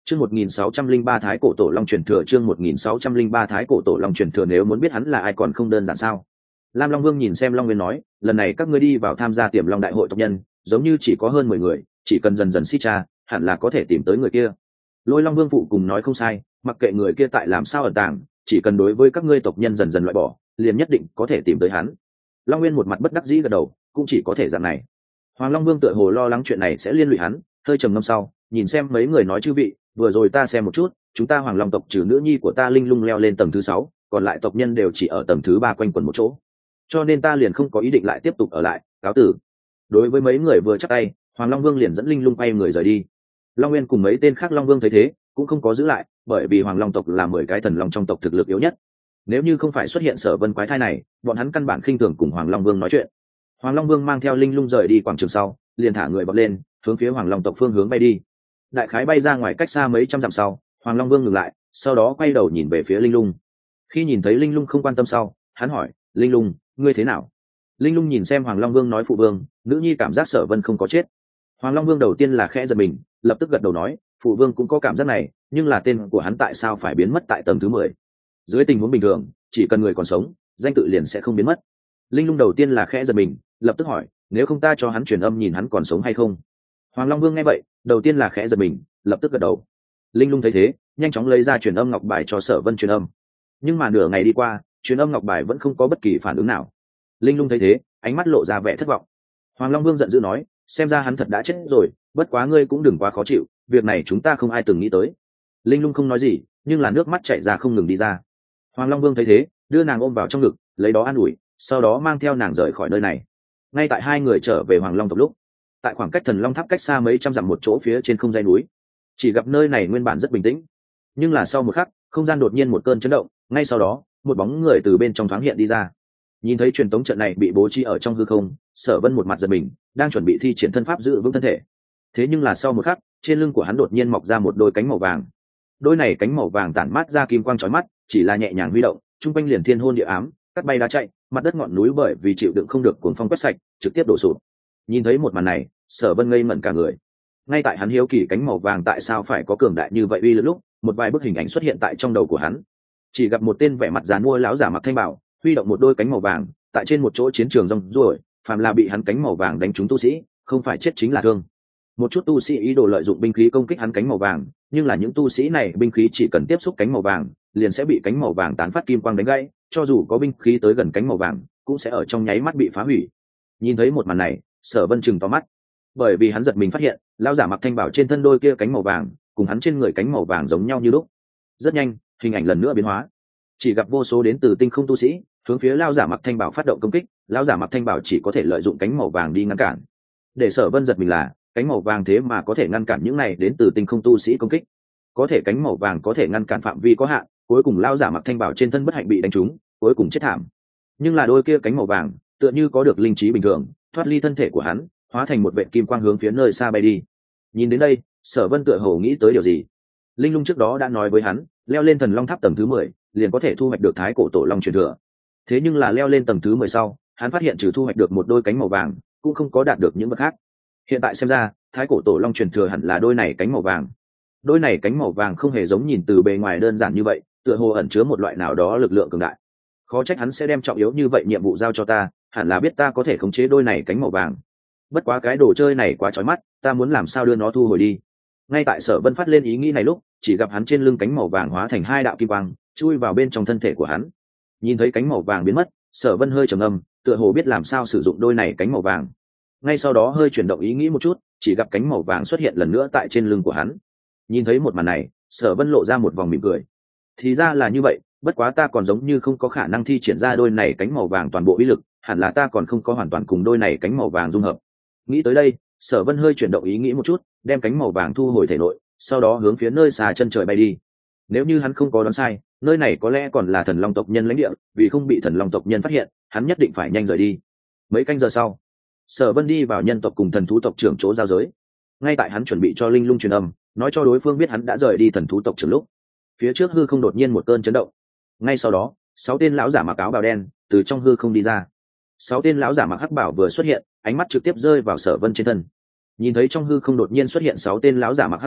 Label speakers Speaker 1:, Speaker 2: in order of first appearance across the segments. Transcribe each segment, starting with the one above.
Speaker 1: Chương 1603 Thái cổ tổ long truyền thừa, chương 1603 Thái cổ tổ long truyền thừa, nếu muốn biết hắn là ai còn không đơn giản sao? Lam Long Vương nhìn xem Long Nguyên nói, lần này các ngươi đi vào tham gia Tiềm Long đại hội tộc nhân, giống như chỉ có hơn 10 người, chỉ cần dần dần xích tra, hẳn là có thể tìm tới người kia. Lôi Long Vương phụ cùng nói không sai, mặc kệ người kia tại làm sao ẩn tàng, chỉ cần đối với các ngươi tộc nhân dần dần loại bỏ, liền nhất định có thể tìm tới hắn. Long Nguyên một mặt bất đắc dĩ gật đầu, cũng chỉ có thể dạng này. Hoàng Long Vương tựa hồ lo lắng chuyện này sẽ liên lụy hắn, hơi trầm ngâm sau, nhìn xem mấy người nói, chư vị, vừa rồi ta xem một chút, chúng ta Hoàng Long tộc trừ nữ nhi của ta Linh Lung leo lên tầng thứ 6, còn lại tộc nhân đều chỉ ở tầng thứ 3 quanh quẩn một chỗ. Cho nên ta liền không có ý định lại tiếp tục ở lại, cáo tử. Đối với mấy người vừa chắp tay, Hoàng Long Vương liền dẫn Linh Lung quay người rời đi. Long Nguyên cùng mấy tên khác Long Vương thấy thế, cũng không có giữ lại, bởi vì Hoàng Long tộc là 10 cái thần long trong tộc thực lực yếu nhất. Nếu như không phải xuất hiện Sở Vân quái thai này, bọn hắn căn bản khinh thường cùng Hoàng Long Vương nói chuyện. Hoàng Long Vương mang theo Linh Lung rời đi quảng trường sau, liền thả người bật lên, hướng phía Hoàng Long tộc phương hướng bay đi. Đại khái bay ra ngoài cách xa mấy trăm dặm sau, Hoàng Long Vương ngừng lại, sau đó quay đầu nhìn về phía Linh Lung. Khi nhìn thấy Linh Lung không quan tâm sau, hắn hỏi, Linh Lung, ngươi thế nào? Linh Lung nhìn xem Hoàng Long Vương nói, phụ vương, nữ nhi cảm giác Sở Vân không có chết. Hoàng Long Vương đầu tiên là khẽ giật mình, lập tức gật đầu nói, phụ vương cũng có cảm giác này, nhưng là tên của hắn tại sao phải biến mất tại tầng thứ 10? Dưới tình huống bình thường, chỉ cần người còn sống, danh tự liền sẽ không biến mất. Linh Lung đầu tiên là khẽ giật mình, lập tức hỏi, nếu không ta cho hắn truyền âm nhìn hắn còn sống hay không? Hoàng Long Vương nghe vậy, đầu tiên là khẽ giật mình, lập tức gật đầu. Linh Lung thấy thế, nhanh chóng lấy ra truyền âm ngọc bài cho Sở Vân truyền âm. Nhưng mà nửa ngày đi qua, truyền âm ngọc bài vẫn không có bất kỳ phản ứng nào. Linh Lung thấy thế, ánh mắt lộ ra vẻ thất vọng. Hoàng Long Vương giận dữ nói, xem ra hắn thật đã chết rồi, bất quá ngươi cũng đừng quá khó chịu, việc này chúng ta không ai từng nghĩ tới. Linh Lung không nói gì, nhưng là nước mắt chảy ra không ngừng đi ra. Hoàng Long Vương thấy thế, đưa nàng ôm vào trong ngực, lấy đó an ủi, sau đó mang theo nàng rời khỏi nơi này. Ngay tại hai người trở về Hoàng Long tộc lúc, tại khoảng cách Thần Long Tháp cách xa mấy trăm dặm một chỗ phía trên không dãy núi, chỉ gặp nơi này nguyên bản rất bình tĩnh, nhưng là sau một khắc, không gian đột nhiên một cơn chấn động, ngay sau đó, một bóng người từ bên trong thoáng hiện đi ra. Nhìn thấy truyền tống trận này bị bố trí ở trong hư không, Sở Vân một mặt giật mình, đang chuẩn bị thi triển thân pháp giữ vững thân thể. Thế nhưng là sau một khắc, trên lưng của hắn đột nhiên mọc ra một đôi cánh màu vàng. Đôi này cánh màu vàng tản mát ra kim quang chói mắt, chỉ là nhẹ nhàng huy động, trung quanh liền thiên hôn địa ám, cắt bay đá chạy, mặt đất ngọn núi bởi vì chịu đựng không được cuồng phong quét sạch, trực tiếp đổ sụp. Nhìn thấy một màn này, Sở Vân ngây ngẩn cả người. Ngay tại hắn hiếu kỳ cánh màu vàng tại sao phải có cường đại như vậy uy lực lúc, một vài bức hình ảnh xuất hiện tại trong đầu của hắn. Chỉ gặp một tên vẻ mặt giàn mua lão giả mặc thanh bào, huy động một đôi cánh màu vàng, tại trên một chỗ chiến trường rong ruổi, phàm là bị hắn cánh màu vàng đánh trúng tu sĩ, không phải chết chính là thương. Một chút tu sĩ ý đồ lợi dụng binh khí công kích hắn cánh màu vàng, nhưng là những tu sĩ này binh khí chỉ cần tiếp xúc cánh màu vàng, liền sẽ bị cánh màu vàng tán phát kim quang đánh gãy, cho dù có binh khí tới gần cánh màu vàng, cũng sẽ ở trong nháy mắt bị phá hủy. Nhìn thấy một màn này, Sở Vân trừng to mắt, bởi vì hắn giật mình phát hiện, lão giả mặc thanh bảo trên thân đôi kia cánh màu vàng, cùng hắn trên người cánh màu vàng giống nhau như lúc. Rất nhanh, hình ảnh lần nữa biến hóa. Chỉ gặp vô số đến từ tinh không tu sĩ, hướng phía lão giả mặc thanh bảo phát động công kích, lão giả mặc thanh bảo chỉ có thể lợi dụng cánh màu vàng đi ngăn cản. Để Sở Vân giật mình là, cánh màu vàng thế mà có thể ngăn cản những này đến từ tinh không tu sĩ công kích. Có thể cánh màu vàng có thể ngăn cản phạm vi có hạn, cuối cùng lão giả mặc thanh bảo trên thân bất hạnh bị đánh trúng, cuối cùng chết thảm. Nhưng là đôi kia cánh màu vàng, tựa như có được linh trí bình thường, thoát ly thân thể của hắn, hóa thành một vệt kim quang hướng phía nơi xa bay đi. Nhìn đến đây, Sở Vân tựa hồ nghĩ tới điều gì. Linh Lung trước đó đã nói với hắn, leo lên Thần Long Tháp tầng thứ 10, liền có thể thu hoạch được Thái cổ tổ long truyền thừa. Thế nhưng là leo lên tầng thứ 10 sau, hắn phát hiện trừ thu hoạch được một đôi cánh màu vàng, cũng không có đạt được những vật khác. Hiện tại xem ra, Thái cổ tổ long truyền thừa hẳn là đôi này cánh màu vàng. Đôi này cánh màu vàng không hề giống nhìn từ bề ngoài đơn giản như vậy, tựa hồ ẩn chứa một loại nào đó lực lượng cường đại. Khó trách hắn sẽ đem trọng yếu như vậy nhiệm vụ giao cho ta, hẳn là biết ta có thể khống chế đôi này cánh màu vàng. Bất quá cái đồ chơi này quá chói mắt, ta muốn làm sao đưa nó thu hồi đi. Ngay tại Sở Vân phát lên ý nghĩ này lúc, chỉ gặp hắn trên lưng cánh màu vàng hóa thành hai đạo kim quang, chui vào bên trong thân thể của hắn. Nhìn thấy cánh màu vàng biến mất, Sở Vân hơi trầm ngâm, tựa hồ biết làm sao sử dụng đôi này cánh màu vàng. Ngay sau đó hơi chuyển động ý nghĩ một chút, chỉ gặp cánh màu vàng xuất hiện lần nữa tại trên lưng của hắn. Nhìn thấy một màn này, Sở Vân lộ ra một vòng mỉm cười. Thì ra là như vậy, bất quá ta còn giống như không có khả năng thi triển ra đôi này cánh màu vàng toàn bộ uy lực, hẳn là ta còn không có hoàn toàn cùng đôi này cánh màu vàng dung hợp. Nghĩ tới đây, Sở Vân hơi chuyển động ý nghĩ một chút, đem cánh màu vàng thu hồi thể nội, sau đó hướng phía nơi xa chân trời bay đi. Nếu như hắn không có đoán sai, nơi này có lẽ còn là Thần Long tộc nhân lãnh địa, vì không bị Thần Long tộc nhân phát hiện, hắn nhất định phải nhanh rời đi. Mấy canh giờ sau, Sở Vân đi vào nhân tộc cùng thần thú tộc trưởng chỗ giao giới. Ngay tại hắn chuẩn bị cho Linh Lung truyền âm, nói cho đối phương biết hắn đã rời đi thần thú tộc trưởng lúc, phía trước hư không đột nhiên một cơn chấn động. Ngay sau đó, 6 tên lão giả mặc áo bào đen từ trong hư không đi ra. 6 tên lão giả mặc hắc bảo vừa xuất hiện, ánh mắt trực tiếp rơi vào Sở Vân trên thân. Nhìn thấy trong hư không đột nhiên xuất hiện 6 tên lão giả mặc hắc bảo,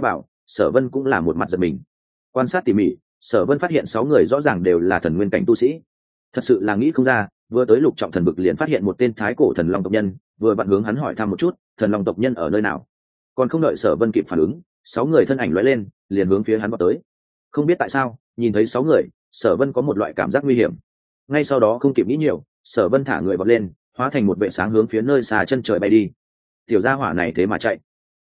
Speaker 1: Sở Vân cũng là một mặt giật mình. Quan sát tỉ mỉ, Sở Vân phát hiện 6 người rõ ràng đều là thần nguyên cảnh tu sĩ. Thật sự là nghĩ không ra, vừa tới Lục Trọng Thần Vực liền phát hiện một tên thái cổ thần long tộc nhân, vừa vặn hướng hắn hỏi thăm một chút, thần long tộc nhân ở nơi nào. Còn không đợi Sở Vân kịp phản ứng, 6 người thân ảnh lóe lên, liền hướng phía hắn vọt tới. Không biết tại sao, nhìn thấy 6 người, Sở Vân có một loại cảm giác nguy hiểm. Ngay sau đó không kịp nghĩ nhiều, Sở Vân thả người vọt lên, hóa thành một vệ sáng hướng phía nơi xa chân trời bay đi. Tiểu gia hỏa này thế mà chạy.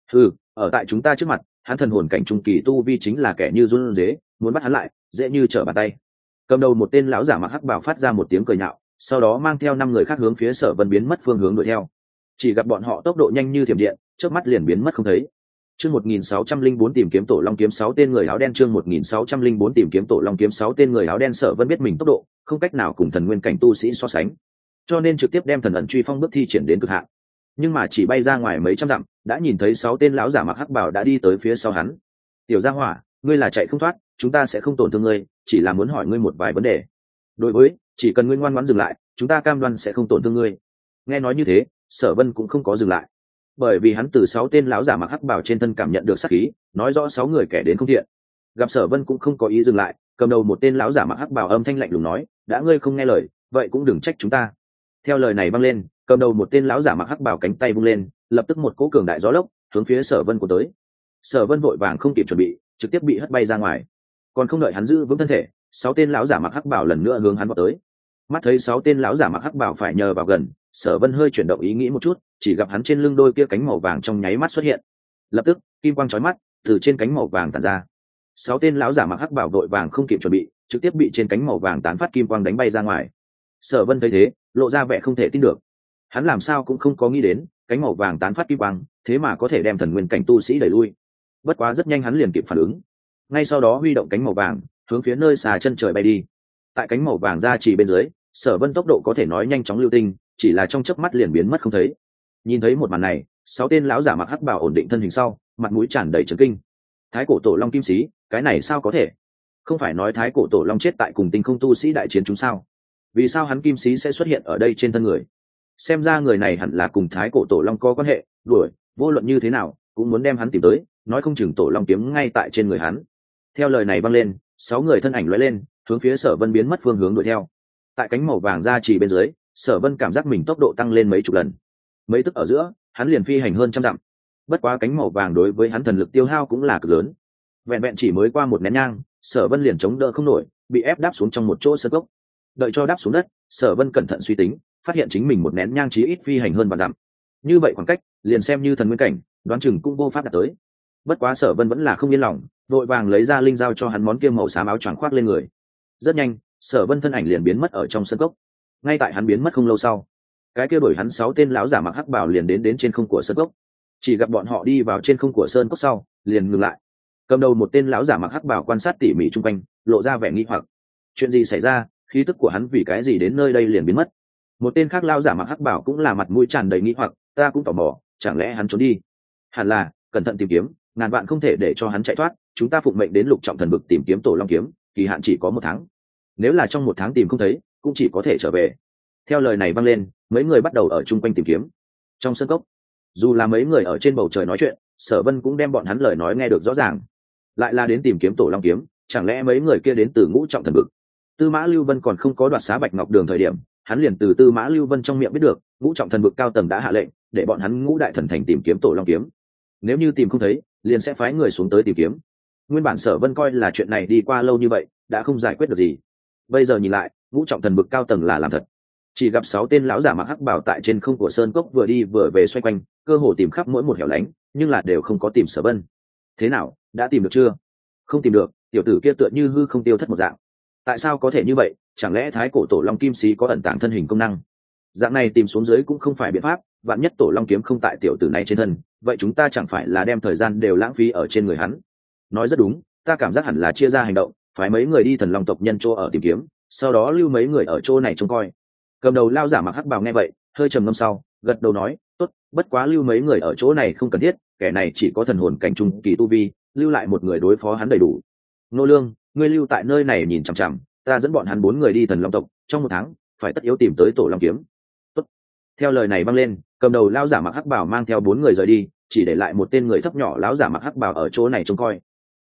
Speaker 1: Ở tại chúng ta trước mặt, hắn thần hồn cảnh trung kỳ tu vi chính là kẻ như run rế, muốn bắt hắn lại, dễ như trở bàn tay. Cầm đầu một tên lão giả mặc hắc bào phát ra một tiếng cười nhạo, sau đó mang theo 5 người khác hướng phía Sở Vân biến mất phương hướng đuổi theo. Chỉ gặp bọn họ tốc độ nhanh như thiểm điện, chớp mắt liền biến mất không thấy. Chương 1604 tìm kiếm tổ long kiếm 6 tên người áo đen, chương 1604 tìm kiếm tổ long kiếm 6 tên người áo đen. Sở Vân biết mình tốc độ không cách nào cùng thần nguyên cảnh tu sĩ so sánh, cho nên trực tiếp đem thần ẩn truy phong bước thi triển đến cực hạn. Nhưng mà chỉ bay ra ngoài mấy trăm dặm, đã nhìn thấy 6 tên lão giả mặc hắc bào đã đi tới phía sau hắn. Tiểu gia hỏa, ngươi là chạy không thoát, chúng ta sẽ không tổn thương ngươi, chỉ là muốn hỏi ngươi một vài vấn đề. Đối với, chỉ cần ngươi ngoan ngoãn dừng lại, chúng ta cam đoan sẽ không tổn thương ngươi. Nghe nói như thế, Sở Vân cũng không có dừng lại, bởi vì hắn từ 6 tên lão giả mặc hắc bào trên thân cảm nhận được sát khí, nói rõ 6 người kẻ đến không thiện. Gặp Sở Vân cũng không có ý dừng lại, cầm đầu một tên lão giả mặc hắc bào âm thanh lạnh lùng nói, đã ngươi không nghe lời, vậy cũng đừng trách chúng ta. Theo lời này vang lên, cầm đầu một tên lão giả mặc hắc bào cánh tay vung lên, lập tức một cỗ cường đại gió lốc hướng phía Sở Vân của tới. Sở Vân vội vàng không kịp chuẩn bị, trực tiếp bị hất bay ra ngoài. Còn không đợi hắn giữ vững thân thể, 6 tên lão giả mặc hắc bào lần nữa hướng hắn vọt tới. Mắt thấy 6 tên lão giả mặc hắc bào phải nhờ vào gần, Sở Vân hơi chuyển động ý nghĩ một chút, chỉ gặp hắn trên lưng đôi kia cánh màu vàng trong nháy mắt xuất hiện. Lập tức, kim quang chói mắt từ trên cánh màu vàng tản ra. 6 tên lão giả mặc hắc bào vội vàng không kịp chuẩn bị, trực tiếp bị trên cánh màu vàng tán phát kim quang đánh bay ra ngoài. Sở Vân thấy thế, lộ ra vẻ không thể tin được. Hắn làm sao cũng không có nghĩ đến, cánh màu vàng tán phát kim quang, thế mà có thể đem thần nguyên cảnh tu sĩ đẩy lui. Bất quá rất nhanh hắn liền kịp phản ứng, ngay sau đó huy động cánh màu vàng, hướng phía nơi xa chân trời bay đi. Tại cánh màu vàng ra chỉ bên dưới, Sở Vân tốc độ có thể nói nhanh chóng lưu tinh, chỉ là trong chớp mắt liền biến mất không thấy. Nhìn thấy một màn này, 6 tên lão giả mặc hắc bào ổn định thân hình sau, mặt mũi tràn đầy chấn kinh. Thái cổ tổ long kim sĩ, cái này sao có thể? Không phải nói thái cổ tổ long chết tại cùng tinh không tu sĩ đại chiến chúng sao? Vì sao hắn kim sĩ sẽ xuất hiện ở đây trên thân người? Xem ra người này hẳn là cùng thái cổ tổ long có quan hệ, đuổi, vô luận như thế nào, cũng muốn đem hắn tìm tới, nói không chừng tổ long kiếm ngay tại trên người hắn. Theo lời này vang lên, 6 người thân ảnh lóe lên, hướng phía Sở Vân biến mất phương hướng đuổi theo. Tại cánh màu vàng ra chỉ bên dưới, Sở Vân cảm giác mình tốc độ tăng lên mấy chục lần. Mấy tức ở giữa, hắn liền phi hành hơn trăm dặm. Bất quá cánh màu vàng đối với hắn thần lực tiêu hao cũng là cực lớn. Vẹn vẹn chỉ mới qua một nén nhang, Sở Vân liền chống đỡ không nổi, bị ép đáp xuống trong một chỗ sơn cốc. Đợi cho đáp xuống đất, Sở Vân cẩn thận suy tính, phát hiện chính mình một nén nhang chí ít phi hành hơn vạn dặm. Như vậy khoảng cách, liền xem như thần nguyên cảnh, đoán chừng cũng vô pháp đạt tới. Bất quá Sở Vân vẫn là không yên lòng, vội vàng lấy ra linh dao cho hắn món kia màu xám áo choàng khoác lên người. Rất nhanh, Sở Vân thân ảnh liền biến mất ở trong sân cốc. Ngay tại hắn biến mất không lâu sau, cái kia đuổi hắn 6 tên lão giả mặc hắc bào liền đến trên không của sơn cốc. Chỉ gặp bọn họ đi vào trên không của sơn cốc sau, liền ngừng lại. Cầm đầu một tên lão giả mặc hắc bào quan sát tỉ mỉ xung quanh, lộ ra vẻ nghi hoặc. Chuyện gì xảy ra, khí tức của hắn vì cái gì đến nơi đây liền biến mất? Một tên khác lão giả mặc hắc bào cũng là mặt mũi tràn đầy nghi hoặc, ta cũng tò mò, chẳng lẽ hắn trốn đi? Hẳn là, cẩn thận tìm kiếm, ngàn vạn không thể để cho hắn chạy thoát, chúng ta phụng mệnh đến Lục Trọng Thần Vực tìm kiếm tổ long kiếm, kỳ hạn chỉ có 1 tháng. Nếu là trong 1 tháng tìm không thấy, cũng chỉ có thể trở về. Theo lời này vang lên, mấy người bắt đầu ở chung quanh tìm kiếm. Trong sân cốc, dù là mấy người ở trên bầu trời nói chuyện, Sở Vân cũng đem bọn hắn lời nói nghe được rõ ràng. Lại là đến tìm kiếm tổ long kiếm, chẳng lẽ mấy người kia đến từ Ngũ Trọng Thần Vực? Tư Mã Lưu Vân còn không có đoạt xá Bạch Ngọc Đường thời điểm, hắn liền từ Tư Mã Lưu Vân trong miệng biết được, Ngũ Trọng Thần Vực cao tầng đã hạ lệnh để bọn hắn Ngũ Đại Thần Thành tìm kiếm tổ long kiếm. Nếu như tìm không thấy, liền sẽ phái người xuống tới tìm kiếm. Nguyên bản Sở Vân coi là chuyện này đi qua lâu như vậy, đã không giải quyết được gì. Bây giờ nhìn lại, Ngũ Trọng Thần Vực cao tầng là làm thật. Chỉ gặp 6 tên lão giả mặc hắc bào tại trên không của sơn cốc vừa đi vừa về xoay quanh, cơ hồ tìm khắp mỗi một hẻo lánh, nhưng là đều không có tìm Sở Vân. Thế nào, đã tìm được chưa? Không tìm được, tiểu tử kia tựa như hư không tiêu thất một dạng. Tại sao có thể như vậy? Chẳng lẽ thái cổ tổ long kim sĩ có ẩn tàng thân hình công năng? Dạng này tìm xuống dưới cũng không phải biện pháp, vạn nhất tổ long kiếm không tại tiểu tử này trên thân, vậy chúng ta chẳng phải là đem thời gian đều lãng phí ở trên người hắn? Nói rất đúng, ta cảm giác hẳn là chia ra hành động, phái mấy người đi thần long tộc nhân chỗ ở tìm kiếm, sau đó lưu mấy người ở chỗ này trông coi. Cầm đầu lao giả mặc hắc bào nghe vậy, hơi trầm ngâm sau, gật đầu nói, tốt, bất quá lưu mấy người ở chỗ này không cần thiết, kẻ này chỉ có thần hồn cảnh trung kỳ tu vi, lưu lại một người đối phó hắn đầy đủ. Nô Lương, ngươi lưu tại nơi này nhìn chằm chằm, ta dẫn bọn hắn 4 người đi thần long tộc, trong 1 tháng phải tất yếu tìm tới tổ long kiếm. Tốt. Theo lời này vang lên, cầm đầu lao giả mặc hắc bào mang theo 4 người rời đi, chỉ để lại một tên người thấp nhỏ lão giả mặc hắc bào ở chỗ này trông coi.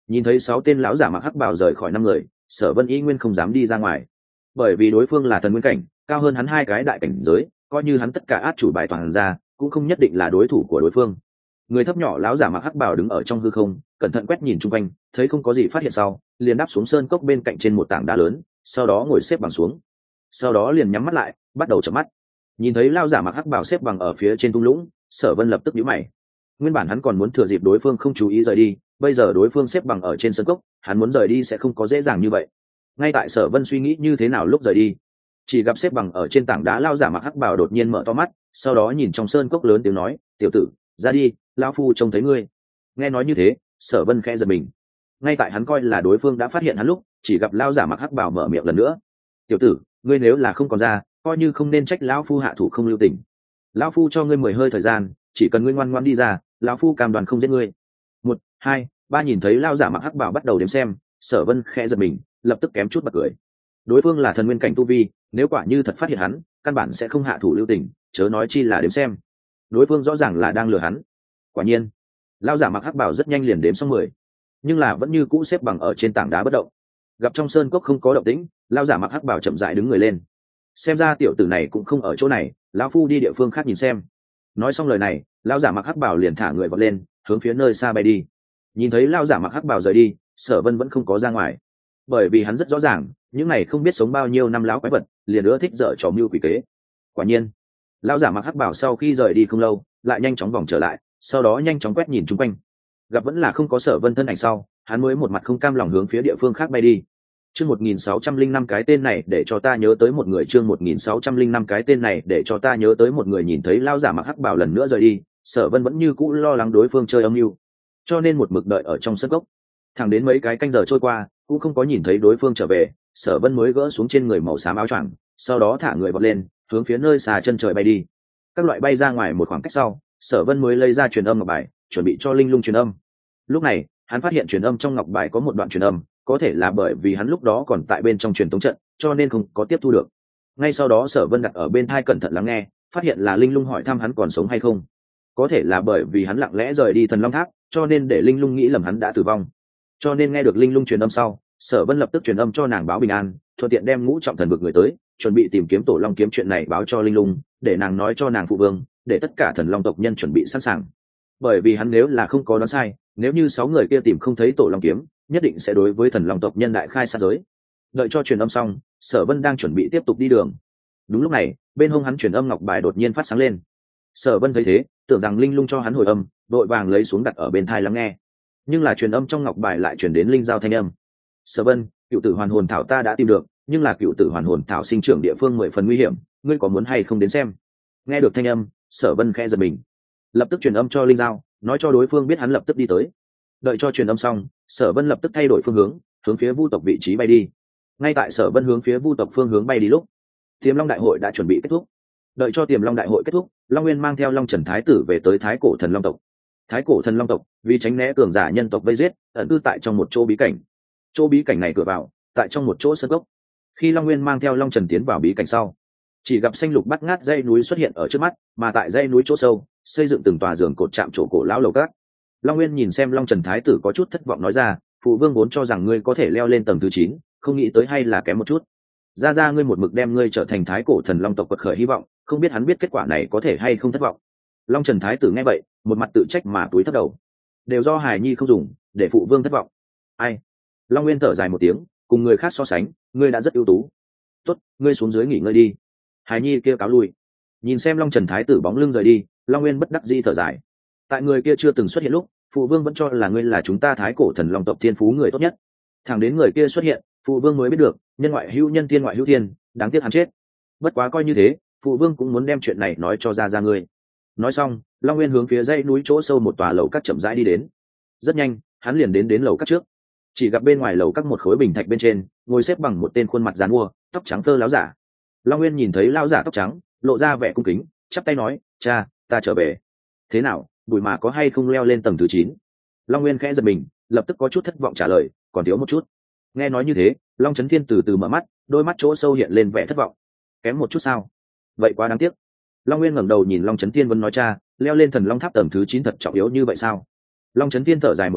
Speaker 1: Nhìn thấy 6 tên lão giả mặc hắc bào rời khỏi 5 người, Sở Vân ý nguyên không dám đi ra ngoài, bởi vì đối phương là thần nguyên cảnh, cao hơn hắn 2 cái đại cảnh giới, coi như hắn tất cả át chủ bài toàn ra, cũng không nhất định là đối thủ của đối phương. Người thấp nhỏ lão giả mặc hắc bào đứng ở trong hư không, cẩn thận quét nhìn xung quanh, thấy không có gì phát hiện sau, liền đáp xuống sơn cốc bên cạnh trên một tảng đá lớn, sau đó ngồi xếp bằng xuống. Sau đó liền nhắm mắt lại, bắt đầu chợp mắt. Nhìn thấy lão giả mặc hắc bào xếp bằng ở phía trên thung lũng, Sở Vân lập tức nhíu mày. Nguyên bản hắn còn muốn thừa dịp đối phương không chú ý rời đi, bây giờ đối phương xếp bằng ở trên sơn cốc, hắn muốn rời đi sẽ không có dễ dàng như vậy. Ngay tại Sở Vân suy nghĩ như thế nào lúc rời đi, chỉ gặp xếp bằng ở trên tảng đá lão giả mặc hắc bào đột nhiên mở to mắt, sau đó nhìn trong sơn cốc lớn tiếng nói, tiểu tử, ra đi, lão phu trông thấy ngươi. Nghe nói như thế, Sở Vân khẽ giật mình. Ngay tại hắn coi là đối phương đã phát hiện hắn lúc, chỉ gặp lão giả mặc hắc bào mở miệng lần nữa, tiểu tử, ngươi nếu là không còn ra, coi như không nên trách lão phu hạ thủ không lưu tình. Lão phu cho ngươi 10 hơi thời gian, chỉ cần ngươi ngoan ngoãn đi ra, lão phu cam đoan không giết ngươi. 1, 2, 3 nhìn thấy lão giả mặc hắc bào bắt đầu đếm xem, Sở Vân khẽ giật mình, lập tức kém chút bật cười. Đối phương là thần nguyên cảnh tu vi, nếu quả như thật phát hiện hắn, căn bản sẽ không hạ thủ lưu tình, chớ nói chi là đếm xem. Đối phương rõ ràng là đang lừa hắn. Quả nhiên, lão giả mặc hắc bào rất nhanh liền đếm xong 10, nhưng là vẫn như cũ xếp bằng ở trên tảng đá bất động. Gặp trong sơn cốc không có động tĩnh, lão giả mặc hắc bào chậm rãi đứng người lên. Xem ra tiểu tử này cũng không ở chỗ này, lão phu đi địa phương khác nhìn xem. Nói xong lời này, lão giả mặc hắc bào liền thả người vọt lên, hướng phía nơi xa bay đi. Nhìn thấy lão giả mặc hắc bào rời đi, Sở Vân vẫn không có ra ngoài, bởi vì hắn rất rõ ràng, những này không biết sống bao nhiêu năm lão quái vật, liền ưa thích dở trò mưu quỷ kế. Quả nhiên, lão giả mặc hắc bào sau khi rời đi không lâu, lại nhanh chóng vòng trở lại, sau đó nhanh chóng quét nhìn xung quanh. Gặp vẫn là không có Sở Vân thân ảnh sau, hắn mới một mặt không cam lòng hướng phía địa phương khác bay đi. Chương 1605 cái tên này để cho ta nhớ tới một người, chương 1605 cái tên này để cho ta nhớ tới một người. Nhìn thấy lão giả mặc hắc bào lần nữa rời đi, Sở Vân vẫn như cũ lo lắng đối phương chơi âm mưu, cho nên một mực đợi ở trong sân cốc. Thẳng đến mấy cái canh giờ trôi qua, cũng không có nhìn thấy đối phương trở về, Sở Vân mới gỡ xuống trên người màu xám áo choàng, sau đó thả người vọt lên, hướng phía nơi xa chân trời bay đi. Các loại bay ra ngoài một khoảng cách sau, Sở Vân mới lấy ra truyền âm ngọc bài, chuẩn bị cho linh lung truyền âm. Lúc này, hắn phát hiện truyền âm trong ngọc bài có một đoạn truyền âm, có thể là bởi vì hắn lúc đó còn tại bên trong truyền tống trận, cho nên không có tiếp thu được. Ngay sau đó Sở Vân đặt ở bên tai cẩn thận lắng nghe, phát hiện là linh lung hỏi thăm hắn còn sống hay không. Có thể là bởi vì hắn lặng lẽ rời đi Thần Long Tháp, cho nên để linh lung nghĩ lầm hắn đã tử vong. Cho nên nghe được linh lung truyền âm sau, Sở Vân lập tức truyền âm cho nàng báo bình an, thuận tiện đem Ngũ Trọng Thần vực người tới, chuẩn bị tìm kiếm Tổ Long kiếm chuyện này báo cho linh lung, để nàng nói cho nàng phụ vương, để tất cả Thần Long tộc nhân chuẩn bị sẵn sàng. Bởi vì hắn nếu là không có đoán sai, nếu như 6 người kia tìm không thấy Tổ Long kiếm, nhất định sẽ đối với Thần Long tộc nhân đại khai sát giới. Đợi cho truyền âm xong, Sở Vân đang chuẩn bị tiếp tục đi đường. Đúng lúc này, bên hông hắn truyền âm ngọc bài đột nhiên phát sáng lên. Sở Vân thấy thế, tưởng rằng linh lung cho hắn hồi âm, đội vàng lấy xuống đặt ở bên tai lắng nghe. Nhưng là truyền âm trong ngọc bài lại truyền đến linh giao thanh âm. Sở Vân, cựu tử hoàn hồn thảo ta đã tìm được, nhưng là cựu tử hoàn hồn thảo sinh trưởng địa phương 10 phần nguy hiểm, ngươi có muốn hay không đến xem? Nghe được thanh âm, Sở Vân khẽ giật mình, lập tức truyền âm cho linh giao, nói cho đối phương biết hắn lập tức đi tới. Đợi cho truyền âm xong, Sở Vân lập tức thay đổi phương hướng, hướng phía Vu tộc vị trí bay đi. Ngay tại Sở Vân hướng phía Vu tộc phương hướng bay đi lúc, Tiềm Long đại hội đã chuẩn bị kết thúc. Đợi cho Tiềm Long đại hội kết thúc, Long Nguyên mang theo Long Trần Thái tử về tới Thái Cổ Thần Long tộc. Thái Cổ Thần Long tộc vì tránh né cường giả nhân tộc vây giết, ẩn cư tại trong một chỗ bí cảnh. Chỗ bí cảnh này cửa vào tại trong một chỗ sơn cốc. Khi Long Nguyên mang theo Long Trần tiến vào bí cảnh sau, chỉ gặp xanh lục bắt ngát dãy núi xuất hiện ở trước mắt, mà tại dãy núi chỗ sâu, xây dựng từng tòa giường cột chạm chỗ cổ lão lầu các. Long Nguyên nhìn xem Long Trần Thái tử có chút thất vọng nói ra, phụ vương vốn cho rằng ngươi có thể leo lên tầng thứ 9, không nghĩ tới hay là kém một chút. Ra ngươi một mực đem ngươi trở thành Thái Cổ Thần Long tộc quật khởi hy vọng, không biết hắn biết kết quả này có thể hay không thất vọng. Long Trần Thái tử nghe vậy, một mặt tự trách mà túi thấp đầu. Đều do Hải Nhi không dùng, để phụ vương thất vọng. Ai? Long Nguyên thở dài một tiếng, cùng người khác so sánh, ngươi đã rất ưu tú. Tốt, ngươi xuống dưới nghỉ ngơi đi. Hải Nhi kia cáo lui. Nhìn xem Long Trần Thái tử bóng lưng rời đi, Long Nguyên bất đắc dĩ thở dài. Tại người kia chưa từng xuất hiện lúc, phụ vương vẫn cho là ngươi là chúng ta Thái Cổ Thần Long tộc thiên phú người tốt nhất. Thẳng đến người kia xuất hiện, phụ vương mới biết được, nhân ngoại hữu nhân, thiên ngoại hữu thiên, đáng tiếc hắn chết. Bất quá coi như thế, phụ vương cũng muốn đem chuyện này nói cho ra ngươi. Nói xong, Long Nguyên hướng phía dãy núi chỗ sâu một tòa lầu các chậm rãi đi đến. Rất nhanh, hắn liền đến lầu các trước. Chỉ gặp bên ngoài lầu các một khối bình thạch bên trên, ngồi xếp bằng một tên khuôn mặt giàn mua, tóc trắng thơ láo giả. Long Nguyên nhìn thấy lão giả tóc trắng, lộ ra vẻ cung kính, chắp tay nói, cha, ta trở về. Thế nào, Bùi Mà có hay không leo lên tầng thứ 9? Long Nguyên khẽ giật mình, lập tức có chút thất vọng trả lời, còn thiếu một chút. Nghe nói như thế, Long Chấn Thiên từ từ mở mắt, đôi mắt chỗ sâu hiện lên vẻ thất vọng. Kém một chút sao? Vậy quá đáng tiếc. Long Nguyên ngẩng đầu nhìn Long Chấn Thiên vẫn nói, cha, leo lên Thần Long Tháp tầng thứ 9 thật trọng yếu như vậy sao? Long Chấn Thiên thở dài một tiếng,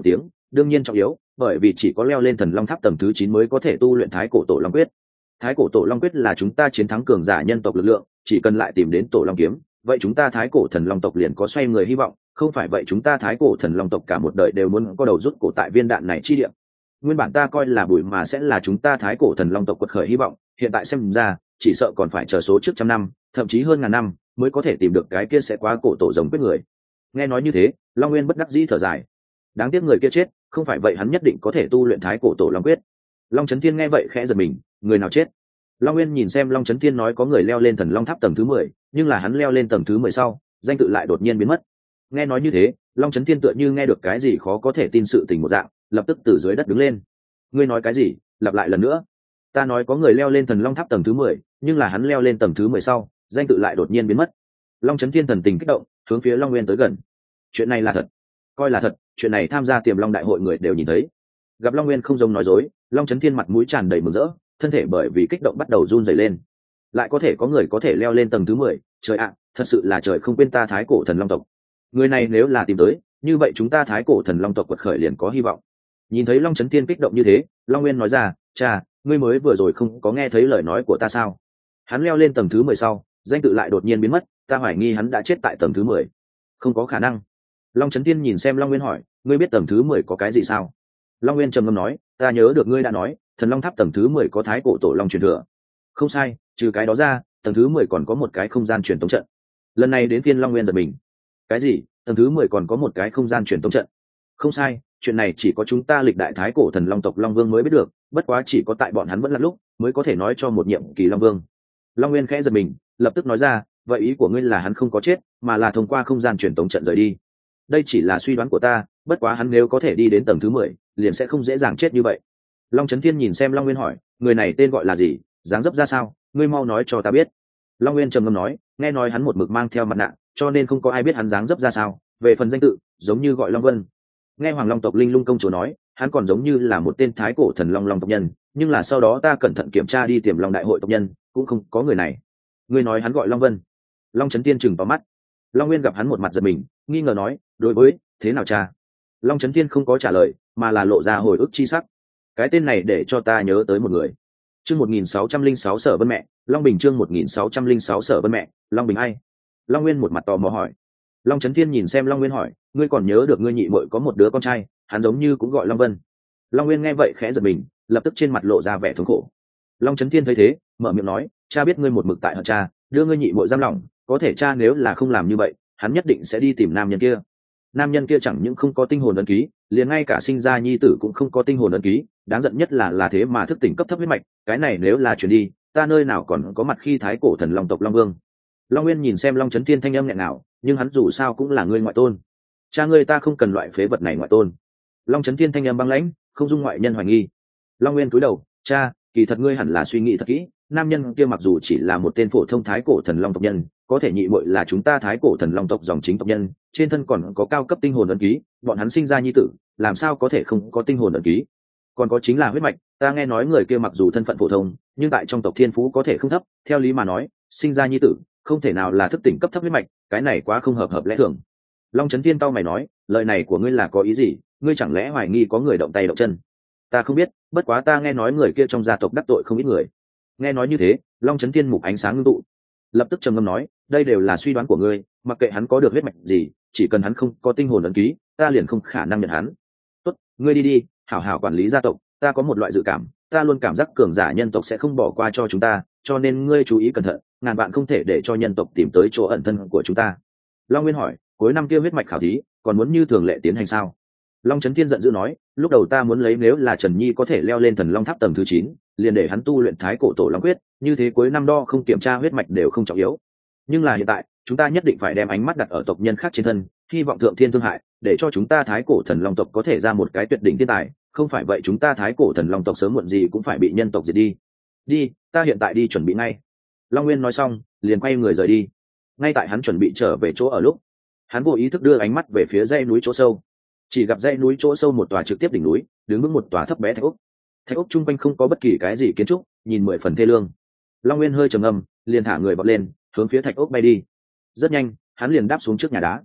Speaker 1: đương nhiên trọng yếu, bởi vì chỉ có leo lên thần long tháp tầng thứ 9 mới có thể tu luyện thái cổ tổ long quyết. Thái cổ tổ long quyết là chúng ta chiến thắng cường giả nhân tộc lực lượng, chỉ cần lại tìm đến tổ long kiếm, vậy chúng ta thái cổ thần long tộc liền có xoay người hy vọng, không phải vậy chúng ta thái cổ thần long tộc cả một đời đều muốn có đầu rút cổ tại viên đạn này chi địa. Nguyên bản ta coi là bụi mà sẽ là chúng ta thái cổ thần long tộc quật khởi hy vọng, hiện tại xem ra chỉ sợ còn phải chờ số trước trăm năm, thậm chí hơn ngàn năm mới có thể tìm được cái kia sẽ quá cổ tổ rồng quyết người. Nghe nói như thế, Long Nguyên bất đắc dĩ thở dài. Đáng tiếc người kia chết, không phải vậy hắn nhất định có thể tu luyện thái cổ tổ long quyết. Long Chấn Thiên nghe vậy khẽ giật mình, người nào chết? Long Nguyên nhìn xem Long Chấn Thiên nói có người leo lên thần long tháp tầng thứ 10, nhưng là hắn leo lên tầng thứ 10 sau, danh tự lại đột nhiên biến mất. Nghe nói như thế, Long Chấn Thiên tựa như nghe được cái gì khó có thể tin sự tình một dạng, lập tức từ dưới đất đứng lên. Ngươi nói cái gì? Lặp lại lần nữa. Ta nói có người leo lên thần long tháp tầng thứ 10, nhưng là hắn leo lên tầng thứ 10 sau, danh tự lại đột nhiên biến mất. Long Chấn Thiên thần tình kích động, hướng phía Long Nguyên tới gần. Chuyện này là thật, coi là thật, chuyện này tham gia Tiềm Long đại hội người đều nhìn thấy. Gặp Long Nguyên không giống nói dối, Long Chấn Thiên mặt mũi tràn đầy mừng rỡ, thân thể bởi vì kích động bắt đầu run rẩy lên. Lại có thể có người có thể leo lên tầng thứ 10, trời ạ, thật sự là trời không quên ta thái cổ thần long tộc. Người này nếu là tìm tới, như vậy chúng ta thái cổ thần long tộc quật khởi liền có hy vọng. Nhìn thấy Long Chấn Thiên kích động như thế, Long Nguyên nói ra, cha, ngươi mới vừa rồi không có nghe thấy lời nói của ta sao? Hắn leo lên tầng thứ 10 sau, danh tự lại đột nhiên biến mất, ta hoài nghi hắn đã chết tại tầng thứ 10. Không có khả năng. Long Chấn Thiên nhìn xem Long Nguyên hỏi, ngươi biết tầng thứ 10 có cái gì sao? Long Nguyên trầm ngâm nói, ta nhớ được ngươi đã nói, thần long tháp tầng thứ 10 có thái cổ tổ long truyền thừa. Không sai, trừ cái đó ra, tầng thứ 10 còn có một cái không gian truyền tống trận. Lần này đến phiên Long Nguyên giật mình. Cái gì? Tầng thứ 10 còn có một cái không gian truyền tống trận? Không sai, chuyện này chỉ có chúng ta lịch đại thái cổ thần long tộc Long Vương mới biết được, bất quá chỉ có tại bọn hắn vẫn là lúc mới có thể nói cho một nhiệm kỳ Long Vương. Long Nguyên khẽ giật mình, lập tức nói ra, vậy ý của ngươi là hắn không có chết, mà là thông qua không gian truyền tống trận rời đi. Đây chỉ là suy đoán của ta, bất quá hắn nếu có thể đi đến tầng thứ 10, liền sẽ không dễ dàng chết như vậy. Long Chấn Thiên nhìn xem Long Nguyên hỏi, người này tên gọi là gì, dáng dấp ra sao, ngươi mau nói cho ta biết. Long Nguyên trầm ngâm nói, nghe nói hắn một mực mang theo mặt nạ, cho nên không có ai biết hắn dáng dấp ra sao, về phần danh tự, giống như gọi Long Vân. Nghe Hoàng Long tộc Linh Lung công chúa nói, hắn còn giống như là một tên thái cổ thần long long tộc nhân, nhưng là sau đó ta cẩn thận kiểm tra đi Tiềm Long đại hội tộc nhân, cũng không có người này. Ngươi nói hắn gọi Long Vân? Long Chấn Thiên chừng vào mắt. Long Nguyên gặp hắn một mặt giật mình, nghi ngờ nói, đối với thế nào cha? Long Chấn Thiên không có trả lời, mà là lộ ra hồi ức chi sắc. Cái tên này để cho ta nhớ tới một người. Chương 1606 Sở Vân mẹ, Long Bình chương 1606 Sở Vân mẹ, Long Bình ai? Long Nguyên một mặt tò mò hỏi. Long Chấn Thiên nhìn xem Long Nguyên hỏi, ngươi còn nhớ được ngươi nhị muội có một đứa con trai, hắn giống như cũng gọi Long Vân. Long Nguyên nghe vậy khẽ giật mình, lập tức trên mặt lộ ra vẻ thống khổ. Long Chấn Thiên thấy thế, mở miệng nói, cha biết ngươi một mực tại hận cha, đưa ngươi nhị muội giam lỏng, có thể cha nếu là không làm như vậy, hắn nhất định sẽ đi tìm nam nhân kia. Nam nhân kia chẳng những không có tinh hồn ấn ký, liền ngay cả sinh ra nhi tử cũng không có tinh hồn ấn ký, đáng giận nhất là thế mà thức tỉnh cấp thấp huyết mạch, cái này nếu là chuyển đi, ta nơi nào còn có mặt khi thái cổ thần long tộc Long Vương. Long Nguyên nhìn xem Long Chấn Thiên thanh âm nghẹn ngào, nhưng hắn dù sao cũng là ngươi ngoại tôn. Cha ngươi ta không cần loại phế vật này ngoại tôn. Long Chấn Thiên thanh âm băng lãnh, không dung ngoại nhân hoài nghi. Long Nguyên cúi đầu, cha, kỳ thật ngươi hẳn là suy nghĩ thật kỹ, nam nhân kia mặc dù chỉ là một tên phổ thông thái cổ thần long tộc nhân, có thể nhị muội là chúng ta thái cổ thần long tộc dòng chính tộc nhân, trên thân còn có cao cấp tinh hồn ấn ký, bọn hắn sinh ra nhi tử, làm sao có thể không có tinh hồn ấn ký? Còn có chính là huyết mạch, ta nghe nói người kia mặc dù thân phận phổ thông, nhưng tại trong tộc thiên phú có thể không thấp, theo lý mà nói, sinh ra nhi tử, không thể nào là thức tỉnh cấp thấp huyết mạch, cái này quá không hợp lẽ thường. Long Chấn Thiên tao mày nói, lời này của ngươi là có ý gì? Ngươi chẳng lẽ hoài nghi có người động tay động chân? Ta không biết, bất quá ta nghe nói người kia trong gia tộc đắc tội không ít người. Nghe nói như thế, Long Chấn Thiên mục ánh sáng ngưng tụ, lập tức trầm ngâm nói, đây đều là suy đoán của ngươi, mặc kệ hắn có được huyết mạch gì, chỉ cần hắn không có tinh hồn ấn ký, ta liền không khả năng nhận hắn. Tốt, ngươi đi đi, hảo hảo quản lý gia tộc, ta có một loại dự cảm, ta luôn cảm giác cường giả nhân tộc sẽ không bỏ qua cho chúng ta, cho nên ngươi chú ý cẩn thận, ngàn vạn không thể để cho nhân tộc tìm tới chỗ ẩn thân của chúng ta. Long Nguyên hỏi, cuối năm kia huyết mạch khảo thí, còn muốn như thường lệ tiến hành sao? Long Chấn Thiên giận dữ nói, lúc đầu ta muốn lấy nếu là Trần Nhi có thể leo lên thần long tháp tầng thứ 9, liền để hắn tu luyện thái cổ tổ long quyết, như thế cuối năm đo không kiểm tra huyết mạch đều không trọng yếu. Nhưng là hiện tại, chúng ta nhất định phải đem ánh mắt đặt ở tộc nhân khác trên thân, hy vọng thượng thiên thương hại, để cho chúng ta thái cổ thần long tộc có thể ra một cái tuyệt đỉnh thiên tài, không phải vậy chúng ta thái cổ thần long tộc sớm muộn gì cũng phải bị nhân tộc diệt đi. Đi, ta hiện tại đi chuẩn bị ngay. Long Nguyên nói xong, liền quay người rời đi. Ngay tại hắn chuẩn bị trở về chỗ ở lúc, hắn vô ý thức đưa ánh mắt về phía dãy núi chỗ sâu. Chỉ gặp dãy núi chỗ sâu một tòa trực tiếp đỉnh núi, đứng vững một tòa thấp bé thạch ốc. Thạch ốc chung quanh không có bất kỳ cái gì kiến trúc, nhìn 10 phần thê lương. Long Nguyên hơi trầm ngâm, liền thả người bật lên, hướng phía thạch ốc bay đi. Rất nhanh, hắn liền đáp xuống trước nhà đá.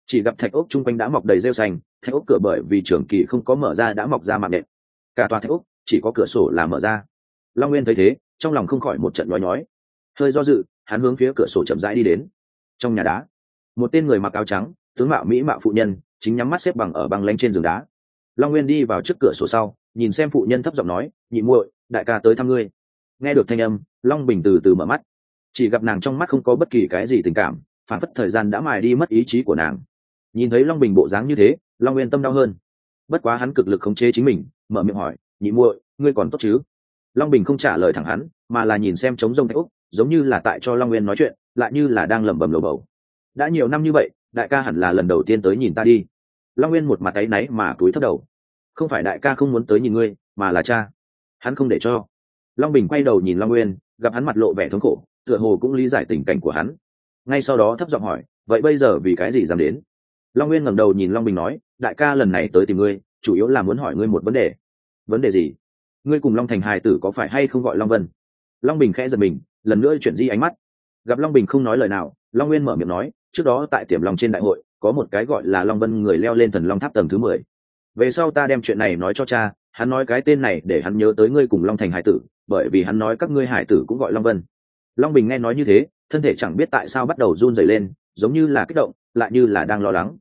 Speaker 1: chỉ gặp thạch ốc chung quanh đã mọc đầy rêu xanh, thạch ốc cửa bởi vì trường kỳ không có mở ra đã mọc ra mạng nện, cả tòa thạch ốc chỉ có cửa sổ là mở ra. Long Nguyên thấy thế trong lòng không khỏi một trận nhói nhói, hơi do dự, hắn hướng phía cửa sổ chậm rãi đi đến. Trong nhà đá, một tên người mặc áo trắng, tướng mạo mỹ mạo phụ nhân chính nhắm mắt xếp bằng ở băng lanh trên giường đá. Long Nguyên đi vào trước cửa sổ sau, nhìn xem phụ nhân thấp giọng nói, nhị muội, đại ca tới thăm ngươi. Nghe được thanh âm, Long Bình từ từ mở mắt, chỉ gặp nàng trong mắt không có bất kỳ cái gì tình cảm, phản phất thời gian đã mài đi mất ý chí của nàng. Nhìn thấy Long Bình bộ dáng như thế, Long Nguyên tâm đau hơn. Bất quá hắn cực lực khống chế chính mình, mở miệng hỏi, nhị muội, ngươi còn tốt chứ? Long Bình không trả lời thẳng hắn, mà là nhìn xem trống rông thạch úc, giống như là tại cho Long Nguyên nói chuyện, lại như là đang lẩm bẩm lầu bầu. Đã nhiều năm như vậy, đại ca hẳn là lần đầu tiên tới nhìn ta đi. Long Nguyên một mặt áy náy mà cúi thấp đầu. Không phải đại ca không muốn tới nhìn ngươi, mà là cha hắn không để cho. Long Bình quay đầu nhìn Long Nguyên, gặp hắn mặt lộ vẻ thống khổ, tựa hồ cũng lý giải tình cảnh của hắn. Ngay sau đó thấp giọng hỏi, vậy bây giờ vì cái gì dám đến? Long Nguyên ngẩng đầu nhìn Long Bình nói, đại ca lần này tới tìm ngươi chủ yếu là muốn hỏi ngươi một vấn đề. Vấn đề gì? Ngươi cùng Long Thành hài tử có phải hay không gọi Long Vân? Long Bình khẽ giật mình, lần nữa chuyển di ánh mắt. Gặp Long Bình không nói lời nào, Long Nguyên mở miệng nói, trước đó tại Tiềm Long trên đại hội có một cái gọi là Long Vân người leo lên Thần Long Tháp tầng thứ 10. Về sau ta đem chuyện này nói cho cha, hắn nói cái tên này để hắn nhớ tới ngươi cùng Long Thành hải tử, bởi vì hắn nói các ngươi hải tử cũng gọi Long Vân. Long Bình nghe nói như thế, thân thể chẳng biết tại sao bắt đầu run rẩy lên, giống như là kích động, lại như là đang lo lắng.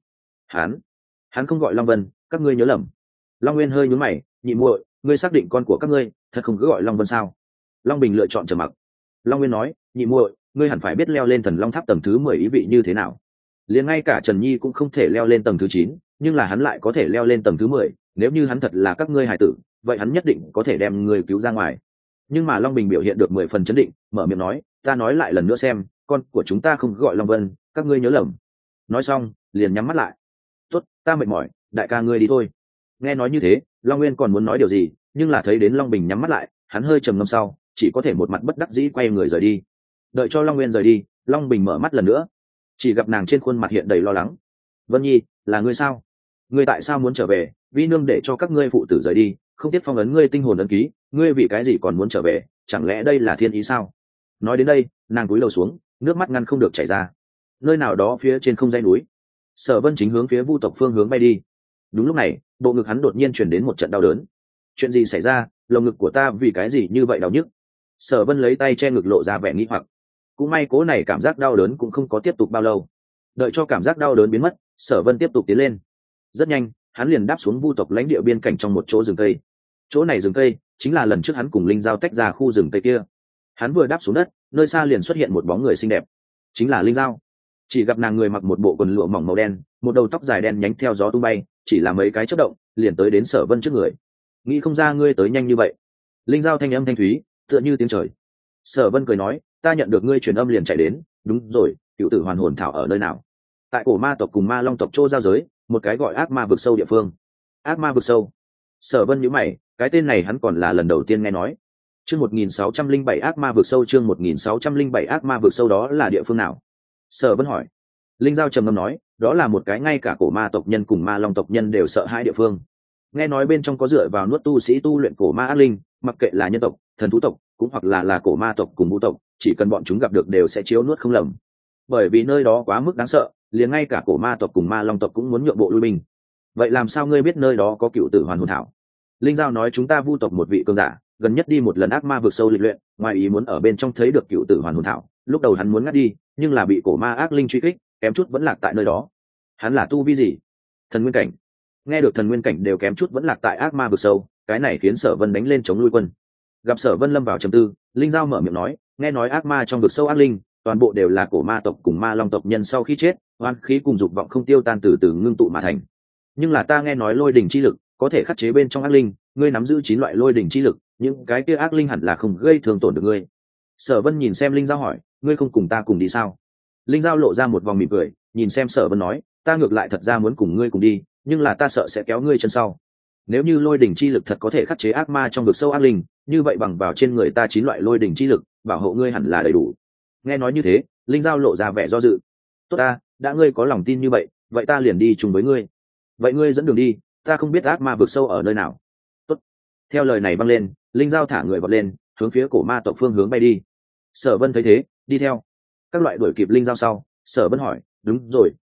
Speaker 1: Hắn không gọi Long Vân, các ngươi nhớ lầm. Long Nguyên hơi nhướng mày, nhị muội, ngươi xác định con của các ngươi thật không cứ gọi Long Vân sao? Long Bình lựa chọn trầm mặc. Long Nguyên nói, nhị muội, ngươi hẳn phải biết leo lên Thần Long Tháp tầng thứ 10 ý vị như thế nào. Liền ngay cả Trần Nhi cũng không thể leo lên tầng thứ 9, nhưng là hắn lại có thể leo lên tầng thứ 10, nếu như hắn thật là các ngươi hài tử, vậy hắn nhất định có thể đem ngươi cứu ra ngoài. Nhưng mà Long Bình biểu hiện được 10 phần chấn định, mở miệng nói, ta nói lại lần nữa xem, con của chúng ta không gọi Long Vân, các ngươi nhớ lầm. Nói xong, liền nhắm mắt lại. Tốt, ta mệt mỏi, đại ca ngươi đi thôi. Nghe nói như thế, Long Nguyên còn muốn nói điều gì, nhưng là thấy đến Long Bình nhắm mắt lại, hắn hơi trầm ngâm sau, chỉ có thể một mặt bất đắc dĩ quay người rời đi. Đợi cho Long Nguyên rời đi, Long Bình mở mắt lần nữa, chỉ gặp nàng trên khuôn mặt hiện đầy lo lắng. Vân Nhi, là ngươi sao? Ngươi tại sao muốn trở về? Vi nương để cho các ngươi phụ tử rời đi, không tiếp phong ấn ngươi tinh hồn ấn ký, ngươi vì cái gì còn muốn trở về? Chẳng lẽ đây là thiên ý sao? Nói đến đây, nàng cúi đầu xuống, nước mắt ngăn không được chảy ra. Nơi nào đó phía trên không dãy núi, Sở Vân chính hướng phía Vu tộc phương hướng bay đi. Đúng lúc này, bộ ngực hắn đột nhiên truyền đến một trận đau đớn. Chuyện gì xảy ra? Lồng ngực của ta vì cái gì như vậy đau nhức? Sở Vân lấy tay che ngực lộ ra vẻ nghi hoặc. Cũng may cố này cảm giác đau đớn cũng không có tiếp tục bao lâu. Đợi cho cảm giác đau đớn biến mất, Sở Vân tiếp tục tiến lên. Rất nhanh, hắn liền đáp xuống Vu tộc lãnh địa biên cảnh trong một chỗ rừng cây. Chỗ này rừng cây chính là lần trước hắn cùng Linh Giao tách ra khu rừng cây kia. Hắn vừa đáp xuống đất, nơi xa liền xuất hiện một bóng người xinh đẹp, chính là Linh Giao. Chỉ gặp nàng người mặc một bộ quần lụa mỏng màu đen, một đầu tóc dài đen nhánh theo gió tung bay, chỉ là mấy cái chớp động, liền tới đến Sở Vân trước người. Nghĩ không ra ngươi tới nhanh như vậy. Linh Giao thanh âm thanh thúy, tựa như tiếng trời. Sở Vân cười nói, ta nhận được ngươi truyền âm liền chạy đến, đúng rồi, cựu tử hoàn hồn thảo ở nơi nào? Tại cổ ma tộc cùng ma long tộc chỗ giao giới, một cái gọi ác ma vực sâu địa phương. Ác ma vực sâu? Sở Vân nhíu mày, cái tên này hắn còn là lần đầu tiên nghe nói. Chương 1607 ác ma vực sâu, chương 1607 ác ma vực sâu đó là địa phương nào? Sở Vân hỏi. Linh Giao trầm ngâm nói, đó là một cái ngay cả cổ ma tộc nhân cùng ma long tộc nhân đều sợ hãi địa phương. Nghe nói bên trong có dựa vào nuốt tu sĩ tu luyện cổ ma ác linh, mặc kệ là nhân tộc, thần thú tộc, cũng hoặc là cổ ma tộc cùng vũ tộc, chỉ cần bọn chúng gặp được đều sẽ chiếu nuốt không lầm. Bởi vì nơi đó quá mức đáng sợ, liền ngay cả cổ ma tộc cùng ma long tộc cũng muốn nhượng bộ lui binh. Vậy làm sao ngươi biết nơi đó có cựu tử hoàn hồn thảo? Linh Giao nói, chúng ta Vu tộc một vị cường giả gần nhất đi một lần ác ma vực sâu lịch luyện, ngoài ý muốn ở bên trong thấy được cựu tử hoàn hồn thảo, lúc đầu hắn muốn ngắt đi, nhưng là bị cổ ma ác linh truy kích, kém chút vẫn lạc tại nơi đó. Hắn là tu vi gì? Thần nguyên cảnh. Nghe được thần nguyên cảnh đều kém chút vẫn lạc tại ác ma vực sâu, cái này khiến Sở Vân đánh lên chống lui quân. Gặp Sở Vân lâm vào trầm tư, Linh Giao mở miệng nói, nghe nói ác ma trong vực sâu ác linh toàn bộ đều là cổ ma tộc cùng ma long tộc nhân sau khi chết, oan khí cùng dục vọng không tiêu tan từ từ ngưng tụ mà thành. Nhưng là ta nghe nói lôi đỉnh chi lực có thể khắc chế bên trong ác linh, ngươi nắm giữ 9 loại lôi đỉnh chi lực, những cái kia ác linh hẳn là không gây thương tổn được ngươi. Sở Vân nhìn xem Linh Giao hỏi, ngươi không cùng ta cùng đi sao? Linh Giao lộ ra một vòng mỉm cười, nhìn xem Sở Vân nói, ta ngược lại thật ra muốn cùng ngươi cùng đi, nhưng là ta sợ sẽ kéo ngươi chân sau. Nếu như lôi đỉnh chi lực thật có thể khắc chế ác ma trong vực sâu ác linh, như vậy bằng vào trên người ta 9 loại lôi đỉnh chi lực, bảo hộ ngươi hẳn là đầy đủ. Nghe nói như thế, Linh Giao lộ ra vẻ do dự. Tốt ta, đã ngươi có lòng tin như vậy, vậy ta liền đi chung với ngươi. Vậy ngươi dẫn đường đi, ta không biết ác ma vực sâu ở nơi nào. Tốt. Theo lời này vang lên, Linh Giao thả người vọt lên, hướng phía cổ ma tộc phương hướng bay đi. Sở Vân thấy thế, đi theo. Các loại đuổi kịp Linh Giao sau, Sở Vân hỏi, đúng rồi,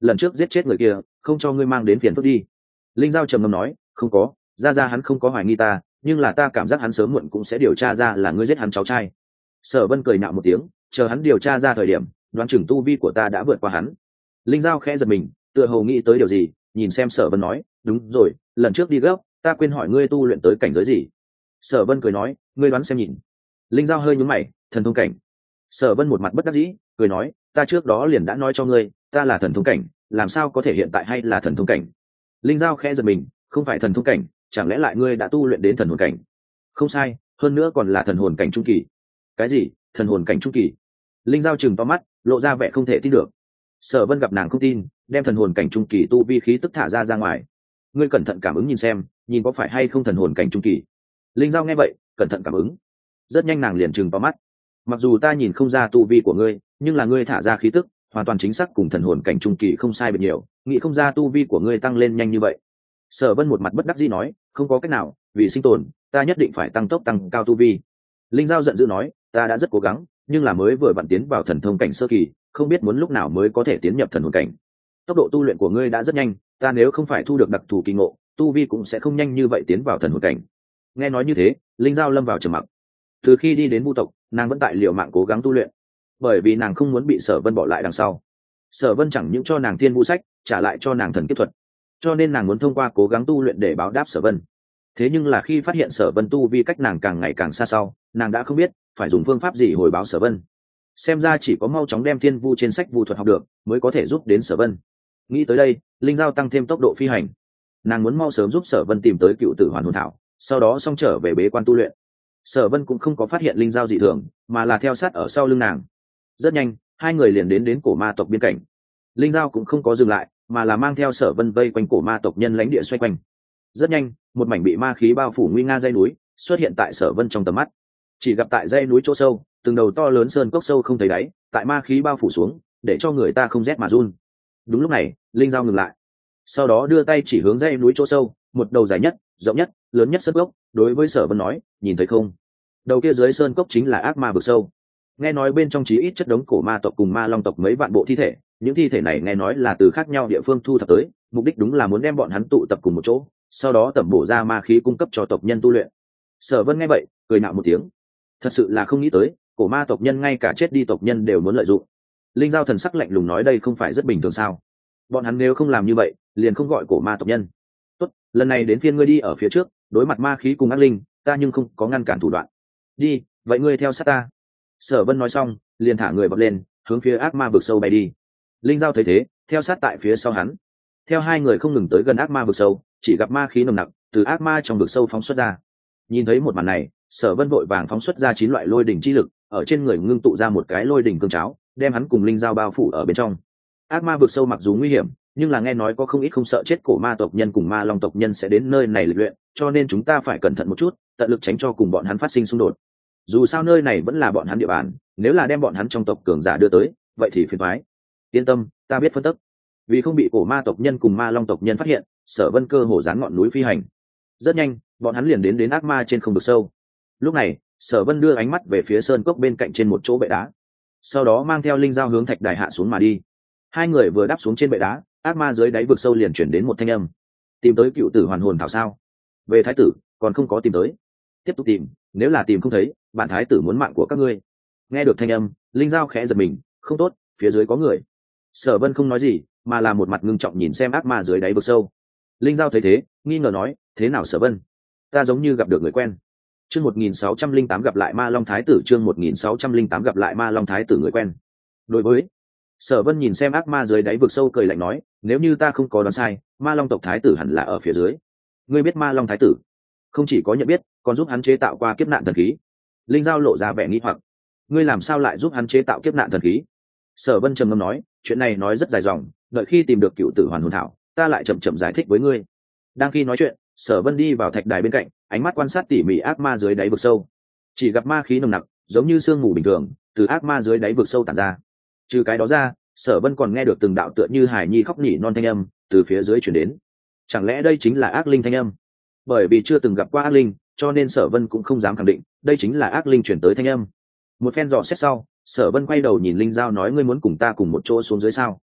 Speaker 1: lần trước giết chết người kia không cho ngươi mang đến phiền phức đi. Linh Giao trầm ngâm nói, không có, ra hắn không có hoài nghi ta, nhưng là ta cảm giác hắn sớm muộn cũng sẽ điều tra ra là ngươi giết hắn cháu trai. Sở Vân cười nhạo một tiếng, chờ hắn điều tra ra thời điểm, đoán chừng tu vi của ta đã vượt qua hắn. Linh Giao khẽ giật mình, tựa hồ nghĩ tới điều gì, nhìn xem Sở Vân nói, đúng rồi, lần trước đi gấp ta quên hỏi ngươi tu luyện tới cảnh giới gì. Sở Vân cười nói, ngươi đoán xem nhìn. Linh Giao hơi nhướng mày, thần thông cảnh. Sở Vân một mặt bất đắc dĩ, cười nói, ta trước đó liền đã nói cho ngươi, ta là thần thông cảnh, làm sao có thể hiện tại hay là thần thông cảnh. Linh Giao khẽ giật mình, không phải thần thông cảnh, chẳng lẽ lại ngươi đã tu luyện đến thần hồn cảnh? Không sai, hơn nữa còn là thần hồn cảnh trung kỳ. Cái gì? Thần hồn cảnh trung kỳ? Linh Giao trừng to mắt, lộ ra vẻ không thể tin được. Sở Vân gặp nàng không tin, đem thần hồn cảnh trung kỳ tu vi khí tức thả ra ngoài. Ngươi cẩn thận cảm ứng nhìn xem, nhìn có phải hay không thần hồn cảnh trung kỳ. Linh Giao nghe vậy, cẩn thận cảm ứng. Rất nhanh nàng liền trừng to mắt. Mặc dù ta nhìn không ra tu vi của ngươi, nhưng là ngươi thả ra khí tức, hoàn toàn chính xác cùng thần hồn cảnh trung kỳ không sai biệt nhiều, nghĩ không ra tu vi của ngươi tăng lên nhanh như vậy. Sở Vân một mặt bất đắc dĩ nói, không có cách nào, vì sinh tồn, ta nhất định phải tăng tốc tăng cao tu vi. Linh Giao giận dữ nói, ta đã rất cố gắng, nhưng là mới vừa vặn tiến vào thần thông cảnh sơ kỳ, không biết muốn lúc nào mới có thể tiến nhập thần hồn cảnh. Tốc độ tu luyện của ngươi đã rất nhanh, ta nếu không phải thu được đặc thù kỳ ngộ, tu vi cũng sẽ không nhanh như vậy tiến vào thần hồn cảnh. Nghe nói như thế, Linh Giao lâm vào trầm mặc. Từ khi đi đến Vu tộc, nàng vẫn tại liều mạng cố gắng tu luyện, bởi vì nàng không muốn bị Sở Vân bỏ lại đằng sau. Sở Vân chẳng những cho nàng thiên vu sách, trả lại cho nàng thần kiếp thuật, cho nên nàng muốn thông qua cố gắng tu luyện để báo đáp Sở Vân. Thế nhưng là khi phát hiện Sở Vân tu vi cách nàng càng ngày càng xa sau, nàng đã không biết phải dùng phương pháp gì hồi báo Sở Vân. Xem ra chỉ có mau chóng đem thiên vu trên sách vu thuật học được mới có thể giúp đến Sở Vân. Nghĩ tới đây, Linh Giao tăng thêm tốc độ phi hành. Nàng muốn mau sớm giúp Sở Vân tìm tới cựu tử hoàn hồn thảo, sau đó xong trở về bế quan tu luyện. Sở Vân cũng không có phát hiện Linh Giao dị thường, mà là theo sát ở sau lưng nàng. Rất nhanh, hai người liền đến cổ ma tộc biên cảnh. Linh Giao cũng không có dừng lại, mà là mang theo Sở Vân vây quanh cổ ma tộc nhân lãnh địa xoay quanh. Rất nhanh, một mảnh bị ma khí bao phủ nguy nga dãy núi xuất hiện tại Sở Vân trong tầm mắt. Chỉ gặp tại dãy núi chỗ sâu, từng đầu to lớn sơn cốc sâu không thấy đáy, tại ma khí bao phủ xuống, để cho người ta không rét mà run. Đúng lúc này, Linh Giao ngừng lại, sau đó đưa tay chỉ hướng dãy núi chỗ sâu, một đầu dài nhất, rộng nhất, lớn nhất sơn cốc, đối với Sở Vân nói, nhìn thấy không? Đầu kia dưới sơn cốc chính là ác ma vực sâu. Nghe nói bên trong chí ít chất đống cổ ma tộc cùng ma long tộc mấy vạn bộ thi thể, những thi thể này nghe nói là từ khác nhau địa phương thu thập tới, mục đích đúng là muốn đem bọn hắn tụ tập cùng một chỗ, sau đó tẩm bổ ra ma khí cung cấp cho tộc nhân tu luyện. Sở Vân nghe vậy, cười nhạo một tiếng. Thật sự là không nghĩ tới, cổ ma tộc nhân ngay cả chết đi tộc nhân đều muốn lợi dụng. Linh Giao thần sắc lạnh lùng nói, đây không phải rất bình thường sao? Bọn hắn nếu không làm như vậy, liền không gọi cổ ma tộc nhân. Tốt, lần này đến phiên ngươi đi ở phía trước, đối mặt ma khí cùng ác linh, ta nhưng không có ngăn cản thủ đoạn. Đi, vậy ngươi theo sát ta. Sở Vân nói xong, liền thả người vọt lên, hướng phía ác ma vực sâu bay đi. Linh Giao thấy thế, theo sát tại phía sau hắn. Theo hai người không ngừng tới gần ác ma vực sâu, chỉ gặp ma khí nồng nặc từ ác ma trong vực sâu phóng xuất ra. Nhìn thấy một màn này, Sở Vân vội vàng phóng xuất ra 9 loại lôi đỉnh chi lực, ở trên người ngưng tụ ra một cái lôi đỉnh cương cháo, đem hắn cùng Linh Giao bao phủ ở bên trong. Ác ma vực sâu mặc dù nguy hiểm, nhưng là nghe nói có không ít không sợ chết cổ ma tộc nhân cùng ma long tộc nhân sẽ đến nơi này lịch luyện, cho nên chúng ta phải cẩn thận một chút, tận lực tránh cho cùng bọn hắn phát sinh xung đột. Dù sao nơi này vẫn là bọn hắn địa bàn, nếu là đem bọn hắn trong tộc cường giả đưa tới, vậy thì phiền toái. Yên tâm, ta biết phân tích. Vì không bị cổ ma tộc nhân cùng ma long tộc nhân phát hiện, Sở Vân cơ hồ dán ngọn núi phi hành. Rất nhanh, bọn hắn liền đến ác ma trên không vực sâu. Lúc này, Sở Vân đưa ánh mắt về phía sơn cốc bên cạnh trên một chỗ bệ đá, sau đó mang theo Linh Giao hướng thạch đài hạ xuống mà đi. Hai người vừa đáp xuống trên bệ đá, ác ma dưới đáy vực sâu liền chuyển đến một thanh âm. Tìm tới cựu tử hoàn hồn thảo sao? Về thái tử, còn không có tìm tới. Tiếp tục tìm, nếu là tìm không thấy, bản thái tử muốn mạng của các ngươi. Nghe được thanh âm, Linh Giao khẽ giật mình, không tốt, phía dưới có người. Sở Vân không nói gì, mà là một mặt ngưng trọng nhìn xem ác ma dưới đáy vực sâu. Linh Giao thấy thế, nghi ngờ nói, thế nào Sở Vân? Ta giống như gặp được người quen. Chương 1608 gặp lại Ma Long Thái tử, chương 1608 gặp lại Ma Long Thái tử người quen. Đối với Sở Vân nhìn xem ác ma dưới đáy vực sâu cười lạnh nói, nếu như ta không có đoán sai, Ma Long tộc thái tử hẳn là ở phía dưới. Ngươi biết Ma Long thái tử? Không chỉ có nhận biết, còn giúp hắn chế tạo qua kiếp nạn thần khí. Linh Giao lộ ra vẻ nghi hoặc. Ngươi làm sao lại giúp hắn chế tạo kiếp nạn thần khí? Sở Vân trầm ngâm nói, chuyện này nói rất dài dòng, đợi khi tìm được cựu tử hoàn hồn thảo, ta lại chậm chậm giải thích với ngươi. Đang khi nói chuyện, Sở Vân đi vào thạch đài bên cạnh, ánh mắt quan sát tỉ mỉ ác ma dưới đáy vực sâu. Chỉ gặp ma khí nồng nặc, giống như sương mù bình thường, từ ác ma dưới đáy vực sâu tản ra. Trừ cái đó ra, Sở Vân còn nghe được từng đạo tựa như hài nhi khóc nỉ non thanh âm từ phía dưới truyền đến. Chẳng lẽ đây chính là ác linh thanh âm? Bởi vì chưa từng gặp qua ác linh, cho nên Sở Vân cũng không dám khẳng định đây chính là ác linh truyền tới thanh âm. Một phen dò xét sau, Sở Vân quay đầu nhìn Linh Giao nói, ngươi muốn cùng ta cùng một chỗ xuống dưới sao?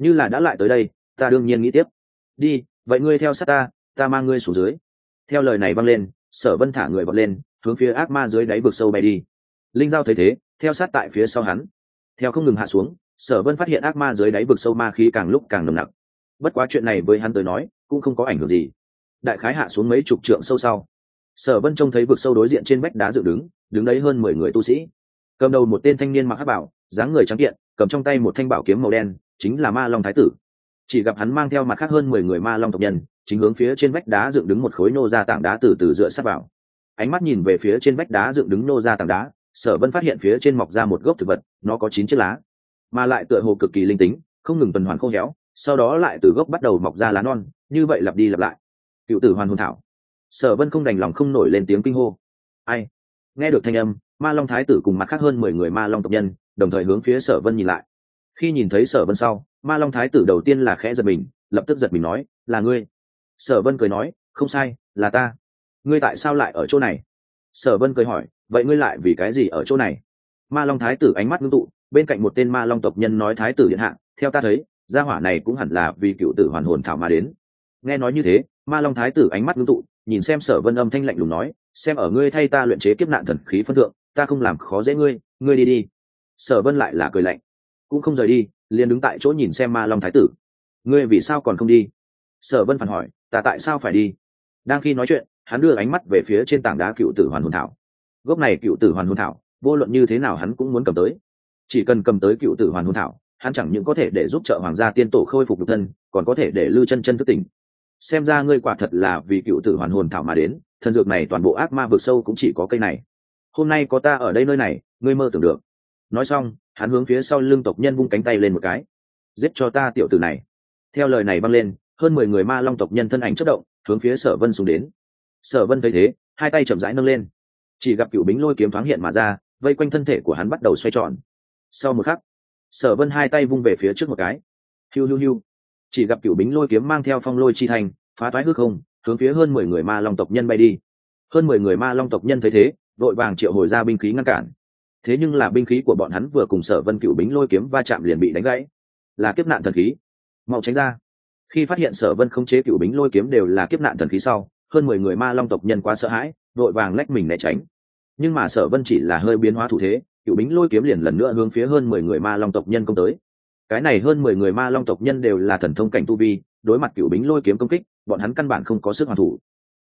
Speaker 1: như là đã lại tới đây, ta đương nhiên nghĩ tiếp. Đi, vậy ngươi theo sát ta, ta mang ngươi xuống dưới. Theo lời này vang lên, Sở Vân thả người vọt lên, hướng phía ác ma dưới đáy vực sâu bay đi. Linh Giao thấy thế, theo sát tại phía sau hắn. Theo không ngừng hạ xuống, Sở Vân phát hiện ác ma dưới đáy vực sâu ma khí càng lúc càng nồng nặc. Bất quá chuyện này với hắn tới nói, cũng không có ảnh hưởng gì. Đại khái hạ xuống mấy chục trượng sâu sau, Sở Vân trông thấy vực sâu đối diện trên vách đá dựng đứng đấy hơn 10 người tu sĩ. Cầm đầu một tên thanh niên mặc hắc bảo, dáng người trắng kiện, cầm trong tay một thanh bảo kiếm màu đen, chính là Ma Long Thái tử. Chỉ gặp hắn mang theo mặt khác hơn 10 người Ma Long tộc nhân, chính hướng phía trên vách đá dựng đứng một khối nô ra tảng đá từ từ dựa sát vào. Ánh mắt nhìn về phía trên vách đá dựng đứng nô ra tảng đá, Sở Vân phát hiện phía trên mọc ra một gốc thực vật, nó có 9 chiếc lá, mà lại tựa hồ cực kỳ linh tính, không ngừng tuần hoàn khô héo, sau đó lại từ gốc bắt đầu mọc ra lá non, như vậy lặp đi lặp lại. Cựu tử hoàn hồn thảo. Sở Vân không đành lòng không nổi lên tiếng kinh hô. Ai? Nghe được thanh âm, Ma Long Thái tử cùng mặt khác hơn 10 người Ma Long tộc nhân, đồng thời hướng phía Sở Vân nhìn lại. Khi nhìn thấy Sở Vân sau, Ma Long Thái tử đầu tiên là khẽ giật mình, lập tức giật mình nói, là ngươi. Sở Vân cười nói, không sai, là ta. Ngươi tại sao lại ở chỗ này? Sở Vân cười hỏi, vậy ngươi lại vì cái gì ở chỗ này? Ma Long Thái tử ánh mắt ngưng tụ, bên cạnh một tên Ma Long tộc nhân nói, Thái tử điện hạ, theo ta thấy, gia hỏa này cũng hẳn là vì cựu tử hoàn hồn thảo mà đến. Nghe nói như thế, Ma Long Thái tử ánh mắt ngưng tụ, nhìn xem Sở Vân âm thanh lạnh lùng nói, xem ở ngươi thay ta luyện chế kiếp nạn thần khí phân thượng, ta không làm khó dễ ngươi, ngươi đi đi. Sở Vân lại là cười lạnh, cũng không rời đi, liền đứng tại chỗ nhìn xem Ma Long Thái tử. Ngươi vì sao còn không đi? Sở Vân phản hỏi, ta tại sao phải đi? Đang khi nói chuyện, hắn đưa ánh mắt về phía trên tảng đá cựu tử hoàn hồn thảo. Gốc này cựu tử hoàn hồn thảo, vô luận như thế nào hắn cũng muốn cầm tới. Chỉ cần cầm tới cựu tử hoàn hồn thảo, hắn chẳng những có thể để giúp trợ hoàng gia tiên tổ khôi phục nhục thân, còn có thể để Lư Chân Chân thức tỉnh. Xem ra ngươi quả thật là vì cựu tử hoàn hồn thảo mà đến, thần dược này toàn bộ ác ma vực sâu cũng chỉ có cây này. Hôm nay có ta ở đây nơi này, ngươi mơ tưởng được. Nói xong, hắn hướng phía sau lưng tộc nhân vung cánh tay lên một cái. Giết cho ta tiểu tử này. Theo lời này vang lên, hơn 10 người Ma Long tộc nhân thân ảnh chớp động, hướng phía Sở Vân xuống đến. Sở Vân thấy thế, hai tay chậm rãi nâng lên, chỉ gặp cựu bính lôi kiếm thoáng hiện mà ra, vây quanh thân thể của hắn bắt đầu xoay tròn. Sau một khắc, Sở Vân hai tay vung về phía trước một cái, hiu hiu hiu, chỉ gặp cựu bính lôi kiếm mang theo phong lôi chi thành, phá toái hư không, hướng phía hơn 10 người Ma Long tộc nhân bay đi. Hơn 10 người Ma Long tộc nhân thấy thế, vội vàng triệu hồi ra binh khí ngăn cản. Thế nhưng là binh khí của bọn hắn vừa cùng Sở Vân cựu bính lôi kiếm va chạm liền bị đánh gãy. Là kiếp nạn thần khí, mau tránh ra. Khi phát hiện Sở Vân khống chế cựu bính lôi kiếm đều là kiếp nạn thần khí sau, hơn 10 người Ma Long tộc nhân quá sợ hãi, vội vàng lách mình né tránh. Nhưng mà Sở Vân chỉ là hơi biến hóa thủ thế, cựu bính lôi kiếm liền lần nữa hướng phía hơn 10 người Ma Long tộc nhân công tới. Cái này hơn 10 người Ma Long tộc nhân đều là thần thông cảnh tu vi, đối mặt cựu bính lôi kiếm công kích, bọn hắn căn bản không có sức hoàn thủ.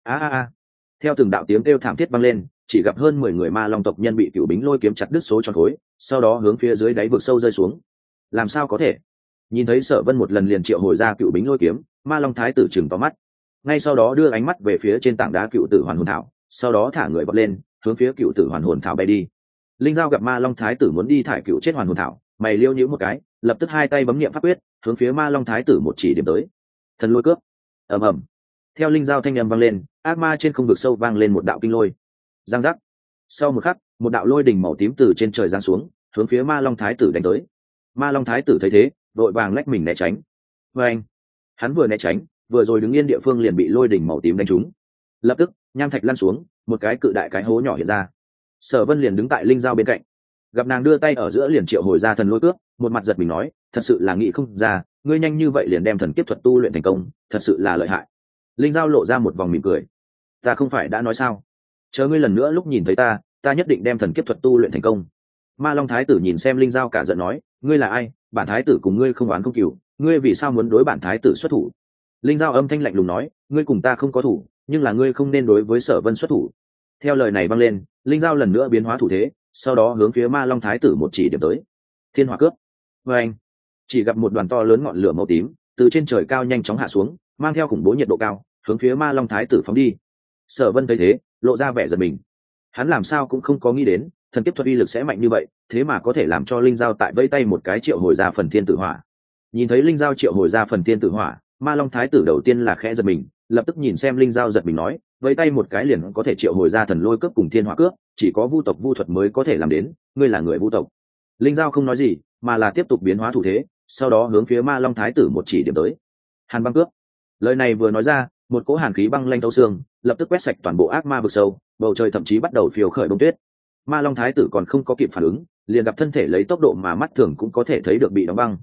Speaker 1: Theo từng đạo tiếng kêu thảm thiết vang lên, chỉ gặp hơn 10 người Ma Long tộc nhân bị cựu bính lôi kiếm chặt đứt số tròn khối, sau đó hướng phía dưới đáy vực sâu rơi xuống. Làm sao có thể? Nhìn thấy Sở Vân một lần liền triệu hồi ra cựu bính lôi kiếm, Ma Long Thái tử trừng to mắt. Ngay sau đó đưa ánh mắt về phía trên tảng đá cựu tử hoàn hồn thảo, sau đó thả người vọt lên, hướng phía cựu tử hoàn hồn thảo bay đi. Linh Giao gặp Ma Long Thái tử muốn đi thải cựu chết hoàn hồn thảo, mày liêu nhíu một cái, lập tức hai tay bấm niệm pháp quyết, hướng phía Ma Long Thái tử một chỉ điểm tới. Thần lôi cướp. Ầm ầm. Theo Linh Giao thanh âm vang lên, ác ma trên không vực sâu vang lên một đạo kinh lôi. Giang giác. Sau một khắc, một đạo lôi đỉnh màu tím từ trên trời giáng xuống, hướng phía Ma Long Thái tử đánh tới. Ma Long Thái tử thấy thế, vội vàng lách mình né tránh. Và anh, hắn vừa né tránh, vừa rồi đứng yên địa phương liền bị lôi đỉnh màu tím đánh trúng. Lập tức, nham thạch lăn xuống, một cái cự đại cái hố nhỏ hiện ra. Sở Vân liền đứng tại Linh Giao bên cạnh, gặp nàng đưa tay ở giữa liền triệu hồi ra thần lôi cướp, một mặt giật mình nói, thật sự là nghĩ không ra, ngươi nhanh như vậy liền đem thần kiếp thuật tu luyện thành công, thật sự là lợi hại. Linh Giao lộ ra một vòng mỉm cười, ta không phải đã nói sao, chờ ngươi lần nữa lúc nhìn thấy ta nhất định đem thần kiếp thuật tu luyện thành công. Ma Long Thái tử nhìn xem Linh Giao cả giận nói, ngươi là ai? Bản thái tử cùng ngươi không oán không cừu, ngươi vì sao muốn đối bản thái tử xuất thủ? Linh Giao âm thanh lạnh lùng nói, ngươi cùng ta không có thủ, nhưng là ngươi không nên đối với Sở Vân xuất thủ. Theo lời này vang lên, Linh Giao lần nữa biến hóa thủ thế, sau đó hướng phía Ma Long Thái tử một chỉ điểm tới. Thiên Hỏa Cướp. Và anh, chỉ gặp một đoàn to lớn ngọn lửa màu tím từ trên trời cao nhanh chóng hạ xuống, mang theo khủng bố nhiệt độ cao, hướng phía Ma Long Thái tử phóng đi. Sở Vân thấy thế, lộ ra vẻ giận mình. Hắn làm sao cũng không có nghĩ đến, thần kiếp thuật uy lực sẽ mạnh như vậy, thế mà có thể làm cho Linh Giao tại vây tay một cái triệu hồi ra phần thiên tử hỏa. Nhìn thấy Linh Giao triệu hồi ra phần thiên tử hỏa, Ma Long Thái tử đầu tiên là khẽ giật mình, lập tức nhìn xem Linh Giao giật mình nói, vây tay một cái liền có thể triệu hồi ra thần lôi cướp cùng thiên hỏa cướp, chỉ có vu tộc vu thuật mới có thể làm đến, ngươi là người vu tộc. Linh Giao không nói gì, mà là tiếp tục biến hóa thủ thế, sau đó hướng phía Ma Long Thái tử một chỉ điểm tới. Hàn băng cướp. Lời này vừa nói ra, một cỗ hàn khí băng lanh thấu xương, lập tức quét sạch toàn bộ ác ma vực sâu, bầu trời thậm chí bắt đầu phiêu khởi bông tuyết. Ma Long Thái tử còn không có kịp phản ứng, liền gặp thân thể lấy tốc độ mà mắt thường cũng có thể thấy được bị đóng băng.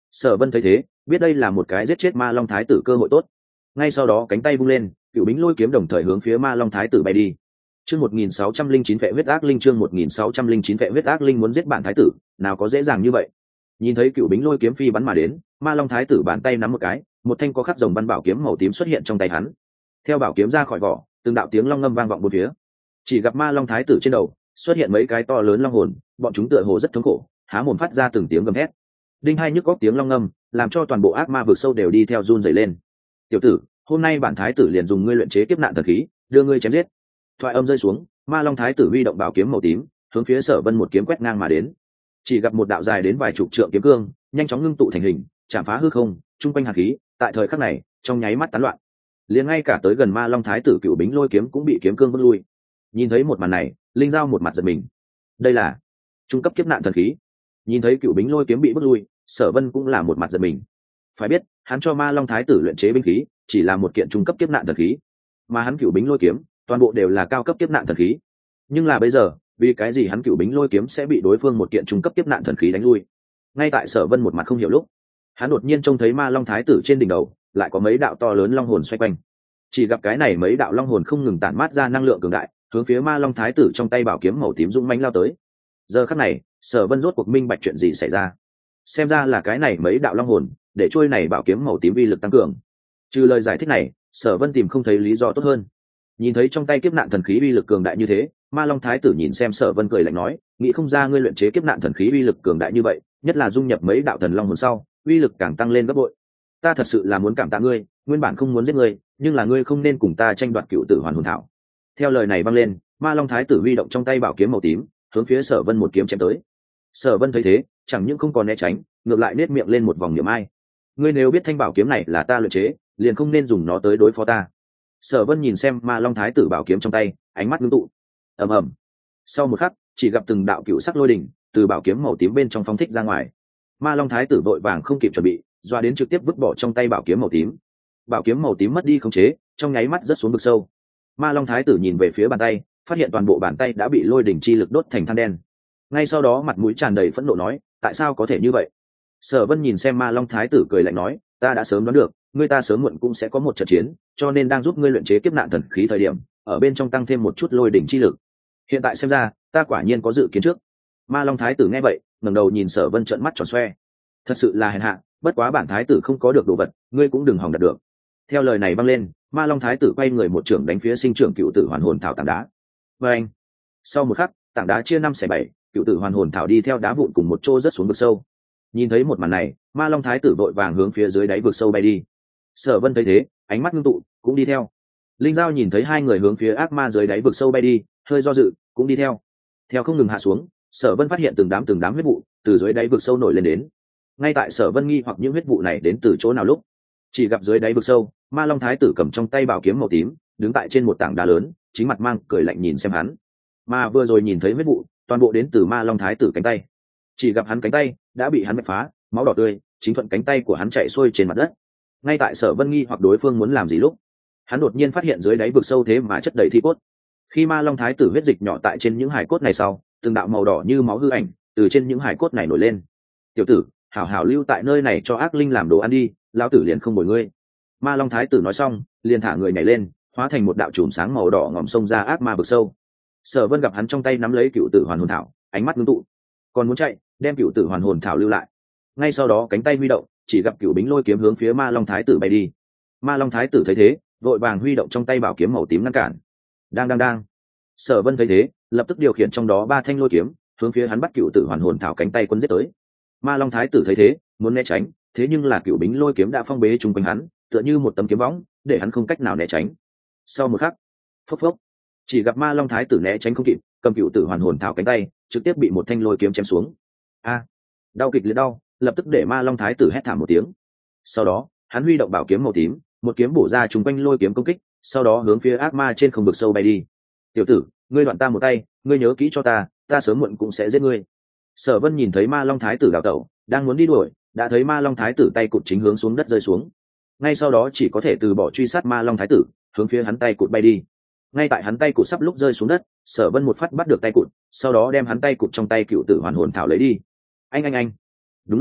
Speaker 1: Sở Vân thấy thế, biết đây là một cái giết chết ma long thái tử cơ hội tốt. Ngay sau đó cánh tay vung lên, cựu bính lôi kiếm đồng thời hướng phía ma long thái tử bay đi. Chương 1609 vệ huyết ác linh, chương 1609 vệ huyết ác linh muốn giết bản thái tử, nào có dễ dàng như vậy. Nhìn thấy cựu bính lôi kiếm phi bắn mà đến, ma long thái tử bàn tay nắm một cái, một thanh có khắc rồng văn bảo kiếm màu tím xuất hiện trong tay hắn. Theo bảo kiếm ra khỏi vỏ, từng đạo tiếng long ngâm vang vọng bốn phía. Chỉ gặp ma long thái tử trên đầu xuất hiện mấy cái to lớn long hồn, bọn chúng tựa hồ rất thống khổ, há mồm phát ra từng tiếng gầm thét. Đinh hai nhức góc tiếng long ngâm, làm cho toàn bộ ác ma vực sâu đều đi theo run rẩy lên. Tiểu tử, hôm nay bản thái tử liền dùng ngươi luyện chế kiếp nạn thần khí, đưa ngươi chém giết. Thoại âm rơi xuống, ma long thái tử huy động bảo kiếm màu tím, hướng phía Sở Vân một kiếm quét ngang mà đến. Chỉ gặp một đạo dài đến vài chục trượng kiếm cương, nhanh chóng ngưng tụ thành hình, chạm phá hư không, trung quanh hàn khí, tại thời khắc này, trong nháy mắt tán loạn. Liền ngay cả tới gần ma long thái tử cựu bính lôi kiếm cũng bị kiếm cương vứt lui. Nhìn thấy một màn này, linh giao một mặt giật mình. Đây là trung cấp kiếp nạn thần khí. Nhìn thấy cựu bính lôi kiếm bị vứt lui, Sở Vân cũng là một mặt giật mình. Phải biết, hắn cho ma long thái tử luyện chế binh khí, chỉ là một kiện trung cấp kiếp nạn thần khí, mà hắn cựu bính lôi kiếm, toàn bộ đều là cao cấp kiếp nạn thần khí. Nhưng là bây giờ, vì cái gì hắn cựu bính lôi kiếm sẽ bị đối phương một kiện trung cấp kiếp nạn thần khí đánh lui? Ngay tại Sở Vân một mặt không hiểu lúc, hắn đột nhiên trông thấy ma long thái tử trên đỉnh đầu lại có mấy đạo to lớn long hồn xoay quanh. Chỉ gặp cái này mấy đạo long hồn không ngừng tản mát ra năng lượng cường đại, hướng phía ma long thái tử trong tay bảo kiếm màu tím dũng mãnh lao tới. Giờ khắc này, Sở Vân rốt cuộc minh bạch chuyện gì xảy ra. Xem ra là cái này mấy đạo long hồn để trôi này bảo kiếm màu tím uy lực tăng cường. Trừ lời giải thích này, Sở Vân tìm không thấy lý do tốt hơn. Nhìn thấy trong tay kiếp nạn thần khí uy lực cường đại như thế, ma long thái tử nhìn xem Sở Vân cười lạnh nói, nghĩ không ra ngươi luyện chế kiếp nạn thần khí uy lực cường đại như vậy, nhất là dung nhập mấy đạo thần long hồn sau, uy lực càng tăng lên gấp bội. Ta thật sự là muốn cảm tạ ngươi, nguyên bản không muốn giết ngươi, nhưng là ngươi không nên cùng ta tranh đoạt cựu tử hoàn hồn thảo. Theo lời này vang lên, ma long thái tử huy động trong tay bảo kiếm màu tím, hướng phía Sở Vân một kiếm chém tới. Sở Vân thấy thế, chẳng những không còn né tránh, ngược lại nét miệng lên một vòng niệm ai. Ngươi nếu biết thanh bảo kiếm này là ta luyện chế, liền không nên dùng nó tới đối phó ta. Sở Vân nhìn xem ma long thái tử bảo kiếm trong tay, ánh mắt ngưng tụ. Ầm ầm. Sau một khắc, chỉ gặp từng đạo cựu sắc lôi đỉnh từ bảo kiếm màu tím bên trong phóng thích ra ngoài. Ma long thái tử vội vàng không kịp chuẩn bị, doa đến trực tiếp vứt bỏ trong tay bảo kiếm màu tím. Bảo kiếm màu tím mất đi khống chế, trong nháy mắt rớt xuống vực sâu. Ma long thái tử nhìn về phía bàn tay, phát hiện toàn bộ bàn tay đã bị lôi đỉnh chi lực đốt thành than đen. Ngay sau đó mặt mũi tràn đầy phẫn nộ nói, tại sao có thể như vậy? Sở Vân nhìn xem ma long thái tử cười lạnh nói, ta đã sớm đoán được, ngươi ta sớm muộn cũng sẽ có một trận chiến, cho nên đang giúp ngươi luyện chế kiếp nạn thần khí thời điểm, ở bên trong tăng thêm một chút lôi đỉnh chi lực. Hiện tại xem ra, ta quả nhiên có dự kiến trước. Ma long thái tử nghe vậy, ngẩng đầu nhìn Sở Vân trợn mắt tròn xoe. Thật sự là hèn hạ, bất quá bản thái tử không có được đồ vật, ngươi cũng đừng hòng đạt được. Theo lời này vang lên, ma long thái tử quay người một trưởng đánh phía sinh trưởng cựu tử hoàn hồn thảo tảng đá. Và anh, sau một khắc, tảng đá chia 5/7, cựu tử hoàn hồn thảo đi theo đá vụn cùng một chỗ rớt xuống vực sâu. Nhìn thấy một màn này, ma long thái tử vội vàng hướng phía dưới đáy vực sâu bay đi. Sở Vân thấy thế, ánh mắt ngưng tụ, cũng đi theo. Linh Giao nhìn thấy hai người hướng phía ác ma dưới đáy vực sâu bay đi, hơi do dự, cũng đi theo. Theo không ngừng hạ xuống, Sở Vân phát hiện từng đám huyết vụ từ dưới đáy vực sâu nổi lên đến. Ngay tại Sở Vân nghi hoặc những huyết vụ này đến từ chỗ nào lúc, chỉ gặp dưới đáy vực sâu, ma long thái tử cầm trong tay bảo kiếm màu tím, đứng tại trên một tảng đá lớn, chính mặt mang cười lạnh nhìn xem hắn. Mà vừa rồi nhìn thấy huyết vụ, toàn bộ đến từ ma long thái tử cánh tay. Chỉ gặp hắn cánh tay đã bị hắn bẻ phá, máu đỏ tươi chính thuận cánh tay của hắn chảy xuôi trên mặt đất. Ngay tại Sở Vân nghi hoặc đối phương muốn làm gì lúc, hắn đột nhiên phát hiện dưới đáy vực sâu thế mà chất đầy thi cốt. Khi ma long thái tử huyết dịch nhỏ tại trên những hải cốt này sau, từng đạo màu đỏ như máu hư ảnh từ trên những hải cốt này nổi lên. Tiểu tử, hảo hảo lưu tại nơi này cho ác linh làm đồ ăn đi, lão tử liền không bồi ngươi. Ma long thái tử nói xong, liền thả người nhảy lên, hóa thành một đạo chùm sáng màu đỏ ngòm sông ra ác ma vực sâu. Sở Vân gặp hắn trong tay nắm lấy cựu tử hoàn hồn thảo, ánh mắt ngưng tụ, còn muốn chạy, đem cựu tử hoàn hồn thảo lưu lại. Ngay sau đó cánh tay huy động, chỉ gặp cựu bính lôi kiếm hướng phía ma long thái tử bay đi. Ma long thái tử thấy thế, vội vàng huy động trong tay bảo kiếm màu tím ngăn cản. Đang. Sở Vân thấy thế, lập tức điều khiển trong đó 3 thanh lôi kiếm, hướng phía hắn bắt cựu tử hoàn hồn thảo cánh tay quân giết tới. Ma long thái tử thấy thế, muốn né tránh, thế nhưng là cựu bính lôi kiếm đã phong bế chung quanh hắn, tựa như một tấm kiếm võng, để hắn không cách nào né tránh. Sau một khắc, phốc phốc, chỉ gặp ma long thái tử né tránh không kịp, cầm cựu tử hoàn hồn thảo cánh tay, trực tiếp bị một thanh lôi kiếm chém xuống. A, đau kịch liệt đau, lập tức để ma long thái tử hét thảm một tiếng. Sau đó, hắn huy động bảo kiếm màu tím, một kiếm bổ ra trùng quanh lôi kiếm công kích, sau đó hướng phía ác ma trên không vực sâu bay đi. Tiểu tử, ngươi đoạn ta một tay, ngươi nhớ kỹ cho ta sớm muộn cũng sẽ giết ngươi. Sở Vân nhìn thấy ma long thái tử đào tẩu, đang muốn đi đuổi, đã thấy ma long thái tử tay cụt chính hướng xuống đất rơi xuống. Ngay sau đó chỉ có thể từ bỏ truy sát ma long thái tử, hướng phía hắn tay cụt bay đi. Ngay tại hắn tay cụt sắp lúc rơi xuống đất, Sở Vân một phát bắt được tay cụt, sau đó đem hắn tay cụt trong tay cựu tử hoàn hồn thảo lấy đi. Anh. Đúng lúc này,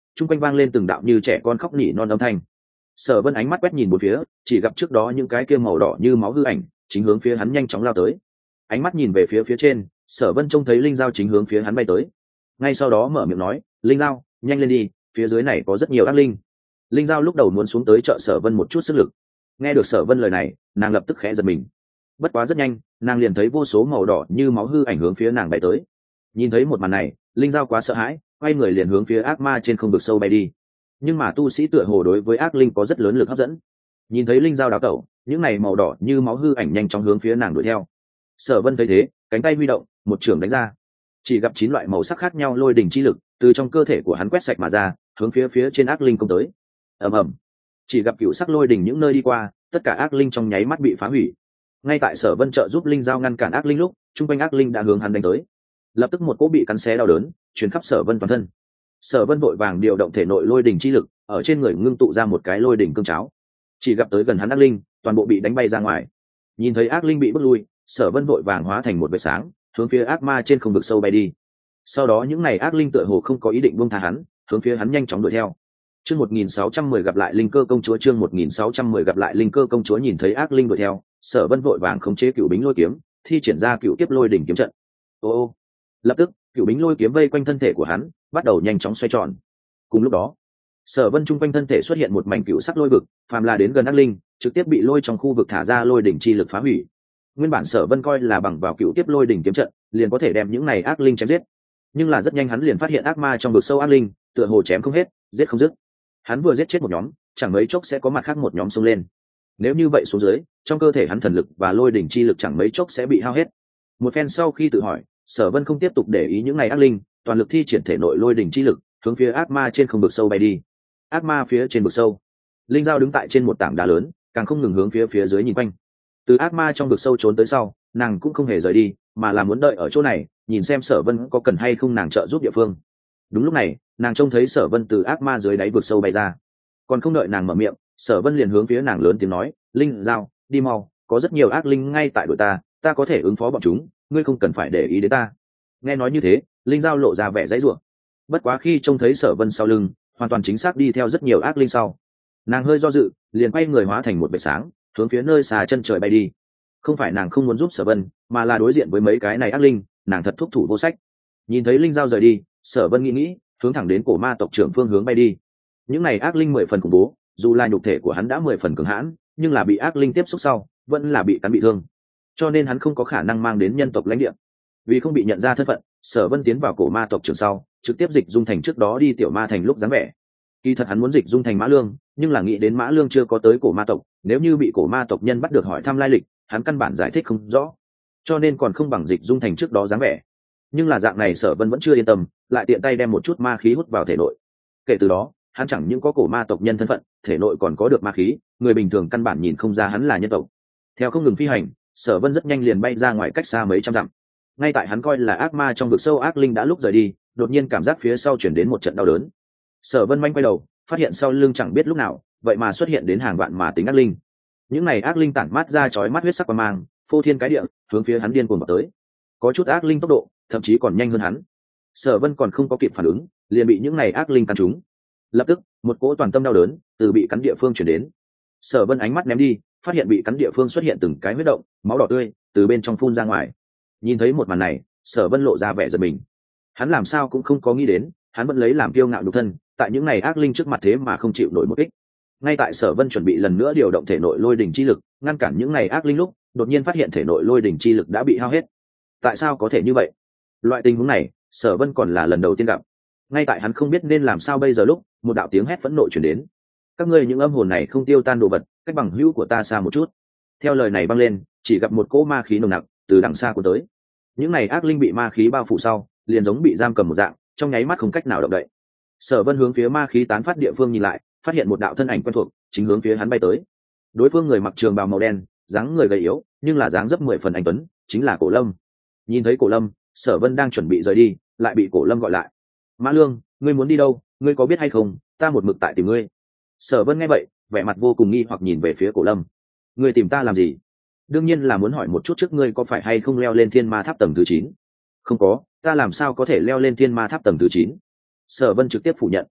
Speaker 1: chung quanh vang lên từng đạo như trẻ con khóc nỉ non âm thanh. Sở Vân ánh mắt quét nhìn một phía, chỉ gặp trước đó những cái kia màu đỏ như máu hư ảnh chính hướng phía hắn nhanh chóng lao tới. Ánh mắt nhìn về phía trên, Sở Vân trông thấy linh dao chính hướng phía hắn bay tới. Ngay sau đó mở miệng nói, linh dao, nhanh lên đi, phía dưới này có rất nhiều ác linh. Linh dao lúc đầu muốn xuống tới trợ Sở Vân một chút sức lực. Nghe được Sở Vân lời này, nàng lập tức khẽ giật mình. Bất quá rất nhanh, nàng liền thấy vô số màu đỏ như máu hư ảnh hướng phía nàng bay tới. Nhìn thấy một màn này, linh dao quá sợ hãi, quay người liền hướng phía ác ma trên không vực sâu bay đi. Nhưng mà tu sĩ tựa hồ đối với ác linh có rất lớn lực hấp dẫn. Nhìn thấy linh dao đáo tẩu, những này màu đỏ như máu hư ảnh nhanh chóng hướng phía nàng đuổi theo. Sở Vân thấy thế, cánh tay huy động, một chưởng đánh ra. Chỉ gặp 9 loại màu sắc khác nhau lôi đỉnh chi lực từ trong cơ thể của hắn quét sạch mà ra, hướng phía trên ác linh công tới. Ầm ầm. Chỉ gặp cựu sắc lôi đỉnh những nơi đi qua, tất cả ác linh trong nháy mắt bị phá hủy. Ngay tại Sở Vân trợ giúp linh dao ngăn cản ác linh lúc, trung quanh ác linh đã hướng hắn đánh tới. Lập tức một cỗ bị cắn xé đau đớn truyền khắp Sở Vân toàn thân. Sở Vân vội vàng điều động thể nội lôi đỉnh chi lực, ở trên người ngưng tụ ra một cái lôi đỉnh cương cháo. Chỉ gặp tới gần hắn ác linh, toàn bộ bị đánh bay ra ngoài. Nhìn thấy ác linh bị bước lui, Sở Vân vội vàng hóa thành một vệt sáng, hướng phía ác ma trên không vực sâu bay đi. Sau đó những này ác linh tựa hồ không có ý định buông tha hắn, hướng phía hắn nhanh chóng đuổi theo. Chương 1610 gặp lại linh cơ công chúa, chương 1610 gặp lại linh cơ công chúa. Nhìn thấy ác linh đuổi theo, Sở Vân vội vàng khống chế cựu bính lôi kiếm, thi triển ra cựu kiếp lôi đỉnh kiếm trận. Ô, lập tức, cựu bính lôi kiếm vây quanh thân thể của hắn, bắt đầu nhanh chóng xoay tròn. Cùng lúc đó, Sở Vân trung quanh thân thể xuất hiện một mảnh cựu sắc lôi vực, phàm là đến gần ác linh, trực tiếp bị lôi trong khu vực thả ra lôi đỉnh chi lực phá hủy. Nguyên bản Sở Vân coi là bằng vào cựu kiếp lôi đỉnh kiếm trận, liền có thể đem những này ác linh chém giết. Nhưng là rất nhanh hắn liền phát hiện ác ma trong vực sâu ác linh, tựa hồ chém không hết, giết không dứt. Hắn vừa giết chết một nhóm, chẳng mấy chốc sẽ có mặt khác một nhóm xông lên. Nếu như vậy xuống dưới, trong cơ thể hắn thần lực và lôi đỉnh chi lực chẳng mấy chốc sẽ bị hao hết. Một phen sau khi tự hỏi, Sở Vân không tiếp tục để ý những này ác linh, toàn lực thi triển thể nội lôi đỉnh chi lực, hướng phía ác ma trên không vực sâu bay đi. Ác ma phía trên vực sâu, linh dao đứng tại trên một tảng đá lớn, càng không ngừng hướng phía dưới nhìn quanh. Từ ác ma trong vực sâu trốn tới sau, nàng cũng không hề rời đi, mà là muốn đợi ở chỗ này, nhìn xem Sở Vân có cần hay không nàng trợ giúp địa phương. Đúng lúc này, nàng trông thấy Sở Vân từ ác ma dưới đáy vực sâu bay ra. Còn không đợi nàng mở miệng, Sở Vân liền hướng phía nàng lớn tiếng nói, linh dao, đi mau, có rất nhiều ác linh ngay tại đội ta có thể ứng phó bọn chúng, ngươi không cần phải để ý đến ta. Nghe nói như thế, linh dao lộ ra vẻ dãy rủa. Bất quá khi trông thấy Sở Vân sau lưng, hoàn toàn chính xác đi theo rất nhiều ác linh sau, nàng hơi do dự, liền quay người hóa thành một vệt sáng, hướng phía nơi xa chân trời bay đi. Không phải nàng không muốn giúp Sở Vân, mà là đối diện với mấy cái này ác linh, nàng thật thúc thủ vô sách. Nhìn thấy linh dao rời đi, Sở Vân nghĩ, hướng thẳng đến cổ ma tộc trưởng phương hướng bay đi. Những này ác linh 10 phần khủng bố, dù là nhục thể của hắn đã 10 phần cường hãn, nhưng là bị ác linh tiếp xúc sau, vẫn là bị cắn bị thương. Cho nên hắn không có khả năng mang đến nhân tộc lãnh địa. Vì không bị nhận ra thân phận, Sở Vân tiến vào cổ ma tộc trưởng sau, trực tiếp dịch dung thành trước đó đi tiểu ma thành lúc dáng vẻ. Kỳ thật hắn muốn dịch dung thành Mã Lương, nhưng là nghĩ đến Mã Lương chưa có tới cổ ma tộc, nếu như bị cổ ma tộc nhân bắt được hỏi thăm lai lịch, hắn căn bản giải thích không rõ, cho nên còn không bằng dịch dung thành trước đó dáng vẻ. Nhưng là dạng này Sở Vân vẫn chưa yên tâm, lại tiện tay đem một chút ma khí hút vào thể nội. Kể từ đó, hắn chẳng những có cổ ma tộc nhân thân phận, thể nội còn có được ma khí, người bình thường căn bản nhìn không ra hắn là nhân tộc. Theo không ngừng phi hành, Sở Vân rất nhanh liền bay ra ngoài cách xa mấy trăm dặm. Ngay tại hắn coi là ác ma trong vực sâu ác linh đã lúc rời đi, đột nhiên cảm giác phía sau chuyển đến một trận đau đớn. Sở Vân manh quay đầu, phát hiện sau lưng chẳng biết lúc nào, vậy mà xuất hiện đến hàng vạn mà tính ác linh. Những này ác linh tản mát ra chói mắt huyết sắc quang mang, phô thiên cái địa, hướng phía hắn điên cuồng vào tới. Có chút ác linh tốc độ, thậm chí còn nhanh hơn hắn. Sở Vân còn không có kịp phản ứng, liền bị những này ác linh cắn trúng. Lập tức, một cỗ toàn tâm đau đớn từ bị cắn địa phương chuyển đến. Sở Vân ánh mắt ném đi, phát hiện bị cắn địa phương xuất hiện từng cái huyết động, máu đỏ tươi từ bên trong phun ra ngoài. Nhìn thấy một màn này, Sở Vân lộ ra vẻ giật mình. Hắn làm sao cũng không có nghĩ đến, hắn vẫn lấy làm kiêu ngạo nhục thân, tại những này ác linh trước mặt thế mà không chịu nổi một kích. Ngay tại Sở Vân chuẩn bị lần nữa điều động thể nội lôi đỉnh chi lực, ngăn cản những này ác linh lúc, đột nhiên phát hiện thể nội lôi đỉnh chi lực đã bị hao hết. Tại sao có thể như vậy? Loại tình huống này, Sở Vân còn là lần đầu tiên gặp. Ngay tại hắn không biết nên làm sao bây giờ lúc, một đạo tiếng hét phẫn nộ truyền đến. Các ngươi những âm hồn này không tiêu tan đồ vật, cách bằng hữu của ta xa một chút. Theo lời này vang lên, chỉ gặp một cỗ ma khí nồng nặc từ đằng xa cuốn tới. Những này ác linh bị ma khí bao phủ sau, liền giống bị giam cầm một dạng, trong nháy mắt không cách nào động đậy. Sở Vân hướng phía ma khí tán phát địa phương nhìn lại, phát hiện một đạo thân ảnh quen thuộc, chính hướng phía hắn bay tới. Đối phương người mặc trường bào màu đen, dáng người gầy yếu, nhưng là dáng dấp 10 phần anh tuấn, chính là Cổ Lâm. Nhìn thấy Cổ Lâm, Sở Vân đang chuẩn bị rời đi, lại bị Cổ Lâm gọi lại. Mã Lương, ngươi muốn đi đâu? Ngươi có biết hay không? Ta một mực tại tìm ngươi. Sở Vân nghe vậy, vẻ mặt vô cùng nghi hoặc nhìn về phía Cổ Lâm. Ngươi tìm ta làm gì? Đương nhiên là muốn hỏi một chút trước ngươi có phải hay không leo lên Thiên Ma Tháp tầng thứ 9. Không có, ta làm sao có thể leo lên Thiên Ma Tháp tầng thứ 9? Sở Vân trực tiếp phủ nhận.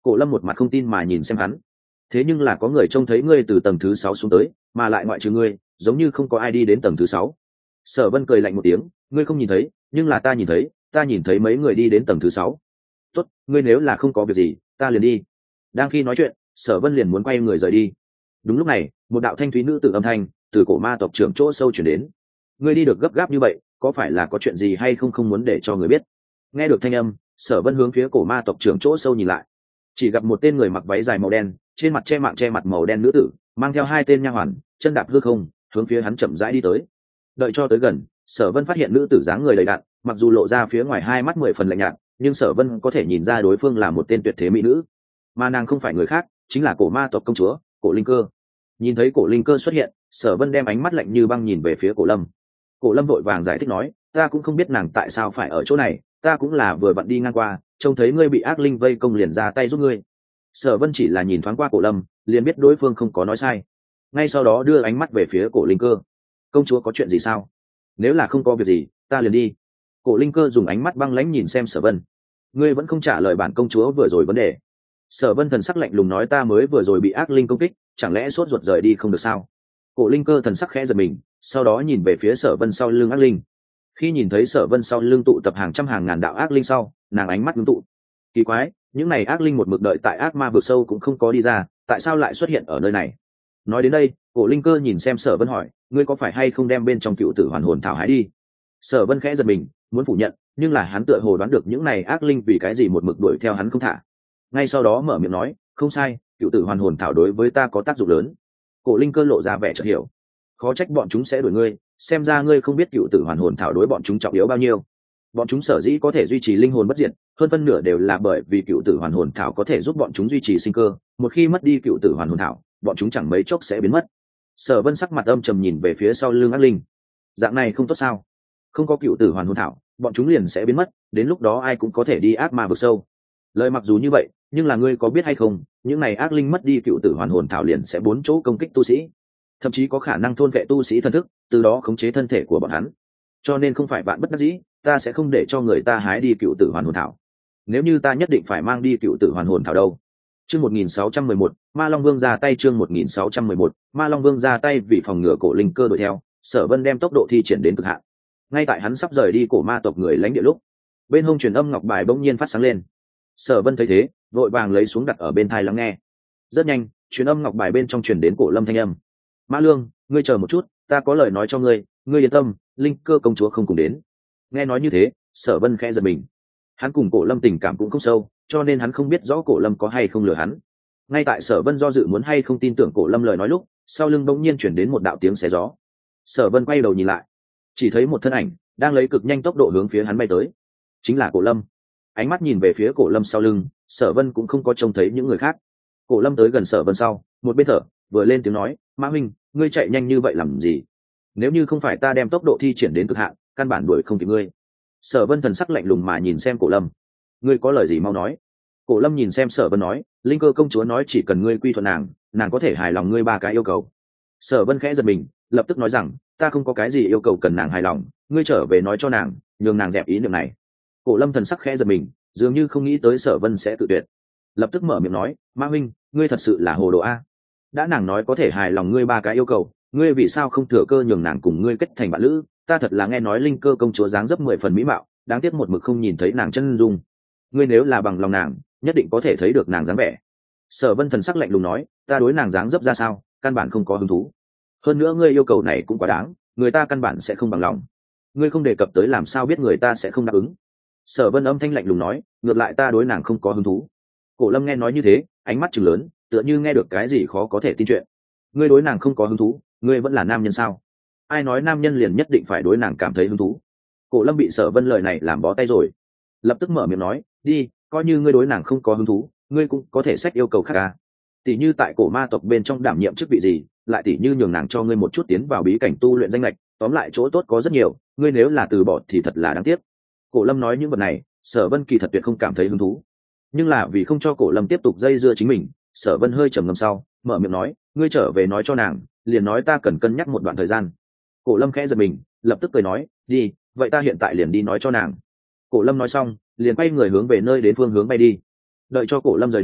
Speaker 1: Cổ lâm một mặt không tin mà nhìn xem hắn. Thế nhưng là có người trông thấy ngươi từ tầng thứ 6 xuống tới, mà lại ngoại trừ ngươi giống như không có ai đi đến tầng thứ 6. Sở Vân cười lạnh một tiếng, ngươi không nhìn thấy, nhưng là ta nhìn thấy mấy người đi đến tầng thứ 6. Tốt, ngươi nếu là không có việc gì, ta liền đi. Đang khi nói chuyện, Sở Vân liền muốn quay người rời đi. Đúng lúc này, một đạo thanh thúy nữ tử âm thanh từ cổ ma tộc trưởng chỗ sâu truyền đến. Ngươi đi được gấp gáp như vậy, có phải là có chuyện gì hay không muốn để cho người biết? Nghe được thanh âm, Sở Vân hướng phía cổ ma tộc trưởng chỗ sâu nhìn lại, chỉ gặp một tên người mặc váy dài màu đen, trên mặt che mạng che mặt màu đen nữ tử, mang theo hai tên nha hoàn, chân đạp hư không, hướng phía hắn chậm rãi đi tới. Đợi cho tới gần, Sở Vân phát hiện nữ tử dáng người đầy đặn, mặc dù lộ ra phía ngoài hai mắt 10 phần lạnh nhạt, nhưng Sở Vân có thể nhìn ra đối phương là một tên tuyệt thế mỹ nữ, mà nàng không phải người khác, chính là cổ ma tộc công chúa, Cổ Linh Cơ. Nhìn thấy Cổ Linh Cơ xuất hiện, Sở Vân đem ánh mắt lạnh như băng nhìn về phía Cổ Lâm. Cổ Lâm vội vàng giải thích nói, ta cũng không biết nàng tại sao phải ở chỗ này, ta cũng là vừa vặn đi ngang qua, trông thấy ngươi bị ác linh vây công liền ra tay giúp ngươi. Sở Vân chỉ là nhìn thoáng qua Cổ Lâm, liền biết đối phương không có nói sai. Ngay sau đó đưa ánh mắt về phía Cổ Linh Cơ. Công chúa có chuyện gì sao? Nếu là không có việc gì, ta liền đi. Cổ Linh Cơ dùng ánh mắt băng lãnh nhìn xem Sở Vân. Ngươi vẫn không trả lời bản công chúa vừa rồi vấn đề. Sở Vân thần sắc lạnh lùng nói, ta mới vừa rồi bị ác linh công kích, chẳng lẽ sốt ruột rời đi không được sao? Cổ Linh Cơ thần sắc khẽ giật mình, sau đó nhìn về phía Sở Vân sau lưng ác linh. Khi nhìn thấy Sở Vân sau lưng tụ tập hàng trăm hàng ngàn đạo ác linh sau, nàng ánh mắt ngưng tụ. Kỳ quái, những này ác linh một mực đợi tại ác ma vực sâu cũng không có đi ra, tại sao lại xuất hiện ở nơi này? Nói đến đây, Cổ Linh Cơ nhìn xem Sở Vân hỏi, ngươi có phải hay không đem bên trong cựu tử hoàn hồn thảo hái đi? Sở Vân khẽ giật mình, muốn phủ nhận, nhưng là hắn tựa hồ đoán được những này ác linh vì cái gì một mực đuổi theo hắn không thả. Ngay sau đó mở miệng nói, không sai, cựu tử hoàn hồn thảo đối với ta có tác dụng lớn. Cổ Linh Cơ lộ ra vẻ chợt hiểu, khó trách bọn chúng sẽ đuổi ngươi, xem ra ngươi không biết cựu tử hoàn hồn thảo đối bọn chúng trọng yếu bao nhiêu. Bọn chúng sở dĩ có thể duy trì linh hồn bất diệt, hơn phân nửa đều là bởi vì cựu tử hoàn hồn thảo có thể giúp bọn chúng duy trì sinh cơ, một khi mất đi cựu tử hoàn hồn thảo, bọn chúng chẳng mấy chốc sẽ biến mất. Sở Vân sắc mặt âm trầm nhìn về phía sau lưng ác linh. Dạng này không tốt sao? Không có cựu tử hoàn hồn thảo, bọn chúng liền sẽ biến mất, đến lúc đó ai cũng có thể đi ác ma vực sâu. Lời mặc dù như vậy, nhưng là ngươi có biết hay không, những này ác linh mất đi cựu tử hoàn hồn thảo liền sẽ bốn chỗ công kích tu sĩ, thậm chí có khả năng thôn vệ tu sĩ thần thức, từ đó khống chế thân thể của bọn hắn. Cho nên không phải bạn bất đắc dĩ, ta sẽ không để cho người ta hái đi cựu tử hoàn hồn thảo. Nếu như ta nhất định phải mang đi cựu tử hoàn hồn thảo đâu? Chương 1611, Ma Long Vương ra tay. Chương 1611, Ma Long Vương ra tay. Vì phòng ngừa Cổ Linh Cơ đuổi theo, Sở Vân đem tốc độ thi triển đến cực hạn. Ngay tại hắn sắp rời đi cổ ma tộc người lãnh địa lúc, bên hông truyền âm ngọc bài bỗng nhiên phát sáng lên. Sở Vân thấy thế, vội vàng lấy xuống đặt ở bên tai lắng nghe. Rất nhanh, truyền âm ngọc bài bên trong truyền đến Cổ Lâm thanh âm. Mã Lương, ngươi chờ một chút, ta có lời nói cho ngươi, ngươi yên tâm, Linh Cơ công chúa không cùng đến. Nghe nói như thế, Sở Vân khẽ giật mình. Hắn cùng Cổ Lâm tình cảm cũng không sâu, cho nên hắn không biết rõ Cổ Lâm có hay không lừa hắn. Ngay tại Sở Vân do dự muốn hay không tin tưởng Cổ Lâm lời nói lúc, sau lưng bỗng nhiên truyền đến một đạo tiếng xé gió. Sở Vân quay đầu nhìn lại, chỉ thấy một thân ảnh đang lấy cực nhanh tốc độ hướng phía hắn bay tới, chính là Cổ Lâm. Ánh mắt nhìn về phía Cổ Lâm sau lưng, Sở Vân cũng không có trông thấy những người khác. Cổ Lâm tới gần Sở Vân sau, một bên thở, vừa lên tiếng nói, Mã huynh, ngươi chạy nhanh như vậy làm gì? Nếu như không phải ta đem tốc độ thi triển đến cực hạn, căn bản đuổi không kịp ngươi. Sở Vân thần sắc lạnh lùng mà nhìn xem Cổ Lâm. Ngươi có lời gì mau nói. Cổ Lâm nhìn xem Sở Vân nói, Linh Cơ công chúa nói chỉ cần ngươi quy thuận nàng, nàng có thể hài lòng ngươi ba cái yêu cầu. Sở Vân khẽ giật mình, lập tức nói rằng, ta không có cái gì yêu cầu cần nàng hài lòng, ngươi trở về nói cho nàng, nhường nàng dẹp ý niệm này. Cổ Lâm thần sắc khẽ giật mình, dường như không nghĩ tới Sở Vân sẽ tự tuyệt, lập tức mở miệng nói, Ma huynh, ngươi thật sự là hồ đồ a. Đã nàng nói có thể hài lòng ngươi ba cái yêu cầu, ngươi vì sao không thừa cơ nhường nàng cùng ngươi kết thành bạn lữ? Ta thật là nghe nói Linh Cơ công chúa dáng dấp 10 phần mỹ mạo, đáng tiếc một mực không nhìn thấy nàng chân dung. Ngươi nếu là bằng lòng nàng, nhất định có thể thấy được nàng dáng vẻ. Sở Vân thần sắc lạnh lùng nói, ta đối nàng dáng dấp ra sao, căn bản không có hứng thú. Hơn nữa ngươi yêu cầu này cũng quá đáng, người ta căn bản sẽ không bằng lòng. Ngươi không đề cập tới làm sao biết người ta sẽ không đáp ứng. Sở Vân âm thanh lạnh lùng nói, ngược lại ta đối nàng không có hứng thú. Cổ Lâm nghe nói như thế, ánh mắt trừng lớn, tựa như nghe được cái gì khó có thể tin chuyện. Ngươi đối nàng không có hứng thú, ngươi vẫn là nam nhân sao? Ai nói nam nhân liền nhất định phải đối nàng cảm thấy hứng thú? Cổ Lâm bị Sở Vân lời này làm bó tay rồi, lập tức mở miệng nói, đi, coi như ngươi đối nàng không có hứng thú, ngươi cũng có thể xét yêu cầu khác à? Tỷ như tại cổ ma tộc bên trong đảm nhiệm chức vị gì, lại tỷ như nhường nàng cho ngươi một chút tiến vào bí cảnh tu luyện danh lệch, tóm lại chỗ tốt có rất nhiều, ngươi nếu là từ bỏ thì thật là đáng tiếc. Cổ Lâm nói những vật này, Sở Vân kỳ thật tuyệt không cảm thấy hứng thú, nhưng là vì không cho Cổ Lâm tiếp tục dây dưa chính mình, Sở Vân hơi trầm ngâm sau, mở miệng nói, ngươi trở về nói cho nàng, liền nói ta cần cân nhắc một đoạn thời gian. Cổ Lâm khẽ giật mình, lập tức cười nói, đi, vậy ta hiện tại liền đi nói cho nàng. Cổ Lâm nói xong, liền quay người hướng về nơi đến phương hướng bay đi. Đợi cho Cổ Lâm rời đi,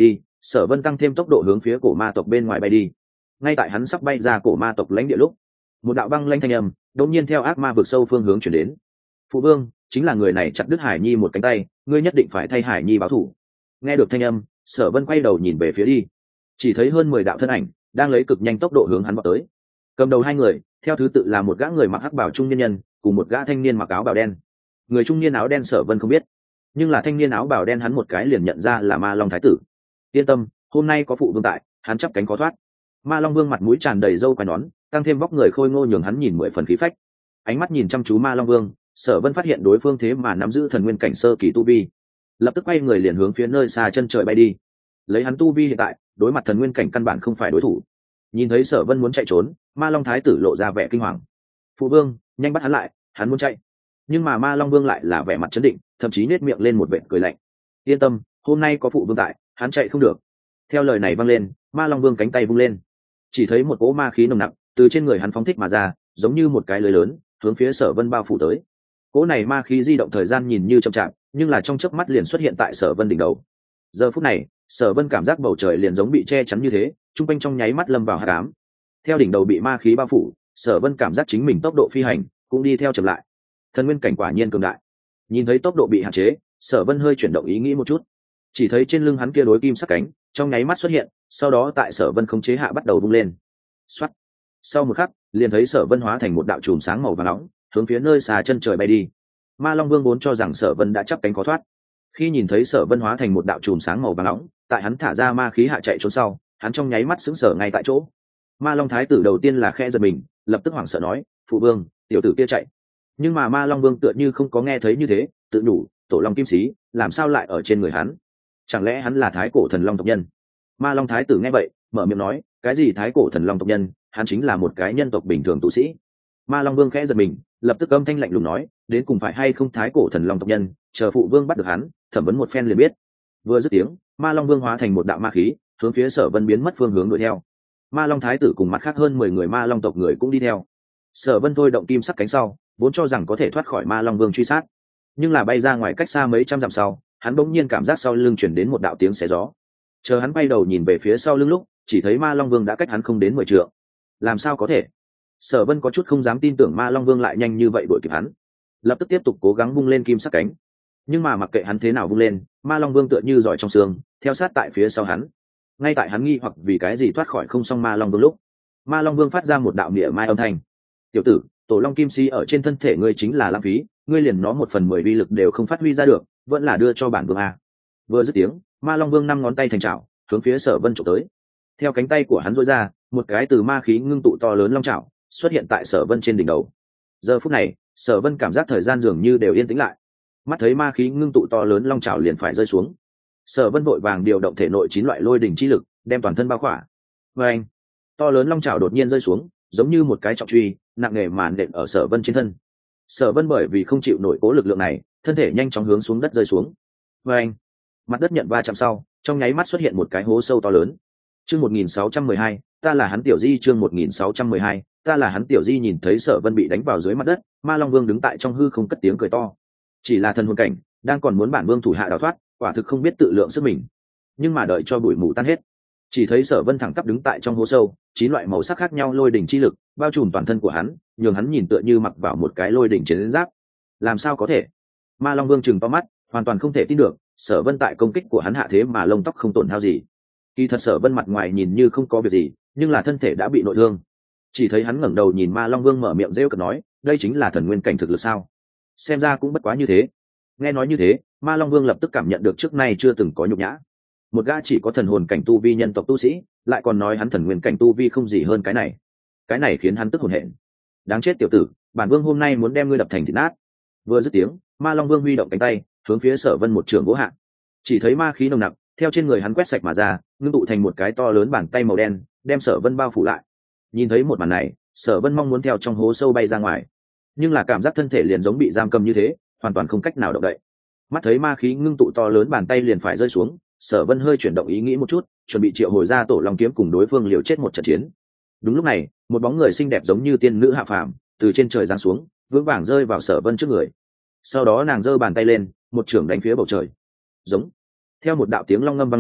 Speaker 1: Sở Vân tăng thêm tốc độ hướng phía cổ ma tộc bên ngoài bay đi. Ngay tại hắn sắp bay ra cổ ma tộc lãnh địa lúc, một đạo băng lanh thanh âm đột nhiên theo ác ma vực sâu phương hướng chuyển đến. Phụ vương, chính là người này chặt đứt Hải Nhi một cánh tay, ngươi nhất định phải thay Hải Nhi báo thù. Nghe được thanh âm, Sở Vân quay đầu nhìn về phía đi, chỉ thấy hơn 10 đạo thân ảnh đang lấy cực nhanh tốc độ hướng hắn vọt tới. Cầm đầu hai người, theo thứ tự là một gã người mặc hắc bào trung niên nhân, cùng một gã thanh niên mặc áo bào đen. Người trung niên áo đen Sở Vân không biết, nhưng là thanh niên áo bào đen hắn một cái liền nhận ra là Ma Long Thái tử. Yên tâm, hôm nay có phụ vương tại, hắn chắp cánh khó thoát. Ma Long Vương mặt mũi tràn đầy râu quai nón, tăng thêm vóc người khôi ngô nhường hắn nhìn 10 phần khí phách. Ánh mắt nhìn chăm chú Ma Long Vương, Sở Vân phát hiện đối phương thế mà nắm giữ thần nguyên cảnh sơ kỳ tu vi, lập tức quay người liền hướng phía nơi xa chân trời bay đi. Lấy hắn tu vi hiện tại, đối mặt thần nguyên cảnh căn bản không phải đối thủ. Nhìn thấy Sở Vân muốn chạy trốn, Ma Long Thái tử lộ ra vẻ kinh hoàng. Phụ vương, nhanh bắt hắn lại, hắn muốn chạy. Nhưng mà Ma Long Vương lại là vẻ mặt trấn định, thậm chí nét miệng lên một vệt cười lạnh. Yên tâm, hôm nay có phụ vương tại, hắn chạy không được. Theo lời này vang lên, Ma Long Vương cánh tay vung lên, chỉ thấy một cỗ ma khí nồng nặc từ trên người hắn phóng thích mà ra, giống như một cái lưới lớn hướng phía Sở Vân bao phủ tới. Cỗ này ma khí di động thời gian nhìn như chậm chạp, nhưng là trong chớp mắt liền xuất hiện tại Sở Vân đỉnh đầu. Giờ phút này, Sở Vân cảm giác bầu trời liền giống bị che chắn như thế, trung quanh trong nháy mắt lâm vào hắc ám. Theo đỉnh đầu bị ma khí bao phủ, Sở Vân cảm giác chính mình tốc độ phi hành cũng đi theo chậm lại. Thần nguyên cảnh quả nhiên cường đại. Nhìn thấy tốc độ bị hạn chế, Sở Vân hơi chuyển động ý nghĩ một chút, chỉ thấy trên lưng hắn kia đối kim sắc cánh trong nháy mắt xuất hiện, sau đó tại Sở Vân khống chế hạ bắt đầu vung lên. Soát. Sau một khắc, liền thấy Sở Vân hóa thành một đạo chùm sáng màu vàng nóng, hướng phía nơi xa chân trời bay đi. Ma Long Vương vốn cho rằng Sở Vân đã chắp cánh khó thoát, khi nhìn thấy Sở Vân hóa thành một đạo chùm sáng màu vàng nóng, tại hắn thả ra ma khí hạ chạy trốn sau, hắn trong nháy mắt sững sờ ngay tại chỗ. Ma Long Thái tử đầu tiên là khẽ giật mình, lập tức hoảng sợ nói, phụ vương, tiểu tử kia chạy. Nhưng mà Ma Long Vương tựa như không có nghe thấy như thế, tự nhủ, tổ long kim sĩ làm sao lại ở trên người hắn? Chẳng lẽ hắn là thái cổ thần long tộc nhân? Ma Long Thái tử nghe vậy, mở miệng nói, cái gì thái cổ thần long tộc nhân, hắn chính là một cái nhân tộc bình thường tu sĩ. Ma Long Vương khẽ giật mình, lập tức âm thanh lạnh lùng nói, đến cùng phải hay không thái cổ thần long tộc nhân, chờ phụ vương bắt được hắn, thẩm vấn một phen liền biết. Vừa dứt tiếng, Ma Long Vương hóa thành một đạo ma khí, hướng phía Sở Vân biến mất phương hướng đuổi theo. Ma Long Thái tử cùng mặt khác hơn 10 người Ma Long tộc người cũng đi theo. Sở Vân thôi động kim sắc cánh sau, vốn cho rằng có thể thoát khỏi Ma Long Vương truy sát, nhưng là bay ra ngoài cách xa mấy trăm dặm sau, hắn bỗng nhiên cảm giác sau lưng truyền đến một đạo tiếng xé gió. Chờ hắn bay đầu nhìn về phía sau lưng lúc, chỉ thấy Ma Long Vương đã cách hắn không đến 10 trượng. Làm sao có thể? Sở Vân có chút không dám tin tưởng Ma Long Vương lại nhanh như vậy đuổi kịp hắn, lập tức tiếp tục cố gắng vung lên kim sắc cánh. Nhưng mà mặc kệ hắn thế nào vung lên, Ma Long Vương tựa như giỏi trong xương, theo sát tại phía sau hắn. Ngay tại hắn nghi hoặc vì cái gì thoát khỏi không xong Ma Long Vương lúc, Ma Long Vương phát ra một đạo mỉa mai âm thanh. Tiểu tử, tổ long kim si ở trên thân thể ngươi chính là lãng phí, ngươi liền nó 1/10 vi lực đều không phát huy ra được, vẫn là đưa cho bản vương a. Vừa dứt tiếng, Ma Long Vương 5 ngón tay thành chảo, hướng phía Sở Vân chụp tới. Theo cánh tay của hắn duỗi ra, một cái từ ma khí ngưng tụ to lớn long chảo xuất hiện tại Sở Vân trên đỉnh đầu. Giờ phút này, Sở Vân cảm giác thời gian dường như đều yên tĩnh lại. Mắt thấy ma khí ngưng tụ to lớn long chảo liền phải rơi xuống, Sở Vân vội vàng điều động thể nội 9 loại lôi đỉnh chi lực, đem toàn thân bao khỏa. Và anh, to lớn long chảo đột nhiên rơi xuống, giống như một cái trọng truy, nặng nề màn đệm ở Sở Vân trên thân. Sở Vân bởi vì không chịu nổi cố lực lượng này, thân thể nhanh chóng hướng xuống đất rơi xuống. Và anh, mặt đất nhận va chạm sau, trong nháy mắt xuất hiện một cái hố sâu to lớn. Chương 1612, ta là hắn tiểu di, chương 1612, ta là hắn tiểu di. Nhìn thấy Sở Vân bị đánh vào dưới mặt đất, Ma Long Vương đứng tại trong hư không cất tiếng cười to. Chỉ là thần hồn cảnh, đang còn muốn bản vương thủ hạ đào thoát, quả thực không biết tự lượng sức mình. Nhưng mà đợi cho bụi mù tan hết, chỉ thấy Sở Vân thẳng tắp đứng tại trong hố sâu, 9 loại màu sắc khác nhau lôi đỉnh chi lực bao trùm toàn thân của hắn, nhường hắn nhìn tựa như mặc vào một cái lôi đỉnh chiến giáp. Làm sao có thể? Ma Long Vương trừng to mắt, hoàn toàn không thể tin được, Sở Vân tại công kích của hắn hạ thế mà lông tóc không tổn hao gì. Kỳ thật Sở Vân mặt ngoài nhìn như không có việc gì, nhưng là thân thể đã bị nội thương. Chỉ thấy hắn ngẩng đầu nhìn Ma Long Vương mở miệng rêu cợt nói, đây chính là thần nguyên cảnh thực lực sao? Xem ra cũng bất quá như thế. Nghe nói như thế, Ma Long Vương lập tức cảm nhận được trước nay chưa từng có nhục nhã. Một gã chỉ có thần hồn cảnh tu vi nhân tộc tu sĩ, lại còn nói hắn thần nguyên cảnh tu vi không gì hơn cái này khiến hắn tức hồn hển. Đáng chết tiểu tử, bản vương hôm nay muốn đem ngươi đập thành thịt nát. Vừa dứt tiếng, Ma Long Vương huy động cánh tay, hướng phía Sở Vân một trường vỗ hạ. Chỉ thấy ma khí nồng nặc theo trên người hắn quét sạch mà ra, ngưng tụ thành một cái to lớn bàn tay màu đen, đem Sở Vân bao phủ lại. Nhìn thấy một màn này, Sở Vân mong muốn theo trong hố sâu bay ra ngoài, nhưng là cảm giác thân thể liền giống bị giam cầm như thế, hoàn toàn không cách nào động đậy. Mắt thấy ma khí ngưng tụ to lớn bàn tay liền phải rơi xuống, Sở Vân hơi chuyển động ý nghĩ một chút, chuẩn bị triệu hồi ra tổ long kiếm cùng đối phương liều chết một trận chiến. Đúng lúc này, một bóng người xinh đẹp giống như tiên nữ hạ phàm từ trên trời giáng xuống, vững vàng rơi vào Sở Vân trước người. Sau đó nàng giơ bàn tay lên, một chưởng đánh phía bầu trời. Giống. Theo một đạo tiếng long ngâm vang lên,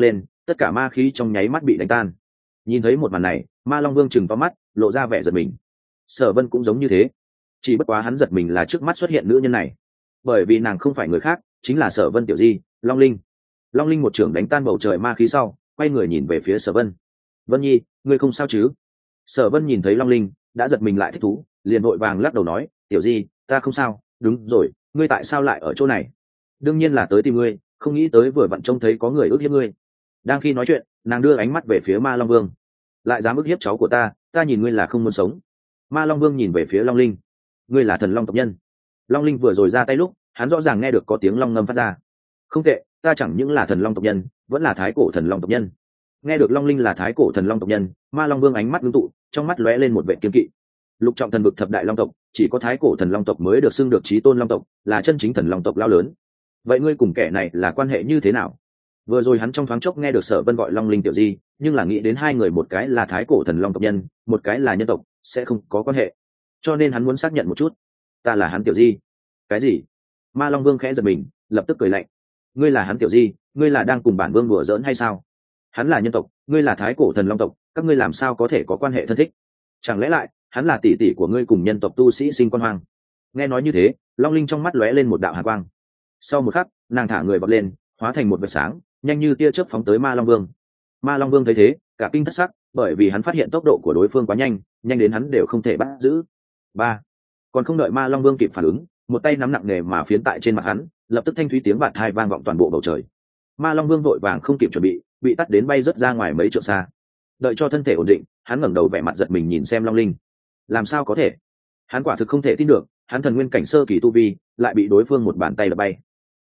Speaker 1: tất cả ma khí trong nháy mắt bị đánh tan. Nhìn thấy một màn này, Ma Long Vương chừng to mắt, lộ ra vẻ giật mình. Sở Vân cũng giống như thế, chỉ bất quá hắn giật mình là trước mắt xuất hiện nữ nhân này, bởi vì nàng không phải người khác, chính là Sở Vân tiểu di, Long Linh. Long Linh một trưởng đánh tan bầu trời ma khí sau, quay người nhìn về phía Sở Vân. Vân Nhi, ngươi không sao chứ? Sở Vân nhìn thấy Long Linh, đã giật mình lại thích thú, liền vội vàng lắc đầu nói, tiểu di, ta không sao. Đúng rồi, ngươi tại sao lại ở chỗ này? Đương nhiên là tới tìm ngươi, không nghĩ tới vừa vặn trông thấy có người ức hiếp ngươi. Đang khi nói chuyện, nàng đưa ánh mắt về phía Ma Long Vương. Lại dám ức hiếp cháu của ta nhìn ngươi là không muốn sống. Ma Long Vương nhìn về phía Long Linh. Ngươi là thần long tộc nhân. Long Linh vừa rồi ra tay lúc, hắn rõ ràng nghe được có tiếng long ngâm phát ra. Không tệ, ta chẳng những là thần long tộc nhân, vẫn là thái cổ thần long tộc nhân. Nghe được Long Linh là thái cổ thần long tộc nhân, Ma Long Vương ánh mắt ngưng tụ, trong mắt lóe lên một vẻ kiên kỵ. Lục trọng thần vực thập đại long tộc, chỉ có thái cổ thần long tộc mới được xưng được chí tôn long tộc, là chân chính thần long tộc lao lớn. Vậy ngươi cùng kẻ này là quan hệ như thế nào? Vừa rồi hắn trong thoáng chốc nghe được Sở Vân gọi Long Linh tiểu di, nhưng là nghĩ đến hai người một cái là thái cổ thần long tộc nhân, một cái là nhân tộc, sẽ không có quan hệ. Cho nên hắn muốn xác nhận một chút. Ta là hắn tiểu di. Cái gì? Ma Long Vương khẽ giật mình, lập tức cười lạnh. Ngươi là hắn tiểu di, ngươi là đang cùng bản vương đùa giỡn hay sao? Hắn là nhân tộc, ngươi là thái cổ thần long tộc, các ngươi làm sao có thể có quan hệ thân thích? Chẳng lẽ lại, hắn là tỷ tỷ của ngươi cùng nhân tộc tu sĩ sinh con hoang? Nghe nói như thế, Long Linh trong mắt lóe lên một đạo hàn quang. Sau một khắc, nàng thả người vọt lên, hóa thành một vệt sáng, nhanh như tia chớp phóng tới Ma Long Vương. Ma Long Vương thấy thế, cả kinh thất sắc, bởi vì hắn phát hiện tốc độ của đối phương quá nhanh, nhanh đến hắn đều không thể bắt giữ. Ba, còn không đợi Ma Long Vương kịp phản ứng, một tay nắm nặng nề mà phiến tại trên mặt hắn, lập tức thanh thúy tiếng bạt hai vang vọng toàn bộ bầu trời. Ma Long Vương vội vàng không kịp chuẩn bị tắt đến bay rất ra ngoài mấy trượng xa. Đợi cho thân thể ổn định, hắn ngẩng đầu vẻ mặt giật mình nhìn xem Long Linh. Làm sao có thể? Hắn quả thực không thể tin được, hắn thần nguyên cảnh sơ kỳ tu vi, lại bị đối phương một bàn tay đập bay.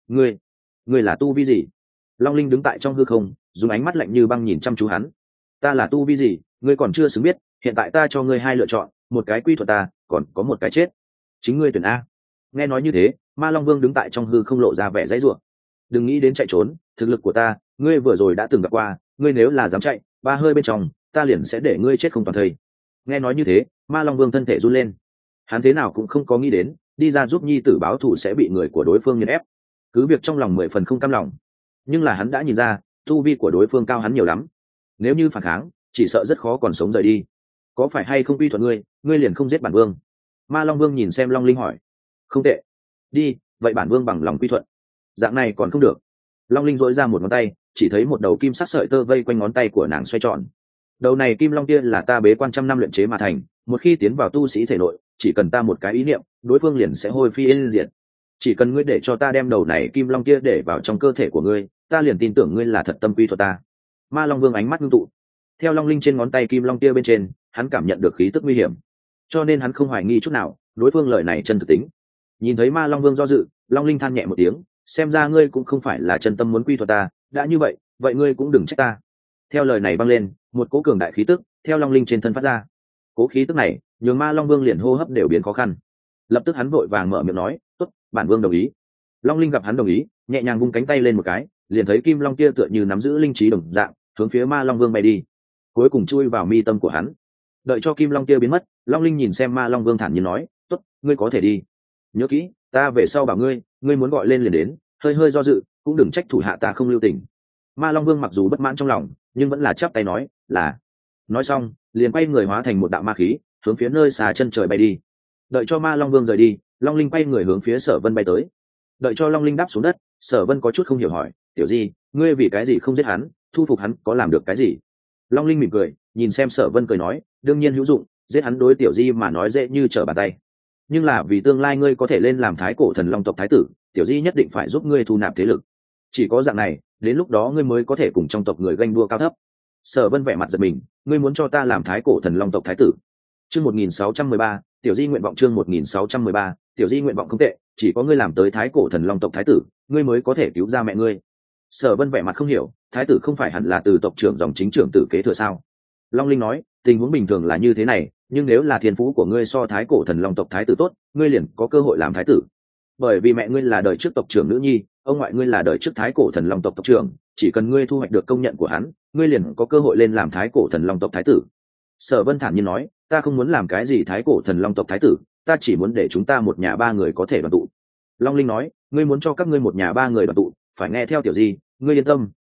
Speaker 1: Ngươi là tu vi gì? Long Linh đứng tại trong hư không, dùng ánh mắt lạnh như băng nhìn chăm chú hắn. Ta là tu vi gì, ngươi còn chưa xứng biết, hiện tại ta cho ngươi hai lựa chọn, một cái quy thuật ta, còn có một cái chết. Chính ngươi tuyển a. Nghe nói như thế, Ma Long Vương đứng tại trong hư không lộ ra vẻ dãy rủa. Đừng nghĩ đến chạy trốn, thực lực của ta, ngươi vừa rồi đã từng gặp qua, ngươi nếu là dám chạy, ba hơi bên trong, ta liền sẽ để ngươi chết không toàn thây. Nghe nói như thế, Ma Long Vương thân thể run lên. Hắn thế nào cũng không có nghĩ đến, đi ra giúp nhi tử báo thù sẽ bị người của đối phương nghiền ép. Cứ việc trong lòng 10 phần không cam lòng, nhưng là hắn đã nhìn ra, tu vi của đối phương cao hắn nhiều lắm. Nếu như phản kháng, chỉ sợ rất khó còn sống rời đi. Có phải hay không quy thuận ngươi liền không giết bản vương? Ma Long Vương nhìn xem Long Linh hỏi. Không tệ. Đi, vậy bản vương bằng lòng quy thuận. Dạng này còn không được. Long Linh dỗi ra một ngón tay, chỉ thấy một đầu kim sắc sợi tơ vây quanh ngón tay của nàng xoay tròn. Đầu này kim long kia là ta bế quan trăm năm luyện chế mà thành, một khi tiến vào tu sĩ thể nội, chỉ cần ta một cái ý niệm, đối phương liền sẽ hôi phi yên diệt. Chỉ cần ngươi để cho ta đem đầu này kim long kia để vào trong cơ thể của ngươi, ta liền tin tưởng ngươi là thật tâm quy thuật ta. Ma Long Vương ánh mắt ngưng tụ. Theo Long Linh trên ngón tay kim long kia bên trên, hắn cảm nhận được khí tức nguy hiểm, cho nên hắn không hoài nghi chút nào, đối phương lời này chân thực tính. Nhìn thấy Ma Long Vương do dự, Long Linh than nhẹ một tiếng, xem ra ngươi cũng không phải là chân tâm muốn quy thuật ta, đã như vậy, vậy ngươi cũng đừng trách ta. Theo lời này băng lên, một cỗ cường đại khí tức theo Long Linh trên thân phát ra. Cỗ khí tức này nhường Ma Long Vương liền hô hấp đều biến khó khăn. Lập tức hắn vội vàng mở miệng nói, tốt, bản vương đồng ý. Long Linh gặp hắn đồng ý, nhẹ nhàng vung cánh tay lên một cái, liền thấy kim long kia tựa như nắm giữ linh trí đồng dạng, hướng phía Ma Long Vương bay đi, cuối cùng chui vào mi tâm của hắn. Đợi cho kim long kia biến mất, Long Linh nhìn xem Ma Long Vương thản nhiên nói, tốt, ngươi có thể đi. Nhớ kỹ, ta về sau bảo ngươi muốn gọi lên liền đến, hơi hơi do dự, cũng đừng trách thủ hạ ta không lưu tình. Ma Long Vương mặc dù bất mãn trong lòng, nhưng vẫn là chắp tay nói, là. Nói xong, liền quay người hóa thành một đạo ma khí, hướng phía nơi xà chân trời bay đi. Đợi cho Ma Long Vương rời đi, Long Linh quay người hướng phía Sở Vân bay tới. Đợi cho Long Linh đáp xuống đất, Sở Vân có chút không hiểu hỏi, tiểu di, ngươi vì cái gì không giết hắn, thu phục hắn có làm được cái gì? Long Linh mỉm cười, nhìn xem Sở Vân cười nói, đương nhiên hữu dụng, giết hắn đối tiểu di mà nói dễ như trở bàn tay. Nhưng là vì tương lai ngươi có thể lên làm thái cổ thần long tộc thái tử, tiểu di nhất định phải giúp ngươi thu nạp thế lực. Chỉ có dạng này, đến lúc đó ngươi mới có thể cùng trong tộc người ganh đua cao thấp. Sở Vân vẻ mặt giật mình, ngươi muốn cho ta làm thái cổ thần long tộc thái tử? Chương 1613, tiểu di nguyện vọng. Chương 1613, tiểu di nguyện vọng không tệ, chỉ có ngươi làm tới thái cổ thần long tộc thái tử, ngươi mới có thể cứu ra mẹ ngươi. Sở Vân vẻ mặt không hiểu, thái tử không phải hẳn là từ tộc trưởng dòng chính trưởng tử kế thừa sao? Long Linh nói, tình huống bình thường là như thế này, nhưng nếu là thiên phú của ngươi so thái cổ thần long tộc thái tử tốt, ngươi liền có cơ hội làm thái tử. Bởi vì mẹ ngươi là đời trước tộc trưởng nữ nhi, ông ngoại ngươi là đời trước thái cổ thần long tộc tộc trưởng, chỉ cần ngươi thu hoạch được công nhận của hắn, ngươi liền có cơ hội lên làm thái cổ thần long tộc thái tử. Sở Vân thản nhiên nói, ta không muốn làm cái gì thái cổ thần long tộc thái tử, ta chỉ muốn để chúng ta một nhà ba người có thể đoàn tụ. Long Linh nói, ngươi muốn cho các ngươi một nhà ba người đoàn tụ, phải nghe theo tiểu di, ngươi yên tâm,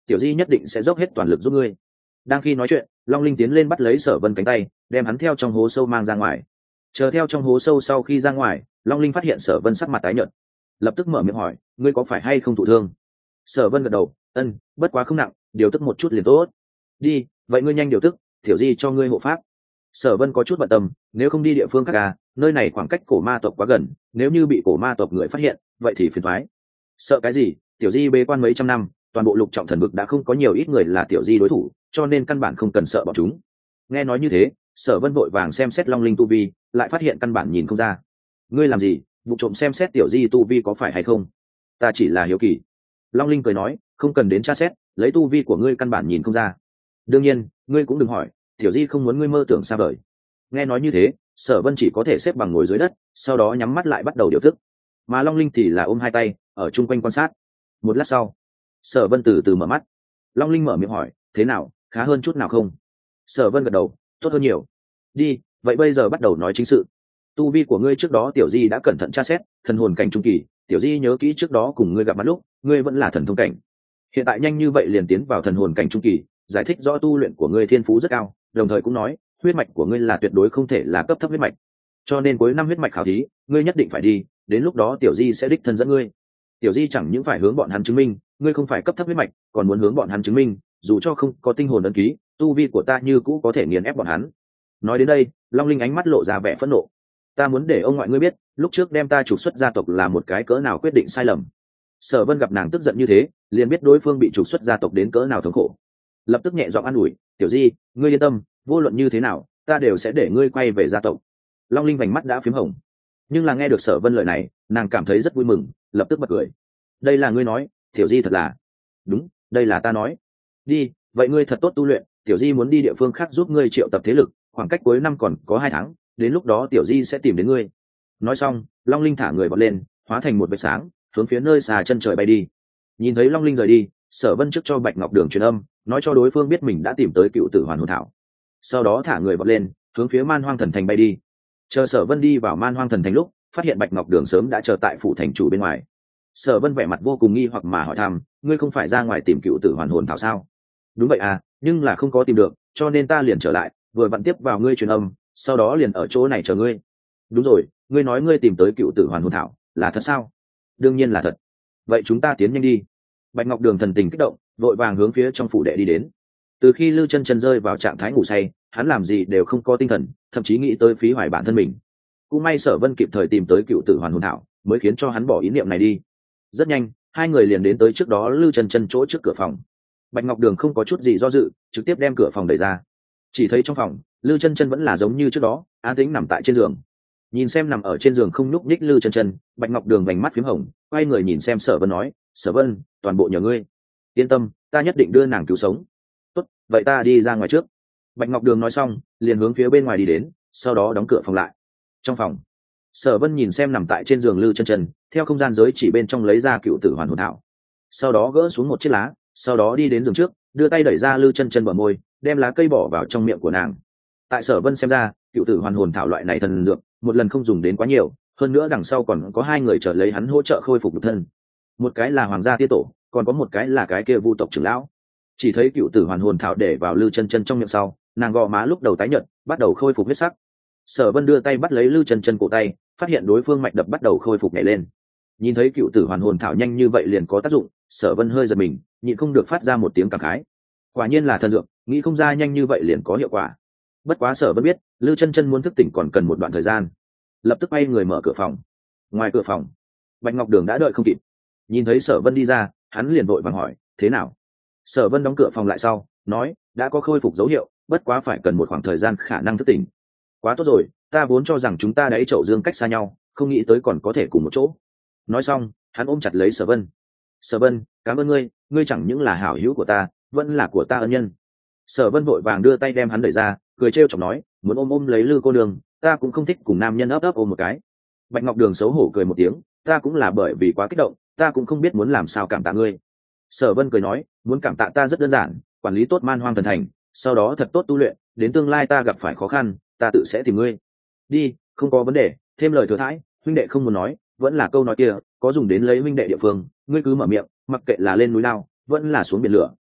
Speaker 1: tiểu di nhất định sẽ dốc hết toàn lực giúp ngươi. Đang khi nói chuyện, Long Linh tiến lên bắt lấy Sở Vân cánh tay, đem hắn theo trong hố sâu mang ra ngoài. Chờ theo trong hố sâu sau khi ra ngoài, Long Linh phát hiện Sở Vân sắc mặt tái nhợt, lập tức mở miệng hỏi, ngươi có phải hay không thụ thương? Sở Vân gật đầu, ân, bất quá không nặng, điều tức một chút liền tốt. Đi, vậy ngươi nhanh điều tức, tiểu di cho ngươi hộ pháp. Sở Vân có chút bận tâm, nếu không đi địa phương khác à, nơi này khoảng cách cổ ma tộc quá gần, nếu như bị cổ ma tộc người phát hiện, vậy thì phiền toái. Sợ cái gì, tiểu di bế quan mấy trăm năm, toàn bộ lục trọng thần vực đã không có nhiều ít người là tiểu di đối thủ, cho nên căn bản không cần sợ bọn chúng. Nghe nói như thế, Sở Vân vội vàng xem xét Long Linh tu vi, lại phát hiện căn bản nhìn không ra. Ngươi làm gì, vụ trộm xem xét tiểu di tu vi có phải hay không? Ta chỉ là hiếu kỳ. Long Linh cười nói, không cần đến tra xét, lấy tu vi của ngươi căn bản nhìn không ra. Đương nhiên, ngươi cũng đừng hỏi, tiểu di không muốn ngươi mơ tưởng xa vời. Nghe nói như thế, Sở Vân chỉ có thể xếp bằng ngồi dưới đất, sau đó nhắm mắt lại bắt đầu điều tức. Mà Long Linh thì là ôm hai tay, ở chung quanh quan sát. Một lát sau, Sở Vân từ từ mở mắt. Long Linh mở miệng hỏi, thế nào, khá hơn chút nào không? Sở Vân gật đầu, tốt hơn nhiều. Đi, vậy bây giờ bắt đầu nói chính sự. Tu vi của ngươi trước đó tiểu di đã cẩn thận tra xét, thần hồn cảnh trung kỳ, tiểu di nhớ kỹ trước đó cùng ngươi gặp mặt lúc, ngươi vẫn là thần thông cảnh. Hiện tại nhanh như vậy liền tiến vào thần hồn cảnh trung kỳ, giải thích rõ tu luyện của ngươi thiên phú rất cao, đồng thời cũng nói, huyết mạch của ngươi là tuyệt đối không thể là cấp thấp huyết mạch. Cho nên cuối năm huyết mạch khảo thí, ngươi nhất định phải đi, đến lúc đó tiểu di sẽ đích thân dẫn ngươi. Tiểu di chẳng những phải hướng bọn hắn chứng minh, ngươi không phải cấp thấp huyết mạch, còn muốn hướng bọn hắn chứng minh, dù cho không có tinh hồn ấn ký, tu vi của ta như cũ có thể nghiền ép bọn hắn. Nói đến đây, Long Linh ánh mắt lộ ra vẻ phẫn nộ. Ta muốn để ông ngoại ngươi biết, lúc trước đem ta trục xuất gia tộc là một cái cỡ nào quyết định sai lầm. Sở Vân gặp nàng tức giận như thế, liền biết đối phương bị trục xuất gia tộc đến cỡ nào thống khổ. Lập tức nhẹ giọng an ủi, tiểu di, ngươi yên tâm, vô luận như thế nào, ta đều sẽ để ngươi quay về gia tộc. Long Linh vành mắt đã phím hồng, nhưng là nghe được Sở Vân lời này, nàng cảm thấy rất vui mừng, lập tức bật cười. Đây là ngươi nói, tiểu di thật là. Đúng, đây là ta nói. Đi, vậy ngươi thật tốt tu luyện, tiểu di muốn đi địa phương khác giúp ngươi triệu tập thế lực, khoảng cách cuối năm còn có 2 tháng, đến lúc đó tiểu di sẽ tìm đến ngươi. Nói xong, Long Linh thả người vọt lên, hóa thành một vệt sáng, hướng phía nơi xa chân trời bay đi. Nhìn thấy Long Linh rời đi, Sở Vân trước cho Bạch Ngọc Đường truyền âm, nói cho đối phương biết mình đã tìm tới cựu tử hoàn hồn thảo. Sau đó thả người vọt lên, hướng phía Man Hoang Thần Thành bay đi. Chờ Sở Vân đi vào Man Hoang Thần Thành lúc, phát hiện Bạch Ngọc Đường sớm đã chờ tại phủ thành chủ bên ngoài. Sở Vân vẻ mặt vô cùng nghi hoặc mà hỏi thăm, ngươi không phải ra ngoài tìm cựu tử hoàn hồn thảo sao? Đúng vậy à, nhưng là không có tìm được, cho nên ta liền trở lại, vừa vặn tiếp vào ngươi truyền âm, sau đó liền ở chỗ này chờ ngươi. Đúng rồi, ngươi nói ngươi tìm tới cựu tử hoàn hồn thảo, là thật sao? Đương nhiên là thật. Vậy chúng ta tiến nhanh đi. Bạch Ngọc Đường thần tình kích động, vội vàng hướng phía trong phủ đệ đi đến. Từ khi Lư Chân Chân rơi vào trạng thái ngủ say, hắn làm gì đều không có tinh thần, thậm chí nghĩ tới phí hoài bản thân mình. Cũng may Sở Vân kịp thời tìm tới cựu tử hoàn hồn thảo, mới khiến cho hắn bỏ ý niệm này đi. Rất nhanh, hai người liền đến tới trước đó Lư Chân Chân chỗ trước cửa phòng. Bạch Ngọc Đường không có chút gì do dự, trực tiếp đem cửa phòng đẩy ra. Chỉ thấy trong phòng, Lư Chân Chân vẫn là giống như trước đó, an tĩnh nằm tại trên giường. Nhìn xem nằm ở trên giường không nhúc nhích Lư Chân Chân, Bạch Ngọc Đường vành mắt phím hồng, quay người nhìn xem Sở Vân nói, Sở Vân, toàn bộ nhờ ngươi. Yên tâm, ta nhất định đưa nàng cứu sống. Tốt, vậy ta đi ra ngoài trước. Bạch Ngọc Đường nói xong, liền hướng phía bên ngoài đi đến, sau đó đóng cửa phòng lại. Trong phòng, Sở Vân nhìn xem nằm tại trên giường Lư Chân Chân, theo không gian giới chỉ bên trong lấy ra cựu tử hoàn hồn thảo. Sau đó gỡ xuống một chiếc lá, sau đó đi đến giường trước, đưa tay đẩy ra Lư Chân Chân bờ môi, đem lá cây bỏ vào trong miệng của nàng. Tại Sở Vân xem ra, cựu tử hoàn hồn thảo loại này thần dược, một lần không dùng đến quá nhiều, hơn nữa đằng sau còn có 2 người chờ lấy hắn hỗ trợ khôi phục nhục thân. Một cái là Hoàng gia Tiên tổ, còn có một cái là cái kia Vu tộc trưởng lão. Chỉ thấy cựu tử hoàn hồn thảo để vào Lư Chân Chân trong miệng sau, nàng gò má lúc đầu tái nhợt, bắt đầu khôi phục huyết sắc. Sở Vân đưa tay bắt lấy Lư Chân Chân cổ tay, phát hiện đối phương mạch đập bắt đầu khôi phục nhảy lên. Nhìn thấy cựu tử hoàn hồn thảo nhanh như vậy liền có tác dụng, Sở Vân hơi giật mình, nhịn không được phát ra một tiếng cảm khái. Quả nhiên là thần dược, nghĩ không ra nhanh như vậy liền có hiệu quả. Bất quá Sở Vân biết, Lư Chân Chân muốn thức tỉnh còn cần một đoạn thời gian. Lập tức quay người mở cửa phòng. Ngoài cửa phòng, Bạch Ngọc Đường đã đợi không kịp. Nhìn thấy Sở Vân đi ra, hắn liền vội vàng hỏi, thế nào? Sở Vân đóng cửa phòng lại sau, nói, đã có khôi phục dấu hiệu, bất quá phải cần một khoảng thời gian khả năng thức tỉnh. Quá tốt rồi, ta vốn cho rằng chúng ta đáy chậu dương cách xa nhau, không nghĩ tới còn có thể cùng một chỗ. Nói xong, hắn ôm chặt lấy Sở Vân. Sở Vân, cảm ơn ngươi, ngươi chẳng những là hảo hữu của ta, vẫn là của ta ân nhân. Sở Vân vội vàng đưa tay đem hắn đẩy ra, cười trêu chọc nói, muốn ôm lấy Lư cô nương, ta cũng không thích cùng nam nhân ấp ôm một cái. Bạch Ngọc Đường xấu hổ cười một tiếng, ta cũng là bởi vì quá kích động, ta cũng không biết muốn làm sao cảm tạ ngươi. Sở Vân cười nói, muốn cảm tạ ta rất đơn giản, quản lý tốt Man Hoang Thần Thành, sau đó thật tốt tu luyện, đến tương lai ta gặp phải khó khăn, ta tự sẽ tìm ngươi. Đi, không có vấn đề, thêm lời thừa thãi, huynh đệ không muốn nói, vẫn là câu nói kia, có dùng đến lấy huynh đệ địa phương, ngươi cứ mở miệng, mặc kệ là lên núi lao, vẫn là xuống biển lửa,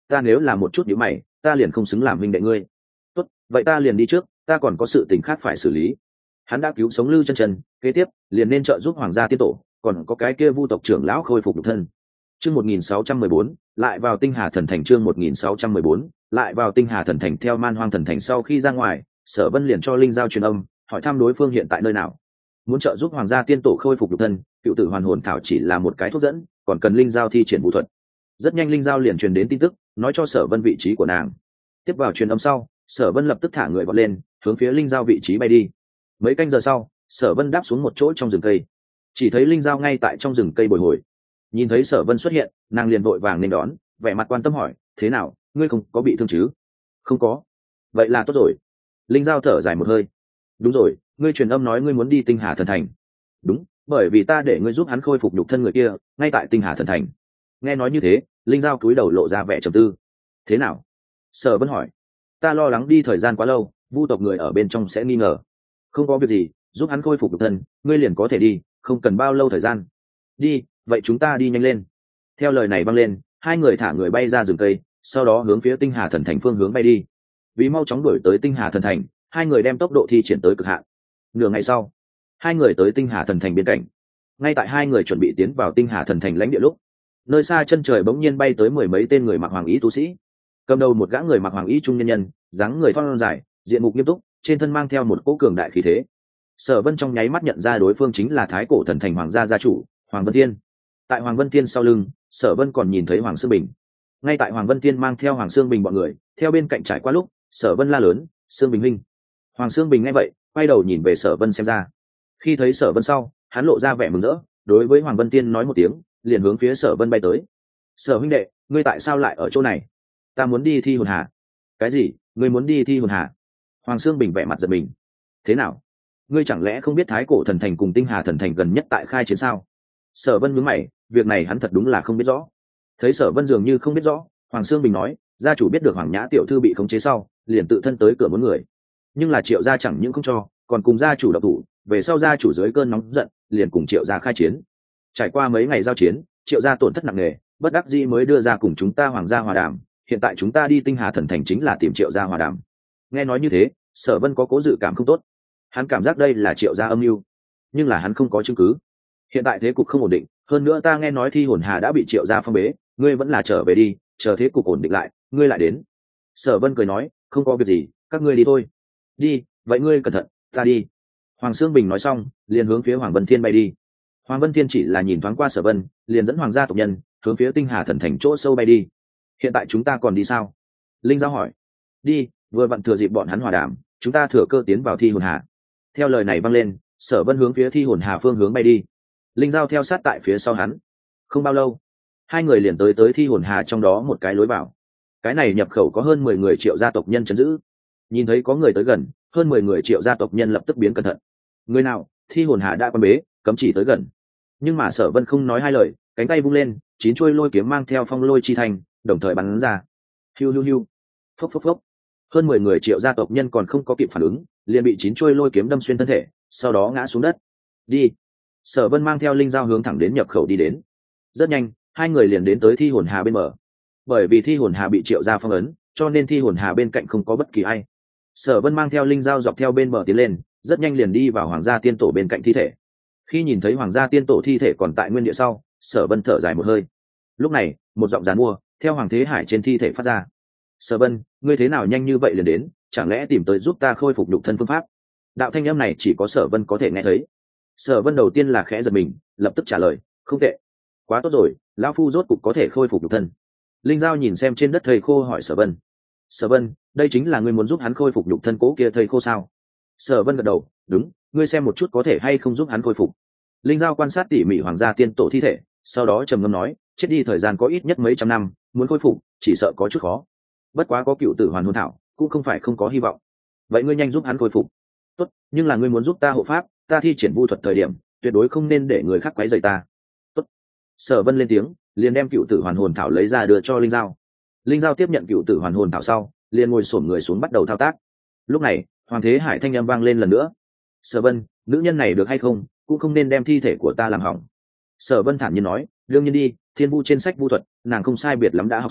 Speaker 1: ta nếu là một chút nhíu mày ta liền không xứng làm huynh đệ ngươi. Tốt, vậy ta liền đi trước, ta còn có sự tình khác phải xử lý. Hắn đã cứu sống Lư Chân Chân, kế tiếp liền nên trợ giúp hoàng gia tiên tổ, còn có cái kia Vu tộc trưởng lão khôi phục nhục thân. Chương 1614, lại vào Tinh Hà Thần Thành. Chương 1614, lại vào Tinh Hà Thần Thành. Theo Man Hoang Thần Thành sau khi ra ngoài, Sở Vân liền cho Linh Giao truyền âm, hỏi thăm đối phương hiện tại nơi nào. Muốn trợ giúp hoàng gia tiên tổ khôi phục nhục thân, cựu tử hoàn hồn thảo chỉ là một cái thuốc dẫn, còn cần Linh Giao thi triển vũ thuật. Rất nhanh Linh Giao liền truyền đến tin tức, nói cho Sở Vân vị trí của nàng. Tiếp vào truyền âm sau, Sở Vân lập tức thả người vọt lên, hướng phía Linh Giao vị trí bay đi. Mấy canh giờ sau, Sở Vân đáp xuống một chỗ trong rừng cây, chỉ thấy Linh Giao ngay tại trong rừng cây bồi hồi. Nhìn thấy Sở Vân xuất hiện, nàng liền vội vàng nên đón, vẻ mặt quan tâm hỏi, thế nào, ngươi không có bị thương chứ? Không có. Vậy là tốt rồi. Linh Giao thở dài một hơi. Đúng rồi, ngươi truyền âm nói ngươi muốn đi Tinh Hà Thần Thành. Đúng, bởi vì ta để ngươi giúp hắn khôi phục nhục thân người kia, ngay tại Tinh Hà Thần Thành. Nghe nói như thế, Linh Giao cúi đầu lộ ra vẻ trầm tư. Thế nào? Sở Vân hỏi. Ta lo lắng đi thời gian quá lâu, Vu tộc người ở bên trong sẽ nghi ngờ. Không có việc gì, giúp hắn khôi phục nhục thân, ngươi liền có thể đi, không cần bao lâu thời gian. Đi, vậy chúng ta đi nhanh lên. Theo lời này vang lên, hai người thả người bay ra rừng cây, sau đó hướng phía Tinh Hà Thần Thành phương hướng bay đi. Vì mau chóng đuổi tới Tinh Hà Thần Thành, hai người đem tốc độ thi triển tới cực hạn. Nửa ngày sau, hai người tới Tinh Hà Thần Thành bên cạnh. Ngay tại hai người chuẩn bị tiến vào Tinh Hà Thần Thành lãnh địa lúc, nơi xa chân trời bỗng nhiên bay tới mười mấy tên người mặc hoàng y tu sĩ. Cầm đầu một gã người mặc hoàng y trung nhân nhân, dáng người thon dài, diện mục nghiêm túc, trên thân mang theo một cỗ cường đại khí thế. Sở Vân trong nháy mắt nhận ra đối phương chính là Thái Cổ Thần Thành hoàng gia gia chủ, Hoàng Vân Thiên. Tại Hoàng Vân Thiên sau lưng, Sở Vân còn nhìn thấy Hoàng Sương Bình. Ngay tại Hoàng Vân Thiên mang theo Hoàng Sương Bình bọn người, theo bên cạnh trải qua lúc, Sở Vân la lớn, "Sương Bình huynh." Hoàng Sương Bình nghe vậy, quay đầu nhìn về Sở Vân xem ra. Khi thấy Sở Vân sau, hắn lộ ra vẻ mừng rỡ, đối với Hoàng Vân Thiên nói một tiếng, liền hướng phía Sở Vân bay tới. "Sở huynh đệ, ngươi tại sao lại ở chỗ này?" "Ta muốn đi thi hồn hà." "Cái gì? Ngươi muốn đi thi hồn hà?" Hoàng Sương Bình vẻ mặt giận mình. "Thế nào? Ngươi chẳng lẽ không biết Thái Cổ Thần Thành cùng Tinh Hà Thần Thành gần nhất tại khai chiến sao?" Sở Vân nhướng mày, việc này hắn thật đúng là không biết rõ. Thấy Sở Vân dường như không biết rõ, Hoàng Sương Bình nói, gia chủ biết được Hoàng Nhã tiểu thư bị khống chế sau, liền tự thân tới cửa muốn người. Nhưng là Triệu gia chẳng những không cho, còn cùng gia chủ độc thủ, về sau gia chủ dưới cơn nóng giận, liền cùng Triệu gia khai chiến. Trải qua mấy ngày giao chiến, Triệu gia tổn thất nặng nề, bất đắc dĩ mới đưa ra cùng chúng ta Hoàng gia hòa đàm, hiện tại chúng ta đi Tinh Hà Thần Thành chính là tìm Triệu gia hòa đàm. Nghe nói như thế, Sở Vân có cố dự cảm không tốt. Hắn cảm giác đây là Triệu gia âm mưu, nhưng là hắn không có chứng cứ. Hiện tại thế cục không ổn định, hơn nữa ta nghe nói thi hồn hà đã bị Triệu gia phong bế, ngươi vẫn là trở về đi, chờ thế cục ổn định lại, ngươi lại đến. Sở Vân cười nói, không có việc gì, các ngươi đi thôi. Đi, vậy ngươi cẩn thận, ta đi. Hoàng Sương Bình nói xong, liền hướng phía Hoàng Vân Thiên bay đi. Hoàng Vân Thiên chỉ là nhìn thoáng qua Sở Vân, liền dẫn Hoàng gia tộc nhân hướng phía Tinh Hà Thần Thành chỗ sâu bay đi. Hiện tại chúng ta còn đi sao? Linh Giao hỏi. Đi, vừa vặn thừa dịp bọn hắn hòa đàm, chúng ta thừa cơ tiến vào thi hồn hà. Theo lời này vang lên, Sở Vân hướng phía thi hồn hà phương hướng bay đi. Linh Giao theo sát tại phía sau hắn. Không bao lâu, hai người liền tới thi hồn hà trong đó một cái lối vào. Cái này nhập khẩu có hơn 10 người Triệu gia tộc nhân trấn giữ. Nhìn thấy có người tới gần, hơn 10 người Triệu gia tộc nhân lập tức biến cẩn thận. Người nào? Thi hồn hà đã quan bế, cấm chỉ tới gần. Nhưng mà Sở Vân không nói hai lời, cánh tay vung lên, 9 chuôi lôi kiếm mang theo phong lôi chi thành, đồng thời bắn ra. Hiu hiu hiu. Phốc phốc phốc. Hơn 10 người Triệu gia tộc nhân còn không có kịp phản ứng, liền bị 9 chuôi lôi kiếm đâm xuyên thân thể, sau đó ngã xuống đất. Đi. Sở Vân mang theo Linh Giao hướng thẳng đến nhập khẩu đi đến. Rất nhanh, hai người liền đến tới thi hồn hà bên bờ. Bởi vì thi hồn hà bị Triệu gia phong ấn, cho nên thi hồn hà bên cạnh không có bất kỳ ai. Sở Vân mang theo Linh Giao dọc theo bên bờ tiến lên, rất nhanh liền đi vào Hoàng gia tiên tổ bên cạnh thi thể. Khi nhìn thấy Hoàng gia tiên tổ thi thể còn tại nguyên địa sau, Sở Vân thở dài một hơi. Lúc này, một giọng giàn mua theo Hoàng Thế Hải trên thi thể phát ra. Sở Vân, ngươi thế nào nhanh như vậy liền đến, chẳng lẽ tìm tới giúp ta khôi phục nhục thân phương pháp? Đạo thanh âm này chỉ có Sở Vân có thể nghe thấy. Sở Vân đầu tiên là khẽ giật mình, lập tức trả lời, không tệ, quá tốt rồi, lão phu rốt cục có thể khôi phục nhục thân. Linh Giao nhìn xem trên đất thầy khô hỏi Sở Vân, Sở Vân, đây chính là ngươi muốn giúp hắn khôi phục nhục thân cố kia thầy khô sao? Sở Vân gật đầu, đúng, ngươi xem một chút có thể hay không giúp hắn khôi phục. Linh Giao quan sát tỉ mỉ Hoàng gia tiên tổ thi thể, sau đó trầm ngâm nói, chết đi thời gian có ít nhất mấy trăm năm, muốn khôi phục chỉ sợ có chút khó. Bất quá có cựu tử hoàn hồn thảo, cũng không phải không có hy vọng. Vậy ngươi nhanh giúp hắn khôi phục. Tốt, nhưng là ngươi muốn giúp ta hộ pháp, ta thi triển vu thuật thời điểm, tuyệt đối không nên để người khác quấy rầy ta. Tốt. Sở Vân lên tiếng, liền đem cựu tử hoàn hồn thảo lấy ra đưa cho Linh Giao. Linh Giao tiếp nhận cựu tử hoàn hồn thảo sau, liền ngồi xổm người xuống bắt đầu thao tác. Lúc này, Hoàng Thế Hải thanh âm vang lên lần nữa. Sở Vân, nữ nhân này được hay không, cũng không nên đem thi thể của ta làm hỏng. Sở Vân thản nhiên nói, đương nhiên đi, thiên vu trên sách vu thuật, nàng không sai biệt lắm đã học xong,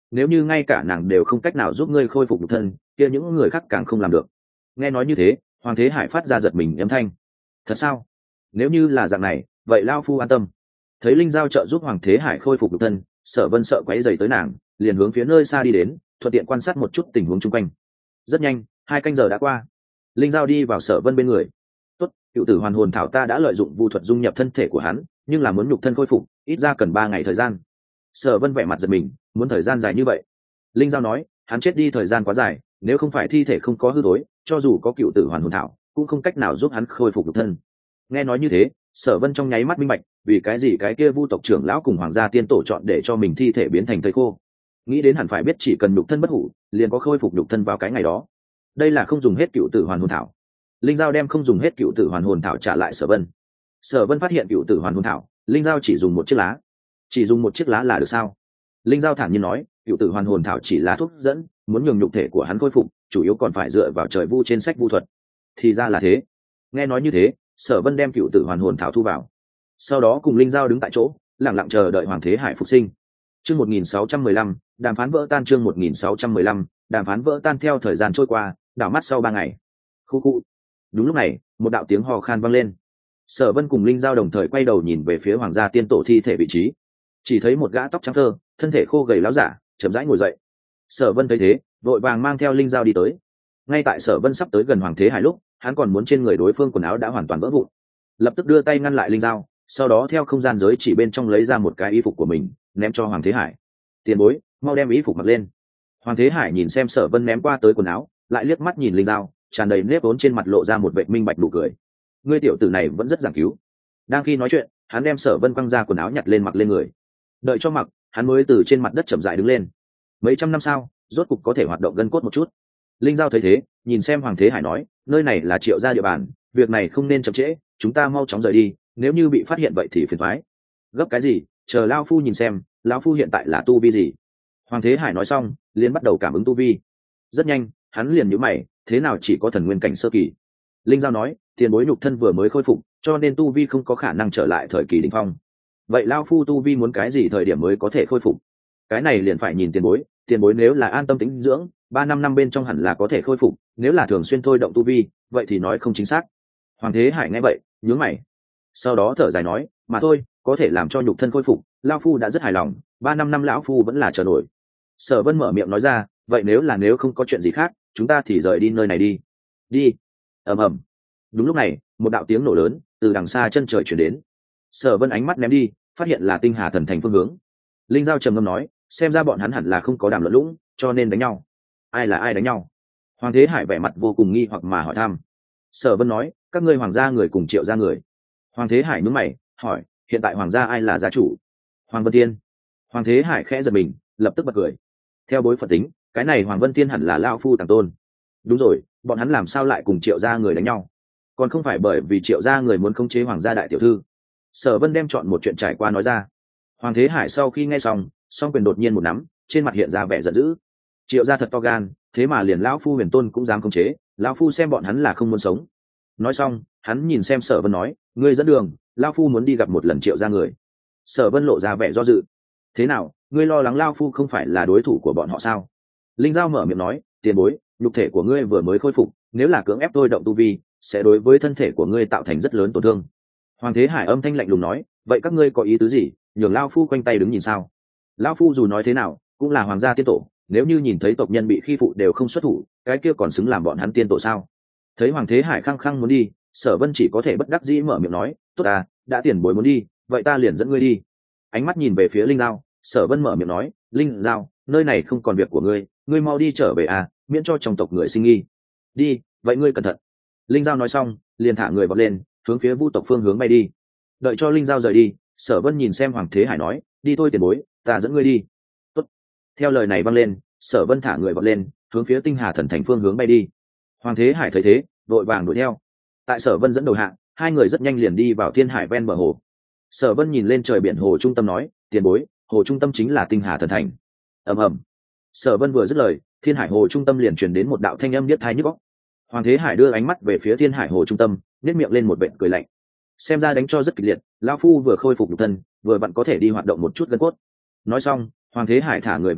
Speaker 1: nếu như ngay cả nàng đều không cách nào giúp ngươi khôi phục nhục thân, kia những người khác càng không làm được. Nghe nói như thế, Hoàng Thế Hải phát ra giật mình âm thanh. Thật sao? Nếu như là dạng này, vậy lao phu an tâm. Thấy linh giao trợ giúp Hoàng Thế Hải khôi phục nhục thân, Sở Vân sợ quấy rầy tới nàng, liền hướng phía nơi xa đi đến, thuận tiện quan sát một chút tình huống chung quanh. Rất nhanh, 2 canh giờ đã qua. Linh giao đi vào Sở Vân bên người. Tốt, cựu tử hoàn hồn thảo ta đã lợi dụng vu thuật dung nhập thân thể của hắn, nhưng là muốn nhục thân khôi phục, ít ra cần 3 ngày thời gian. Sở Vân vẻ mặt giật mình, muốn thời gian dài như vậy. Linh giao nói, hắn chết đi thời gian quá dài, nếu không phải thi thể không có hư thối, cho dù có cựu tử hoàn hồn thảo, cũng không cách nào giúp hắn khôi phục nhục thân. Nghe nói như thế, Sở Vân trong nháy mắt minh bạch, vì cái gì cái kia vu tộc trưởng lão cùng hoàng gia tiên tổ chọn để cho mình thi thể biến thành thây khô. Nghĩ đến hẳn phải biết chỉ cần nhục thân bất hủ, liền có khôi phục nhục thân vào cái ngày đó. Đây là không dùng hết cựu tử hoàn hồn thảo. Linh giao đem không dùng hết cựu tử hoàn hồn thảo trả lại Sở Vân. Sở Vân phát hiện cựu tử hoàn hồn thảo, linh giao chỉ dùng 1 chiếc lá. Chỉ dùng 1 chiếc lá là được sao? Linh giao thản nhiên nói, cựu tử hoàn hồn thảo chỉ là thuốc dẫn, muốn nhường nhục thể của hắn khôi phục, chủ yếu còn phải dựa vào trời vu trên sách vu thuật. Thì ra là thế. Nghe nói như thế, Sở Vân đem cựu tử hoàn hồn thảo thu vào, sau đó cùng linh giao đứng tại chỗ, lặng lặng chờ đợi Hoàng Thế Hải phục sinh. Chương 1615, đàm phán vỡ tan. Chương 1615, đàm phán vỡ tan. Theo thời gian trôi qua, đảo mắt sau 3 ngày. Khu khu. Đúng lúc này, một đạo tiếng hò khan vang lên. Sở Vân cùng linh giao đồng thời quay đầu nhìn về phía hoàng gia tiên tổ thi thể vị trí, chỉ thấy một gã tóc trắng phơ, thân thể khô gầy láo giả, chậm rãi ngồi dậy. Sở Vân thấy thế, vội vàng mang theo linh giao đi tới. Ngay tại Sở Vân sắp tới gần Hoàng Thế Hải lúc, hắn còn muốn trên người đối phương quần áo đã hoàn toàn vỡ vụn, lập tức đưa tay ngăn lại linh giao, sau đó theo không gian giới chỉ bên trong lấy ra một cái y phục của mình, ném cho Hoàng Thế Hải. Tiền bối, mau đem y phục mặc lên. Hoàng Thế Hải nhìn xem Sở Vân ném qua tới quần áo, lại liếc mắt nhìn linh giao, tràn đầy nếp vốn trên mặt lộ ra một vẻ minh bạch nụ cười. Ngươi tiểu tử này vẫn rất giảng cứu. Đang khi nói chuyện, hắn đem Sở Vân quăng ra quần áo nhặt lên mặc lên người. Đợi cho mặc, hắn mới từ trên mặt đất chậm rãi đứng lên. Mấy trăm năm sau, rốt cục có thể hoạt động gân cốt một chút. Linh giao thấy thế, nhìn xem Hoàng Thế Hải nói, nơi này là Triệu gia địa bàn, việc này không nên chậm trễ, chúng ta mau chóng rời đi, nếu như bị phát hiện vậy thì phiền toái. Gấp cái gì, chờ lão phu nhìn xem, lão phu hiện tại là tu vi gì. Hoàng Thế Hải nói xong, liền bắt đầu cảm ứng tu vi. Rất nhanh, hắn liền nhíu mày, thế nào chỉ có thần nguyên cảnh sơ kỳ. Linh giao nói, tiền bối nhục thân vừa mới khôi phục, cho nên tu vi không có khả năng trở lại thời kỳ đỉnh phong. Vậy lão phu tu vi muốn cái gì thời điểm mới có thể khôi phục? Cái này liền phải nhìn tiền bối nếu là an tâm tĩnh dưỡng, 3-5 năm bên trong hẳn là có thể khôi phục, nếu là thường xuyên thôi động tu vi, vậy thì nói không chính xác. Hoàng Thế Hải nghe vậy, nhướng mày. Sau đó thở dài nói, mà thôi, có thể làm cho nhục thân khôi phục, lão phu đã rất hài lòng, 3-5 năm lão phu vẫn là chờ nổi. Sở Vân mở miệng nói ra, vậy nếu không có chuyện gì khác, chúng ta thì rời đi nơi này đi. Đi. Ầm ầm. Đúng lúc này, một đạo tiếng nổ lớn từ đằng xa chân trời truyền đến. Sở Vân ánh mắt ném đi, phát hiện là Tinh Hà Thần Thành phương hướng. Linh giao trầm ngâm nói, xem ra bọn hắn hẳn là không có đàm luận lũng, cho nên đánh nhau. Ai là ai đánh nhau? Hoàng Thế Hải vẻ mặt vô cùng nghi hoặc mà hỏi thăm. Sở Vân nói, các ngươi hoàng gia người cùng Triệu gia người. Hoàng Thế Hải nhướng mày, hỏi, hiện tại hoàng gia ai là gia chủ? Hoàng Vân Thiên. Hoàng Thế Hải khẽ giật mình, lập tức bật cười. Theo bối phận tính, cái này Hoàng Vân Thiên hẳn là lão phu tàng tôn. Đúng rồi, bọn hắn làm sao lại cùng Triệu gia người đánh nhau? Còn không phải bởi vì Triệu gia người muốn khống chế hoàng gia đại tiểu thư. Sở Vân đem chọn một chuyện trải qua nói ra. Hoàng Thế Hải sau khi nghe xong, song quyền đột nhiên một nắm, trên mặt hiện ra vẻ giận dữ. Triệu gia thật to gan, thế mà liền lão phu huyền tôn cũng dám khống chế, lão phu xem bọn hắn là không muốn sống. Nói xong, hắn nhìn xem Sở Vân nói, ngươi dẫn đường, lão phu muốn đi gặp một lần Triệu gia người. Sở Vân lộ ra vẻ do dự. Thế nào, ngươi lo lắng lão phu không phải là đối thủ của bọn họ sao? Linh giao mở miệng nói, tiền bối, nhục thể của ngươi vừa mới khôi phục, nếu là cưỡng ép tôi động tu vi, sẽ đối với thân thể của ngươi tạo thành rất lớn tổn thương. Hoàng Thế Hải âm thanh lạnh lùng nói, vậy các ngươi có ý tứ gì, nhường lão phu quanh tay đứng nhìn sao? Lão phu dù nói thế nào cũng là hoàng gia tiên tổ, nếu như nhìn thấy tộc nhân bị khi phụ đều không xuất thủ, cái kia còn xứng làm bọn hắn tiên tổ sao? Thấy Hoàng Thế Hải khăng khăng muốn đi, Sở Vân chỉ có thể bất đắc dĩ mở miệng nói, tốt à, đã tiền bối muốn đi, vậy ta liền dẫn ngươi đi. Ánh mắt nhìn về phía Linh giao, Sở Vân mở miệng nói, Linh giao, nơi này không còn việc của ngươi, ngươi mau đi trở về à, miễn cho trong tộc người sinh nghi. Đi, vậy ngươi cẩn thận. Linh giao nói xong, liền thả người vọt lên, hướng phía Vu tộc phương hướng bay đi. Đợi cho Linh giao rời đi, Sở Vân nhìn xem Hoàng Thế Hải nói, đi thôi tiền bối, ta dẫn ngươi đi. Tốt. Theo lời này vang lên, Sở Vân thả người vọt lên, hướng phía Tinh Hà Thần Thành phương hướng bay đi. Hoàng Thế Hải thấy thế, vội vàng đuổi theo. Tại Sở Vân dẫn đầu hạ, hai người rất nhanh liền đi vào Thiên Hải ven bờ hồ. Sở Vân nhìn lên trời biển hồ trung tâm nói, tiền bối, hồ trung tâm chính là Tinh Hà Thần Thành. Ầm ầm. Sở Vân vừa dứt lời, Thiên Hải hồ trung tâm liền truyền đến một đạo thanh âm niết tai nhức óc. Hoàng Thế Hải đưa ánh mắt về phía Thiên Hải hồ trung tâm, nhếch miệng lên một vệt cười lạnh. Xem ra đánh cho rất kịch liệt, lão phu vừa khôi phục nhục thân, vừa vặn có thể đi hoạt động một chút gân cốt. Nói xong, Hoàng Thế Hải thả người vọt lên,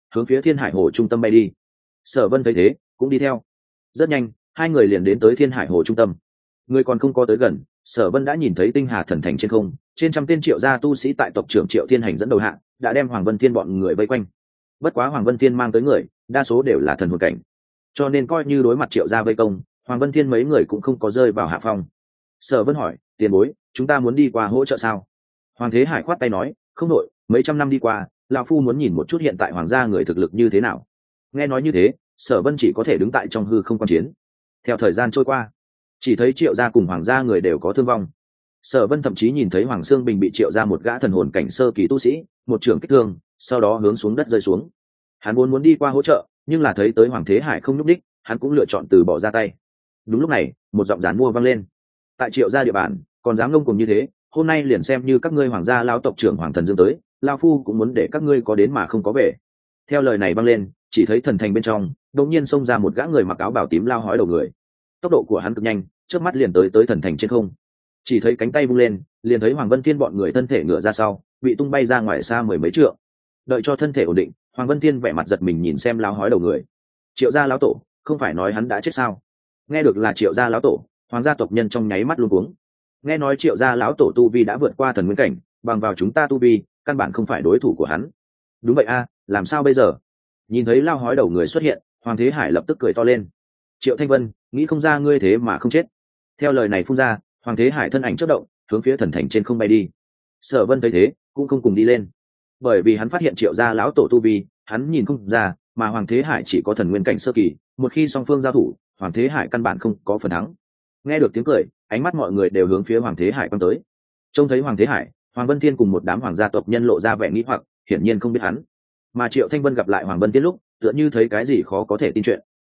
Speaker 1: hướng phía Thiên Hải Hồ trung tâm bay đi. Sở Vân thấy thế cũng đi theo. Rất nhanh hai người liền đến tới Thiên Hải Hồ trung tâm. Người còn không có tới gần, Sở Vân đã nhìn thấy tinh hà thần thành trên không, trên trăm tên Triệu gia tu sĩ tại tộc trưởng Triệu Thiên Hành dẫn đầu hạ đã đem Hoàng Vân Thiên bọn người vây quanh. Bất quá Hoàng Vân Thiên mang tới người đa số đều là thần hồn cảnh, cho nên coi như đối mặt Triệu gia vây công, Hoàng Vân Thiên mấy người cũng không có rơi vào hạ phong. Sở Vân hỏi, tiền bối, chúng ta muốn đi qua hỗ trợ sao? Hoàng Thế Hải khoát tay nói, không đội, mấy trăm năm đi qua, lão phu muốn nhìn một chút hiện tại hoàng gia người thực lực như thế nào. Nghe nói như thế, Sở Vân chỉ có thể đứng tại trong hư không quan chiến. Theo thời gian trôi qua, chỉ thấy Triệu gia cùng hoàng gia người đều có thương vong. Sở Vân thậm chí nhìn thấy Hoàng Xương Bình bị Triệu gia một gã thần hồn cảnh sơ kỳ tu sĩ một trường kích thương, sau đó hướng xuống đất rơi xuống. Hắn vốn muốn đi qua hỗ trợ, nhưng là thấy tới Hoàng Thế Hải không nhúc đích, hắn cũng lựa chọn từ bỏ ra tay. Đúng lúc này, một giọng giàn mua vang lên. Tại Triệu gia địa bàn, còn dám ngông cuồng như thế, hôm nay liền xem như các ngươi hoàng gia lão tộc trưởng Hoàng Thần Dương tới, lão phu cũng muốn để các ngươi có đến mà không có về. Theo lời này vang lên, chỉ thấy thần thành bên trong đột nhiên xông ra một gã người mặc áo bào tím lao hói đầu người. Tốc độ của hắn cực nhanh, chớp mắt liền tới thần thành trên không. Chỉ thấy cánh tay vung lên, liền thấy Hoàng Vân Thiên bọn người thân thể ngửa ra sau, bị tung bay ra ngoài xa mười mấy trượng. Đợi cho thân thể ổn định, Hoàng Vân Thiên vẻ mặt giật mình nhìn xem lao hói đầu người. Triệu gia lão tổ, không phải nói hắn đã chết sao? Nghe được là Triệu gia lão tổ, hoàng gia tộc nhân trong nháy mắt luống cuống. Nghe nói Triệu gia lão tổ tu vi đã vượt qua thần nguyên cảnh, bằng vào chúng ta tu vi, căn bản không phải đối thủ của hắn. Đúng vậy a, làm sao bây giờ? Nhìn thấy lao hói đầu người xuất hiện, Hoàng Thế Hải lập tức cười to lên. Triệu Thanh Vân, nghĩ không ra ngươi thế mà không chết. Theo lời này phun ra, Hoàng Thế Hải thân ảnh chớp động, hướng phía thần thành trên không bay đi. Sở Vân thấy thế, cũng không cùng đi lên, bởi vì hắn phát hiện Triệu gia lão tổ tu vi, hắn nhìn không ra, mà Hoàng Thế Hải chỉ có thần nguyên cảnh sơ kỳ, một khi song phương giao thủ, Hoàng Thế Hải căn bản không có phần thắng. Nghe được tiếng cười, ánh mắt mọi người đều hướng phía Hoàng Thế Hải quăng tới. Trông thấy Hoàng Thế Hải, Hoàng Vân Thiên cùng một đám hoàng gia tộc nhân lộ ra vẻ nghi hoặc, hiển nhiên không biết hắn. Mà Triệu Thanh Vân gặp lại Hoàng Vân Thiên lúc, tựa như thấy cái gì khó có thể tin chuyện.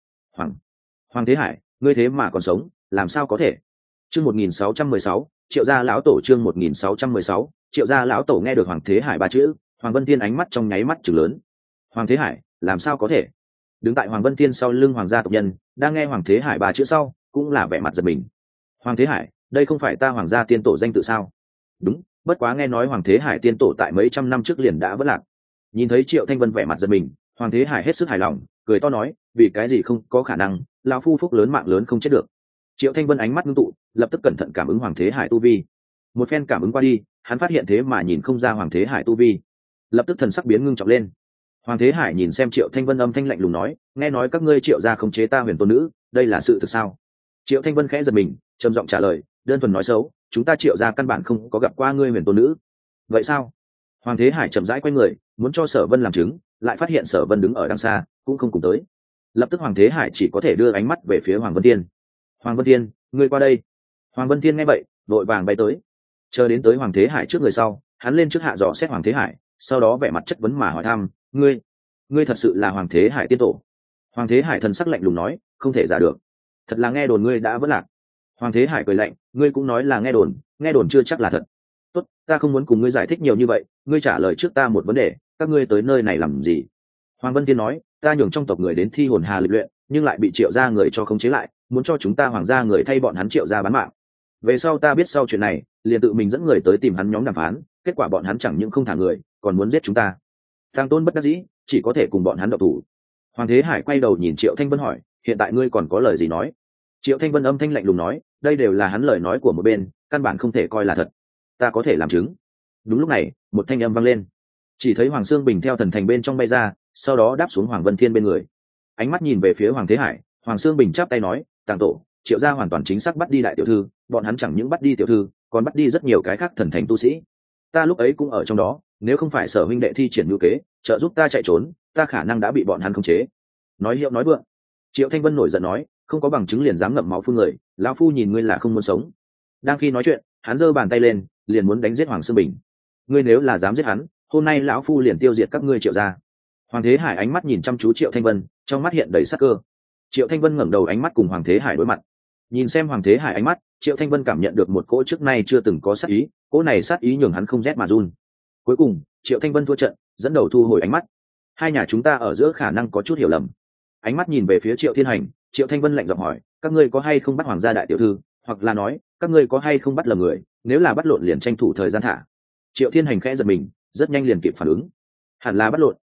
Speaker 1: Hoàng Thế Hải, ngươi thế mà còn sống, làm sao có thể? Chương 1616, Triệu gia lão tổ chương 1616, Triệu gia lão tổ nghe được Hoàng Thế Hải ba chữ, Hoàng Vân Thiên ánh mắt trong nháy mắt trừng lớn. Hoàng Thế Hải, làm sao có thể? Đứng tại Hoàng Vân Thiên sau lưng hoàng gia tộc nhân, đang nghe Hoàng Thế Hải ba chữ sau, cũng là vẻ mặt giật mình. Hoàng Thế Hải, đây không phải ta hoàng gia tiên tổ danh tự sao? Đúng, bất quá nghe nói Hoàng Thế Hải tiên tổ tại mấy trăm năm trước liền đã vỡ lạc. Nhìn thấy Triệu Thanh Vân vẻ mặt giật mình, Hoàng Thế Hải hết sức hài lòng, cười to nói, vì cái gì không có khả năng, lão phu phúc lớn mạng lớn không chết được. Triệu Thanh Vân ánh mắt ngưng tụ, lập tức cẩn thận cảm ứng Hoàng Thế Hải tu vi. Một phen cảm ứng qua đi, hắn phát hiện thế mà nhìn không ra Hoàng Thế Hải tu vi, lập tức thần sắc biến ngưng trọng lên. Hoàng Thế Hải nhìn xem Triệu Thanh Vân âm thanh lạnh lùng nói, nghe nói các ngươi Triệu gia khống chế ta huyền tôn nữ, đây là sự thực sao? Triệu Thanh Vân khẽ giật mình, trầm giọng trả lời, đơn thuần nói xấu, chúng ta Triệu gia căn bản không có gặp qua ngươi huyền tôn nữ. Vậy sao? Hoàng Thế Hải chậm rãi quay người, muốn cho Sở Vân làm chứng, lại phát hiện Sở Vân đứng ở đằng xa, cũng không cùng tới. Lập tức Hoàng Thế Hải chỉ có thể đưa ánh mắt về phía Hoàng Vân Thiên. Hoàng Vân Thiên, ngươi qua đây. Hoàng Vân Thiên nghe vậy, vội vàng bay tới. Chờ đến tới Hoàng Thế Hải trước người sau, hắn lên trước hạ dò xét Hoàng Thế Hải, sau đó vẻ mặt chất vấn mà hỏi thăm, ngươi thật sự là Hoàng Thế Hải tiên tổ? Hoàng Thế Hải thần sắc lạnh lùng nói, không thể giả được. Thật là nghe đồn ngươi đã vỡ lạc. Hoàng Thế Hải cười lạnh, ngươi cũng nói là nghe đồn chưa chắc là thật. Tốt, ta không muốn cùng ngươi giải thích nhiều như vậy, ngươi trả lời trước ta một vấn đề, các ngươi tới nơi này làm gì? Hoàng Vân Thiên nói, ta nhường trong tộc người đến thi hồn hà lịch luyện, nhưng lại bị Triệu gia người cho khống chế lại, muốn cho chúng ta hoàng gia người thay bọn hắn Triệu gia bán mạng. Về sau ta biết sau chuyện này, liền tự mình dẫn người tới tìm hắn nhóm đàm phán, kết quả bọn hắn chẳng những không thả người, còn muốn giết chúng ta. Thang Tôn bất đắc dĩ, chỉ có thể cùng bọn hắn độc thủ. Hoàng Thế Hải quay đầu nhìn Triệu Thanh Vân hỏi, hiện tại ngươi còn có lời gì nói? Triệu Thanh Vân âm thanh lạnh lùng nói, đây đều là hắn lời nói của một bên, căn bản không thể coi là thật. Ta có thể làm chứng. Đúng lúc này, một thanh âm vang lên. Chỉ thấy Hoàng Xương Bình theo thần thành bên trong bay ra, sau đó đáp xuống Hoàng Vân Thiên bên người. Ánh mắt nhìn về phía Hoàng Thế Hải, Hoàng Xương Bình chắp tay nói, Tàng tổ, Triệu gia hoàn toàn chính xác bắt đi đại tiểu thư, bọn hắn chẳng những bắt đi tiểu thư, còn bắt đi rất nhiều cái khác thần thành tu sĩ. Ta lúc ấy cũng ở trong đó, nếu không phải Sở huynh đệ thi triển ngữ kế, trợ giúp ta chạy trốn, ta khả năng đã bị bọn hắn khống chế. Nói hiệu nói vượng. Triệu Thanh Vân nổi giận nói, không có bằng chứng liền dám ngậm máu phun người, lão phu nhìn ngươi là không muốn sống. Đang khi nói chuyện, hắn giơ bàn tay lên, liền muốn đánh giết Hoàng Xương Bình. Ngươi nếu là dám giết hắn, hôm nay lão phu liền tiêu diệt các ngươi Triệu gia. Hoàng Thế Hải ánh mắt nhìn chăm chú Triệu Thanh Vân, trong mắt hiện đầy sát cơ. Triệu Thanh Vân ngẩng đầu ánh mắt cùng Hoàng Thế Hải đối mặt. Nhìn xem Hoàng Thế Hải ánh mắt, Triệu Thanh Vân cảm nhận được một cỗ trước nay chưa từng có sát ý, cỗ này sát ý nhường hắn không rét mà run. Cuối cùng, Triệu Thanh Vân thua trận, dẫn đầu thu hồi ánh mắt. Hai nhà chúng ta ở giữa khả năng có chút hiểu lầm. Ánh mắt nhìn về phía Triệu Thiên Hành, Triệu Thanh Vân lạnh giọng hỏi, các ngươi có hay không bắt hoàng gia đại tiểu thư, hoặc là nói, các ngươi có hay không bắt lầm người, nếu là bắt lộn liền tranh thủ thời gian thả. Triệu Thiên Hành khẽ giật mình, rất nhanh liền kịp phản ứng. Hẳn là bắt lộn,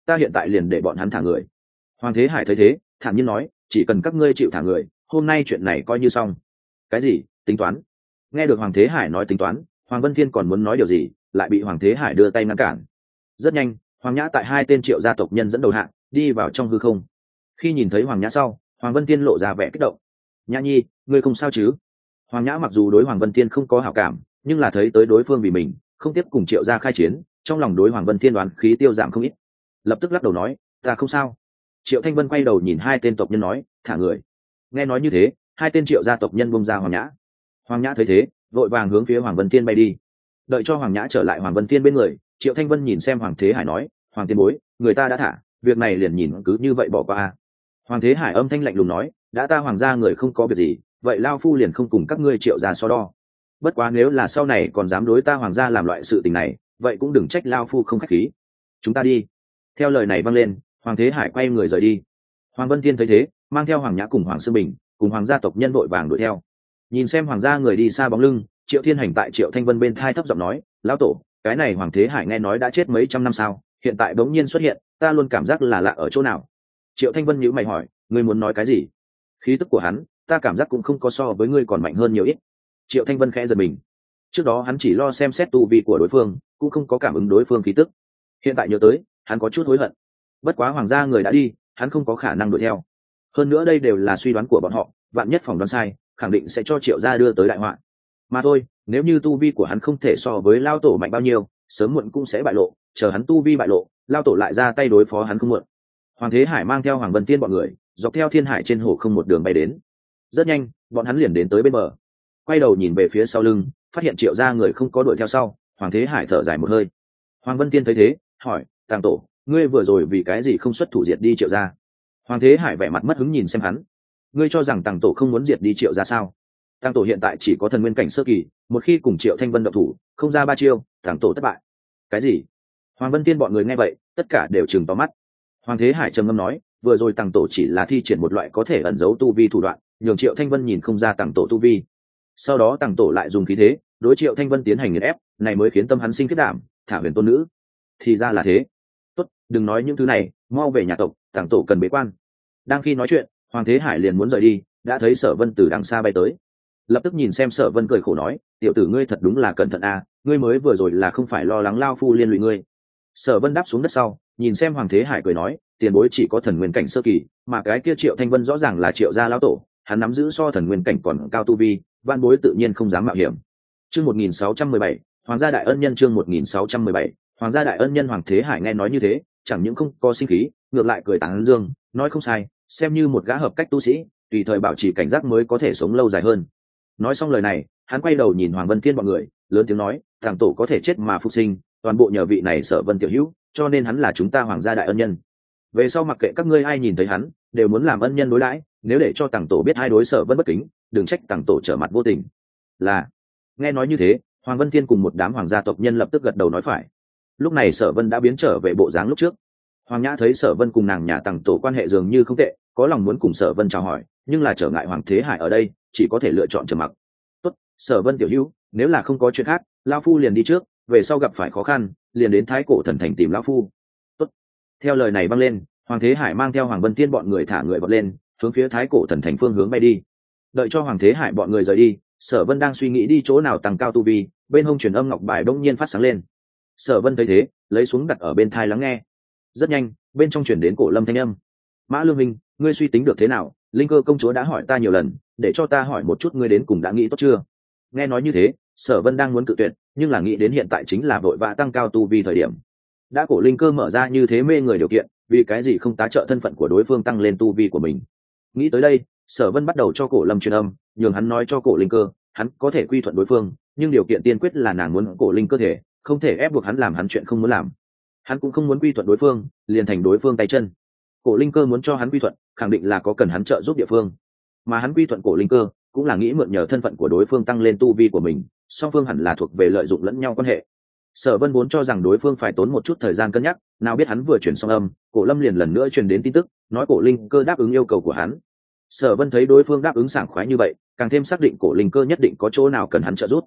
Speaker 1: ta hiện tại liền để bọn hắn thả người. Hoàng Thế Hải thấy thế thản nhiên nói, chỉ cần các ngươi chịu thả người, hôm nay chuyện này coi như xong. Cái gì tính toán? Nghe được Hoàng Thế Hải nói tính toán, Hoàng Vân Thiên còn muốn nói điều gì, lại bị Hoàng Thế Hải đưa tay ngăn cản. Rất nhanh, Hoàng Nhã tại 2 tên Triệu gia tộc nhân dẫn đầu hạng đi vào trong hư không. Khi nhìn thấy Hoàng Nhã sau, Hoàng Vân Thiên lộ ra vẻ kích động. Nhã nhi, ngươi không sao chứ? Hoàng Nhã mặc dù đối Hoàng Vân Thiên không có hảo cảm, nhưng là thấy tới đối phương vì mình không tiếp cùng Triệu gia khai chiến, trong lòng đối Hoàng Vân Thiên đoán khí tiêu giảm không ít, lập tức lắc đầu nói, ta không sao. Triệu Thanh Vân quay đầu nhìn 2 tên tộc nhân nói, thả người. Nghe nói như thế, 2 tên Triệu gia tộc nhân buông ra Hoàng Nhã. Hoàng Nhã thấy thế vội vàng hướng phía Hoàng Vân Thiên bay đi. Đợi cho Hoàng Nhã trở lại Hoàng Vân Thiên bên người, Triệu Thanh Vân nhìn xem Hoàng Thế Hải nói, Hoàng tiên bối, người ta đã thả, việc này liền nhìn cứ như vậy bỏ qua. Hoàng Thế Hải âm thanh lạnh lùng nói, đã ta Hoàng gia người không có việc gì, vậy lao phu liền không cùng các ngươi Triệu gia so đo. Bất quá nếu là sau này còn dám đối ta Hoàng gia làm loại sự tình này, vậy cũng đừng trách lao phu không khách khí. Chúng ta đi. Theo lời này vang lên, Hoàng Thế Hải quay người rời đi. Hoàng Vân Thiên thấy thế mang theo Hoàng Nhã cùng Hoàng Sương Bình cùng Hoàng gia tộc nhân vội vàng đuổi theo. Nhìn xem Hoàng gia người đi xa bóng lưng, Triệu Thiên Hành tại Triệu Thanh Vân bên thai thấp giọng nói, lão tổ, cái này Hoàng Thế Hải nghe nói đã chết mấy trăm năm sao, hiện tại bỗng nhiên xuất hiện, ta luôn cảm giác là lạ ở chỗ nào. Triệu Thanh Vân nhíu mày hỏi, ngươi muốn nói cái gì? Khí tức của hắn, ta cảm giác cũng không có so với ngươi còn mạnh hơn nhiều ít. Triệu Thanh Vân khẽ giật mình. Trước đó hắn chỉ lo xem xét tu vi của đối phương, cũng không có cảm ứng đối phương khí tức. Hiện tại nhớ tới, hắn có chút hối hận. Bất quá Hoàng gia người đã đi, hắn không có khả năng đuổi theo. Hơn nữa đây đều là suy đoán của bọn họ, vạn nhất phỏng đoán sai, khẳng định sẽ cho Triệu gia đưa tới đại họa. Mà thôi, nếu như tu vi của hắn không thể so với lao tổ mạnh bao nhiêu, sớm muộn cũng sẽ bại lộ, chờ hắn tu vi bại lộ, lao tổ lại ra tay đối phó hắn không muộn. Hoàng Thế Hải mang theo Hoàng Vân Tiên bọn người, dọc theo thiên hải trên hồ không một đường bay đến. Rất nhanh, bọn hắn liền đến tới bên bờ. Quay đầu nhìn về phía sau lưng, phát hiện Triệu gia người không có đuổi theo sau, Hoàng Thế Hải thở dài một hơi. Hoàng Vân Tiên thấy thế, hỏi, Tàng tổ, ngươi vừa rồi vì cái gì không xuất thủ diệt đi Triệu gia? Hoàng Thế Hải vẻ mặt mất hứng nhìn xem hắn. Ngươi cho rằng Tàng tổ không muốn diệt đi Triệu gia sao? Tàng tổ hiện tại chỉ có thần nguyên cảnh sơ kỳ, một khi cùng Triệu Thanh Vân động thủ, không ra 3 chiêu, Tàng tổ thất bại. Cái gì? Hoàng Vân Tiên bọn người nghe vậy, tất cả đều trừng to mắt. Hoàng Thế Hải trầm ngâm nói, vừa rồi Tàng tổ chỉ là thi triển một loại có thể ẩn giấu tu vi thủ đoạn, nhường Triệu Thanh Vân nhìn không ra Tàng tổ tu vi. Sau đó Tàng tổ lại dùng khí thế đối Triệu Thanh Vân tiến hành nghiền ép, này mới khiến tâm hắn sinh kết đảm, thả huyền tôn nữ. Thì ra là thế. Tốt, đừng nói những thứ này, mau về nhà tộc, Tàng tổ cần bế quan. Đang khi nói chuyện, Hoàng Thế Hải liền muốn rời đi, đã thấy Sở Vân từ đằng xa bay tới. Lập tức nhìn xem Sở Vân cười khổ nói, tiểu tử ngươi thật đúng là cẩn thận a, ngươi mới vừa rồi là không phải lo lắng lao phu liên lụy ngươi. Sở Vân đáp xuống đất sau, nhìn xem Hoàng Thế Hải cười nói, tiền bối chỉ có thần nguyên cảnh sơ kỳ, mà cái kia Triệu Thanh Vân rõ ràng là Triệu gia lão tổ, hắn nắm giữ so thần nguyên cảnh còn cao tu vi, van bối tự nhiên không dám mạo hiểm. Chương 1617, Hoàng gia đại ân nhân. Chương 1617, Hoàng gia đại ân nhân. Hoàng Thế Hải nghe nói như thế, chẳng những không có sinh khí, ngược lại cười tán dương, nói không sai, xem như một gã hợp cách tu sĩ, tùy thời bảo trì cảnh giác mới có thể sống lâu dài hơn. Nói xong lời này, hắn quay đầu nhìn Hoàng Vân Thiên bọn người, lớn tiếng nói, Tàng tổ có thể chết mà phục sinh, toàn bộ nhờ vị này Sở Vân tiểu hữu, cho nên hắn là chúng ta Hoàng gia đại ân nhân. Về sau mặc kệ các ngươi ai nhìn thấy hắn, đều muốn làm ân nhân đối đãi, nếu để cho Tàng tổ biết hai đối Sở Vân bất kính, đừng trách Tàng tổ trở mặt vô tình. Là. Nghe nói như thế, Hoàng Vân Thiên cùng một đám hoàng gia tộc nhân lập tức gật đầu nói phải. Lúc này Sở Vân đã biến trở về bộ dáng lúc trước. Hoàng Nhã thấy Sở Vân cùng nàng nhà Tàng tổ quan hệ dường như không tệ, có lòng muốn cùng Sở Vân chào hỏi, nhưng là trở ngại Hoàng Thế Hải ở đây, chỉ có thể lựa chọn trầm mặc. Tốt, Sở Vân tiểu hữu, nếu là không có chuyện khác, lão phu liền đi trước, về sau gặp phải khó khăn, liền đến Thái Cổ Thần Thành tìm lão phu. Tốt. Theo lời này vang lên, Hoàng Thế Hải mang theo Hoàng Vân Thiên bọn người thả người vọt lên, hướng phía Thái Cổ Thần Thành phương hướng bay đi. Đợi cho Hoàng Thế Hải bọn người rời đi, Sở Vân đang suy nghĩ đi chỗ nào tăng cao tu vi, bên hông truyền âm ngọc bài bỗng nhiên phát sáng lên. Sở Vân thấy thế, lấy xuống đặt ở bên tai lắng nghe. Rất nhanh, bên trong truyền đến Cổ Lâm thanh âm. Mã Lương Minh, ngươi suy tính được thế nào? Linh Cơ công chúa đã hỏi ta nhiều lần, để cho ta hỏi một chút ngươi đến cùng đã nghĩ tốt chưa? Nghe nói như thế, Sở Vân đang muốn cự tuyệt, nhưng là nghĩ đến hiện tại chính là vội vã tăng cao tu vi thời điểm. Đã Cổ Linh Cơ mở ra như thế mê người điều kiện, vì cái gì không tá trợ thân phận của đối phương tăng lên tu vi của mình? Nghĩ tới đây, Sở Vân bắt đầu cho Cổ Lâm truyền âm, nhường hắn nói cho Cổ Linh Cơ, hắn có thể quy thuận đối phương, nhưng điều kiện tiên quyết là nàng muốn Cổ Linh Cơ thể, không thể ép buộc hắn làm hắn chuyện không muốn làm. Hắn cũng không muốn quy thuận đối phương, liền thành đối phương tay chân. Cổ Linh Cơ muốn cho hắn quy thuận, khẳng định là có cần hắn trợ giúp địa phương, mà hắn quy thuận Cổ Linh Cơ cũng là nghĩ mượn nhờ thân phận của đối phương tăng lên tu vi của mình, song phương hẳn là thuộc về lợi dụng lẫn nhau quan hệ. Sở Vân vốn cho rằng đối phương phải tốn một chút thời gian cân nhắc, nào biết hắn vừa chuyển xong âm, Cổ Lâm liền lần nữa truyền đến tin tức, nói Cổ Linh Cơ đáp ứng yêu cầu của hắn. Sở Vân thấy đối phương đáp ứng sảng khoái như vậy, càng thêm xác định Cổ Linh Cơ nhất định có chỗ nào cần hắn trợ giúp.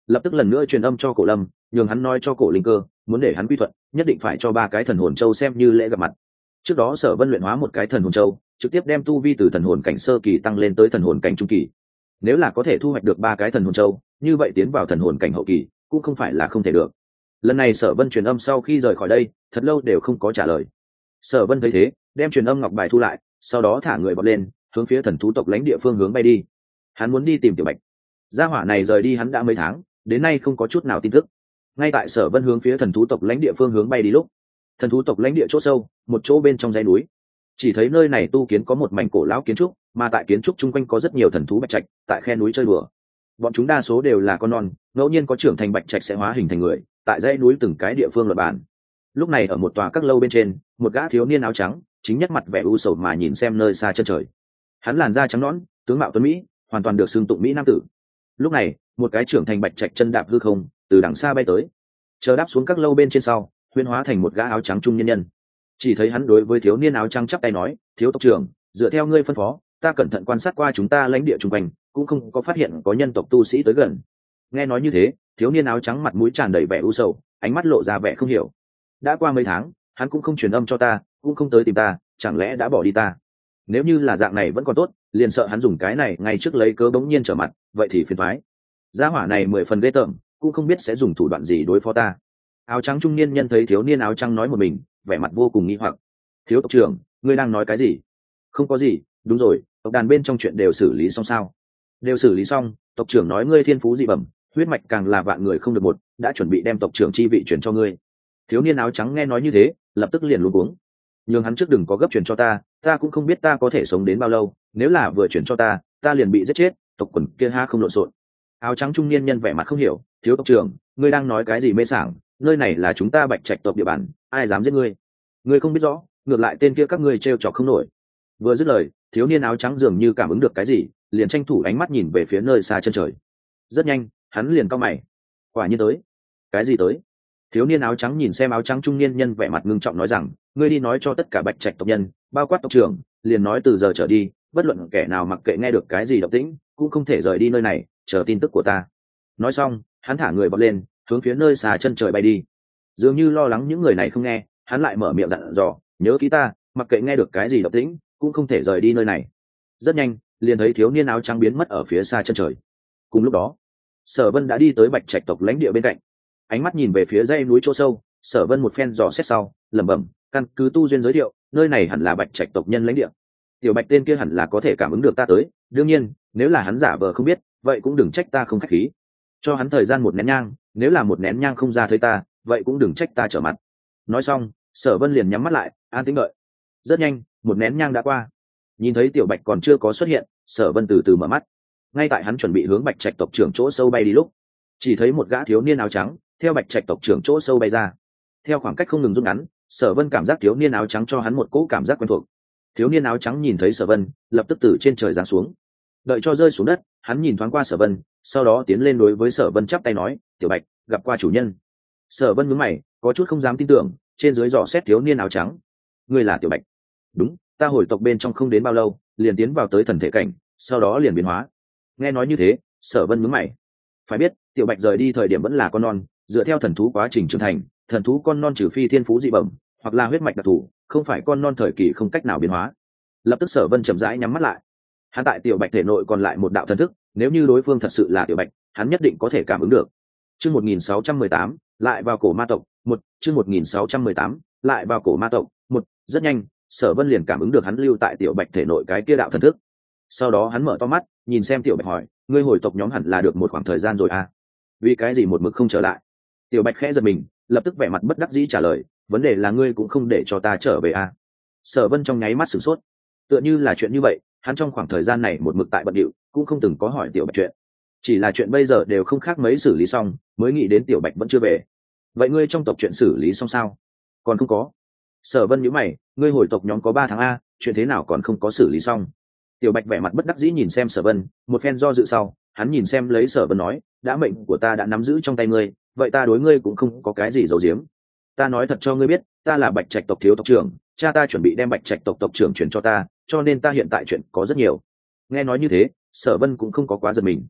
Speaker 1: lập tức lần nữa truyền âm cho cổ lâm, nhường hắn nói cho cổ linh cơ, muốn để hắn quy thuận nhất định phải cho 3 cái thần hồn châu xem như lễ gặp mặt. Trước đó Sở Vân luyện hóa một cái thần hồn châu, trực tiếp đem tu vi từ thần hồn cảnh sơ kỳ tăng lên tới thần hồn cảnh trung kỳ. Nếu là có thể thu hoạch được 3 cái thần hồn châu, như vậy tiến vào thần hồn cảnh hậu kỳ cũng không phải là không thể được. Lần này Sở Vân truyền âm sau khi rời khỏi đây, thật lâu đều không có trả lời. Sở Vân thấy thế, đem truyền âm ngọc bài thu lại, sau đó thả người bật lên, hướng phía thần thú tộc lãnh địa phương hướng bay đi. Hắn muốn đi tìm Tiểu Bạch. Gia hỏa này rời đi hắn đã mấy tháng, đến nay không có chút nào tin tức. Ngay tại Sở Vân hướng phía thần thú tộc lãnh địa phương hướng bay đi lúc, thần thú tộc lãnh địa chỗ sâu, một chỗ bên trong dãy núi, chỉ thấy nơi này tu kiến có một mảnh cổ lão kiến trúc, mà tại kiến trúc chung quanh có rất nhiều thần thú bạch trạch tại khe núi chơi đùa. Bọn chúng đa số đều là con non, ngẫu nhiên có trưởng thành bạch trạch sẽ hóa hình thành người, tại dãy núi từng cái địa phương luật bản. Lúc này ở một tòa các lâu bên trên, một gã thiếu niên áo trắng chính nhất mặt vẻ u sầu mà nhìn xem nơi xa chân trời. Hắn làn da trắng nõn, tướng mạo tuấn mỹ, hoàn toàn được xưng tụng mỹ nam tử. Lúc này một cái trưởng thành bạch trạch chân đạp hư không từ đằng xa bay tới, chờ đáp xuống các lâu bên trên sau huyễn hóa thành một gã áo trắng trung nhân nhân. Chỉ thấy hắn đối với thiếu niên áo trắng chắp tay nói, thiếu tộc trưởng, dựa theo ngươi phân phó, ta cẩn thận quan sát qua chúng ta lãnh địa chung quanh, cũng không có phát hiện có nhân tộc tu sĩ tới gần. Nghe nói như thế, thiếu niên áo trắng mặt mũi tràn đầy vẻ u sầu, ánh mắt lộ ra vẻ không hiểu. Đã qua mấy tháng, hắn cũng không truyền âm cho ta, cũng không tới tìm ta, chẳng lẽ đã bỏ đi ta? Nếu như là dạng này vẫn còn tốt, liền sợ hắn dùng cái này ngay trước lấy cớ bỗng nhiên trở mặt, vậy thì phiền toái. Gia hỏa này 10 phần ghê tởm, cũng không biết sẽ dùng thủ đoạn gì đối phó ta. Áo trắng trung niên nhân thấy thiếu niên áo trắng nói một mình, vẻ mặt vô cùng nghi hoặc. Thiếu tộc trưởng, ngươi đang nói cái gì? Không có gì, đúng rồi, tộc đàn bên trong chuyện đều xử lý xong sao? Đều xử lý xong, tộc trưởng nói ngươi thiên phú dị bẩm, huyết mạch càng là vạn người không được một, đã chuẩn bị đem tộc trưởng chi vị chuyển cho ngươi. Thiếu niên áo trắng nghe nói như thế, lập tức liền luống cuống. Nhưng hắn trước đừng có gấp chuyển cho ta, ta cũng không biết ta có thể sống đến bao lâu, nếu là vừa chuyển cho ta liền bị giết chết, tộc quần kia ha không lộn xộn. Áo trắng trung niên nhân vẻ mặt không hiểu, thiếu tộc trưởng, ngươi đang nói cái gì mê sảng, nơi này là chúng ta Bạch Trạch tộc địa bàn, ai dám giết ngươi? Ngươi không biết rõ, ngược lại tên kia các ngươi trêu chọc không nổi. Vừa dứt lời, thiếu niên áo trắng dường như cảm ứng được cái gì, liền tranh thủ ánh mắt nhìn về phía nơi xa chân trời. Rất nhanh, hắn liền cau mày. Quả nhiên tới. Cái gì tới? Thiếu niên áo trắng nhìn xem áo trắng trung niên nhân vẻ mặt ngưng trọng nói rằng, ngươi đi nói cho tất cả Bạch Trạch tộc nhân, bao quát tộc trưởng, liền nói từ giờ trở đi, bất luận kẻ nào mặc kệ nghe được cái gì động tĩnh, cũng không thể rời đi nơi này, chờ tin tức của ta. Nói xong, hắn thả người bật lên, hướng phía nơi xa chân trời bay đi. Dường như lo lắng những người này không nghe, hắn lại mở miệng dặn dò, nhớ kỹ ta, mặc kệ nghe được cái gì động tĩnh, cũng không thể rời đi nơi này. Rất nhanh, liền thấy thiếu niên áo trắng biến mất ở phía xa chân trời. Cùng lúc đó, Sở Vân đã đi tới Bạch Trạch tộc lãnh địa bên cạnh, ánh mắt nhìn về phía dãy núi chỗ sâu. Sở Vân một phen dò xét sau, lẩm bẩm, căn cứ tu duyên giới thiệu, nơi này hẳn là Bạch Trạch tộc nhân lãnh địa. Tiểu Bạch tên kia hẳn là có thể cảm ứng được ta tới, đương nhiên, nếu là hắn giả vờ không biết, vậy cũng đừng trách ta không khách khí. Cho hắn thời gian một nén nhang, nếu là một nén nhang không ra thấy ta, vậy cũng đừng trách ta trở mặt. Nói xong, Sở Vân liền nhắm mắt lại, an tĩnh đợi. Rất nhanh, một nén nhang đã qua. Nhìn thấy Tiểu Bạch còn chưa có xuất hiện, Sở Vân từ từ mở mắt. Ngay tại hắn chuẩn bị hướng Bạch Trạch tộc trưởng chỗ sâu bay đi lúc, chỉ thấy một gã thiếu niên áo trắng theo Bạch Trạch tộc trưởng chỗ sâu bay ra. Theo khoảng cách không ngừng rút ngắn, Sở Vân cảm giác thiếu niên áo trắng cho hắn một cỗ cảm giác quen thuộc. Thiếu niên áo trắng nhìn thấy Sở Vân, lập tức từ trên trời giáng xuống. Đợi cho rơi xuống đất, hắn nhìn thoáng qua Sở Vân, sau đó tiến lên đối với Sở Vân chắp tay nói, "Tiểu Bạch, gặp qua chủ nhân." Sở Vân nhướng mày, có chút không dám tin tưởng, trên dưới dò xét thiếu niên áo trắng. "Ngươi là Tiểu Bạch?" "Đúng, ta hồi tộc bên trong không đến bao lâu, liền tiến vào tới thần thể cảnh, sau đó liền biến hóa." Nghe nói như thế, Sở Vân nhướng mày. Phải biết, Tiểu Bạch rời đi thời điểm vẫn là con non, dựa theo thần thú quá trình trưởng thành, thần thú con non trừ phi thiên phú dị bẩm, hoặc là huyết mạch đặc thù, không phải con non thời kỳ không cách nào biến hóa. Lập tức Sở Vân chậm rãi nhắm mắt lại. Hắn tại Tiểu Bạch thể nội còn lại một đạo thần thức, nếu như đối phương thật sự là Tiểu Bạch, hắn nhất định có thể cảm ứng được. Chương 1618, lại vào cổ ma tộc, chương 1618, lại vào cổ ma tộc, rất nhanh, Sở Vân liền cảm ứng được hắn lưu tại Tiểu Bạch thể nội cái kia đạo thần thức. Sau đó hắn mở to mắt, nhìn xem Tiểu Bạch hỏi, ngươi hồi tộc nhóm hẳn là được một khoảng thời gian rồi à? Vì cái gì một mực không trở lại? Tiểu Bạch khẽ giật mình, lập tức vẻ mặt bất đắc dĩ trả lời, vấn đề là ngươi cũng không để cho ta trở về à? Sở Vân trong nháy mắt sửng sốt, tựa như là chuyện như vậy, hắn trong khoảng thời gian này một mực tại bận rộn, cũng không từng có hỏi Tiểu Bạch chuyện. Chỉ là chuyện bây giờ đều không khác mấy xử lý xong, mới nghĩ đến Tiểu Bạch vẫn chưa về. Vậy ngươi trong tộc chuyện xử lý xong sao? Còn không có. Sở Vân nhíu mày, ngươi hồi tộc nhóm có 3 tháng a, chuyện thế nào còn không có xử lý xong? Tiểu Bạch vẻ mặt bất đắc dĩ nhìn xem Sở Vân, một phen do dự sau, hắn nhìn xem lấy Sở Vân nói, đã mệnh của ta đã nắm giữ trong tay ngươi, vậy ta đối ngươi cũng không có cái gì giấu giếm. Ta nói thật cho ngươi biết, ta là Bạch Trạch tộc thiếu tộc trưởng, cha ta chuẩn bị đem Bạch Trạch tộc tộc trưởng chuyển cho ta, cho nên ta hiện tại chuyện có rất nhiều. Nghe nói như thế, Sở Vân cũng không có quá giật mình.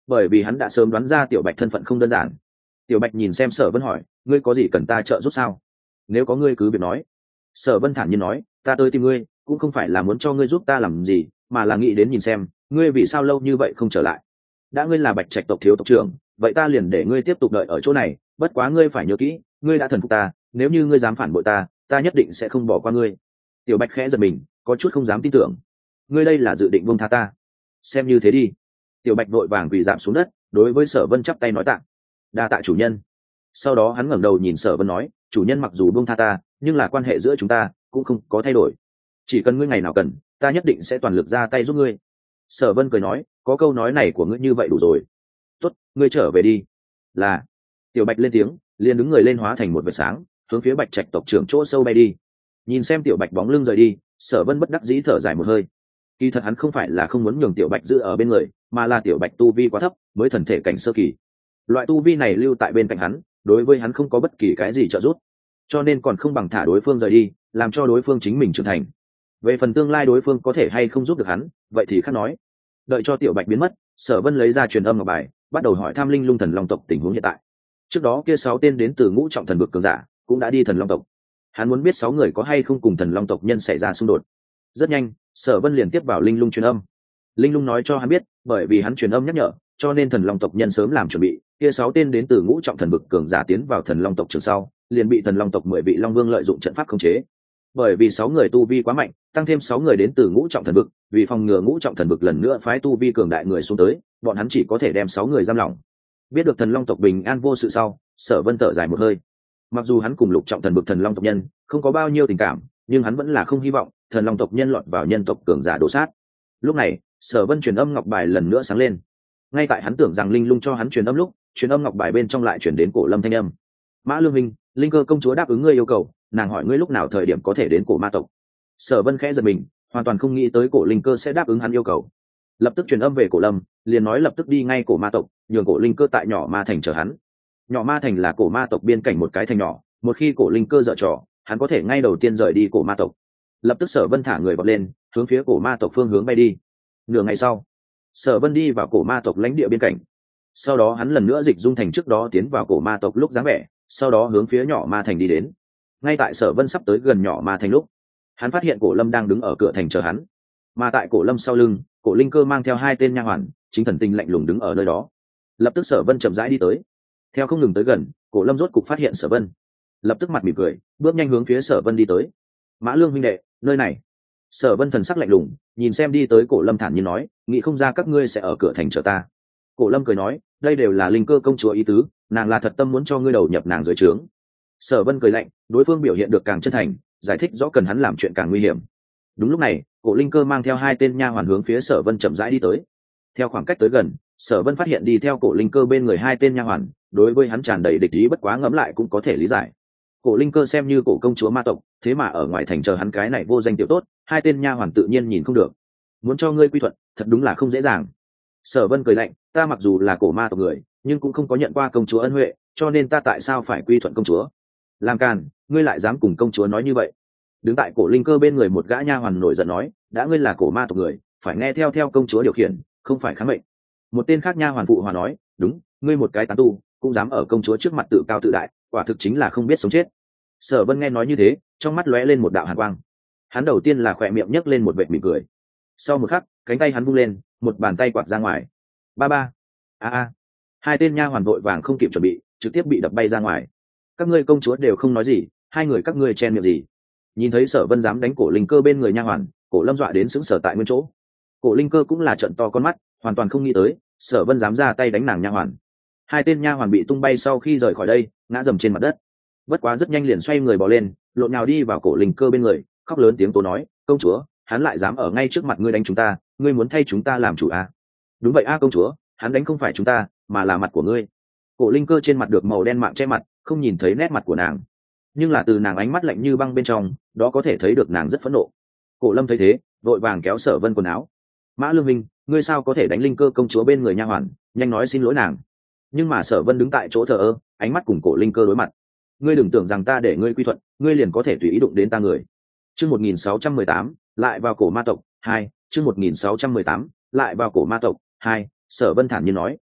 Speaker 1: bởi vì hắn đã sớm đoán ra tiểu bạch thân phận không đơn giản. Tiểu bạch nhìn xem Sở Vân hỏi, ngươi có gì cần ta trợ giúp sao? Nếu có ngươi cứ việc nói. Sở Vân thản nhiên nói, ta tới tìm ngươi cũng không phải là muốn cho ngươi giúp ta làm gì, mà là nghĩ đến nhìn xem ngươi vì sao lâu như vậy không trở lại. Đã ngươi là Bạch Trạch tộc thiếu tộc trưởng, vậy ta liền để ngươi tiếp tục đợi ở chỗ này, bất quá ngươi phải nhớ kỹ, ngươi đã thần phục ta, nếu như ngươi dám phản bội ta, ta nhất định sẽ không bỏ qua ngươi. Tiểu bạch khẽ giật mình, có chút không dám tin tưởng. Ngươi đây là dự định buông tha ta? Xem như thế đi. Tiểu bạch vội vàng quỳ rạp xuống đất, đối với Sở Vân chắp tay nói tạ. Đa tạ chủ nhân. Sau đó hắn ngẩng đầu nhìn Sở Vân nói, chủ nhân mặc dù buông tha ta, nhưng là quan hệ giữa chúng ta cũng không có thay đổi. Chỉ cần ngươi ngày nào cần, ta nhất định sẽ toàn lực ra tay giúp ngươi. Sở Vân cười nói, có câu nói này của ngươi như vậy đủ rồi. Tốt, ngươi trở về đi. Là. Tiểu bạch lên tiếng, liền đứng người lên hóa thành một vệt sáng, hướng phía Bạch Trạch tộc trưởng chỗ sâu bay đi. Nhìn xem tiểu bạch bóng lưng rời đi, Sở Vân bất đắc dĩ thở dài một hơi. Kỳ thật hắn không phải là không muốn nhường tiểu bạch giữ ở bên người, mà là tiểu bạch tu vi quá thấp, mới thần thể cảnh sơ kỳ. Loại tu vi này lưu tại bên cạnh hắn, đối với hắn không có bất kỳ cái gì trợ giúp, cho nên còn không bằng thả đối phương rời đi, làm cho đối phương chính mình trưởng thành. Về phần tương lai đối phương có thể hay không giúp được hắn, vậy thì khác nói. Đợi cho tiểu bạch biến mất, Sở Vân lấy ra truyền âm ngọc bài, bắt đầu hỏi thăm linh lung thần long tộc tình huống hiện tại. Trước đó kia 6 tên đến từ ngũ trọng thần vực cường giả cũng đã đi thần long tộc. Hắn muốn biết 6 người có hay không cùng thần long tộc nhân xảy ra xung đột. Rất nhanh, Sở Vân liền tiếp vào linh lung truyền âm. Linh lung nói cho hắn biết, bởi vì hắn truyền âm nhắc nhở, cho nên thần long tộc nhân sớm làm chuẩn bị, kia 6 tên đến từ ngũ trọng thần vực cường giả tiến vào thần long tộc trường sau, liền bị thần long tộc 10 vị long vương lợi dụng trận pháp khống chế. Bởi vì 6 người tu vi quá mạnh, tăng thêm 6 người đến từ ngũ trọng thần vực, vì phòng ngừa ngũ trọng thần vực lần nữa phái tu vi cường đại người xuống tới, bọn hắn chỉ có thể đem 6 người giam lỏng. Biết được thần long tộc bình an vô sự sau, Sở Vân thở dài một hơi. Mặc dù hắn cùng lục trọng thần vực thần long tộc nhân không có bao nhiêu tình cảm, nhưng hắn vẫn là không hy vọng thần long tộc nhân lọt vào nhân tộc cường giả đổ sát. Lúc này, Sở Vân truyền âm ngọc bài lần nữa sáng lên. Ngay tại hắn tưởng rằng linh lung cho hắn truyền âm lúc, truyền âm ngọc bài bên trong lại truyền đến Cổ Lâm thanh âm. Mã Lương Minh, linh cơ công chúa đáp ứng ngươi yêu cầu, nàng hỏi ngươi lúc nào thời điểm có thể đến Cổ Ma tộc. Sở Vân khẽ giật mình, hoàn toàn không nghĩ tới Cổ Linh Cơ sẽ đáp ứng hắn yêu cầu. Lập tức truyền âm về Cổ Lâm, liền nói lập tức đi ngay Cổ Ma tộc, nhường Cổ Linh Cơ tại nhỏ ma thành chờ hắn. Nhỏ ma thành là Cổ Ma tộc biên cảnh một cái thành nhỏ, một khi Cổ Linh Cơ dở trò, hắn có thể ngay đầu tiên rời đi Cổ Ma tộc. Lập tức Sở Vân thả người vọt lên, hướng phía Cổ Ma tộc phương hướng bay đi. Nửa ngày sau, Sở Vân đi vào Cổ Ma tộc lãnh địa biên cảnh. Sau đó hắn lần nữa dịch dung thành trước đó tiến vào Cổ Ma tộc lúc dáng vẻ, sau đó hướng phía nhỏ ma thành đi đến. Ngay tại Sở Vân sắp tới gần nhỏ ma thành lúc, hắn phát hiện Cổ Lâm đang đứng ở cửa thành chờ hắn, mà tại Cổ Lâm sau lưng, Cổ Linh Cơ mang theo 2 tên nha hoàn, chính thần tinh lạnh lùng đứng ở nơi đó. Lập tức Sở Vân chậm rãi đi tới. Theo không ngừng tới gần, Cổ Lâm rốt cục phát hiện Sở Vân, lập tức mặt mỉm cười, bước nhanh hướng phía Sở Vân đi tới. Mã Lương huynh đệ, nơi này. Sở Vân thần sắc lạnh lùng, nhìn xem đi tới Cổ Lâm thản nhiên nói, nghĩ không ra các ngươi sẽ ở cửa thành chờ ta. Cổ Lâm cười nói, đây đều là Linh Cơ công chúa ý tứ, nàng là thật tâm muốn cho ngươi đầu nhập nàng dưới trướng. Sở Vân cười lạnh, đối phương biểu hiện được càng chân thành, giải thích rõ cần hắn làm chuyện càng nguy hiểm. Đúng lúc này, Cổ Linh Cơ mang theo 2 tên nha hoàn hướng phía Sở Vân chậm rãi đi tới. Theo khoảng cách tới gần, Sở Vân phát hiện đi theo Cổ Linh Cơ bên người 2 tên nha hoàn, đối với hắn tràn đầy địch ý, bất quá ngẫm lại cũng có thể lý giải. Cổ Linh Cơ xem như cổ công chúa ma tộc, thế mà ở ngoài thành chờ hắn cái này vô danh tiểu tốt, 2 tên nha hoàn tự nhiên nhìn không được. Muốn cho ngươi quy thuận, thật đúng là không dễ dàng. Sở Vân cười lạnh, ta mặc dù là cổ ma tộc người, nhưng cũng không có nhận qua công chúa ân huệ, cho nên ta tại sao phải quy thuận công chúa? Làm càn, ngươi lại dám cùng công chúa nói như vậy? Đứng tại Cổ Linh Cơ bên người một gã nha hoàn nổi giận nói, đã ngươi là cổ ma tộc người, phải nghe theo công chúa điều khiển, không phải kháng mệnh. Một tên khác nha hoàn phụ hòa nói, đúng, ngươi một cái tán tu, cũng dám ở công chúa trước mặt tự cao tự đại, quả thực chính là không biết sống chết. Sở Vân nghe nói như thế, trong mắt lóe lên một đạo hàn quang. Hắn đầu tiên là khỏe miệng nhấc lên một vệt mỉm cười. Sau một khắc, cánh tay hắn vung lên, một bàn tay quạt ra ngoài. Ba ba. A. 2 tên nha hoàn vội vàng không kịp chuẩn bị, trực tiếp bị đập bay ra ngoài. Các ngươi công chúa đều không nói gì, 2 người các ngươi chen miệng gì? Nhìn thấy Sở Vân dám đánh Cổ Linh Cơ bên người nha hoàn, Cổ Lâm dọa đến sững sờ tại nguyên chỗ. Cổ Linh Cơ cũng là trợn to con mắt, hoàn toàn không nghĩ tới Sở Vân dám ra tay đánh nàng nha hoàn. 2 tên nha hoàn bị tung bay sau khi rời khỏi đây, ngã dầm trên mặt đất. Bất quá rất nhanh liền xoay người bò lên, lộn nhào đi vào Cổ Linh Cơ bên người, khóc lớn tiếng tố nói, công chúa, hắn lại dám ở ngay trước mặt ngươi đánh chúng ta, ngươi muốn thay chúng ta làm chủ à? Đúng vậy a công chúa, hắn đánh không phải chúng ta, mà là mặt của ngươi. Cổ Linh Cơ trên mặt được màu đen mạng che mặt, không nhìn thấy nét mặt của nàng, nhưng là từ nàng ánh mắt lạnh như băng bên trong, đó có thể thấy được nàng rất phẫn nộ. Cổ Lâm thấy thế, vội vàng kéo Sở Vân quần áo. Mã Lương Minh, ngươi sao có thể đánh Linh Cơ công chúa bên người nha hoàn, nhanh nói xin lỗi nàng. Nhưng mà Sở Vân đứng tại chỗ thờ ơ, ánh mắt cùng Cổ Linh Cơ đối mặt. Ngươi đừng tưởng rằng ta để ngươi quy thuận, ngươi liền có thể tùy ý đụng đến ta người. Chương 1618, lại vào cổ ma tộc 2, chương 1618, lại vào cổ ma tộc 2, Sở Vân thản nhiên nói,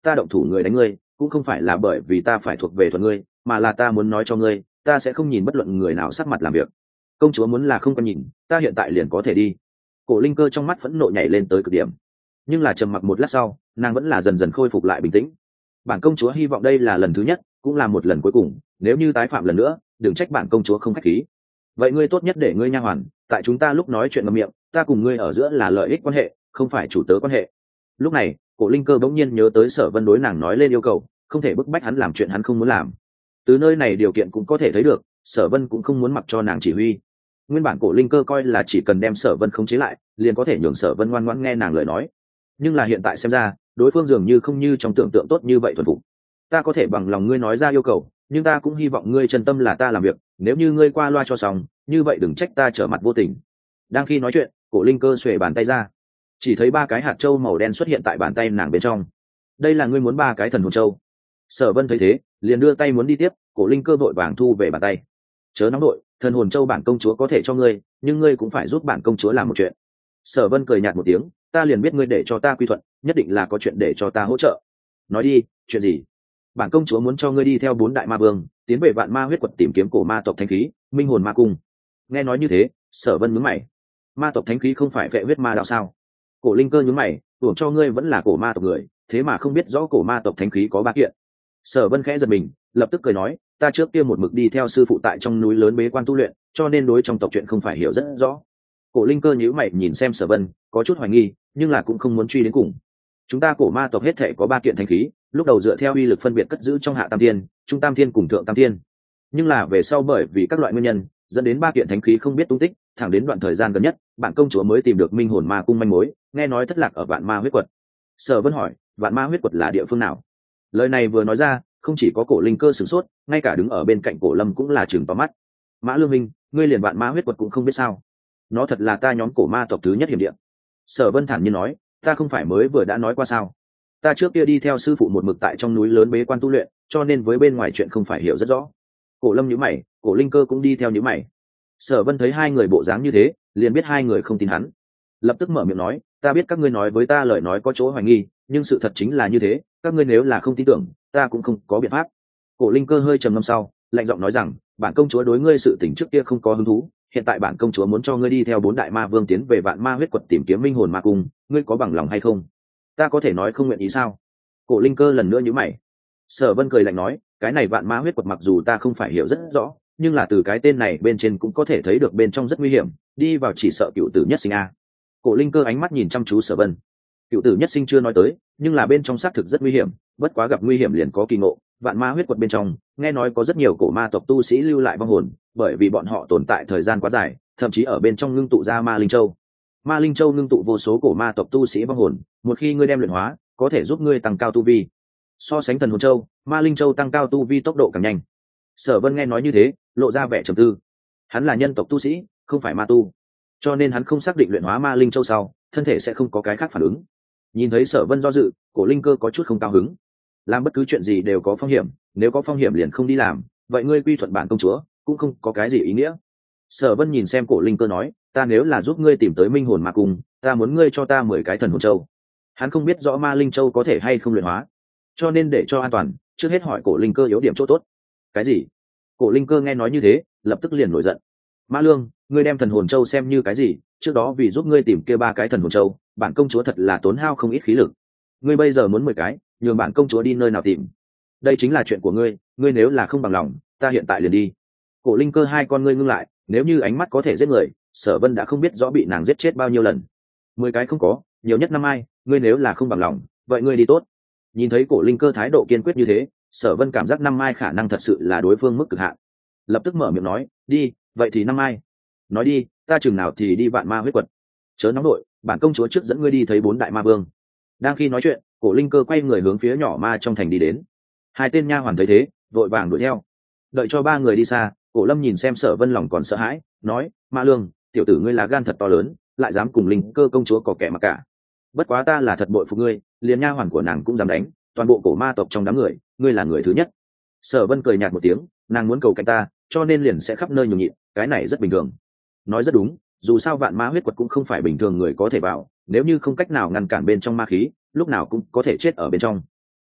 Speaker 1: ta động thủ người đánh ngươi cũng không phải là bởi vì ta phải thuộc về thuận ngươi, mà là ta muốn nói cho ngươi, ta sẽ không nhìn bất luận người nào sắc mặt làm việc. Công chúa muốn là không có nhìn, ta hiện tại liền có thể đi. Cổ Linh Cơ trong mắt phẫn nộ nhảy lên tới cực điểm, nhưng là trầm mặc một lát sau, nàng vẫn là dần dần khôi phục lại bình tĩnh. Bản công chúa hy vọng đây là lần thứ nhất, cũng là một lần cuối cùng, nếu như tái phạm lần nữa, đừng trách bản công chúa không khách khí. Vậy ngươi tốt nhất để ngươi nha hoàn, tại chúng ta lúc nói chuyện ngậm miệng, ta cùng ngươi ở giữa là lợi ích quan hệ, không phải chủ tớ quan hệ. Lúc này, Cổ Linh Cơ bỗng nhiên nhớ tới Sở Vân đối nàng nói lên yêu cầu, không thể bức bách hắn làm chuyện hắn không muốn làm. Từ nơi này điều kiện cũng có thể thấy được, Sở Vân cũng không muốn mặc cho nàng chỉ huy. Nguyên bản Cổ Linh Cơ coi là chỉ cần đem Sở Vân khống chế lại, liền có thể nhường Sở Vân ngoan ngoãn nghe nàng lời nói. Nhưng là hiện tại xem ra, đối phương dường như không như trong tưởng tượng tốt như vậy thuần phục. Ta có thể bằng lòng ngươi nói ra yêu cầu, nhưng ta cũng hy vọng ngươi chân tâm là ta làm việc, nếu như ngươi qua loa cho xong, như vậy đừng trách ta trở mặt vô tình. Đang khi nói chuyện, Cổ Linh Cơ xuề bàn tay ra, chỉ thấy 3 cái hạt châu màu đen xuất hiện tại bàn tay nàng bên trong. Đây là ngươi muốn 3 cái thần hồn châu. Sở Vân thấy thế, liền đưa tay muốn đi tiếp, Cổ Linh Cơ vội vàng thu về bàn tay. Chớ nóng nội, thần hồn châu bản công chúa có thể cho ngươi, nhưng ngươi cũng phải giúp bản công chúa làm một chuyện. Sở Vân cười nhạt một tiếng, ta liền biết ngươi để cho ta quy thuận, nhất định là có chuyện để cho ta hỗ trợ. Nói đi, chuyện gì? Bản công chúa muốn cho ngươi đi theo 4 đại ma vương, tiến về vạn ma huyết quật tìm kiếm cổ ma tộc thánh khí, minh hồn ma cung. Nghe nói như thế, Sở Vân nhướng mày. Ma tộc thánh khí không phải vệ huyết ma đạo sao? Cổ Linh Cơ nhướng mày, tưởng cho ngươi vẫn là cổ ma tộc người, thế mà không biết rõ cổ ma tộc thánh khí có 3 kiện. Sở Vân khẽ giật mình, lập tức cười nói, ta trước kia một mực đi theo sư phụ tại trong núi lớn bế quan tu luyện, cho nên đối trong tộc chuyện không phải hiểu rất rõ. Cổ Linh Cơ nhíu mày nhìn xem Sở Vân, có chút hoài nghi, nhưng là cũng không muốn truy đến cùng. Chúng ta cổ ma tộc hết thảy có 3 kiện thánh khí, lúc đầu dựa theo uy lực phân biệt cất giữ trong hạ tam thiên, trung tam thiên cùng thượng tam thiên. Nhưng là về sau bởi vì các loại nguyên nhân, dẫn đến 3 kiện thánh khí không biết tung tích, thẳng đến đoạn thời gian gần nhất, bạn công chúa mới tìm được minh hồn ma cung manh mối, nghe nói thất lạc ở vạn ma huyết quật. Sở Vân hỏi, vạn ma huyết quật là địa phương nào? Lời này vừa nói ra, không chỉ có Cổ Linh Cơ sửng sốt, ngay cả đứng ở bên cạnh Cổ Lâm cũng là trừng to mắt. Mã Lương Minh, ngươi liền vạn ma huyết quật cũng không biết sao? Nó thật là ta nhóm cổ ma tộc thứ nhất hiểm địa. Sở Vân thản nhiên nói, ta không phải mới vừa đã nói qua sao? Ta trước kia đi theo sư phụ một mực tại trong núi lớn bế quan tu luyện, cho nên với bên ngoài chuyện không phải hiểu rất rõ. Cổ Lâm nhíu mày, Cổ Linh Cơ cũng đi theo nhíu mày. Sở Vân thấy hai người bộ dáng như thế, liền biết hai người không tin hắn, lập tức mở miệng nói, ta biết các ngươi nói với ta lời nói có chỗ hoài nghi, nhưng sự thật chính là như thế, các ngươi nếu là không tin tưởng, ta cũng không có biện pháp. Cổ Linh Cơ hơi trầm ngâm sau, lạnh giọng nói rằng, bản công chúa đối ngươi sự tình trước kia không có hứng thú, hiện tại bản công chúa muốn cho ngươi đi theo 4 đại ma vương tiến về vạn ma huyết quật tìm kiếm minh hồn ma cung, ngươi có bằng lòng hay không? Ta có thể nói không nguyện ý sao? Cổ Linh Cơ lần nữa nhíu mày. Sở Vân cười lạnh nói, cái này vạn ma huyết quật mặc dù ta không phải hiểu rất rõ, nhưng là từ cái tên này bên trên cũng có thể thấy được bên trong rất nguy hiểm, đi vào chỉ sợ cựu tử nhất sinh a. Cổ Linh Cơ ánh mắt nhìn chăm chú Sở Vân. Cựu tử nhất sinh chưa nói tới, nhưng là bên trong xác thực rất nguy hiểm, bất quá gặp nguy hiểm liền có kỳ ngộ. Vạn ma huyết quật bên trong, nghe nói có rất nhiều cổ ma tộc tu sĩ lưu lại vong hồn, bởi vì bọn họ tồn tại thời gian quá dài, thậm chí ở bên trong ngưng tụ ra ma linh châu. Ma linh châu ngưng tụ vô số cổ ma tộc tu sĩ vong hồn, một khi ngươi đem luyện hóa, có thể giúp ngươi tăng cao tu vi. So sánh thần hồn châu, ma linh châu tăng cao tu vi tốc độ càng nhanh. Sở Vân nghe nói như thế, lộ ra vẻ trầm tư. Hắn là nhân tộc tu sĩ, không phải ma tu, cho nên hắn không xác định luyện hóa ma linh châu sau, thân thể sẽ không có cái khác phản ứng. Nhìn thấy Sở Vân do dự, Cổ Linh Cơ có chút không cao hứng. Làm bất cứ chuyện gì đều có phong hiểm, nếu có phong hiểm liền không đi làm, vậy ngươi quy thuận bản công chúa cũng không có cái gì ý nghĩa. Sở Vân nhìn xem Cổ Linh Cơ nói, ta nếu là giúp ngươi tìm tới minh hồn ma cung, ta muốn ngươi cho ta 10 cái thần hồn châu. Hắn không biết rõ ma linh châu có thể hay không luyện hóa, cho nên để cho an toàn, trước hết hỏi Cổ Linh Cơ yếu điểm chỗ tốt. Cái gì? Cổ Linh Cơ nghe nói như thế, lập tức liền nổi giận. Mã Lương, ngươi đem thần hồn châu xem như cái gì? Trước đó vì giúp ngươi tìm kia 3 cái thần hồn châu, bản công chúa thật là tốn hao không ít khí lực. Ngươi bây giờ muốn 10 cái, nhường bản công chúa đi nơi nào tìm? Đây chính là chuyện của ngươi, ngươi nếu là không bằng lòng, ta hiện tại liền đi. Cổ Linh Cơ hai con ngươi ngưng lại, nếu như ánh mắt có thể giết người, Sở Vân đã không biết rõ bị nàng giết chết bao nhiêu lần. 10 cái không có, nhiều nhất 5 ai, ngươi nếu là không bằng lòng, vậy ngươi đi tốt. Nhìn thấy Cổ Linh Cơ thái độ kiên quyết như thế, Sở Vân cảm giác 5 ai khả năng thật sự là đối phương mức cực hạn, lập tức mở miệng nói, đi, vậy thì 5 ai. Nói đi, ta chừng nào thì đi vạn ma huyết quật. Chớ nóng nội, bản công chúa trước dẫn ngươi đi thấy 4 đại ma vương. Đang khi nói chuyện, Cổ Linh Cơ quay người hướng phía nhỏ ma trong thành đi đến. Hai tên nha hoàn thấy thế, vội vàng đuổi theo. Đợi cho 3 người đi xa, Cổ Lâm nhìn xem Sở Vân lòng còn sợ hãi, nói, Ma Lương, tiểu tử ngươi là gan thật to lớn, lại dám cùng Linh Cơ công chúa có kẻ mà cả. Bất quá ta là thật bội phục ngươi, liền nha hoàn của nàng cũng dám đánh, toàn bộ cổ ma tộc trong đám người, ngươi là người thứ nhất. Sở Vân cười nhạt một tiếng, nàng muốn cầu cạnh ta, cho nên liền sẽ khắp nơi nhường nhịn, cái này rất bình thường. Nói rất đúng, dù sao vạn ma huyết quật cũng không phải bình thường người có thể vào, nếu như không cách nào ngăn cản bên trong ma khí, lúc nào cũng có thể chết ở bên trong.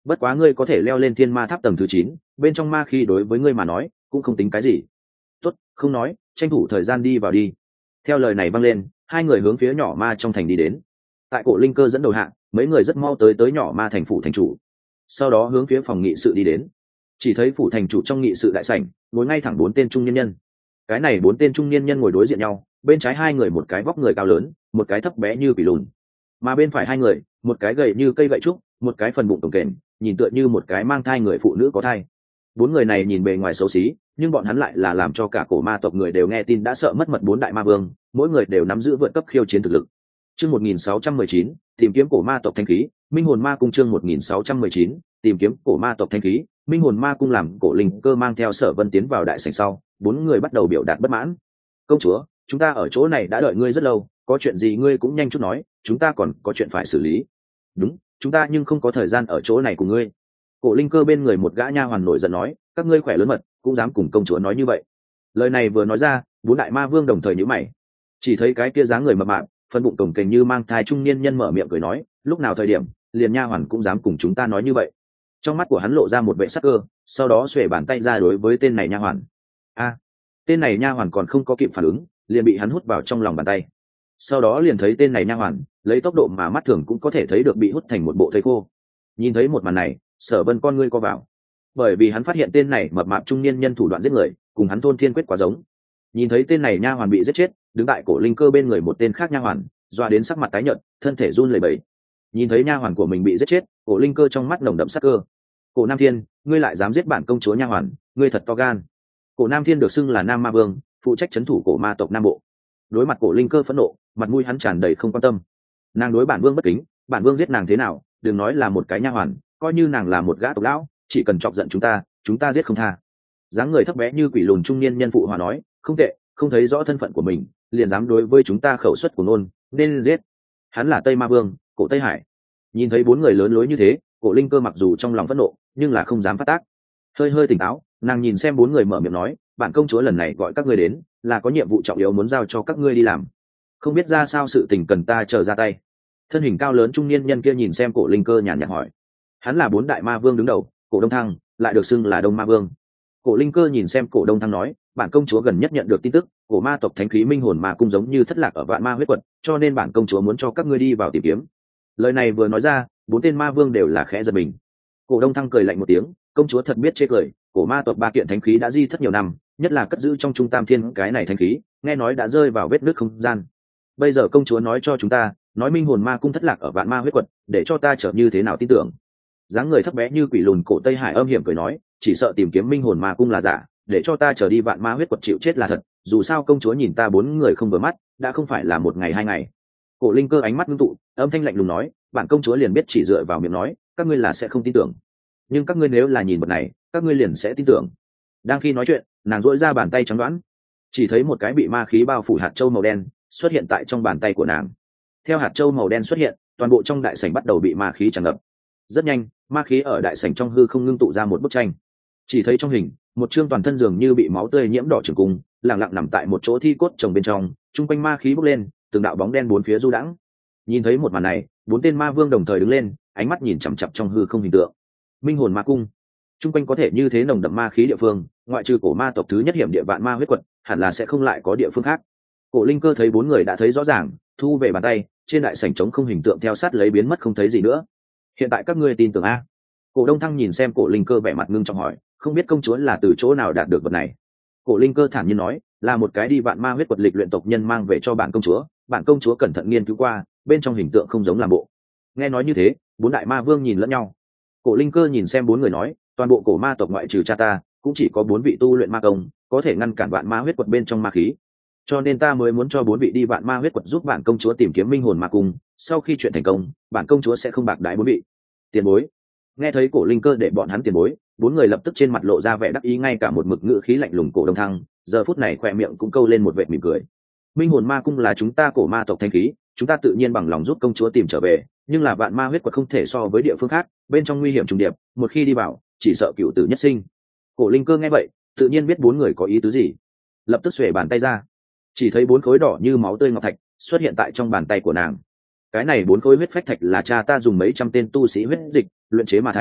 Speaker 1: bất quá ngươi có thể leo lên thiên ma tháp tầng thứ 9, bên trong ma khí đối với ngươi mà nói cũng không tính cái gì. Tốt, không nói, tranh thủ thời gian đi vào đi. Theo lời này vang lên, hai người hướng phía nhỏ ma trong thành đi đến. Tại Cổ Linh Cơ dẫn đầu hạ, mấy người rất mau tới nhỏ ma thành phủ thành chủ, sau đó hướng phía phòng nghị sự đi đến. Chỉ thấy phủ thành chủ trong nghị sự đại sảnh ngồi ngay thẳng 4 tên trung niên nhân. Cái này 4 tên trung niên nhân ngồi đối diện nhau, bên trái hai người một cái vóc người cao lớn, một cái thấp bé như quỷ lùn, mà bên phải hai người một cái gầy như cây gậy trúc, một cái phần bụng cồng kềnh, nhìn tựa như một cái mang thai người phụ nữ có thai. 4 người này nhìn bề ngoài xấu xí, nhưng bọn hắn lại là làm cho cả cổ ma tộc người đều nghe tin đã sợ mất mật 4 đại ma vương, mỗi người đều nắm giữ vượt cấp khiêu chiến thực lực. Chương 1619, tìm kiếm cổ ma tộc thanh khí, Minh hồn ma cung. Chương 1619, tìm kiếm cổ ma tộc thanh khí, Minh hồn ma cung. Làm Cổ Linh Cơ mang theo Sở Vân tiến vào đại sảnh sau, 4 người bắt đầu biểu đạt bất mãn. Công chúa, chúng ta ở chỗ này đã đợi ngươi rất lâu, có chuyện gì ngươi cũng nhanh chút nói, chúng ta còn có chuyện phải xử lý. Đúng, chúng ta nhưng không có thời gian ở chỗ này cùng ngươi. Cổ Linh Cơ bên người một gã nha hoàn nổi giận nói, các ngươi khỏe lớn mật, cũng dám cùng công chúa nói như vậy. Lời này vừa nói ra, 4 đại ma vương đồng thời nhíu mày. Chỉ thấy cái kia dáng người mập mạp, phân bụng cồng kềnh như mang thai trung niên nhân mở miệng cười nói, lúc nào thời điểm liền nha hoàn cũng dám cùng chúng ta nói như vậy. Trong mắt của hắn lộ ra một vẻ sắc cơ, sau đó xuề bàn tay ra đối với tên này nha hoàn. Tên này nha hoàn còn không có kịp phản ứng, liền bị hắn hút vào trong lòng bàn tay. Sau đó liền thấy tên này nha hoàn lấy tốc độ mà mắt thường cũng có thể thấy được bị hút thành một bộ thây khô. Nhìn thấy một màn này, Sở Vân con ngươi co vào, bởi vì hắn phát hiện tên này mập mạp trung niên nhân thủ đoạn giết người cùng hắn Thôn Thiên Quyết quá giống. Nhìn thấy tên này nha hoàn bị giết chết, đứng tại Cổ Linh Cơ bên người một tên khác nha hoàn doa đến sắc mặt tái nhợt, thân thể run lẩy bẩy. Nhìn thấy nha hoàn của mình bị giết chết, Cổ Linh Cơ trong mắt nồng đậm sắc cơ. Cổ Nam Thiên, ngươi lại dám giết bản công chúa nha hoàn, ngươi thật to gan. Cổ Nam Thiên được xưng là Nam Ma Vương, phụ trách trấn thủ cổ ma tộc Nam Bộ. Đối mặt Cổ Linh Cơ phẫn nộ, mặt mũi hắn tràn đầy không quan tâm. Nàng đối bản vương bất kính, bản vương giết nàng thế nào, đừng nói là một cái nha hoàn, coi như nàng là một gã tộc lão, chỉ cần chọc giận chúng ta giết không tha. Dáng người thấp bé như quỷ lùn trung niên nhân phụ hòa nói, không tệ, không thấy rõ thân phận của mình, liền dám đối với chúng ta khẩu suất của nôn, nên giết. Hắn là Tây Ma Vương, Cổ Tây Hải. Nhìn thấy 4 người lớn lối như thế, Cổ Linh Cơ mặc dù trong lòng phẫn nộ, nhưng là không dám phát tác. Hơi tỉnh táo, nàng nhìn xem 4 người mở miệng nói, bản công chúa lần này gọi các ngươi đến, là có nhiệm vụ trọng yếu muốn giao cho các ngươi đi làm. Không biết ra sao sự tình cần ta chờ ra tay. Thân hình cao lớn trung niên nhân kia nhìn xem Cổ Linh Cơ nhàn nhạt hỏi. Hắn là 4 đại ma vương đứng đầu, Cổ Đông Thăng, lại được xưng là Đông Ma Vương. Cổ Linh Cơ nhìn xem Cổ Đông Thăng nói, bản công chúa gần nhất nhận được tin tức, cổ ma tộc thánh khí Minh hồn ma cung giống như thất lạc ở Vạn Ma huyết quật, cho nên bản công chúa muốn cho các ngươi đi vào tìm kiếm. Lời này vừa nói ra, 4 tên ma vương đều là khẽ giật mình. Cổ Đông Thăng cười lạnh một tiếng, công chúa thật biết chê cười, cổ ma tộc 3 kiện thánh khí đã di thất nhiều năm, nhất là cất giữ trong Trung Tam Thiên cái này thánh khí, nghe nói đã rơi vào vết nứt không gian. Bây giờ công chúa nói cho chúng ta, nói Minh hồn ma cung thất lạc ở Vạn Ma huyết quật, để cho ta trở như thế nào tin tưởng. Dáng người thấp bé như quỷ lùn Cổ Tây Hải âm hiểm cười nói, chỉ sợ tìm kiếm Minh hồn ma cung là giả, để cho ta trở đi Vạn Ma huyết quật chịu chết là thật, dù sao công chúa nhìn ta 4 người không vừa mắt, đã không phải là 1 ngày 2 ngày. Cổ Linh Cơ ánh mắt ngưng tụ, âm thanh lạnh lùng nói, bản công chúa liền biết chỉ dựa vào miệng nói, các ngươi là sẽ không tin tưởng, nhưng các ngươi nếu là nhìn vật này, các ngươi liền sẽ tin tưởng. Đang khi nói chuyện, nàng duỗi ra bàn tay trắng đoán, chỉ thấy một cái bị ma khí bao phủ hạt châu màu đen xuất hiện tại trong bàn tay của nàng. Theo hạt châu màu đen xuất hiện, toàn bộ trong đại sảnh bắt đầu bị ma khí tràn ngập. Rất nhanh, ma khí ở đại sảnh trong hư không ngưng tụ ra một bức tranh. Chỉ thấy trong hình, một trương toàn thân dường như bị máu tươi nhiễm đỏ trường cung, lặng lặng nằm tại một chỗ thi cốt chồng bên trong, trung quanh ma khí bốc lên, từng đạo bóng đen bốn phía du đãng. Nhìn thấy một màn này, 4 tên ma vương đồng thời đứng lên, ánh mắt nhìn chằm chằm trong hư không hình tượng. Minh hồn ma cung, trung quanh có thể như thế nồng đậm ma khí địa phương, ngoại trừ cổ ma tộc thứ nhất hiểm địa Vạn Ma huyết quật, hẳn là sẽ không lại có địa phương khác. Cổ Linh Cơ thấy 4 người đã thấy rõ ràng, thu về bàn tay, trên đại sảnh trống không hình tượng theo sát lấy biến mất không thấy gì nữa. Hiện tại các ngươi tin tưởng a? Cổ Đông Thăng nhìn xem Cổ Linh Cơ vẻ mặt ngưng trọng hỏi, không biết công chúa là từ chỗ nào đạt được vật này. Cổ Linh Cơ thản nhiên nói, là một cái đi Vạn Ma huyết quật lịch luyện tộc nhân mang về cho bản công chúa cẩn thận nghiên cứu qua, bên trong hình tượng không giống làm bộ. Nghe nói như thế, 4 đại ma vương nhìn lẫn nhau. Cổ Linh Cơ nhìn xem 4 người nói, toàn bộ cổ ma tộc ngoại trừ cha ta, cũng chỉ có 4 vị tu luyện ma công, có thể ngăn cản Vạn Ma huyết quật bên trong ma khí. Cho nên ta mới muốn cho 4 vị đi Vạn Ma huyết quật giúp bản công chúa tìm kiếm Minh hồn ma cung, sau khi chuyện thành công, bản công chúa sẽ không bạc đãi 4 vị. Tiền bối. Nghe thấy Cổ Linh Cơ để bọn hắn tiền bối, 4 người lập tức trên mặt lộ ra vẻ đắc ý, ngay cả một mực ngữ khí lạnh lùng Cổ Đông Thăng, giờ phút này khỏe miệng cũng câu lên một vệt mỉm cười. Minh hồn ma cung là chúng ta cổ ma tộc thanh khí, chúng ta tự nhiên bằng lòng giúp công chúa tìm trở về, nhưng là Vạn Ma huyết quật không thể so với địa phương khác, bên trong nguy hiểm trùng điệp, một khi đi vào, chỉ sợ cựu tử nhất sinh. Cổ Linh Cơ nghe vậy, tự nhiên biết 4 người có ý tứ gì, lập tức xuề bàn tay ra, chỉ thấy 4 khối đỏ như máu tươi ngọc thạch xuất hiện tại trong bàn tay của nàng. Cái này 4 khối huyết phách thạch là cha ta dùng mấy trăm tên tu sĩ huyết dịch luyện chế mà thành,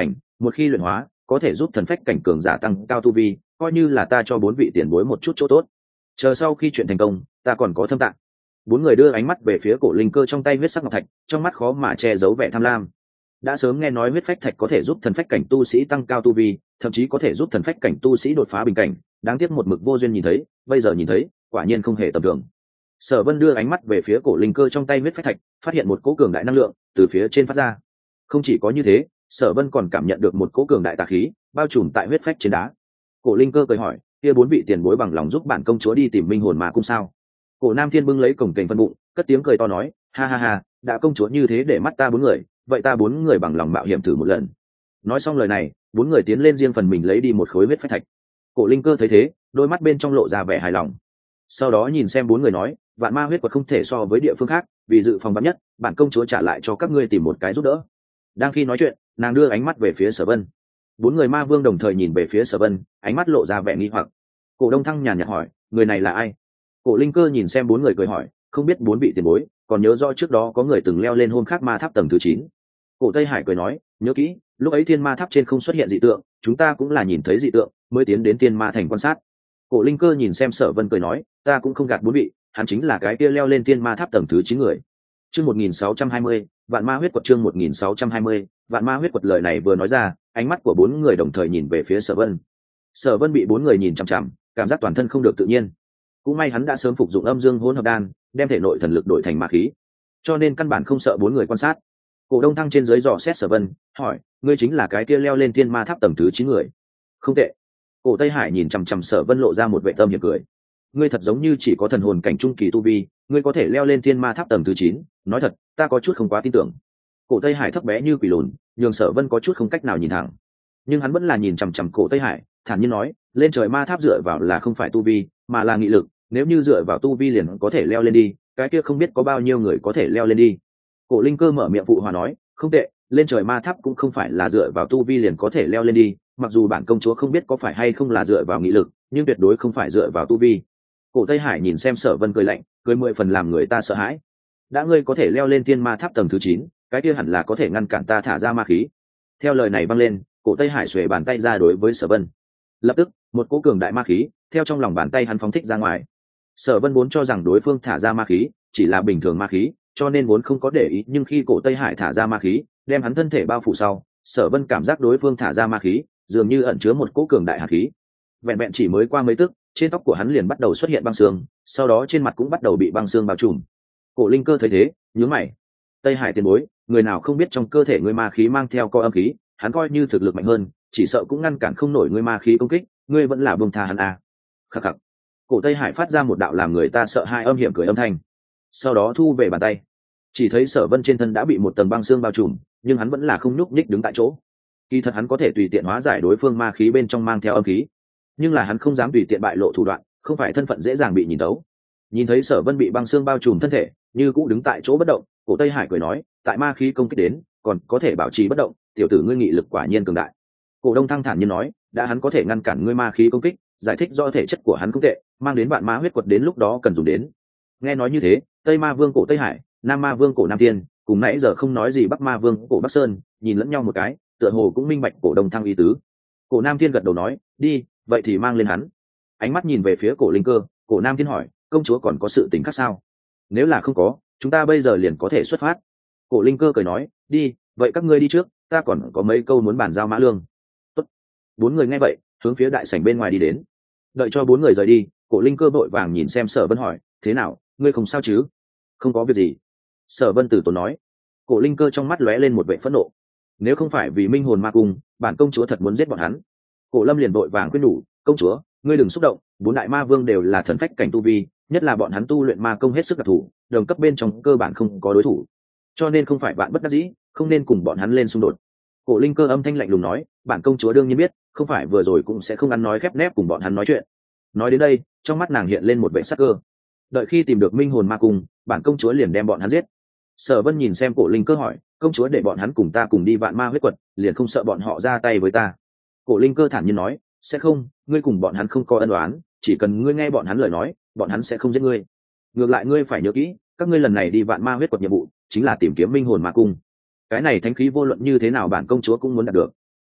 Speaker 1: một khi luyện hóa có thể giúp thần phách cảnh cường giả tăng cao tu vi, coi như là ta cho 4 vị tiền bối một chút chỗ tốt. Chờ sau khi chuyện thành công ta còn có thâm tạng. 4 người đưa ánh mắt về phía cổ linh cơ trong tay huyết sắc ngọc thạch, trong mắt khó mà che giấu vẻ tham lam. Đã sớm nghe nói huyết phách thạch có thể giúp thần phách cảnh tu sĩ tăng cao tu vi, thậm chí có thể giúp thần phách cảnh tu sĩ đột phá bình cảnh, đáng tiếc một mực vô duyên nhìn thấy, bây giờ nhìn thấy quả nhiên không hề tầm thường. Sở Vân đưa ánh mắt về phía cổ linh cơ trong tay huyết phách thạch, phát hiện một cỗ cường đại năng lượng từ phía trên phát ra. Không chỉ có như thế, Sở Vân còn cảm nhận được một cỗ cường đại tà khí bao trùm tại huyết phách trên đá. Cổ linh cơ cười hỏi, kia 4 vị tiền bối bằng lòng giúp bản công chúa đi tìm minh hồn ma cung sao? Cổ Nam Thiên bưng lấy cổng kềnh phân bụng, cất tiếng cười to nói, ha ha ha, đã công chúa như thế để mắt ta 4 người, vậy ta 4 người bằng lòng mạo hiểm thử một lần. Nói xong lời này, 4 người tiến lên riêng phần mình lấy đi một khối huyết phách thạch. Cổ linh cơ thấy thế, đôi mắt bên trong lộ ra vẻ hài lòng. Sau đó nhìn xem 4 người nói, vạn ma huyết quật không thể so với địa phương khác, vì dự phòng vắn nhất, bản công chúa trả lại cho các ngươi tìm một cái giúp đỡ. Đang khi nói chuyện, nàng đưa ánh mắt về phía Sở Vân. 4 người ma vương đồng thời nhìn về phía Sở Vân, ánh mắt lộ ra vẻ nghi hoặc. Cổ Đông Thăng nhàn nhạt hỏi, người này là ai? Cổ linh cơ nhìn xem 4 người cười hỏi, không biết 4 vị tiền bối còn nhớ rõ trước đó có người từng leo lên hôm khác ma tháp tầng thứ 9. Cổ Tây Hải cười nói, nhớ kỹ, lúc ấy thiên ma tháp trên không xuất hiện dị tượng, chúng ta cũng là nhìn thấy dị tượng mới tiến đến thiên ma thành quan sát. Cổ linh cơ nhìn xem Sở Vân cười nói, ta cũng không gạt 4 vị, hắn chính là cái kia leo lên thiên ma tháp tầng thứ 9 người. Chương 1620, vạn ma huyết quật. Chương 1620, vạn ma huyết quật. Lời này vừa nói ra, ánh mắt của 4 người đồng thời nhìn về phía Sở Vân. Sở Vân bị 4 người nhìn chằm chằm, cảm giác toàn thân không được tự nhiên. Cũng may hắn đã sớm phục dụng âm dương hỗn hợp đan, đem thể nội thần lực đổi thành ma khí, cho nên căn bản không sợ 4 người quan sát. Cổ Đông Thăng trên dưới dò xét Sở Vân, hỏi, ngươi chính là cái kia leo lên thiên ma tháp tầng thứ 9 người? Không tệ. Cổ Tây Hải nhìn chằm chằm Sở Vân lộ ra một vẻ tâm hiểm cười. Ngươi thật giống như chỉ có thần hồn cảnh trung kỳ tu vi, ngươi có thể leo lên thiên ma tháp tầng thứ 9, nói thật, ta có chút không quá tin tưởng. Cổ Tây Hải thấp bé như quỷ lùn, nhường Sở Vân có chút không cách nào nhìn thẳng. Nhưng hắn vẫn là nhìn chằm chằm Cổ Tây Hải, thản nhiên nói, lên trời ma tháp dựa vào là không phải tu vi, mà là nghị lực, nếu như dựa vào tu vi liền có thể leo lên đi, cái kia không biết có bao nhiêu người có thể leo lên đi. Cổ linh cơ mở miệng phụ hòa nói, không tệ, lên trời ma tháp cũng không phải là dựa vào tu vi liền có thể leo lên đi, mặc dù bản công chúa không biết có phải hay không là dựa vào nghị lực, nhưng tuyệt đối không phải dựa vào tu vi. Cổ Tây Hải nhìn xem Sở Vân cười lạnh, cười 10 phần làm người ta sợ hãi. Đã ngươi có thể leo lên thiên ma tháp tầng thứ 9, cái kia hẳn là có thể ngăn cản ta thả ra ma khí. Theo lời này vang lên, Cổ Tây Hải xuề bàn tay ra đối với Sở Vân. Lập tức, một cỗ cường đại ma khí theo trong lòng bàn tay hắn phóng thích ra ngoài. Sở Vân vốn cho rằng đối phương thả ra ma khí chỉ là bình thường ma khí, cho nên vốn không có để ý, nhưng khi Cổ Tây Hải thả ra ma khí, đem hắn thân thể bao phủ sau, Sở Vân cảm giác đối phương thả ra ma khí dường như ẩn chứa một cỗ cường đại hàn khí. Vẹn vẹn chỉ mới qua mấy tức, trên tóc của hắn liền bắt đầu xuất hiện băng xương, sau đó trên mặt cũng bắt đầu bị băng xương bao trùm. Cổ linh cơ thấy thế, nhướng mày. Tây Hải tiền bối, người nào không biết trong cơ thể ngươi ma khí mang theo co âm khí, hắn coi như thực lực mạnh hơn, chỉ sợ cũng ngăn cản không nổi ngươi ma khí công kích, ngươi vẫn là buông tha hắn à? Khắc khắc. Cổ Tây Hải phát ra một đạo làm người ta sợ hai âm hiểm cười âm thanh, sau đó thu về bàn tay. Chỉ thấy Sở Vân trên thân đã bị một tầng băng xương bao trùm, nhưng hắn vẫn là không nhúc nhích đứng tại chỗ. Kỳ thật hắn có thể tùy tiện hóa giải đối phương ma khí bên trong mang theo âm khí, nhưng là hắn không dám tùy tiện bại lộ thủ đoạn, không phải thân phận dễ dàng bị nhìn tấu. Nhìn thấy Sở Vân bị băng xương bao trùm thân thể, như cũ đứng tại chỗ bất động, Cổ Tây Hải cười nói, tại ma khí công kích đến, còn có thể bảo trì bất động, tiểu tử ngươi nghị lực quả nhiên cường đại. Cổ Đông Thăng thản nhiên nói, đã hắn có thể ngăn cản ngươi ma khí công kích, giải thích do thể chất của hắn không tệ, mang đến vạn ma huyết quật đến lúc đó cần dùng đến. Nghe nói như thế, Tây Ma Vương Cổ Tây Hải, Nam Ma Vương Cổ Nam Tiên, cùng nãy giờ không nói gì Bắc Ma Vương Cổ Bắc Sơn, nhìn lẫn nhau một cái, tựa hồ cũng minh bạch Cổ Đông Thăng ý tứ. Cổ Nam Tiên gật đầu nói, đi, vậy thì mang lên hắn. Ánh mắt nhìn về phía Cổ linh cơ, Cổ Nam Tiên hỏi, công chúa còn có sự tình khác sao? Nếu là không có, chúng ta bây giờ liền có thể xuất phát. Cổ linh cơ cười nói, đi, vậy các ngươi đi trước, ta còn có mấy câu muốn bàn giao Mã Lương. Tốt. 4 người nghe vậy, hướng phía đại sảnh bên ngoài đi đến. Đợi cho 4 người rời đi, Cổ linh cơ vội vàng nhìn xem Sở Vân hỏi, thế nào, ngươi không sao chứ? Không có việc gì. Sở Vân từ tốn nói. Cổ linh cơ trong mắt lóe lên một vẻ phẫn nộ. Nếu không phải vì minh hồn ma cung, bản công chúa thật muốn giết bọn hắn. Cổ Lâm liền vội vàng khuyên nhủ, công chúa, ngươi đừng xúc động, 4 đại ma vương đều là thần phách cảnh tu vi, nhất là bọn hắn tu luyện ma công hết sức đặc thù, đồng cấp bên trong cơ bản không có đối thủ, cho nên không phải bạn bất đắc dĩ, không nên cùng bọn hắn lên xung đột. Cổ linh cơ âm thanh lạnh lùng nói, bản công chúa đương nhiên biết, không phải vừa rồi cũng sẽ không ăn nói khép nép cùng bọn hắn nói chuyện. Nói đến đây, trong mắt nàng hiện lên một vẻ sắc cơ. Đợi khi tìm được minh hồn ma cung, bản công chúa liền đem bọn hắn giết. Sở Vân nhìn xem Cổ linh cơ hỏi, công chúa để bọn hắn cùng ta cùng đi vạn ma huyết quật, liền không sợ bọn họ ra tay với ta? Cổ linh cơ thản nhiên nói, sẽ không, ngươi cùng bọn hắn không có ân oán, chỉ cần ngươi nghe bọn hắn lời nói, bọn hắn sẽ không giết ngươi. Ngược lại ngươi phải nhớ kỹ, các ngươi lần này đi vạn ma huyết quật nhiệm vụ chính là tìm kiếm minh hồn ma cung. Cái này thánh khí vô luận như thế nào bản công chúa cũng muốn đạt được.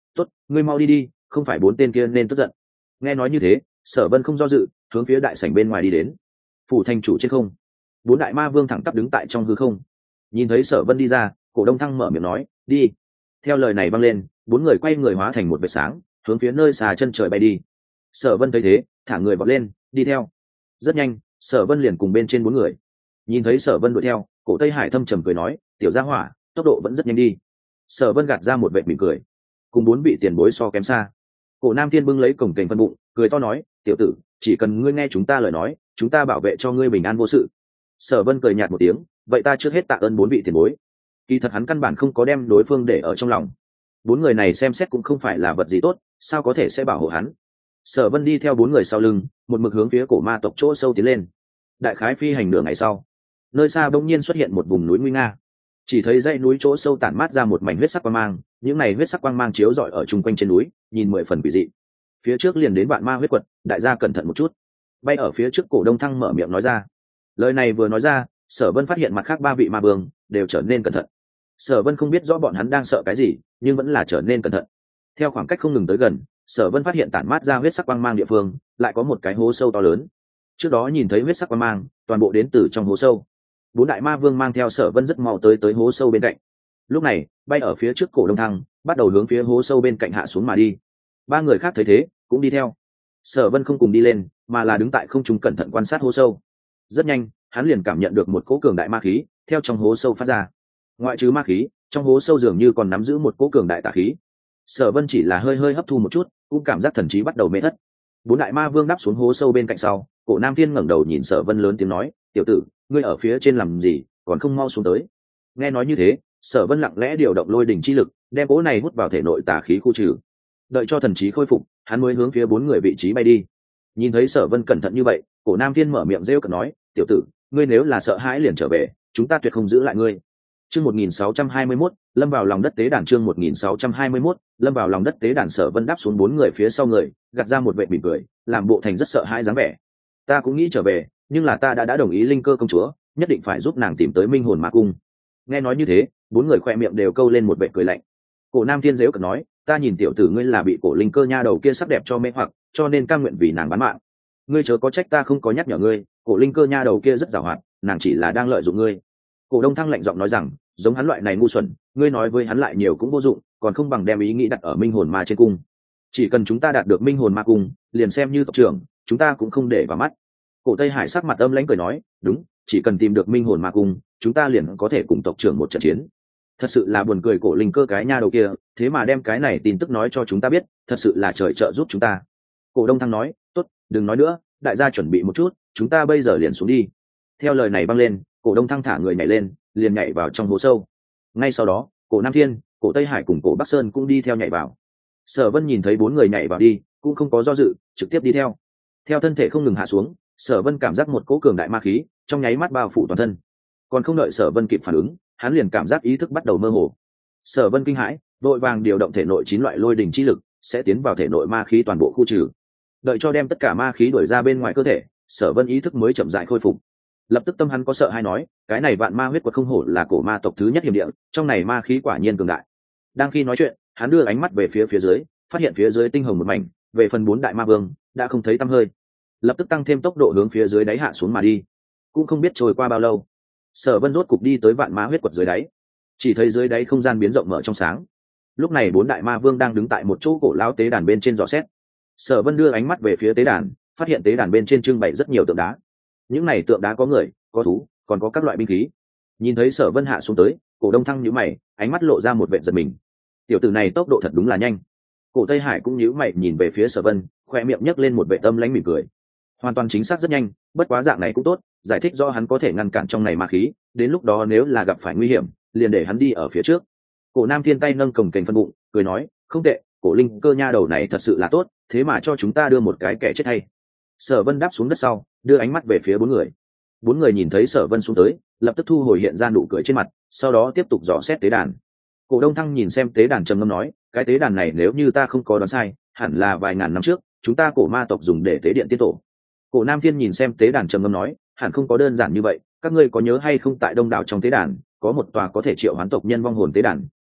Speaker 1: tốt, ngươi mau đi đi, không phải bốn tên kia nên tức giận. Nghe nói như thế, Sở Vân không do dự, hướng phía đại sảnh bên ngoài đi đến. Phủ thành chủ trên không, bốn đại ma vương thẳng tắp đứng tại trong hư không. Nhìn thấy Sở Vân đi ra, Cổ Đông Thăng mở miệng nói, đi. Theo lời này vang lên, bốn người quay người hóa thành một vệt sáng, hướng phía nơi xà chân trời bay đi. Sở Vân thấy thế, thả người vọt lên, đi theo. Rất nhanh, Sở Vân liền cùng bên trên bốn người. Nhìn thấy Sở Vân đuổi theo, Cổ Tây Hải thâm trầm cười nói, tiểu gia hỏa, tốc độ vẫn rất nhanh đi. Sở Vân gạt ra một vệt mỉm cười, cùng bốn vị tiền bối so kém xa. Cổ Nam Thiên bưng lấy cổng kềnh phân bụng, cười to nói, tiểu tử, chỉ cần ngươi nghe chúng ta lời nói, chúng ta bảo vệ cho ngươi bình an vô sự. Sở Vân cười nhạt một tiếng, vậy ta trước hết tạ ơn bốn vị tiền bối. Kỳ thật hắn căn bản không có đem đối phương để ở trong lòng. Bốn người này xem xét cũng không phải là vật gì tốt, sao có thể sẽ bảo hộ hắn. Sở Vân đi theo bốn người sau lưng, một mực hướng phía cổ ma tộc chỗ sâu tiến lên. Đại khái phi hành nửa ngày sau, nơi xa bỗng nhiên xuất hiện một vùng núi nguy nga. Chỉ thấy dãy núi chỗ sâu tản mát ra một mảnh huyết sắc quang mang, những này huyết sắc quang mang chiếu rọi ở chung quanh trên núi, nhìn mười phần quỷ dị. Phía trước liền đến vạn ma huyết quật, đại gia cẩn thận một chút. Bay ở phía trước Cổ Đông Thăng mở miệng nói ra. Lời này vừa nói ra, Sở Vân phát hiện mặt khác ba vị ma vương đều trở nên cẩn thận. Sở Vân không biết rõ bọn hắn đang sợ cái gì, nhưng vẫn là trở nên cẩn thận. Theo khoảng cách không ngừng tới gần, Sở Vân phát hiện tản mát ra huyết sắc quang mang địa phương, lại có một cái hố sâu to lớn. Trước đó nhìn thấy huyết sắc quang mang, toàn bộ đến từ trong hố sâu. Bốn đại ma vương mang theo Sở Vân rất mau tới hố sâu bên cạnh. Lúc này, bay ở phía trước Cổ Đông Thăng, bắt đầu hướng phía hố sâu bên cạnh hạ xuống mà đi. Ba người khác thấy thế, cũng đi theo. Sở Vân không cùng đi lên, mà là đứng tại không trung cẩn thận quan sát hố sâu. Rất nhanh, hắn liền cảm nhận được một cỗ cường đại ma khí theo trong hố sâu phát ra. Ngoại trừ ma khí, trong hố sâu dường như còn nắm giữ một cỗ cường đại tà khí. Sở Vân chỉ là hơi hấp thu một chút, cũng cảm giác thần trí bắt đầu mê thất. Bốn đại ma vương đáp xuống hố sâu bên cạnh sau, Cổ Nam Thiên ngẩng đầu nhìn Sở Vân lớn tiếng nói, "Tiểu tử, ngươi ở phía trên làm gì, còn không mau xuống tới?" Nghe nói như thế, Sở Vân lặng lẽ điều động lôi đỉnh chi lực, đem cỗ này hút vào thể nội tà khí khu trừ. Đợi cho thần trí khôi phục, hắn mới hướng phía bốn người vị trí bay đi. Nhìn thấy Sở Vân cẩn thận như vậy, Cổ Nam Thiên mở miệng rêu cợt nói, "Tiểu tử, ngươi nếu là sợ hãi liền trở về, chúng ta tuyệt không giữ lại ngươi." Chương 1621, lâm vào lòng đất tế đàn. Chương 1621, lâm vào lòng đất tế đàn. Sở Vân đáp xuống bốn người phía sau người, gạt ra một vệt mỉm cười, làm bộ thành rất sợ hãi dáng vẻ. "Ta cũng nghĩ trở về, nhưng là ta đã đồng ý Linh Cơ công chúa, nhất định phải giúp nàng tìm tới Minh Hồn Ma Cung." Nghe nói như thế, bốn người khoe miệng đều câu lên một vệt cười lạnh. Cổ Nam Thiên giễu cợt nói, "Ta nhìn tiểu tử ngươi là bị Cổ Linh Cơ nha đầu kia sắc đẹp cho mê hoặc, cho nên cam nguyện vì nàng bán mạng. Ngươi chớ có trách ta không có nhắc nhở ngươi, Cổ Linh Cơ nha đầu kia rất giàu hoạt, nàng chỉ là đang lợi dụng ngươi." Cổ Đông Thăng lạnh giọng nói rằng, giống hắn loại này ngu xuẩn, ngươi nói với hắn lại nhiều cũng vô dụng, còn không bằng đem ý nghĩ đặt ở Minh Hồn Ma trên cung. Chỉ cần chúng ta đạt được Minh Hồn Ma cung, liền xem như tộc trưởng, chúng ta cũng không để vào mắt. Cổ Tây Hải sắc mặt âm lãnh cười nói, đúng, chỉ cần tìm được Minh Hồn Ma cung, chúng ta liền có thể cùng tộc trưởng một trận chiến. Thật sự là buồn cười, Cổ Linh Cơ cái nha đầu kia, thế mà đem cái này tin tức nói cho chúng ta biết, thật sự là trời trợ giúp chúng ta. Cổ Đông Thăng nói, tốt, đừng nói nữa, đại gia chuẩn bị một chút, chúng ta bây giờ liền xuống đi. Theo lời này vang lên, Cổ Đông Thăng thả người nhảy lên, liền nhảy vào trong hố sâu. Ngay sau đó, Cổ Nam Thiên, Cổ Tây Hải cùng Cổ Bắc Sơn cũng đi theo nhảy vào. Sở Vân nhìn thấy bốn người nhảy vào đi, cũng không có do dự, trực tiếp đi theo. Theo thân thể không ngừng hạ xuống, Sở Vân cảm giác một cỗ cường đại ma khí trong nháy mắt bao phủ toàn thân. Còn không đợi Sở Vân kịp phản ứng, hắn liền cảm giác ý thức bắt đầu mơ hồ. Sở Vân kinh hãi, vội vàng điều động thể nội 9 loại lôi đỉnh chi lực, sẽ tiến vào thể nội ma khí toàn bộ khu trừ. Đợi cho đem tất cả ma khí đuổi ra bên ngoài cơ thể, Sở Vân ý thức mới chậm rãi khôi phục. Lập tức tâm hắn có sợ hay nói, cái này vạn ma huyết quật không hổ là cổ ma tộc thứ nhất hiểm địa, trong này ma khí quả nhiên cường đại. Đang khi nói chuyện, hắn đưa ánh mắt về phía dưới, phát hiện phía dưới tinh hồng một mảnh, về phần 4 đại ma vương đã không thấy tăm hơi. Lập tức tăng thêm tốc độ hướng phía dưới đáy hạ xuống mà đi. Cũng không biết trôi qua bao lâu, Sở Vân rốt cục đi tới vạn ma huyết quật dưới đáy. Chỉ thấy dưới đáy không gian biến rộng mở trong sáng. Lúc này 4 đại ma vương đang đứng tại một chỗ cổ lão tế đàn bên trên dò xét. Sở Vân đưa ánh mắt về phía tế đàn, phát hiện tế đàn bên trên trưng bày rất nhiều tượng đá. Những này tượng đá có người, có thú, còn có các loại binh khí. Nhìn thấy Sở Vân hạ xuống tới, Cổ Đông Thăng nhíu mày, ánh mắt lộ ra một vẻ giật mình. Tiểu tử này tốc độ thật đúng là nhanh. Cổ Tây Hải cũng nhíu mày nhìn về phía Sở Vân, khoe miệng nhếch lên một vẻ tâm lãnh mỉm cười. Hoàn toàn chính xác rất nhanh, bất quá dạng này cũng tốt, giải thích do hắn có thể ngăn cản trong này ma khí, đến lúc đó nếu là gặp phải nguy hiểm, liền để hắn đi ở phía trước. Cổ Nam Thiên tay nâng cồng kềnh phân bụng, cười nói, không tệ, Cổ Linh Cơ nha đầu này thật sự là tốt, thế mà cho chúng ta đưa một cái kẻ chết hay. Sở Vân đáp xuống đất sau, đưa ánh mắt về phía bốn người. Bốn người nhìn thấy Sở Vân xuống tới, lập tức thu hồi hiện ra nụ cười trên mặt, sau đó tiếp tục dò xét tế đàn. Cổ Đông Thăng nhìn xem tế đàn trầm ngâm nói, cái tế đàn này nếu như ta không có đoán sai, hẳn là vài ngàn năm trước, chúng ta cổ ma tộc dùng để tế điện tiên tổ. Cổ Nam Thiên nhìn xem tế đàn trầm ngâm nói, hẳn không có đơn giản như vậy, các ngươi có nhớ hay không, tại đông đảo trong tế đàn có một tòa có thể triệu hoán tộc nhân vong hồn tế đàn,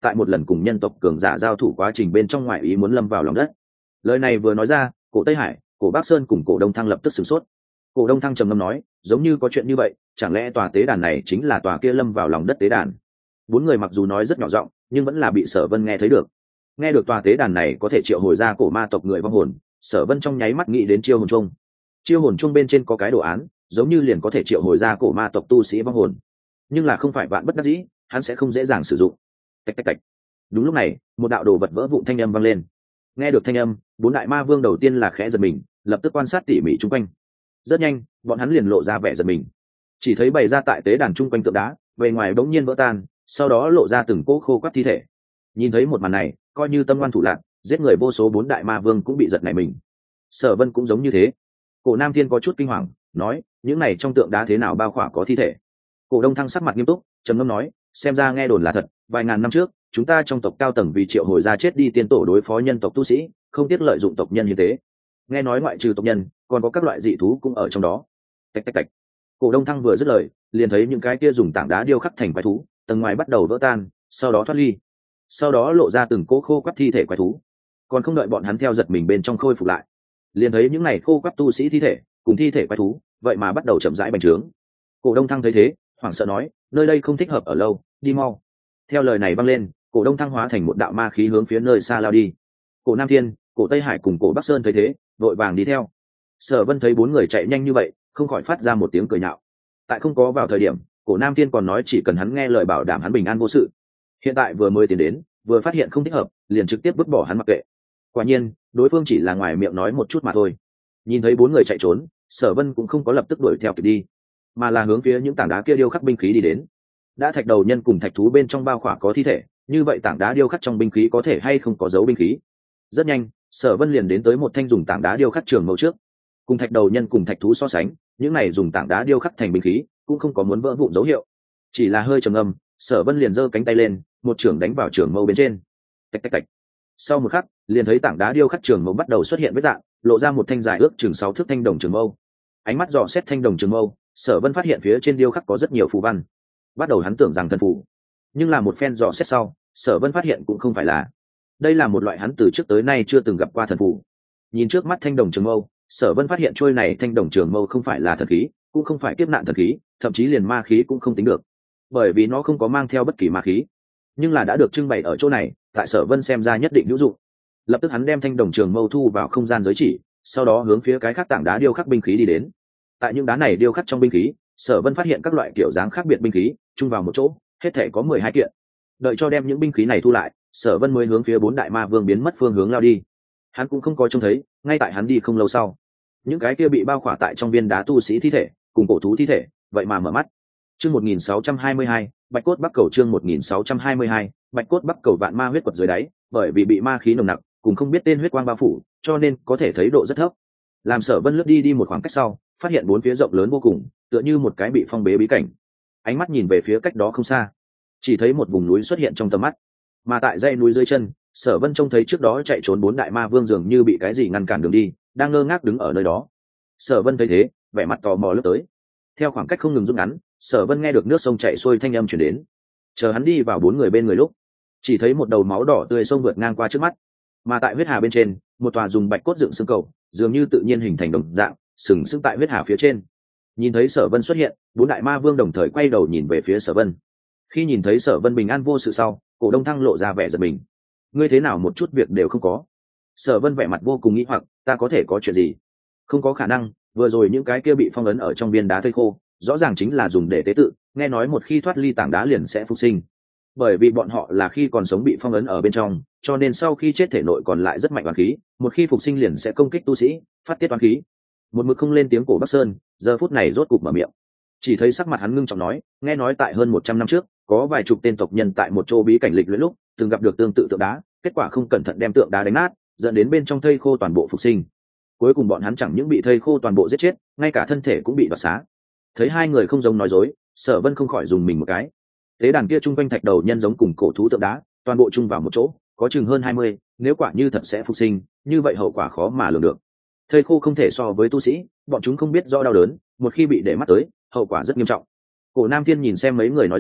Speaker 1: tại một lần cùng nhân tộc cường giả giao thủ quá trình bên trong ngoại ý muốn lâm vào lòng đất. Lời này vừa nói ra, cổ Tây Hải, cổ Bắc Sơn cùng cổ Đông Thăng lập tức sửng sốt. Cổ Đông Thăng trầm ngâm nói, giống như có chuyện như vậy, chẳng lẽ tòa tế đàn này chính là tòa kia lâm vào lòng đất tế đàn? Bốn người mặc dù nói rất nhỏ giọng, nhưng vẫn là bị Sở Vân nghe thấy được. Nghe được tòa tế đàn này có thể triệu hồi ra cổ ma tộc người vong hồn, Sở Vân trong nháy mắt nghĩ đến chiêu hồn chung. Chiêu hồn chung bên trên có cái đồ án, giống như liền có thể triệu hồi ra cổ ma tộc tu sĩ vong hồn, nhưng là không phải vạn bất đắc dĩ, hắn sẽ không dễ dàng sử dụng. Tạch tạch tạch. Đúng lúc này, một đạo đồ vật vỡ vụn thanh âm vang lên. Nghe được thanh âm, bốn đại ma vương đầu tiên là khẽ giật mình, lập tức quan sát tỉ mỉ xung quanh. Rất nhanh, bọn hắn liền lộ ra vẻ giật mình. Chỉ thấy bày ra tại tế đàn chung quanh tượng đá, bề ngoài bỗng nhiên vỡ tan, sau đó lộ ra từng cỗ khô quắt thi thể. Nhìn thấy một màn này, coi như tâm ngoan thủ lạn, giết người vô số bốn đại ma vương cũng bị giật nảy mình. Sở Vân cũng giống như thế. Cổ Nam Thiên có chút kinh hoàng, nói, những này trong tượng đá thế nào bao khỏa có thi thể? Cổ Đông Thăng sắc mặt nghiêm túc, trầm ngâm nói, xem ra nghe đồn là thật, vài ngàn năm trước, chúng ta trong tộc cao tầng vì triệu hồi ra chết đi tiên tổ đối phó nhân tộc tu sĩ, không tiếc lợi dụng tộc nhân như thế. Nghe nói ngoại trừ tộc nhân, còn có các loại dị thú cũng ở trong đó. Tạch tạch tạch. Cổ Đông Thăng vừa dứt lời, liền thấy những cái kia dùng tảng đá điêu khắc thành quái thú, tầng ngoài bắt đầu vỡ tan, sau đó thoát ly, sau đó lộ ra từng cỗ khô quắt thi thể quái thú. Còn không đợi bọn hắn theo giật mình bên trong khôi phục lại, liền thấy những này khô quắt tu sĩ thi thể cùng thi thể quái thú, vậy mà bắt đầu chậm rãi bành trướng. Cổ Đông Thăng thấy thế, hoảng sợ nói, nơi đây không thích hợp ở lâu, đi mau. Theo lời này vang lên, Cổ Đông Thăng hóa thành một đạo ma khí hướng phía nơi xa lao đi. Cổ Nam Thiên, cổ Tây Hải cùng cổ Bắc Sơn thấy thế, vội vàng đi theo. Sở Vân thấy bốn người chạy nhanh như vậy, không khỏi phát ra một tiếng cười nhạo. Tại không có vào thời điểm, cổ Nam Thiên còn nói chỉ cần hắn nghe lời bảo đảm hắn bình an vô sự. Hiện tại vừa mới tiến đến, vừa phát hiện không thích hợp, liền trực tiếp vứt bỏ hắn mặc kệ. Quả nhiên, đối phương chỉ là ngoài miệng nói một chút mà thôi. Nhìn thấy bốn người chạy trốn, Sở Vân cũng không có lập tức đuổi theo kịp đi, mà là hướng phía những tảng đá kia điêu khắc binh khí đi đến. Đã thạch đầu nhân cùng thạch thú bên trong bao khỏa có thi thể, như vậy tảng đá điêu khắc trong binh khí có thể hay không có dấu binh khí? Rất nhanh, Sở Vân liền đến tới một thanh dùng tảng đá điêu khắc trường mâu trước. Cùng thạch đầu nhân cùng thạch thú so sánh, những này dùng tảng đá điêu khắc thành binh khí, cũng không có muốn vỡ vụn dấu hiệu. Chỉ là hơi trầm ngâm, Sở Vân liền giơ cánh tay lên, một chưởng đánh vào trường mâu bên trên. Tạch tạch tạch. Sau một khắc, liền thấy tảng đá điêu khắc trường mâu bắt đầu xuất hiện vết dạng, lộ ra một thanh dài ước chừng 6 thước thanh đồng trường mâu. Ánh mắt dò xét thanh đồng trường mâu, Sở Vân phát hiện phía trên điêu khắc có rất nhiều phù văn. Bắt đầu hắn tưởng rằng thần phù, nhưng là một phen dò xét sau, Sở Vân phát hiện cũng không phải là. Đây là một loại hắn từ trước tới nay chưa từng gặp qua thần phù. Nhìn trước mắt thanh đồng trường mâu, Sở Vân phát hiện trôi này thanh đồng trường mâu không phải là thần khí, cũng không phải kiếp nạn thần khí, thậm chí liền ma khí cũng không tính được, bởi vì nó không có mang theo bất kỳ ma khí, nhưng là đã được trưng bày ở chỗ này, tại Sở Vân xem ra nhất định hữu dụng. Lập tức hắn đem thanh đồng trường mâu thu vào không gian giới chỉ, sau đó hướng phía cái khác tảng đá điêu khắc binh khí đi đến. Tại những đá này điêu khắc trong binh khí, Sở Vân phát hiện các loại kiểu dáng khác biệt binh khí chung vào một chỗ, hết thể có 12 kiện. Đợi cho đem những binh khí này thu lại, Sở Vân mới hướng phía bốn đại ma vương biến mất phương hướng lao đi. Hắn cũng không có trông thấy, ngay tại hắn đi không lâu sau, những cái kia bị bao khỏa tại trong viên đá tu sĩ thi thể cùng cổ thú thi thể vậy mà mở mắt. Chương 1622, Bạch cốt bắc cầu. Chương 1622, Bạch cốt bắc cầu. Vạn ma huyết quật dưới đáy, bởi vì bị ma khí nồng nặc cùng không biết tên huyết quang bao phủ, cho nên có thể thấy độ rất thấp. Làm Sở Vân lướt đi một khoảng cách sau, phát hiện bốn phía rộng lớn vô cùng, tựa như một cái bị phong bế bí cảnh. Ánh mắt nhìn về phía cách đó không xa, chỉ thấy một vùng núi xuất hiện trong tầm mắt, mà tại dãy núi dưới chân, Sở Vân trông thấy trước đó chạy trốn bốn đại ma vương dường như bị cái gì ngăn cản đường đi, đang ngơ ngác đứng ở nơi đó. Sở Vân thấy thế, vẻ mặt tò mò lướt tới. Theo khoảng cách không ngừng rút ngắn, Sở Vân nghe được nước sông chảy xuôi thanh âm truyền đến. Chờ hắn đi vào bốn người bên người lúc, chỉ thấy một đầu máu đỏ tươi sông vượt ngang qua trước mắt, mà tại huyết hà bên trên, một tòa dùng bạch cốt dựng xương cầu, dường như tự nhiên hình thành đồng dạng, sừng sững tại huyết hà phía trên. Nhìn thấy Sở Vân xuất hiện, bốn đại ma vương đồng thời quay đầu nhìn về phía Sở Vân. Khi nhìn thấy Sở Vân bình an vô sự sau, Cổ Đông Thăng lộ ra vẻ giật mình. Ngươi thế nào một chút việc đều không có? Sở Vân vẻ mặt vô cùng nghĩ hoặc, ta có thể có chuyện gì? Không có khả năng, vừa rồi những cái kia bị phong ấn ở trong viên đá thây khô, rõ ràng chính là dùng để tế tự, nghe nói một khi thoát ly tảng đá liền sẽ phục sinh. Bởi vì bọn họ là khi còn sống bị phong ấn ở bên trong, cho nên sau khi chết thể nội còn lại rất mạnh oán khí, một khi phục sinh liền sẽ công kích tu sĩ, phát tiết oán khí. Một mực không lên tiếng Cổ Bắc Sơn, giờ phút này rốt cục mở miệng. Chỉ thấy sắc mặt hắn ngưng trọng nói, nghe nói tại hơn 100 năm trước, có vài chục tên tộc nhân tại một chỗ bí cảnh lịch luyện lúc, từng gặp được tương tự tượng đá, kết quả không cẩn thận đem tượng đá đánh nát, dẫn đến bên trong thây khô toàn bộ phục sinh. Cuối cùng bọn hắn chẳng những bị thây khô toàn bộ giết chết, ngay cả thân thể cũng bị đoạt xá. Thấy hai người không giống nói dối, Sở Vân không khỏi dùng mình một cái. Tế đàn kia trung quanh thạch đầu nhân giống cùng cổ thú tượng đá, toàn bộ chung vào một chỗ, có chừng hơn 20, nếu quả như thật sẽ phục sinh, như vậy hậu quả khó mà lường được. Thây khô không thể so với tu sĩ, bọn chúng không biết rõ đau đớn, một khi bị để mắt tới, hậu quả rất nghiêm trọng. Cổ Nam Thiên nhìn xem mấy người nói rằng,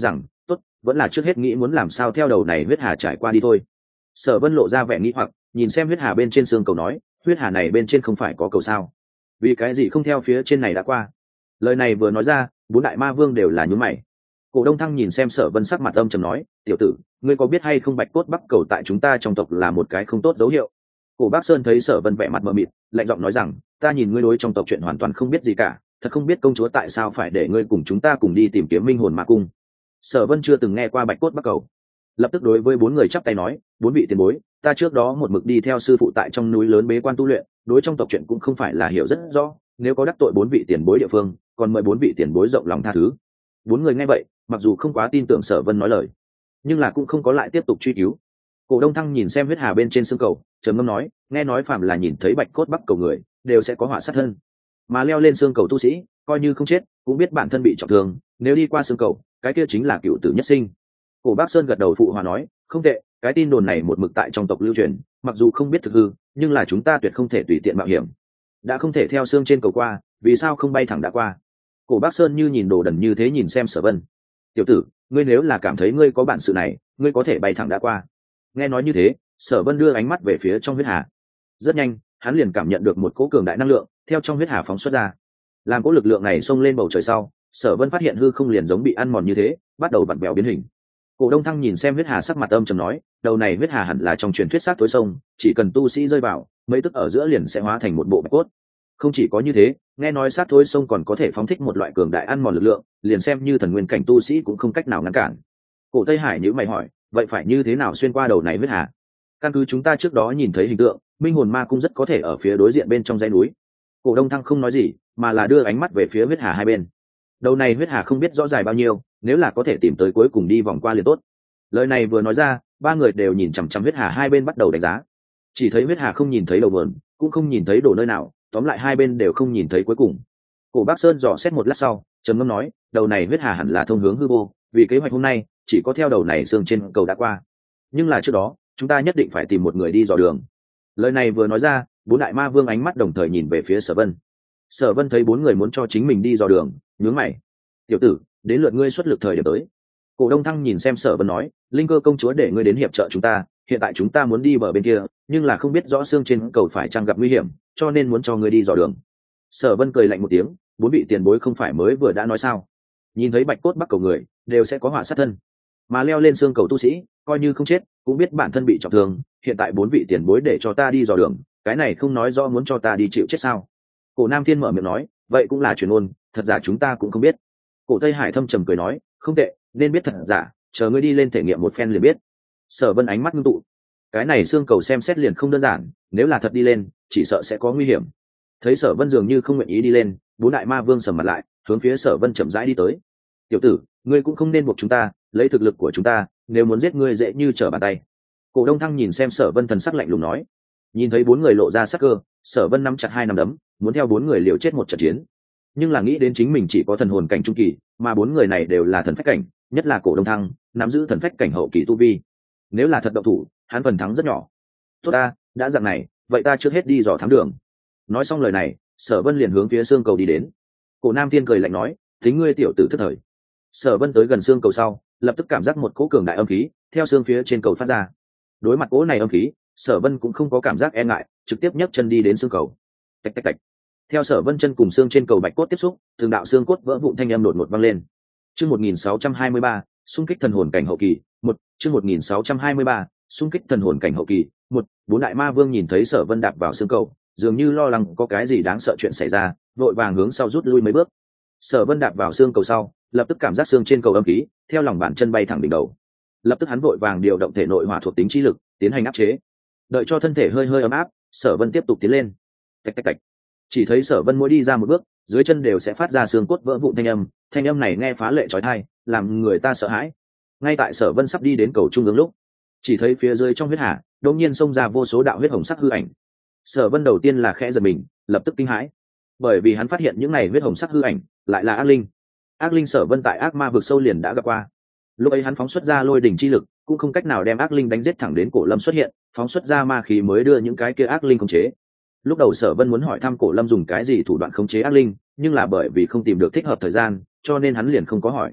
Speaker 1: tốt, vẫn là trước hết nghĩ muốn làm sao theo đầu này huyết hà trải qua đi thôi. Sở Vân lộ ra vẻ nghĩ hoặc, nhìn xem huyết hà bên trên xương cầu nói, huyết hà này bên trên không phải có cầu sao, vì cái gì không theo phía trên này đã qua? Lời này vừa nói ra, bốn đại ma vương đều là nhún mày. Cổ Đông Thăng nhìn xem Sở Vân sắc mặt âm trầm nói, tiểu tử, ngươi có biết hay không bạch cốt bắc cầu tại chúng ta trong tộc là một cái không tốt dấu hiệu. Cổ Bác Sơn thấy Sở Vân vẻ mặt mờ mịt, lạnh giọng nói rằng, ta nhìn ngươi đối trong tộc chuyện hoàn toàn không biết gì cả, thật không biết công chúa tại sao phải để ngươi cùng chúng ta cùng đi tìm kiếm minh hồn ma cung. Sở Vân chưa từng nghe qua bạch cốt bắc cầu, lập tức đối với bốn người chắp tay nói, bốn vị tiền bối, ta trước đó một mực đi theo sư phụ tại trong núi lớn bế quan tu luyện, đối trong tộc chuyện cũng không phải là hiểu rất rõ, nếu có đắc tội bốn vị tiền bối địa phương, còn mời bốn vị tiền bối rộng lòng tha thứ. Bốn người nghe vậy, mặc dù không quá tin tưởng Sở Vân nói lời, nhưng là cũng không có lại tiếp tục truy cứu. Cổ Đông Thăng nhìn xem huyết hà bên trên xương cầu, trầm ngâm nói, nghe nói phàm là nhìn thấy bạch cốt bắc cầu người, đều sẽ có họa sát thân, mà leo lên xương cầu tu sĩ, coi như không chết, cũng biết bản thân bị trọng thương, nếu đi qua xương cầu, cái kia chính là cựu tử nhất sinh. Cổ Bác Sơn gật đầu phụ hòa nói, không tệ, cái tin đồn này một mực tại trong tộc lưu truyền, mặc dù không biết thực hư, nhưng là chúng ta tuyệt không thể tùy tiện mạo hiểm. Đã không thể theo xương trên cầu qua, vì sao không bay thẳng đã qua? Cổ Bác Sơn như nhìn đồ đần như thế nhìn xem Sở Vân. Tiểu tử, ngươi nếu là cảm thấy ngươi có bản sự này, ngươi có thể bay thẳng đã qua. Nghe nói như thế, Sở Vân đưa ánh mắt về phía trong huyết hà. Rất nhanh, hắn liền cảm nhận được một cỗ cường đại năng lượng theo trong huyết hà phóng xuất ra. Làm cỗ lực lượng này xông lên bầu trời sau, Sở Vân phát hiện hư không liền giống bị ăn mòn như thế, bắt đầu vặn vẹo biến hình. Cổ Đông Thăng nhìn xem huyết hà sắc mặt âm trầm nói, đầu này huyết hà hẳn là trong truyền thuyết xác tối sông, chỉ cần tu sĩ rơi vào, mấy tức ở giữa liền sẽ hóa thành một bộ bạch cốt. Không chỉ có như thế, nghe nói sát thối sông còn có thể phóng thích một loại cường đại ăn mòn lực lượng, liền xem như thần nguyên cảnh tu sĩ cũng không cách nào ngăn cản. Cổ Tây Hải nhíu mày hỏi, vậy phải như thế nào xuyên qua đầu này huyết hà? Căn cứ chúng ta trước đó nhìn thấy hình tượng, minh hồn ma cung rất có thể ở phía đối diện bên trong dãy núi. Cổ Đông Thăng không nói gì, mà là đưa ánh mắt về phía huyết hà hai bên. Đầu này huyết hà không biết rõ dài bao nhiêu, nếu là có thể tìm tới cuối cùng đi vòng qua liền tốt. Lời này vừa nói ra, ba người đều nhìn chằm chằm huyết hà hai bên bắt đầu đánh giá. Chỉ thấy huyết hà không nhìn thấy đầu nguồn, cũng không nhìn thấy đổ nơi nào, tóm lại hai bên đều không nhìn thấy cuối cùng. Cổ Bác Sơn dò xét một lát sau, trầm ngâm nói, đầu này huyết hà hẳn là thông hướng hư vô, vì kế hoạch hôm nay chỉ có theo đầu này xương trên cầu đã qua. Nhưng là trước đó, chúng ta nhất định phải tìm một người đi dò đường. Lời này vừa nói ra, bốn đại ma vương ánh mắt đồng thời nhìn về phía Sở Vân. Sở Vân thấy bốn người muốn cho chính mình đi dò đường, nhướng mày. Tiểu tử, đến lượt ngươi xuất lực thời điểm tới. Cổ Đông Thăng nhìn xem Sở Vân nói, linh cơ công chúa để ngươi đến hiệp trợ chúng ta, hiện tại chúng ta muốn đi bờ bên kia, nhưng là không biết rõ xương trên cầu phải chăng gặp nguy hiểm, cho nên muốn cho ngươi đi dò đường. Sở Vân cười lạnh một tiếng, bốn vị tiền bối không phải mới vừa đã nói sao? Nhìn thấy bạch cốt bắc cầu người, đều sẽ có họa sát thân, mà leo lên xương cầu tu sĩ, coi như không chết, cũng biết bản thân bị trọng thương, hiện tại bốn vị tiền bối để cho ta đi dò đường, cái này không nói rõ muốn cho ta đi chịu chết sao? Cổ Nam Thiên mở miệng nói, vậy cũng là truyền ôn, thật giả chúng ta cũng không biết. Cổ Tây Hải thâm trầm cười nói, không tệ, nên biết thật giả, chờ ngươi đi lên thể nghiệm một phen liền biết. Sở Vân ánh mắt ngưng tụ, cái này xương cầu xem xét liền không đơn giản, nếu là thật đi lên, chỉ sợ sẽ có nguy hiểm. Thấy Sở Vân dường như không nguyện ý đi lên, bốn đại ma vương sầm mặt lại, hướng phía Sở Vân chậm rãi đi tới. Tiểu tử, ngươi cũng không nên buộc chúng ta, lấy thực lực của chúng ta, nếu muốn giết ngươi dễ như trở bàn tay. Cổ Đông Thăng nhìn xem Sở Vân thần sắc lạnh lùng nói. Nhìn thấy bốn người lộ ra sắc cơ, Sở Vân nắm chặt hai nắm đấm, muốn theo bốn người liều chết một trận chiến. Nhưng là nghĩ đến chính mình chỉ có thần hồn cảnh trung kỳ, mà bốn người này đều là thần phách cảnh, nhất là Cổ Đông Thăng, nắm giữ thần phách cảnh hậu kỳ tu vi. Nếu là thật động thủ, hắn phần thắng rất nhỏ. Tốt ta, đã dạng này, vậy ta trước hết đi dò thám đường. Nói xong lời này, Sở Vân liền hướng phía xương cầu đi đến. Cổ Nam Thiên cười lạnh nói, tính ngươi tiểu tử thất thời. Sở Vân tới gần xương cầu sau, lập tức cảm giác một cỗ cường đại âm khí theo xương phía trên cầu phát ra. Đối mặt cỗ này âm khí, Sở Vân cũng không có cảm giác e ngại, trực tiếp nhấc chân đi đến xương cầu. Tạch tạch tạch. Theo Sở Vân chân cùng xương trên cầu bạch cốt tiếp xúc, từng đạo xương cốt vỡ vụn thanh âm đột ngột vang lên. Chương 1623, xung kích thần hồn cảnh hậu kỳ, chương 1623, xung kích thần hồn cảnh hậu kỳ, bốn đại ma vương nhìn thấy Sở Vân đạp vào xương cầu, dường như lo lắng có cái gì đáng sợ chuyện xảy ra, vội vàng hướng sau rút lui mấy bước. Sở Vân đạp vào xương cầu sau, lập tức cảm giác xương trên cầu âm khí theo lòng bàn chân bay thẳng đỉnh đầu. Lập tức hắn vội vàng điều động thể nội hỏa thuộc tính chi lực, tiến hành áp chế. Đợi cho thân thể hơi hơi ấm áp, Sở Vân tiếp tục tiến lên. Tạch tạch tạch. Chỉ thấy Sở Vân mỗi đi ra một bước, dưới chân đều sẽ phát ra xương cốt vỡ vụn thanh âm này nghe phá lệ chói tai, làm người ta sợ hãi. Ngay tại Sở Vân sắp đi đến cầu trung ương lúc, chỉ thấy phía dưới trong huyết hà đột nhiên xông ra vô số đạo huyết hồng sắc hư ảnh. Sở Vân đầu tiên là khẽ giật mình, lập tức kinh hãi, bởi vì hắn phát hiện những này huyết hồng sắc hư ảnh lại là ác linh. Ác linh Sở Vân tại ác ma vực sâu liền đã gặp qua. Lúc ấy hắn phóng xuất ra lôi đỉnh chi lực, cũng không cách nào đem ác linh đánh giết thẳng đến Cổ Lâm xuất hiện, phóng xuất ra ma khí mới đưa những cái kia ác linh khống chế. Lúc đầu Sở Vân muốn hỏi thăm Cổ Lâm dùng cái gì thủ đoạn khống chế ác linh, nhưng là bởi vì không tìm được thích hợp thời gian, cho nên hắn liền không có hỏi.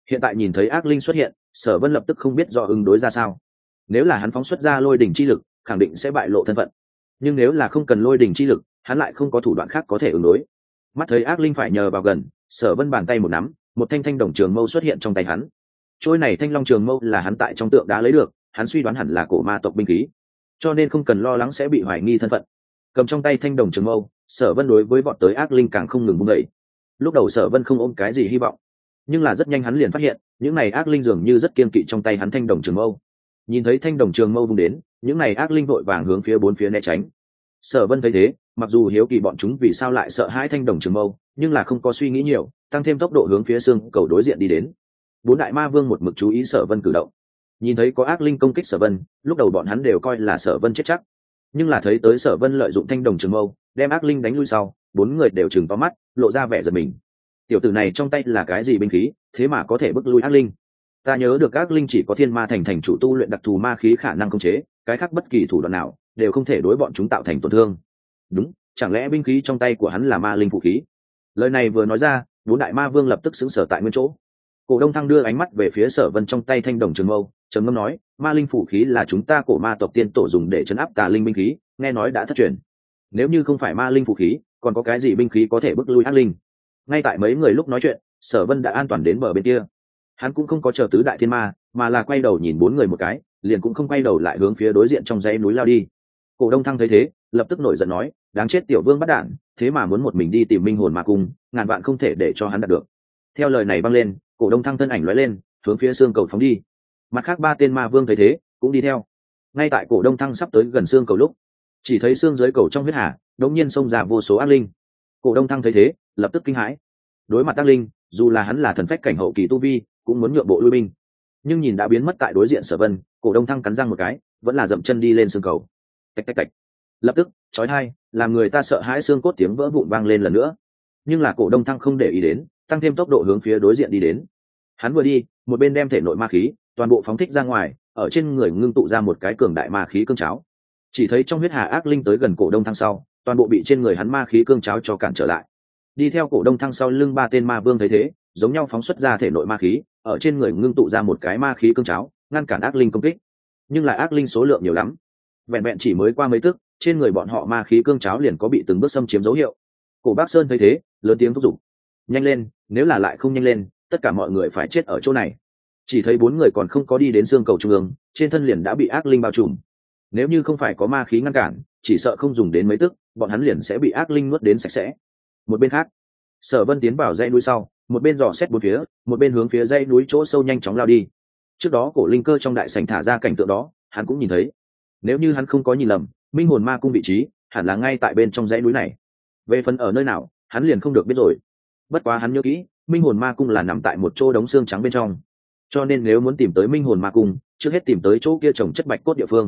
Speaker 1: Hiện tại nhìn thấy ác linh xuất hiện, Sở Vân lập tức không biết rõ ứng đối ra sao. Nếu là hắn phóng xuất ra lôi đỉnh chi lực, khẳng định sẽ bại lộ thân phận. Nhưng nếu là không cần lôi đỉnh chi lực, hắn lại không có thủ đoạn khác có thể ứng đối. Mắt thấy ác linh phải nhờ vào gần, Sở Vân bàn tay một nắm, một thanh thanh đồng trường mâu xuất hiện trong tay hắn. Trôi này thanh long trường mâu là hắn tại trong tượng đá lấy được, hắn suy đoán hẳn là cổ ma tộc binh khí, cho nên không cần lo lắng sẽ bị hoài nghi thân phận. Cầm trong tay thanh đồng trường mâu, Sở Vân đối với vọt tới ác linh càng không ngừng vung đẩy. Lúc đầu Sở Vân không ôm cái gì hy vọng, nhưng là rất nhanh hắn liền phát hiện, những này ác linh dường như rất kiên kỵ trong tay hắn thanh đồng trường mâu. Nhìn thấy thanh đồng trường mâu vung đến, những này ác linh vội vàng hướng phía bốn phía né tránh. Sở Vân thấy thế, mặc dù hiếu kỳ bọn chúng vì sao lại sợ hãi thanh đồng trường mâu, nhưng là không có suy nghĩ nhiều, tăng thêm tốc độ hướng phía xương cầu đối diện đi đến. Bốn đại ma vương một mực chú ý Sở Vân cử động. Nhìn thấy có ác linh công kích Sở Vân, lúc đầu bọn hắn đều coi là Sở Vân chết chắc, nhưng là thấy tới Sở Vân lợi dụng thanh đồng trường mâu đem ác linh đánh lui sau, bốn người đều trừng to mắt, lộ ra vẻ giật mình. Tiểu tử này trong tay là cái gì binh khí, thế mà có thể bức lui ác linh? Ta nhớ được ác linh chỉ có thiên ma thành chủ tu luyện đặc thù ma khí khả năng khống chế, cái khác bất kỳ thủ đoạn nào đều không thể đối bọn chúng tạo thành tổn thương. Đúng, chẳng lẽ binh khí trong tay của hắn là ma linh phụ khí? Lời này vừa nói ra, bốn đại ma vương lập tức sững sờ tại nguyên chỗ. Cổ Đông Thăng đưa ánh mắt về phía Sở Vân trong tay thanh đồng trường mâu, trầm ngâm nói, ma linh phụ khí là chúng ta cổ ma tộc tiên tổ dùng để trấn áp tà linh binh khí, nghe nói đã thất truyền. Nếu như không phải ma linh phụ khí, còn có cái gì binh khí có thể bức lui ác linh? Ngay tại mấy người lúc nói chuyện, Sở Vân đã an toàn đến bờ bên kia. Hắn cũng không có chờ tứ đại thiên ma, mà là quay đầu nhìn bốn người một cái, liền cũng không quay đầu lại hướng phía đối diện trong dãy núi lao đi. Cổ Đông Thăng thấy thế, lập tức nổi giận nói, đáng chết tiểu vương bắt đản, thế mà muốn một mình đi tìm minh hồn ma cung, ngàn vạn không thể để cho hắn đạt được. Theo lời này vang lên, Cổ Đông Thăng thân ảnh lóe lên, hướng phía xương cầu phóng đi. Mặt khác ba tên ma vương thấy thế, cũng đi theo. Ngay tại Cổ Đông Thăng sắp tới gần xương cầu lúc, chỉ thấy xương dưới cầu trong huyết hà, đột nhiên xông ra vô số ác linh. Cổ Đông Thăng thấy thế, lập tức kinh hãi. Đối mặt ác linh, dù là hắn là thần phách cảnh hậu kỳ tu vi, cũng muốn nhượng bộ lui binh. Nhưng nhìn đã biến mất tại đối diện Sở Vân, Cổ Đông Thăng cắn răng một cái, vẫn là dậm chân đi lên xương cầu. Tạch tạch tạch. Lập tức, chói tai, làm người ta sợ hãi xương cốt tiếng vỡ vụn vang lên lần nữa. Nhưng là Cổ Đông Thăng không để ý đến, tăng thêm tốc độ hướng phía đối diện đi đến. Hắn vừa đi, một bên đem thể nội ma khí toàn bộ phóng thích ra ngoài, ở trên người ngưng tụ ra một cái cường đại ma khí cương cháo. Chỉ thấy trong huyết hà ác linh tới gần Cổ Đông Thăng sau, toàn bộ bị trên người hắn ma khí cương cháo cho cản trở lại. Đi theo Cổ Đông Thăng sau lưng ba tên ma vương thấy thế, giống nhau phóng xuất ra thể nội ma khí, ở trên người ngưng tụ ra một cái ma khí cương cháo, ngăn cản ác linh công kích. Nhưng lại ác linh số lượng nhiều lắm, vẹn vẹn chỉ mới qua mấy tức, trên người bọn họ ma khí cương cháo liền có bị từng bước xâm chiếm dấu hiệu. Cổ Bác Sơn thấy thế, lớn tiếng thúc giục, nhanh lên, nếu là lại không nhanh lên, tất cả mọi người phải chết ở chỗ này. Chỉ thấy bốn người còn không có đi đến xương cầu trung ương, trên thân liền đã bị ác linh bao trùm. Nếu như không phải có ma khí ngăn cản, chỉ sợ không dùng đến mấy tức, bọn hắn liền sẽ bị ác linh nuốt đến sạch sẽ. Một bên khác, Sở Vân tiến vào dãy núi sau, một bên dò xét bốn phía, một bên hướng phía dãy núi chỗ sâu nhanh chóng lao đi. Trước đó cổ linh cơ trong đại sảnh thả ra cảnh tượng đó, hắn cũng nhìn thấy. Nếu như hắn không có nhìn lầm, minh hồn ma cung vị trí hẳn là ngay tại bên trong dãy núi này. Về phần ở nơi nào, hắn liền không được biết rồi. Bất quá hắn nhớ kỹ, minh hồn ma cung là nằm tại một chỗ đống xương trắng bên trong, cho nên nếu muốn tìm tới minh hồn ma cung, trước hết tìm tới chỗ kia trồng chất bạch cốt địa phương.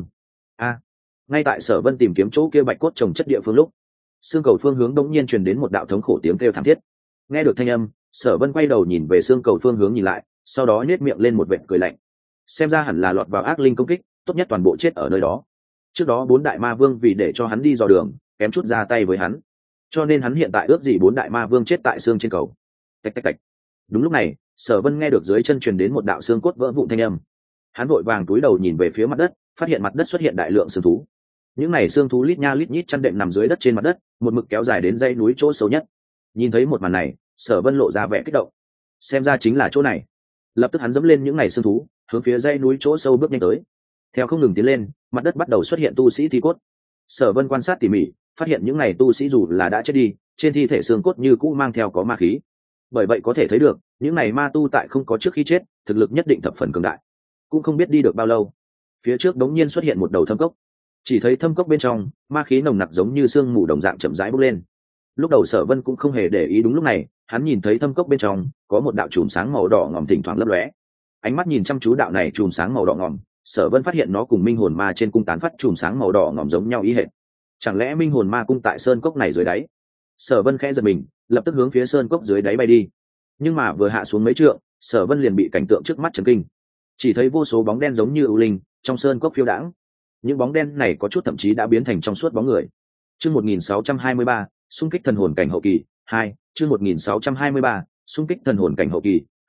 Speaker 1: Ngay tại Sở Vân tìm kiếm chỗ kia bạch cốt trồng chất địa phương lúc, xương cầu phương hướng đống nhiên truyền đến một đạo thống khổ tiếng kêu thảm thiết. Nghe được thanh âm, Sở Vân quay đầu nhìn về xương cầu phương hướng nhìn lại, sau đó nhếch miệng lên một vệt cười lạnh. Xem ra hẳn là lọt vào ác linh công kích, tốt nhất toàn bộ chết ở nơi đó. Trước đó bốn đại ma vương vì để cho hắn đi dò đường, kém chút ra tay với hắn, cho nên hắn hiện tại ước gì bốn đại ma vương chết tại xương trên cầu. Tạch tạch tạch. Đúng lúc này, Sở Vân nghe được dưới chân truyền đến một đạo xương cốt vỡ vụn thanh âm. Hắn vội vàng túi đầu nhìn về phía mặt đất, phát hiện mặt đất xuất hiện đại lượng xương thú. Những này xương thú lít nha lít nhít chăn đệm nằm dưới đất trên mặt đất, một mực kéo dài đến dãy núi chỗ sâu nhất. Nhìn thấy một màn này, Sở Vân lộ ra vẻ kích động. Xem ra chính là chỗ này. Lập tức hắn dẫm lên những này xương thú, hướng phía dãy núi chỗ sâu bước nhanh tới. Theo không ngừng tiến lên, mặt đất bắt đầu xuất hiện tu sĩ thi cốt. Sở Vân quan sát tỉ mỉ, phát hiện những này tu sĩ dù là đã chết đi, trên thi thể xương cốt như cũ mang theo có ma khí. Bởi vậy có thể thấy được, những này ma tu tại không có trước khi chết, thực lực nhất định thập phần cường đại. Cũng không biết đi được bao lâu, phía trước đống nhiên xuất hiện một đầu thâm cốc. Chỉ thấy thâm cốc bên trong, ma khí nồng nặc giống như sương mù đồng dạng chậm rãi bốc lên. Lúc đầu Sở Vân cũng không hề để ý, đúng lúc này, hắn nhìn thấy thâm cốc bên trong có một đạo chùm sáng màu đỏ ngòm thỉnh thoảng lấp lóe. Ánh mắt nhìn chăm chú đạo này chùm sáng màu đỏ ngòm, Sở Vân phát hiện nó cùng minh hồn ma trên cung tán phát chùm sáng màu đỏ ngòm giống nhau ý hệt. Chẳng lẽ minh hồn ma cung tại sơn cốc này dưới đáy? Sở Vân khẽ giật mình, lập tức hướng phía sơn cốc dưới đáy bay đi. Nhưng mà vừa hạ xuống mấy trượng, Sở Vân liền bị cảnh tượng trước mắt chấn kinh. Chỉ thấy vô số bóng đen giống như ưu linh trong sơn cốc phiêu đãng. Những bóng đen này có chút thậm chí đã biến thành trong suốt bóng người. Chương 1623, xung kích thần hồn cảnh hậu kỳ 2, chương 1623, xung kích thần hồn cảnh hậu kỳ 2,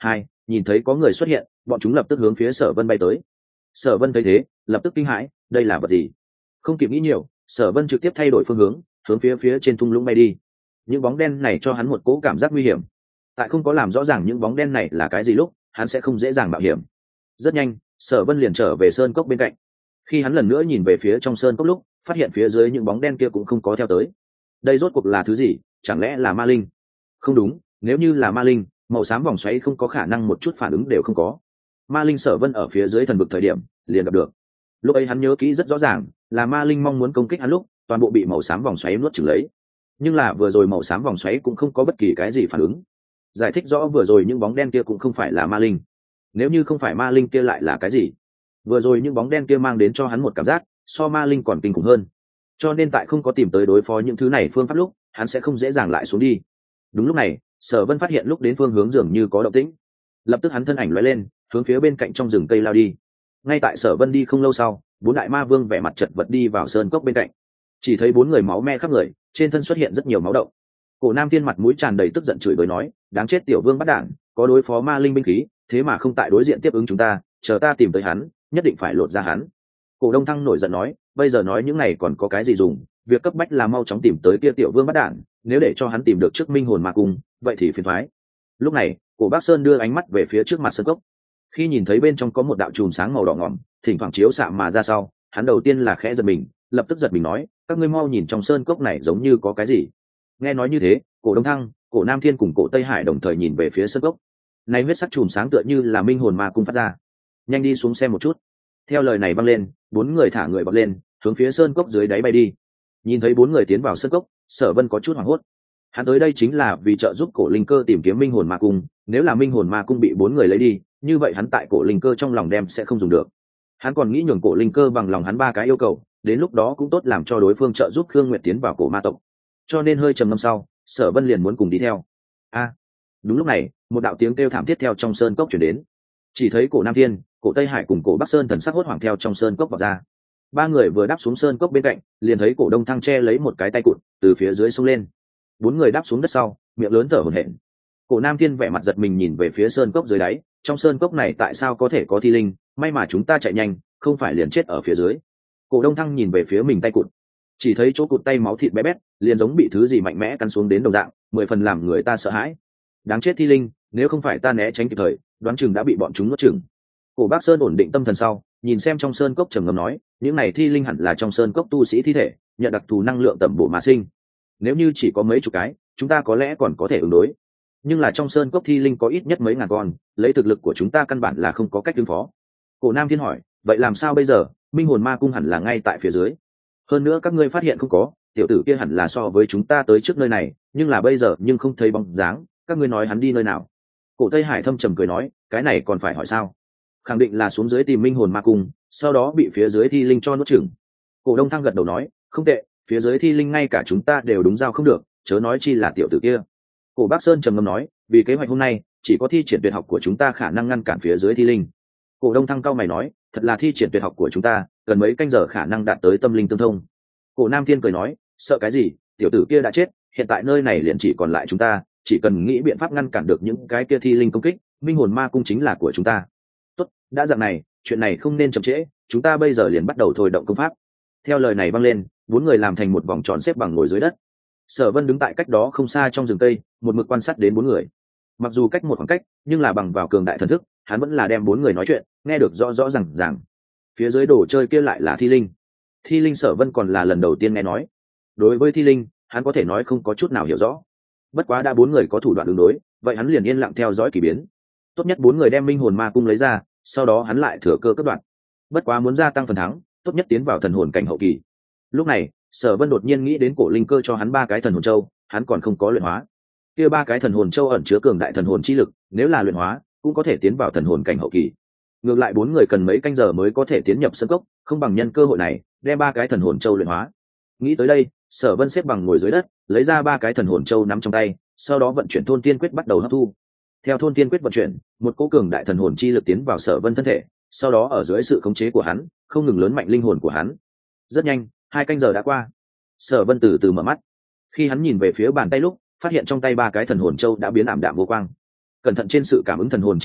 Speaker 1: nhìn thấy có người xuất hiện, bọn chúng lập tức hướng phía Sở Vân bay tới. Sở Vân thấy thế, lập tức kinh hãi, đây là vật gì? Không kịp nghĩ nhiều, Sở Vân trực tiếp thay đổi phương hướng phía trên thung lũng bay đi. Những bóng đen này cho hắn một cỗ cảm giác nguy hiểm. Tại không có làm rõ ràng những bóng đen này là cái gì lúc, hắn sẽ không dễ dàng mạo hiểm. Rất nhanh, Sở Vân liền trở về sơn cốc bên cạnh. Khi hắn lần nữa nhìn về phía trong sơn cốc lúc, phát hiện phía dưới những bóng đen kia cũng không có theo tới. Đây rốt cuộc là thứ gì? Chẳng lẽ là ma linh? Không đúng, nếu như là ma linh, màu xám vòng xoáy không có khả năng một chút phản ứng đều không có. Ma linh Sở Vân ở phía dưới thần vực thời điểm liền gặp được. Lúc ấy hắn nhớ kỹ rất rõ ràng, là ma linh mong muốn công kích hắn lúc, toàn bộ bị màu xám vòng xoáy nuốt chửng lấy. Nhưng là vừa rồi màu xám vòng xoáy cũng không có bất kỳ cái gì phản ứng. Giải thích rõ vừa rồi những bóng đen kia cũng không phải là ma linh. Nếu như không phải ma linh kia lại là cái gì? Vừa rồi những bóng đen kia mang đến cho hắn một cảm giác so ma linh còn kinh khủng hơn. Cho nên tại không có tìm tới đối phó những thứ này phương pháp lúc, hắn sẽ không dễ dàng lại xuống đi. Đúng lúc này, Sở Vân phát hiện lúc đến phương hướng dường như có động tĩnh. Lập tức hắn thân ảnh lóe lên, hướng phía bên cạnh trong rừng cây lao đi. Ngay tại Sở Vân đi không lâu sau, bốn đại ma vương vẻ mặt chật vật đi vào sơn cốc bên cạnh. Chỉ thấy bốn người máu me khắp người, trên thân xuất hiện rất nhiều máu đậu. Cổ Nam Thiên mặt mũi tràn đầy tức giận chửi bới nói, đáng chết tiểu vương bắt đản, có đối phó ma linh binh khí, thế mà không tại đối diện tiếp ứng chúng ta, chờ ta tìm tới hắn, nhất định phải lột ra hắn. Cổ Đông Thăng nổi giận nói, bây giờ nói những này còn có cái gì dùng, việc cấp bách là mau chóng tìm tới kia tiểu vương bắt đản, nếu để cho hắn tìm được trước minh hồn ma cung, vậy thì phiền toái. Lúc này, Cổ Bác Sơn đưa ánh mắt về phía trước mặt sơn cốc. Khi nhìn thấy bên trong có một đạo chùm sáng màu đỏ ngòm, thỉnh thoảng chiếu xạ mà ra sau, hắn đầu tiên là khẽ giật mình, lập tức giật mình nói, các ngươi mau nhìn trong sơn cốc này giống như có cái gì. Nghe nói như thế, Cổ Đông Thăng, Cổ Nam Thiên cùng Cổ Tây Hải đồng thời nhìn về phía sơn cốc. Này huyết sắc chùm sáng tựa như là minh hồn ma cung phát ra. Nhanh đi xuống xem một chút. Theo lời này vang lên, bốn người thả người bật lên, hướng phía sơn cốc dưới đáy bay đi. Nhìn thấy bốn người tiến vào sơn cốc, Sở Vân có chút hoảng hốt. Hắn tới đây chính là vì trợ giúp Cổ Linh Cơ tìm kiếm minh hồn ma cung, nếu là minh hồn ma cung bị bốn người lấy đi, như vậy hắn tại Cổ Linh Cơ trong lòng đem sẽ không dùng được. Hắn còn nghĩ nhường Cổ Linh Cơ bằng lòng hắn ba cái yêu cầu, đến lúc đó cũng tốt làm cho đối phương trợ giúp Khương Nguyệt tiến vào cổ ma tộc. Cho nên hơi trầm ngâm sau, Sở Vân liền muốn cùng đi theo. Đúng lúc này, một đạo tiếng kêu thảm thiết theo trong sơn cốc truyền đến. Chỉ thấy Cổ Nam Thiên, Cổ Tây Hải cùng Cổ Bắc Sơn thần sắc hốt hoảng theo trong sơn cốc vào ra. Ba người vừa đáp xuống sơn cốc bên cạnh, liền thấy Cổ Đông Thăng che lấy một cái tay cụt từ phía dưới xông lên. Bốn người đáp xuống đất sau, miệng lớn thở hổn hển. Cổ Nam Thiên vẻ mặt giật mình nhìn về phía sơn cốc dưới đáy, trong sơn cốc này tại sao có thể có thi linh, may mà chúng ta chạy nhanh, không phải liền chết ở phía dưới. Cổ Đông Thăng nhìn về phía mình tay cụt, chỉ thấy chỗ cụt tay máu thịt bé bét, liền giống bị thứ gì mạnh mẽ cắn xuống đến đồng dạng, 10 phần làm người ta sợ hãi. Đáng chết thi linh, nếu không phải ta né tránh kịp thời, đoán chừng đã bị bọn chúng nuốt chửng. Cổ Bác Sơn ổn định tâm thần sau, nhìn xem trong sơn cốc trầm ngâm nói, những này thi linh hẳn là trong sơn cốc tu sĩ thi thể, nhận đặc thù năng lượng tẩm bổ mà sinh. Nếu như chỉ có mấy chục cái, chúng ta có lẽ còn có thể ứng đối. Nhưng là trong sơn cốc thi linh có ít nhất mấy ngàn con, lấy thực lực của chúng ta căn bản là không có cách ứng phó. Cổ Nam Thiên hỏi, vậy làm sao bây giờ? Minh hồn ma cung hẳn là ngay tại phía dưới. Hơn nữa các ngươi phát hiện không có, tiểu tử kia hẳn là so với chúng ta tới trước nơi này, nhưng là bây giờ nhưng không thấy bóng dáng, các ngươi nói hắn đi nơi nào? Cổ Tây Hải thâm trầm cười nói, cái này còn phải hỏi sao? Khẳng định là xuống dưới tìm minh hồn ma cung, sau đó bị phía dưới thi linh cho nuốt chửng. Cổ Đông Thăng gật đầu nói, không tệ, phía dưới thi linh ngay cả chúng ta đều đúng giao không được, chớ nói chi là tiểu tử kia. Cổ Bắc Sơn trầm ngâm nói, vì kế hoạch hôm nay chỉ có thi triển tuyệt học của chúng ta khả năng ngăn cản phía dưới thi linh. Cổ Đông Thăng cao mày nói, thật là thi triển tuyệt học của chúng ta gần mấy canh giờ khả năng đạt tới tâm linh tương thông. Cổ Nam Thiên cười nói, sợ cái gì, tiểu tử kia đã chết, hiện tại nơi này liền chỉ còn lại chúng ta, chỉ cần nghĩ biện pháp ngăn cản được những cái kia thi linh công kích, minh hồn ma cung chính là của chúng ta. Tốt, đã dạng này, chuyện này không nên chậm trễ, chúng ta bây giờ liền bắt đầu thôi động công pháp. Theo lời này vang lên, bốn người làm thành một vòng tròn xếp bằng ngồi dưới đất. Sở Vân đứng tại cách đó không xa trong rừng cây, một mực quan sát đến bốn người. Mặc dù cách một khoảng cách, nhưng là bằng vào cường đại thần thức, hắn vẫn là đem bốn người nói chuyện nghe được rõ rõ ràng. Phía dưới đồ chơi kia lại là thi linh. Thi linh Sở Vân còn là lần đầu tiên nghe nói. Đối với thi linh, hắn có thể nói không có chút nào hiểu rõ. Bất quá đã bốn người có thủ đoạn ứng đối, vậy hắn liền yên lặng theo dõi kỳ biến. Tốt nhất bốn người đem minh hồn ma cung lấy ra, sau đó hắn lại thừa cơ cắt đoạn. Bất quá muốn gia tăng phần thắng, tốt nhất tiến vào thần hồn cảnh hậu kỳ. Lúc này, Sở Vân đột nhiên nghĩ đến Cổ Linh Cơ cho hắn ba cái thần hồn châu, hắn còn không có luyện hóa. Kia ba cái thần hồn châu ẩn chứa cường đại thần hồn chi lực, nếu là luyện hóa, cũng có thể tiến vào thần hồn cảnh hậu kỳ. Ngược lại bốn người cần mấy canh giờ mới có thể tiến nhập sân cốc, không bằng nhân cơ hội này, đem ba cái thần hồn châu luyện hóa. Nghĩ tới đây, Sở Vân xếp bằng ngồi dưới đất, lấy ra ba cái thần hồn châu nắm trong tay, sau đó vận chuyển thôn tiên quyết bắt đầu hấp thu. Theo thôn tiên quyết vận chuyển, một cỗ cường đại thần hồn chi lực tiến vào Sở Vân thân thể, sau đó ở dưới sự khống chế của hắn, không ngừng lớn mạnh linh hồn của hắn. Rất nhanh, 2 canh giờ đã qua. Sở Vân từ từ mở mắt. Khi hắn nhìn về phía bàn tay lúc, phát hiện trong tay ba cái thần hồn châu đã biến ảm đạm vô quang. Cẩn thận trên sự cảm ứng thần hồn chi lực,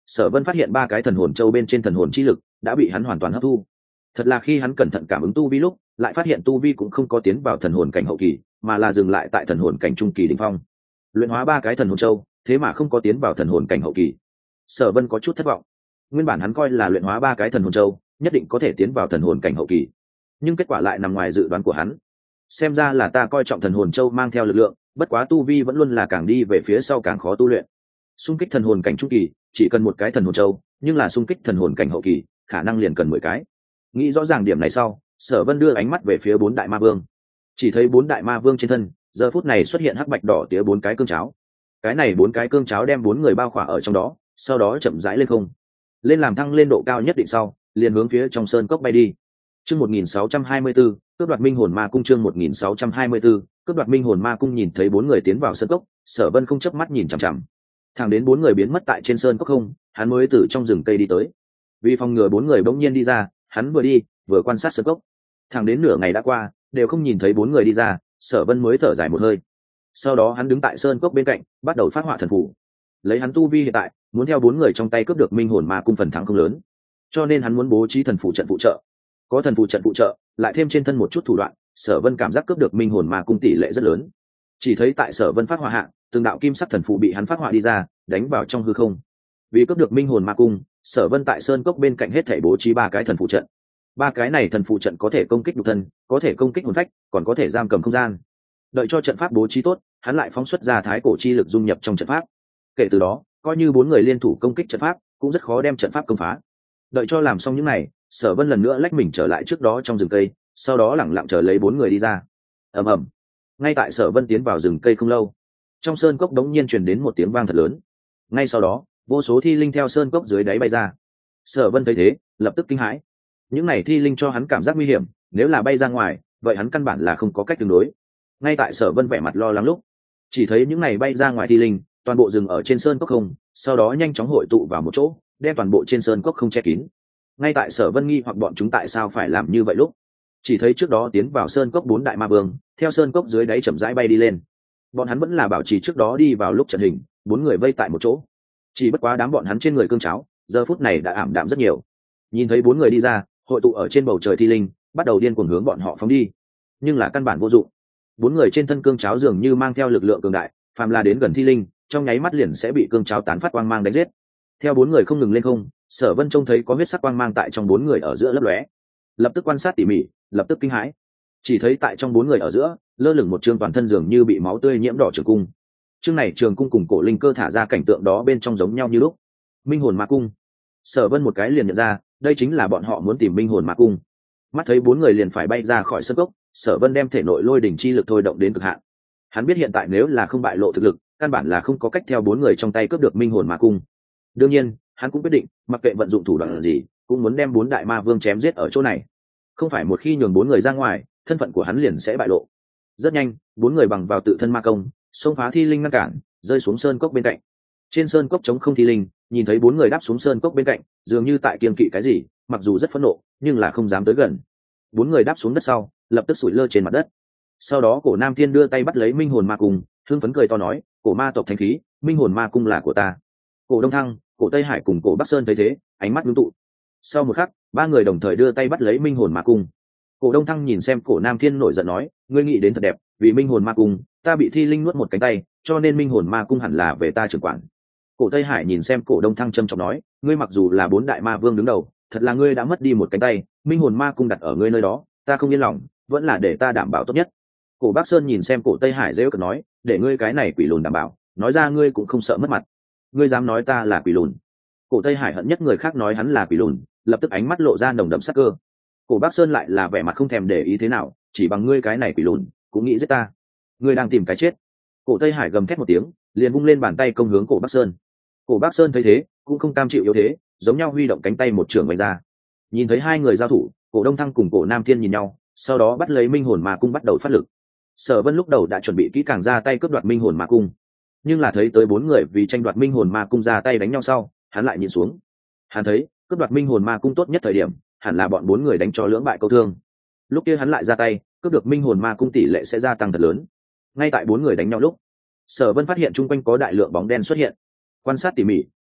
Speaker 1: Sở Vân phát hiện ba cái thần hồn châu bên trên thần hồn chi lực đã bị hắn hoàn toàn hấp thu. Thật là khi hắn cẩn thận cảm ứng tu vi lúc, lại phát hiện tu vi cũng không có tiến vào thần hồn cảnh hậu kỳ, mà là dừng lại tại thần hồn cảnh trung kỳ đỉnh phong. Luyện hóa ba cái thần hồn châu, thế mà không có tiến vào thần hồn cảnh hậu kỳ. Sở Vân có chút thất vọng. Nguyên bản hắn coi là luyện hóa ba cái thần hồn châu, nhất định có thể tiến vào thần hồn cảnh hậu kỳ, nhưng kết quả lại nằm ngoài dự đoán của hắn. Xem ra là ta coi trọng thần hồn châu mang theo lực lượng, bất quá tu vi vẫn luôn là càng đi về phía sau càng khó tu luyện. Xung kích thần hồn cảnh trung kỳ chỉ cần một cái thần hồn châu, nhưng là xung kích thần hồn cảnh hậu kỳ khả năng liền cần 10 cái. Nghĩ rõ ràng điểm này sau, Sở Vân đưa ánh mắt về phía bốn đại ma vương. Chỉ thấy bốn đại ma vương trên thân giờ phút này xuất hiện hắc bạch đỏ tía bốn cái cương cháo. Cái này bốn cái cương cháo đem bốn người bao khỏa ở trong đó, sau đó chậm rãi lên không, lên làm thăng lên độ cao nhất định sau, liền hướng phía trong sơn cốc bay đi. Chương 1624, cướp đoạt minh hồn ma cung. Chương 1624, cướp đoạt minh hồn ma cung. Nhìn thấy bốn người tiến vào sơn cốc, Sở Vân không chớp mắt nhìn chằm chằm, thẳng đến bốn người biến mất tại trên sơn cốc không, hắn mới từ trong rừng cây đi tới. Vì phòng ngừa bốn người bỗng nhiên đi ra, hắn vừa đi vừa quan sát sơn cốc. Thẳng đến nửa ngày đã qua, đều không nhìn thấy bốn người đi ra, Sở Vân mới thở dài một hơi. Sau đó hắn đứng tại sơn cốc bên cạnh, bắt đầu phát họa thần phù. Lấy hắn tu vi hiện tại, muốn theo bốn người trong tay cướp được minh hồn ma cung phần thắng không lớn, cho nên hắn muốn bố trí thần phù trận phụ trợ. Có thần phù trận phụ trợ, lại thêm trên thân một chút thủ đoạn, Sở Vân cảm giác cướp được minh hồn ma cung tỷ lệ rất lớn. Chỉ thấy tại Sở Vân phát họa hạ, từng đạo kim sắc thần phù bị hắn phát họa đi ra, đánh vào trong hư không. Vì cướp được minh hồn ma cung, Sở Vân tại sơn cốc bên cạnh hết thảy bố trí ba cái thần phù trận. Ba cái này thần phù trận có thể công kích nhục thân, có thể công kích hồn phách, còn có thể giam cầm không gian. Đợi cho trận pháp bố trí tốt, hắn lại phóng xuất ra thái cổ chi lực dung nhập trong trận pháp. Kể từ đó, coi như bốn người liên thủ công kích trận pháp, cũng rất khó đem trận pháp công phá. Đợi cho làm xong những này, Sở Vân lần nữa lách mình trở lại trước đó trong rừng cây, sau đó lẳng lặng chờ lấy bốn người đi ra. Ầm ầm. Ngay tại Sở Vân tiến vào rừng cây không lâu, trong sơn cốc đống nhiên truyền đến một tiếng vang thật lớn. Ngay sau đó, vô số thi linh theo sơn cốc dưới đáy bay ra. Sở Vân thấy thế, lập tức kinh hãi. Những này thi linh cho hắn cảm giác nguy hiểm, nếu là bay ra ngoài, vậy hắn căn bản là không có cách tương đối. Ngay tại Sở Vân vẻ mặt lo lắng lúc, chỉ thấy những này bay ra ngoài thi linh, toàn bộ dừng ở trên sơn cốc không, sau đó nhanh chóng hội tụ vào một chỗ, đem toàn bộ trên sơn cốc không che kín. Ngay tại Sở Vân nghi hoặc bọn chúng tại sao phải làm như vậy lúc, chỉ thấy trước đó tiến vào sơn cốc bốn đại ma vương, theo sơn cốc dưới đáy chậm rãi bay đi lên. Bọn hắn vẫn là bảo trì trước đó đi vào lúc trận hình, bốn người vây tại một chỗ. Chỉ bất quá đám bọn hắn trên người cương cháo, giờ phút này đã ảm đạm rất nhiều. Nhìn thấy bốn người đi ra, hội tụ ở trên bầu trời thi linh, bắt đầu điên cuồng hướng bọn họ phóng đi. Nhưng là căn bản vô dụng. Bốn người trên thân cương cháo dường như mang theo lực lượng cường đại, phàm là đến gần thi linh, trong nháy mắt liền sẽ bị cương cháo tán phát quang mang đánh giết. Theo bốn người không ngừng lên không, Sở Vân trông thấy có huyết sắc quang mang tại trong bốn người ở giữa lấp lóe. Lập tức quan sát tỉ mỉ, lập tức kinh hãi. Chỉ thấy tại trong bốn người ở giữa, lơ lửng một trương toàn thân dường như bị máu tươi nhiễm đỏ trường cung. Trương này trường cung cùng cổ linh cơ thả ra cảnh tượng đó bên trong giống nhau như lúc. Minh hồn ma cung. Sở Vân một cái liền nhận ra, đây chính là bọn họ muốn tìm minh hồn ma cung. Mắt thấy bốn người liền phải bay ra khỏi sơn cốc, Sở Vân đem thể nội lôi đỉnh chi lực thôi động đến cực hạn. Hắn biết hiện tại nếu là không bại lộ thực lực, căn bản là không có cách theo bốn người trong tay cướp được minh hồn ma cung. Đương nhiên, hắn cũng quyết định, mặc kệ vận dụng thủ đoạn gì, cũng muốn đem bốn đại ma vương chém giết ở chỗ này. Không phải một khi nhường bốn người ra ngoài, thân phận của hắn liền sẽ bại lộ. Rất nhanh, bốn người bằng vào tự thân ma công, xông phá thi linh ngăn cản, rơi xuống sơn cốc bên cạnh. Trên sơn cốc trống không thi linh, nhìn thấy bốn người đáp xuống sơn cốc bên cạnh, dường như tại kiêng kỵ cái gì, mặc dù rất phẫn nộ, nhưng là không dám tới gần. Bốn người đáp xuống đất sau, lập tức sủi lơ trên mặt đất. Sau đó Cổ Nam Thiên đưa tay bắt lấy minh hồn ma cung, hưng phấn cười to nói, cổ ma tộc thánh khí, minh hồn ma cung là của ta. Cổ Đông Thăng, Cổ Tây Hải cùng Cổ Bắc Sơn thấy thế, ánh mắt ngưng tụ. Sau một khắc, ba người đồng thời đưa tay bắt lấy minh hồn ma cung. Cổ Đông Thăng nhìn xem Cổ Nam Thiên nổi giận nói, ngươi nghĩ đến thật đẹp, vì minh hồn ma cung, ta bị thi linh nuốt một cánh tay, cho nên minh hồn ma cung hẳn là về ta trưởng quản. Cổ Tây Hải nhìn xem Cổ Đông Thăng trầm trọng nói, ngươi mặc dù là bốn đại ma vương đứng đầu, thật là ngươi đã mất đi một cánh tay, minh hồn ma cung đặt ở ngươi nơi đó, ta không yên lòng, vẫn là để ta đảm bảo tốt nhất. Cổ Bắc Sơn nhìn xem Cổ Tây Hải giễu cợt nói, để ngươi cái này quỷ lùn đảm bảo, nói ra ngươi cũng không sợ mất mặt. Ngươi dám nói ta là quỷ lùn? Cổ Tây Hải hận nhất người khác nói hắn là quỷ lùn, lập tức ánh mắt lộ ra nồng đậm sắc cơ. Cổ Bắc Sơn lại là vẻ mặt không thèm để ý thế nào, chỉ bằng ngươi cái này quỷ lùn cũng nghĩ giết ta? Ngươi đang tìm cái chết. Cổ Tây Hải gầm thét một tiếng, liền vung lên bàn tay công hướng Cổ Bắc Sơn. Cổ Bắc Sơn thấy thế, cũng không cam chịu yếu thế, giống nhau huy động cánh tay một trường vạch ra. Nhìn thấy hai người giao thủ, Cổ Đông Thăng cùng Cổ Nam Thiên nhìn nhau, sau đó bắt lấy minh hồn ma cung bắt đầu phát lực. Sở Vân lúc đầu đã chuẩn bị kỹ càng ra tay cướp đoạt minh hồn ma cung, nhưng là thấy tới bốn người vì tranh đoạt minh hồn ma cung ra tay đánh nhau sau, hắn lại nhìn xuống. Hắn thấy cướp đoạt minh hồn ma cung tốt nhất thời điểm, hẳn là bọn bốn người đánh cho lưỡng bại câu thương. Lúc kia hắn lại ra tay, cướp được minh hồn ma cung tỷ lệ sẽ gia tăng thật lớn. Ngay tại bốn người đánh nhau lúc, Sở Vân phát hiện chung quanh có đại lượng bóng đen xuất hiện. Quan sát tỉ mỉ,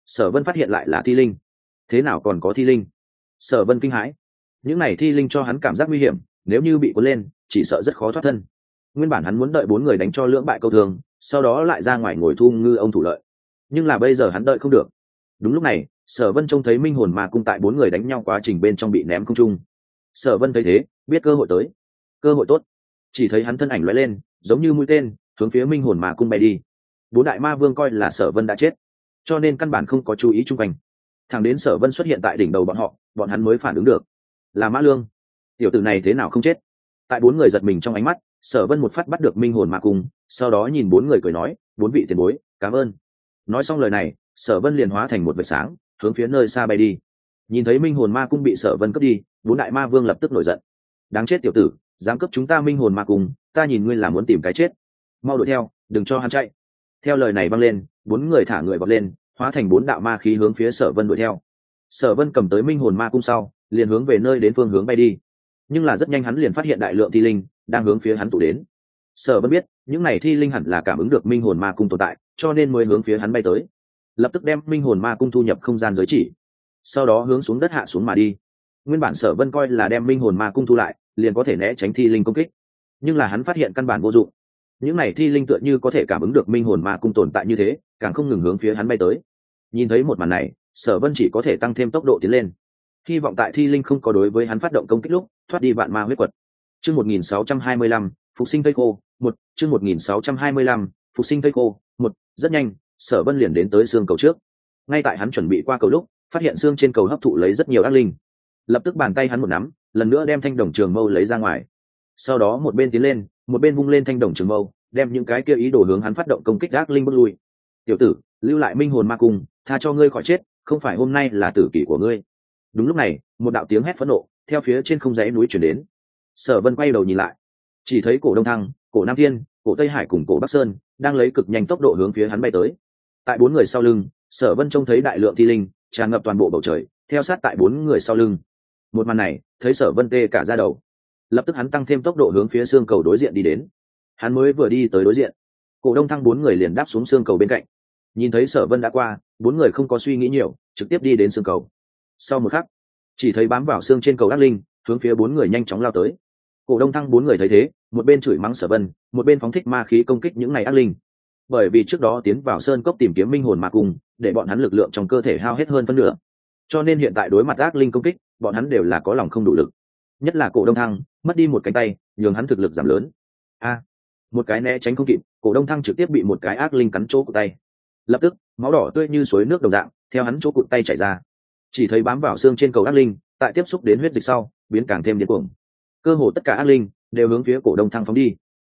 Speaker 1: Sở Vân phát hiện lại là thi linh. Thế nào còn có thi linh? Sở Vân kinh hãi. Những này thi linh cho hắn cảm giác nguy hiểm, nếu như bị cuốn lên chỉ sợ rất khó thoát thân. Nguyên bản hắn muốn đợi bốn người đánh cho lưỡng bại câu thường, sau đó lại ra ngoài ngồi thu ngư ông thủ lợi, nhưng là bây giờ hắn đợi không được. Đúng lúc này, Sở Vân trông thấy minh hồn ma cung tại bốn người đánh nhau quá trình bên trong bị ném không trung. Sở Vân thấy thế, biết cơ hội tới. Cơ hội tốt. Chỉ thấy hắn thân ảnh lóe lên, giống như mũi tên, hướng phía minh hồn ma cung bay đi. Bốn đại ma vương coi là Sở Vân đã chết, cho nên căn bản không có chú ý chung quanh. Thẳng đến Sở Vân xuất hiện tại đỉnh đầu bọn họ, bọn hắn mới phản ứng được. Là Mã Lương. Tiểu tử này thế nào không chết? Tại bốn người giật mình trong ánh mắt, Sở Vân một phát bắt được minh hồn ma cung, sau đó nhìn bốn người cười nói, bốn vị tiền bối, cảm ơn. Nói xong lời này, Sở Vân liền hóa thành một vệt sáng, hướng phía nơi xa bay đi. Nhìn thấy minh hồn ma cung bị Sở Vân cướp đi, bốn đại ma vương lập tức nổi giận. Đáng chết tiểu tử, dám cướp chúng ta minh hồn ma cung, ta nhìn ngươi là muốn tìm cái chết. Mau đuổi theo, đừng cho hắn chạy. Theo lời này vang lên, bốn người thả người vọt lên, hóa thành bốn đạo ma khí hướng phía Sở Vân đuổi theo. Sở Vân cầm tới minh hồn ma cung sau, liền hướng về nơi đến phương hướng bay đi. Nhưng là rất nhanh hắn liền phát hiện đại lượng thi linh đang hướng phía hắn tụ đến. Sở Vân biết, những này thi linh hẳn là cảm ứng được minh hồn ma cung tồn tại, cho nên mới hướng phía hắn bay tới. Lập tức đem minh hồn ma cung thu nhập không gian giới chỉ, sau đó hướng xuống đất hạ xuống mà đi. Nguyên bản Sở Vân coi là đem minh hồn ma cung thu lại, liền có thể né tránh thi linh công kích, nhưng là hắn phát hiện căn bản vô dụng. Những này thi linh tựa như có thể cảm ứng được minh hồn ma cung tồn tại như thế, càng không ngừng hướng phía hắn bay tới. Nhìn thấy một màn này, Sở Vân chỉ có thể tăng thêm tốc độ tiến lên, hy vọng tại thi linh không có đối với hắn phát động công kích lúc thoát đi vạn ma huyết quật. Chương 1625, phục sinh tây khô, một. Chương 1625, phục sinh tây khô, một. Rất nhanh, Sở Vân liền đến tới xương cầu trước. Ngay tại hắn chuẩn bị qua cầu lúc, phát hiện xương trên cầu hấp thụ lấy rất nhiều ác linh. Lập tức bàn tay hắn một nắm, lần nữa đem thanh đồng trường mâu lấy ra ngoài. Sau đó một bên tiến lên, một bên vung lên thanh đồng trường mâu, đem những cái kia ý đồ hướng hắn phát động công kích ác linh bước lui. Tiểu tử, lưu lại minh hồn ma cung, tha cho ngươi khỏi chết, không phải hôm nay là tử kỷ của ngươi. Đúng lúc này, một đạo tiếng hét phẫn nộ theo phía trên không dãy núi chuyển đến. Sở Vân quay đầu nhìn lại, chỉ thấy cổ Đông Thăng, cổ Nam Thiên, cổ Tây Hải cùng cổ Bắc Sơn đang lấy cực nhanh tốc độ hướng phía hắn bay tới. Tại bốn người sau lưng, Sở Vân trông thấy đại lượng thi linh tràn ngập toàn bộ bầu trời, theo sát tại bốn người sau lưng. Một màn này, thấy Sở Vân tê cả da đầu. Lập tức hắn tăng thêm tốc độ hướng phía xương cầu đối diện đi đến. Hắn mới vừa đi tới đối diện, cổ Đông Thăng bốn người liền đáp xuống xương cầu bên cạnh. Nhìn thấy Sở Vân đã qua, bốn người không có suy nghĩ nhiều, trực tiếp đi đến xương cầu. Sau một khắc, chỉ thấy bám vào xương trên cầu ác linh hướng phía bốn người nhanh chóng lao tới. Cổ Đông Thăng bốn người thấy thế, một bên chửi mắng Sở Vân, một bên phóng thích ma khí công kích những này ác linh. Bởi vì trước đó tiến vào sơn cốc tìm kiếm minh hồn ma cung, để bọn hắn lực lượng trong cơ thể hao hết hơn phân nửa, cho nên hiện tại đối mặt ác linh công kích, bọn hắn đều là có lòng không đủ lực. Nhất là cổ Đông Thăng, mất đi một cánh tay, nhường hắn thực lực giảm lớn. Một cái né tránh không kịp, cổ Đông Thăng trực tiếp bị một cái ác linh cắn chỗ cụt tay. Lập tức, máu đỏ tươi như suối nước đồng dạng theo hắn chỗ cụt tay chảy ra. Chỉ thấy bám vào xương trên cầu ác linh, tại tiếp xúc đến huyết dịch sau, biến càng thêm điên cuồng. Cơ hồ tất cả ác linh đều hướng phía cổ Đông Thăng phóng đi.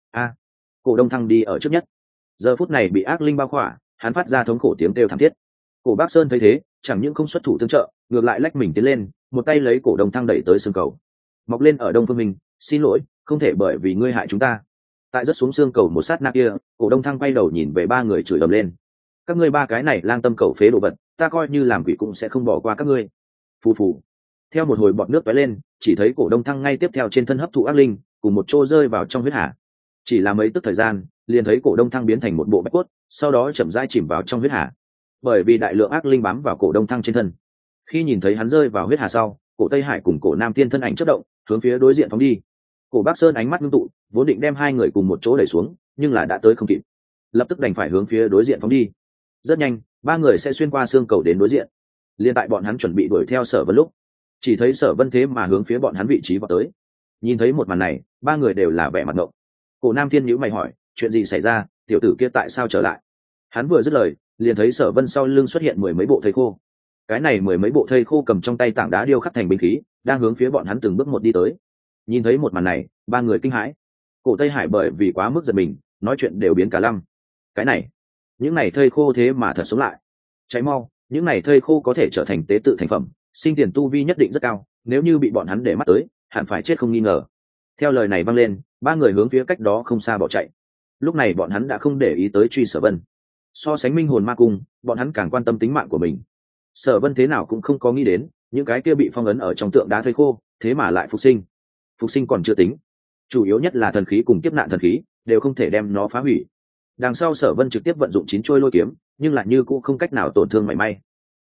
Speaker 1: Cổ Đông Thăng đi ở trước nhất. Giờ phút này bị ác linh bao khỏa, hắn phát ra thống khổ tiếng kêu thảm thiết. Cổ Bắc Sơn thấy thế, chẳng những không xuất thủ tương trợ, ngược lại lách mình tiến lên, một tay lấy cổ Đông Thăng đẩy tới xương cầu. Mọc lên ở Đông Phương Minh, xin lỗi, không thể bởi vì ngươi hại chúng ta. Tại rớt xuống xương cầu một sát na kia, cổ Đông Thăng quay đầu nhìn về ba người chửi ầm lên. Các ngươi ba cái này lang tâm cầu phế đồ vật, ta coi như làm quỷ cũng sẽ không bỏ qua các ngươi. Phù phù. Theo một hồi bọt nước tóe lên, chỉ thấy cổ Đông Thăng ngay tiếp theo trên thân hấp thụ ác linh, cùng một chỗ rơi vào trong huyết hà. Chỉ là mấy tức thời gian, liền thấy cổ Đông Thăng biến thành một bộ bạch cốt, sau đó chậm rãi chìm vào trong huyết hà. Bởi vì đại lượng ác linh bám vào cổ Đông Thăng trên thân. Khi nhìn thấy hắn rơi vào huyết hà sau, cổ Tây Hải cùng cổ Nam Thiên thân ảnh chớp động, hướng phía đối diện phóng đi. Cổ Bắc Sơn ánh mắt ngưng tụ, vốn định đem hai người cùng một chỗ đẩy xuống, nhưng là đã tới không kịp, lập tức đành phải hướng phía đối diện phóng đi. Rất nhanh, ba người sẽ xuyên qua xương cầu đến đối diện. Liên tại bọn hắn chuẩn bị đuổi theo Sở Vân lúc, chỉ thấy Sở Vân thế mà hướng phía bọn hắn vị trí vào tới. Nhìn thấy một màn này, ba người đều là vẻ mặt ngộng. Cổ Nam Thiên nhíu mày hỏi, chuyện gì xảy ra, tiểu tử kia tại sao trở lại? Hắn vừa dứt lời, liền thấy Sở Vân sau lưng xuất hiện mười mấy bộ thây khô. Cái này mười mấy bộ thây khô cầm trong tay tảng đá điêu khắc thành binh khí, đang hướng phía bọn hắn từng bước một đi tới. Nhìn thấy một màn này, ba người kinh hãi. Cổ Tây Hải bởi vì quá mức giật mình, nói chuyện đều biến cả lăm. Cái này, những này thây khô thế mà thật sống lại. Cháy mau, những này thây khô có thể trở thành tế tự thành phẩm, sinh tiền tu vi nhất định rất cao, nếu như bị bọn hắn để mắt tới, hẳn phải chết không nghi ngờ. Theo lời này vang lên, ba người hướng phía cách đó không xa bỏ chạy. Lúc này bọn hắn đã không để ý tới truy Sở Vân. So sánh minh hồn ma cung, bọn hắn càng quan tâm tính mạng của mình. Sở Vân thế nào cũng không có nghĩ đến, những cái kia bị phong ấn ở trong tượng đá thây khô, thế mà lại phục sinh. Phục sinh còn chưa tính, chủ yếu nhất là thần khí cùng kiếp nạn thần khí đều không thể đem nó phá hủy. Đằng sau Sở Vân trực tiếp vận dụng 9 trôi lôi kiếm, nhưng lại như cũng không cách nào tổn thương mảy may.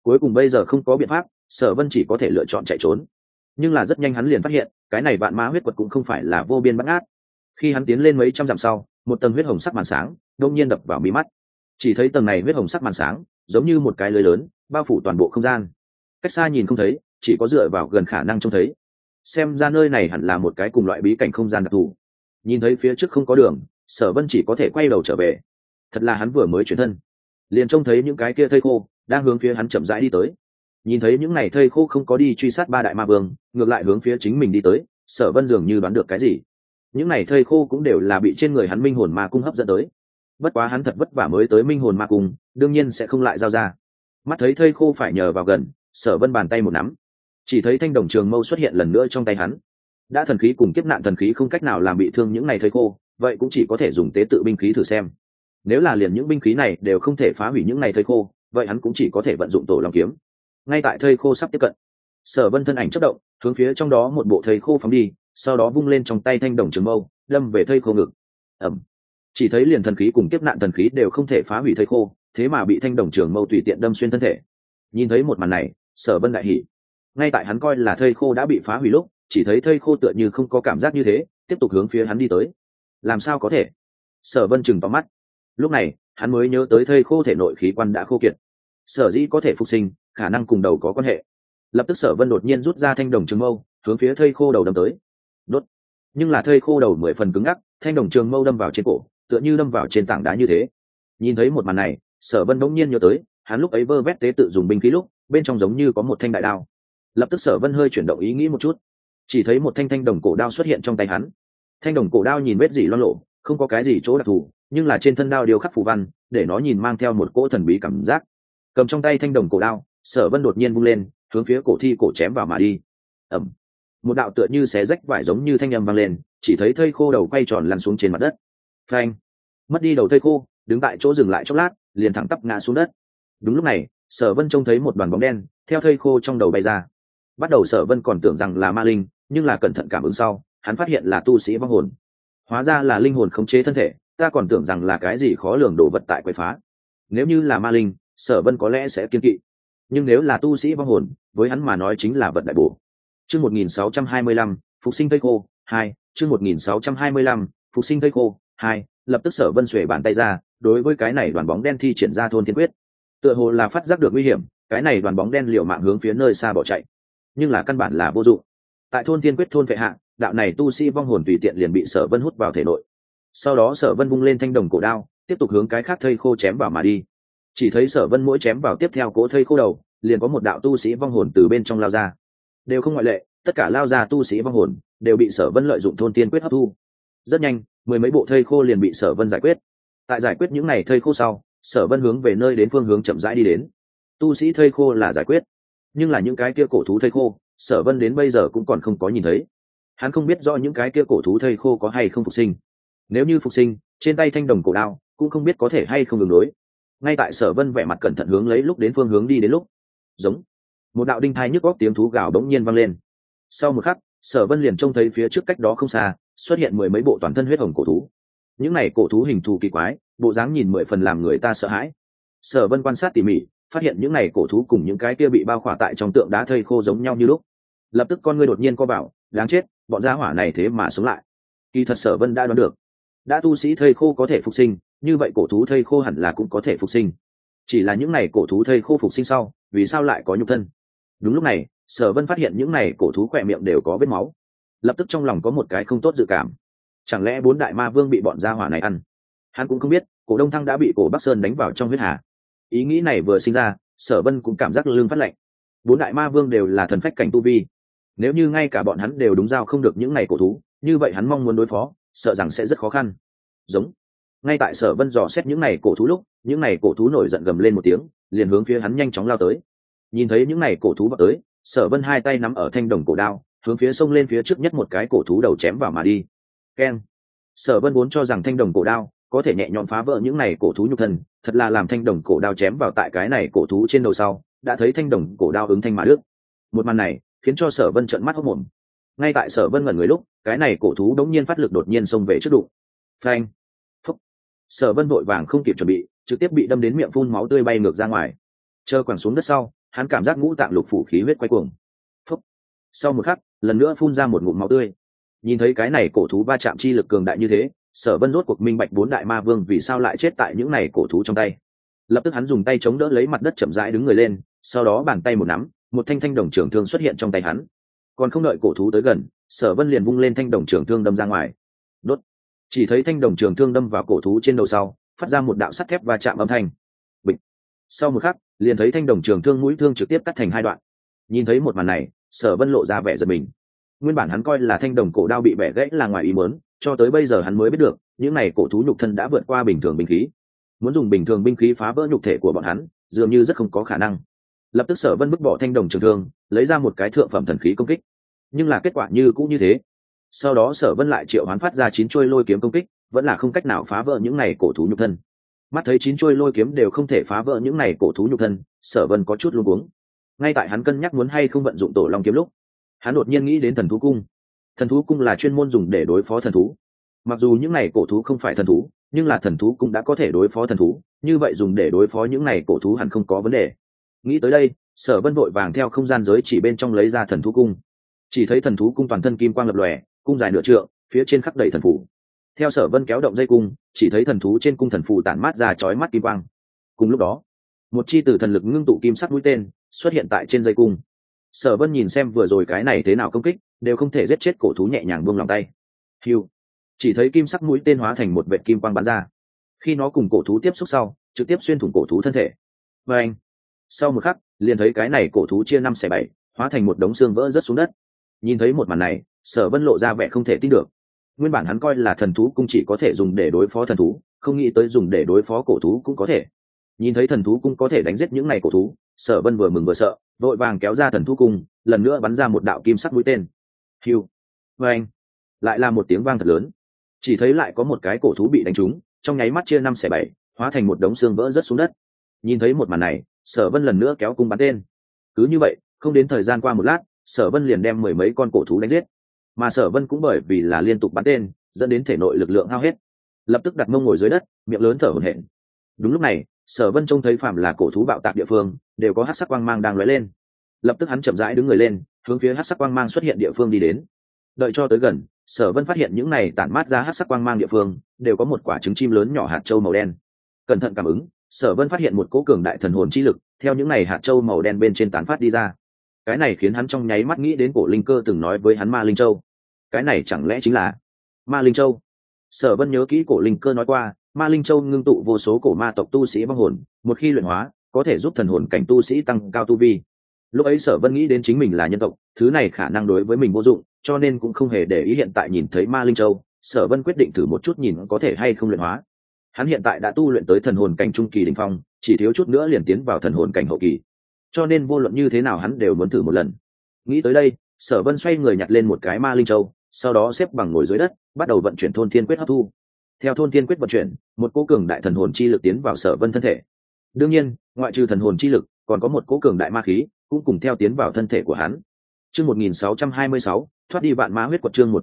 Speaker 1: Cuối cùng bây giờ không có biện pháp, Sở Vân chỉ có thể lựa chọn chạy trốn. Nhưng là rất nhanh hắn liền phát hiện, cái này vạn ma huyết quật cũng không phải là vô biên bát ngát. Khi hắn tiến lên mấy trăm dặm sau, một tầng huyết hồng sắc màn sáng đột nhiên đập vào mí mắt. Chỉ thấy tầng này huyết hồng sắc màn sáng, giống như một cái lưới lớn, bao phủ toàn bộ không gian. Cách xa nhìn không thấy, chỉ có dựa vào gần khả năng trông thấy. Xem ra nơi này hẳn là một cái cùng loại bí cảnh không gian đặc thù. Nhìn thấy phía trước không có đường, Sở Vân chỉ có thể quay đầu trở về. Thật là hắn vừa mới chuyển thân, liền trông thấy những cái kia thây khô đang hướng phía hắn chậm rãi đi tới. Nhìn thấy những này thây khô không có đi truy sát ba đại ma vương, ngược lại hướng phía chính mình đi tới, Sở Vân dường như đoán được cái gì. Những này thây khô cũng đều là bị trên người hắn minh hồn ma cung hấp dẫn tới. Bất quá hắn thật vất vả mới tới minh hồn ma cung, đương nhiên sẽ không lại giao ra. Mắt thấy thây khô phải nhờ vào gần, Sở Vân bàn tay một nắm, chỉ thấy thanh đồng trường mâu xuất hiện lần nữa trong tay hắn. Đã thần khí cùng kiếp nạn thần khí không cách nào làm bị thương những này thây khô, vậy cũng chỉ có thể dùng tế tự binh khí thử xem. Nếu là liền những binh khí này đều không thể phá hủy những này thây khô, vậy hắn cũng chỉ có thể vận dụng tổ long kiếm. Ngay tại thây khô sắp tiếp cận, Sở Vân thân ảnh chớp động, hướng phía trong đó một bộ thây khô phóng đi, sau đó vung lên trong tay thanh đồng trường mâu, đâm về thây khô ngực. Ầm! Chỉ thấy liền thần khí cùng kiếp nạn thần khí đều không thể phá hủy thây khô, thế mà bị thanh đồng trường mâu tùy tiện đâm xuyên thân thể. Nhìn thấy một màn này, Sở Vân đại hỉ. Ngay tại hắn coi là thây khô đã bị phá hủy lúc, chỉ thấy thây khô tựa như không có cảm giác như thế, tiếp tục hướng phía hắn đi tới. Làm sao có thể? Sở Vân trừng to mắt. Lúc này, hắn mới nhớ tới thây khô thể nội khí quan đã khô kiệt. Sở dĩ có thể phục sinh, khả năng cùng đầu có quan hệ. Lập tức Sở Vân đột nhiên rút ra thanh đồng trường mâu, hướng phía thây khô đầu đâm tới. Đốt. Nhưng là thây khô đầu 10 phần cứng ngắc, thanh đồng trường mâu đâm vào trên cổ, tựa như đâm vào trên tảng đá như thế. Nhìn thấy một màn này, Sở Vân bỗng nhiên nhớ tới, hắn lúc ấy vơ vét tế tự dùng binh khí lúc, bên trong giống như có một thanh đại đao. Lập tức Sở Vân hơi chuyển động ý nghĩ một chút, chỉ thấy một thanh đồng cổ đao xuất hiện trong tay hắn. Thanh đồng cổ đao nhìn vết dỉ loang lộ, không có cái gì chỗ đặc thù, nhưng là trên thân đao điêu khắc phù văn, để nó nhìn mang theo một cỗ thần bí cảm giác. Cầm trong tay thanh đồng cổ đao, Sở Vân đột nhiên vung lên, hướng phía cổ thi cổ chém vào mà đi. Ầm! Một đạo tựa như xé rách vải giống như thanh âm vang lên, chỉ thấy thây khô đầu quay tròn lăn xuống trên mặt đất. Phanh! Mất đi đầu thây khô, đứng tại chỗ dừng lại chốc lát, liền thẳng tắp ngã xuống đất. Đúng lúc này, Sở Vân trông thấy một đoàn bóng đen theo thây khô trong đầu bay ra. Bắt đầu Sở Vân còn tưởng rằng là ma linh, nhưng là cẩn thận cảm ứng sau, hắn phát hiện là tu sĩ vong hồn. Hóa ra là linh hồn khống chế thân thể, ta còn tưởng rằng là cái gì khó lường đồ vật tại quậy phá. Nếu như là ma linh, Sở Vân có lẽ sẽ kiêng kỵ, nhưng nếu là tu sĩ vong hồn, với hắn mà nói chính là vật đại bổ. Chương 1625, phục sinh thây khô 2, chương 1625, phục sinh thây khô 2, lập tức Sở Vân xuề bàn tay ra, đối với cái này đoàn bóng đen thi triển ra thôn thiên quyết. Tựa hồ là phát giác được nguy hiểm, cái này đoàn bóng đen liều mạng hướng phía nơi xa bỏ chạy, nhưng là căn bản là vô dụng. Tại thôn thiên quyết thôn vệ hạ, đạo này tu sĩ vong hồn tùy tiện liền bị Sở Vân hút vào thể nội. Sau đó Sở Vân vung lên thanh đồng cổ đao, tiếp tục hướng cái khác thây khô chém vào mà đi. Chỉ thấy Sở Vân mỗi chém vào tiếp theo cỗ thây khô đầu, liền có một đạo tu sĩ vong hồn từ bên trong lao ra. Đều không ngoại lệ, tất cả lao ra tu sĩ vong hồn đều bị Sở Vân lợi dụng thôn tiên quyết hấp thu. Rất nhanh, mười mấy bộ thây khô liền bị Sở Vân giải quyết. Tại giải quyết những này thây khô sau, Sở Vân hướng về nơi đến phương hướng chậm rãi đi đến. Tu sĩ thây khô là giải quyết, nhưng là những cái kia cổ thú thây khô, Sở Vân đến bây giờ cũng còn không có nhìn thấy. Hắn không biết rõ những cái kia cổ thú thây khô có hay không phục sinh. Nếu như phục sinh, trên tay thanh đồng cổ đao cũng không biết có thể hay không ứng đối. Ngay tại Sở Vân vẻ mặt cẩn thận hướng lấy lúc đến phương hướng đi đến lúc, giống một đạo đinh thai nhức óc tiếng thú gào bỗng nhiên vang lên. Sau một khắc, Sở Vân liền trông thấy phía trước cách đó không xa xuất hiện mười mấy bộ toàn thân huyết hồng cổ thú. Những này cổ thú hình thù kỳ quái, bộ dáng nhìn 10 phần làm người ta sợ hãi. Sở Vân quan sát tỉ mỉ, phát hiện những này cổ thú cùng những cái kia bị bao khỏa tại trong tượng đá thây khô giống nhau như lúc. Lập tức con ngươi đột nhiên co vào, đáng chết, bọn gia hỏa này thế mà sống lại. Kỳ thật Sở Vân đã đoán được, đã tu sĩ thây khô có thể phục sinh, như vậy cổ thú thây khô hẳn là cũng có thể phục sinh. Chỉ là những này cổ thú thây khô phục sinh sau, vì sao lại có nhục thân? Đúng lúc này, Sở Vân phát hiện những này cổ thú khỏe miệng đều có vết máu. Lập tức trong lòng có một cái không tốt dự cảm. Chẳng lẽ 4 đại ma vương bị bọn gia hỏa này ăn? Hắn cũng không biết, Cổ Đông Thăng đã bị Cổ Bắc Sơn đánh vào trong huyết hà. Ý nghĩ này vừa sinh ra, Sở Vân cũng cảm giác lưng phát lạnh. 4 đại ma vương đều là thần phách cảnh tu vi. Nếu như ngay cả bọn hắn đều đúng giao không được những này cổ thú, như vậy hắn mong muốn đối phó, sợ rằng sẽ rất khó khăn. Giống. Ngay tại Sở Vân dò xét những này cổ thú lúc, những này cổ thú nổi giận gầm lên một tiếng, liền hướng phía hắn nhanh chóng lao tới. Nhìn thấy những này cổ thú vọt tới, Sở Vân hai tay nắm ở thanh đồng cổ đao, hướng phía sông lên phía trước nhất một cái cổ thú đầu chém vào mà đi. Keng. Sở Vân vốn cho rằng thanh đồng cổ đao có thể nhẹ nhõm phá vỡ những này cổ thú nhục thân, thật là làm thanh đồng cổ đao chém vào tại cái này cổ thú trên đầu sau, đã thấy thanh đồng cổ đao ứng thanh mà đứt. Một màn này khiến cho Sở Vân trợn mắt hốt mồm. Ngay tại Sở Vân ngẩn người lúc, cái này cổ thú đống nhiên phát lực đột nhiên xông về trước đụng. Phanh. Phúc. Sở Vân vội vàng không kịp chuẩn bị, trực tiếp bị đâm đến miệng phun máu tươi bay ngược ra ngoài. Chờ quẳng xuống đất sau, hắn cảm giác ngũ tạng lục phủ khí huyết quay cuồng. Phúc. Sau một khắc, lần nữa phun ra một ngụm máu tươi. Nhìn thấy cái này cổ thú va chạm chi lực cường đại như thế, Sở Vân rốt cuộc minh bạch bốn đại ma vương vì sao lại chết tại những này cổ thú trong tay. Lập tức hắn dùng tay chống đỡ lấy mặt đất, chậm rãi đứng người lên, sau đó bàn tay một nắm, một thanh thanh đồng trường thương xuất hiện trong tay hắn. Còn không đợi cổ thú tới gần, Sở Vân liền vung lên thanh đồng trường thương đâm ra ngoài. Đốt. Chỉ thấy thanh đồng trường thương đâm vào cổ thú trên đầu sau, phát ra một đạo sắt thép va chạm âm thanh. Bịch. Sau một khắc, liền thấy thanh đồng trường thương mũi thương trực tiếp cắt thành hai đoạn. Nhìn thấy một màn này, Sở Vân lộ ra vẻ giật mình. Nguyên bản hắn coi là thanh đồng cổ đao bị bẻ gãy là ngoài ý muốn, cho tới bây giờ hắn mới biết được, những này cổ thú nhục thân đã vượt qua bình thường binh khí. Muốn dùng bình thường binh khí phá vỡ nhục thể của bọn hắn, dường như rất không có khả năng. Lập tức Sở Vân vứt bỏ thanh đồng trường thương, lấy ra một cái thượng phẩm thần khí công kích. Nhưng là kết quả như cũng như thế. Sau đó Sở Vân lại triệu hoán phát ra 9 chuôi lôi kiếm công kích, vẫn là không cách nào phá vỡ những này cổ thú nhục thân. Mắt thấy 9 chuôi lôi kiếm đều không thể phá vỡ những này cổ thú nhục thân, Sở Vân có chút luống cuống. Ngay tại hắn cân nhắc muốn hay không vận dụng tổ long kiếm lúc, hắn đột nhiên nghĩ đến thần thú cung. Thần thú cung là chuyên môn dùng để đối phó thần thú. Mặc dù những này cổ thú không phải thần thú, nhưng là thần thú cung đã có thể đối phó thần thú, như vậy dùng để đối phó những này cổ thú hẳn không có vấn đề. Nghĩ tới đây, Sở Vân vội vàng theo không gian giới chỉ bên trong lấy ra thần thú cung. Chỉ thấy thần thú cung toàn thân kim quang lập lòe, cung dài nửa trượng, phía trên khắc đầy thần phù. Theo Sở Vân kéo động dây cung, chỉ thấy thần thú trên cung thần phù tản mát ra chói mắt kim quang. Cùng lúc đó, một chi từ thần lực ngưng tụ kim sắc mũi tên xuất hiện tại trên dây cung. Sở Vân nhìn xem vừa rồi cái này thế nào công kích, đều không thể giết chết cổ thú, nhẹ nhàng buông lòng tay. Hưu. Chỉ thấy kim sắc mũi tên hóa thành một vệt kim quang bắn ra. Khi nó cùng cổ thú tiếp xúc sau, trực tiếp xuyên thủng cổ thú thân thể. Và anh. Sau một khắc, liền thấy cái này cổ thú chia 5 xẻ 7, hóa thành một đống xương vỡ rớt xuống đất. Nhìn thấy một màn này, Sở Vân lộ ra vẻ không thể tin được. Nguyên bản hắn coi là thần thú cung chỉ có thể dùng để đối phó thần thú, không nghĩ tới dùng để đối phó cổ thú cũng có thể. Nhìn thấy thần thú cung có thể đánh giết những này cổ thú, Sở Vân vừa mừng vừa sợ, vội vàng kéo ra thần thú cung, lần nữa bắn ra một đạo kim sắc mũi tên. Hưu. Và anh. Lại là một tiếng vang thật lớn. Chỉ thấy lại có một cái cổ thú bị đánh trúng, trong nháy mắt chia 5 xẻ 7, hóa thành một đống xương vỡ rớt xuống đất. Nhìn thấy một màn này, Sở Vân lần nữa kéo cung bắn tên. Cứ như vậy, không đến thời gian qua một lát, Sở Vân liền đem mười mấy con cổ thú đánh giết. Mà Sở Vân cũng bởi vì là liên tục bắn tên, dẫn đến thể nội lực lượng hao hết, lập tức đặt mông ngồi dưới đất, miệng lớn thở hổn hển. Đúng lúc này, Sở Vân trông thấy phàm là cổ thú bạo tạc địa phương, đều có hắc sắc quang mang đang lóe lên. Lập tức hắn chậm rãi đứng người lên, hướng phía hắc sắc quang mang xuất hiện địa phương đi đến. Đợi cho tới gần, Sở Vân phát hiện những này tản mát ra hắc sắc quang mang địa phương, đều có một quả trứng chim lớn nhỏ hạt châu màu đen. Cẩn thận cảm ứng, Sở Vân phát hiện một cỗ cường đại thần hồn chi lực, theo những này hạt châu màu đen bên trên tán phát đi ra. Cái này khiến hắn trong nháy mắt nghĩ đến cổ linh cơ từng nói với hắn Ma Linh Châu. Cái này chẳng lẽ chính là Ma Linh Châu? Sở Vân nhớ kỹ cổ linh cơ nói qua, Ma Linh Châu ngưng tụ vô số cổ ma tộc tu sĩ vong hồn, một khi luyện hóa, có thể giúp thần hồn cảnh tu sĩ tăng cao tu vi. Lúc ấy Sở Vân nghĩ đến chính mình là nhân tộc, thứ này khả năng đối với mình vô dụng, cho nên cũng không hề để ý. Hiện tại nhìn thấy Ma Linh Châu, Sở Vân quyết định thử một chút nhìn có thể hay không luyện hóa. Hắn hiện tại đã tu luyện tới thần hồn cảnh trung kỳ đỉnh phong, chỉ thiếu chút nữa liền tiến vào thần hồn cảnh hậu kỳ. Cho nên vô luận như thế nào hắn đều muốn thử một lần. Nghĩ tới đây, Sở Vân xoay người nhặt lên một cái Ma Linh Châu, sau đó xếp bằng ngồi dưới đất, bắt đầu vận chuyển thôn thiên quyết hấp thu. Theo thôn thiên quyết vận chuyển, một cỗ cường đại thần hồn chi lực tiến vào Sở Vân thân thể. Đương nhiên, ngoại trừ thần hồn chi lực, còn có một cỗ cường đại ma khí cũng cùng theo tiến vào thân thể của hắn. Chương 1626, thoát đi vạn ma huyết quật. Chương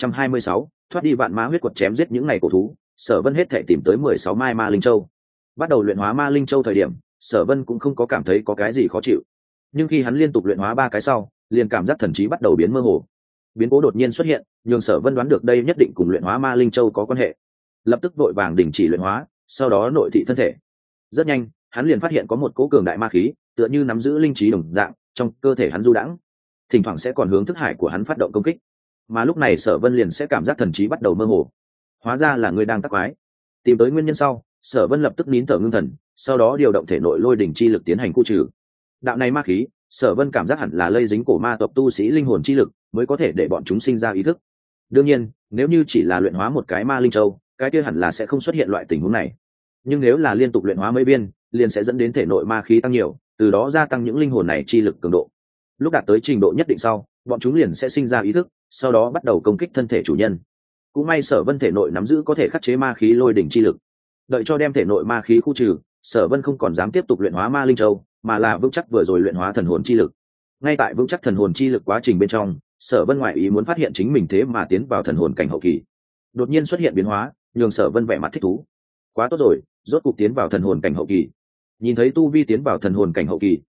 Speaker 1: 1626, thoát đi vạn ma huyết quật. Chém giết những ngày cổ thú, Sở Vân hết thể tìm tới 16 mai Ma Linh Châu. Bắt đầu luyện hóa Ma Linh Châu thời điểm, Sở Vân cũng không có cảm thấy có cái gì khó chịu. Nhưng khi hắn liên tục luyện hóa 3 cái sau, liền cảm giác thần trí bắt đầu biến mơ hồ. Biến cố đột nhiên xuất hiện, nhường Sở Vân đoán được đây nhất định cùng luyện hóa Ma Linh Châu có quan hệ. Lập tức vội vàng đình chỉ luyện hóa, sau đó nội thị thân thể. Rất nhanh, hắn liền phát hiện có một cỗ cường đại ma khí, tựa như nắm giữ linh trí đồng dạng, trong cơ thể hắn du đãng, thỉnh thoảng sẽ còn hướng thức hải của hắn phát động công kích. Mà lúc này Sở Vân liền sẽ cảm giác thần trí bắt đầu mơ hồ. Hóa ra là người đang tác quái. Tìm tới nguyên nhân sau, Sở Vân lập tức nín thở ngưng thần, sau đó điều động thể nội lôi đỉnh chi lực tiến hành khu trừ. Đạo này ma khí, Sở Vân cảm giác hẳn là lây dính cổ ma tộc tu sĩ linh hồn chi lực, mới có thể để bọn chúng sinh ra ý thức. Đương nhiên, nếu như chỉ là luyện hóa một cái Ma Linh Châu, cái kia hẳn là sẽ không xuất hiện loại tình huống này. Nhưng nếu là liên tục luyện hóa mấy viên, liền sẽ dẫn đến thể nội ma khí tăng nhiều, từ đó gia tăng những linh hồn này chi lực cường độ. Lúc đạt tới trình độ nhất định sau, bọn chúng liền sẽ sinh ra ý thức, sau đó bắt đầu công kích thân thể chủ nhân. Cũng may Sở Vân thể nội nắm giữ có thể khắc chế ma khí lôi đỉnh chi lực. Đợi cho đem thể nội ma khí khu trừ, Sở Vân không còn dám tiếp tục luyện hóa Ma Linh Châu, mà là vững chắc vừa rồi luyện hóa thần hồn chi lực. Ngay tại vững chắc thần hồn chi lực quá trình bên trong, Sở Vân ngoại ý muốn phát hiện chính mình thế mà tiến vào thần hồn cảnh hậu kỳ. Đột nhiên xuất hiện biến hóa, nhường Sở Vân vẻ mặt thích thú. Quá tốt rồi, rốt cục tiến vào thần hồn cảnh hậu kỳ. Nhìn thấy tu vi tiến vào thần hồn cảnh hậu kỳ,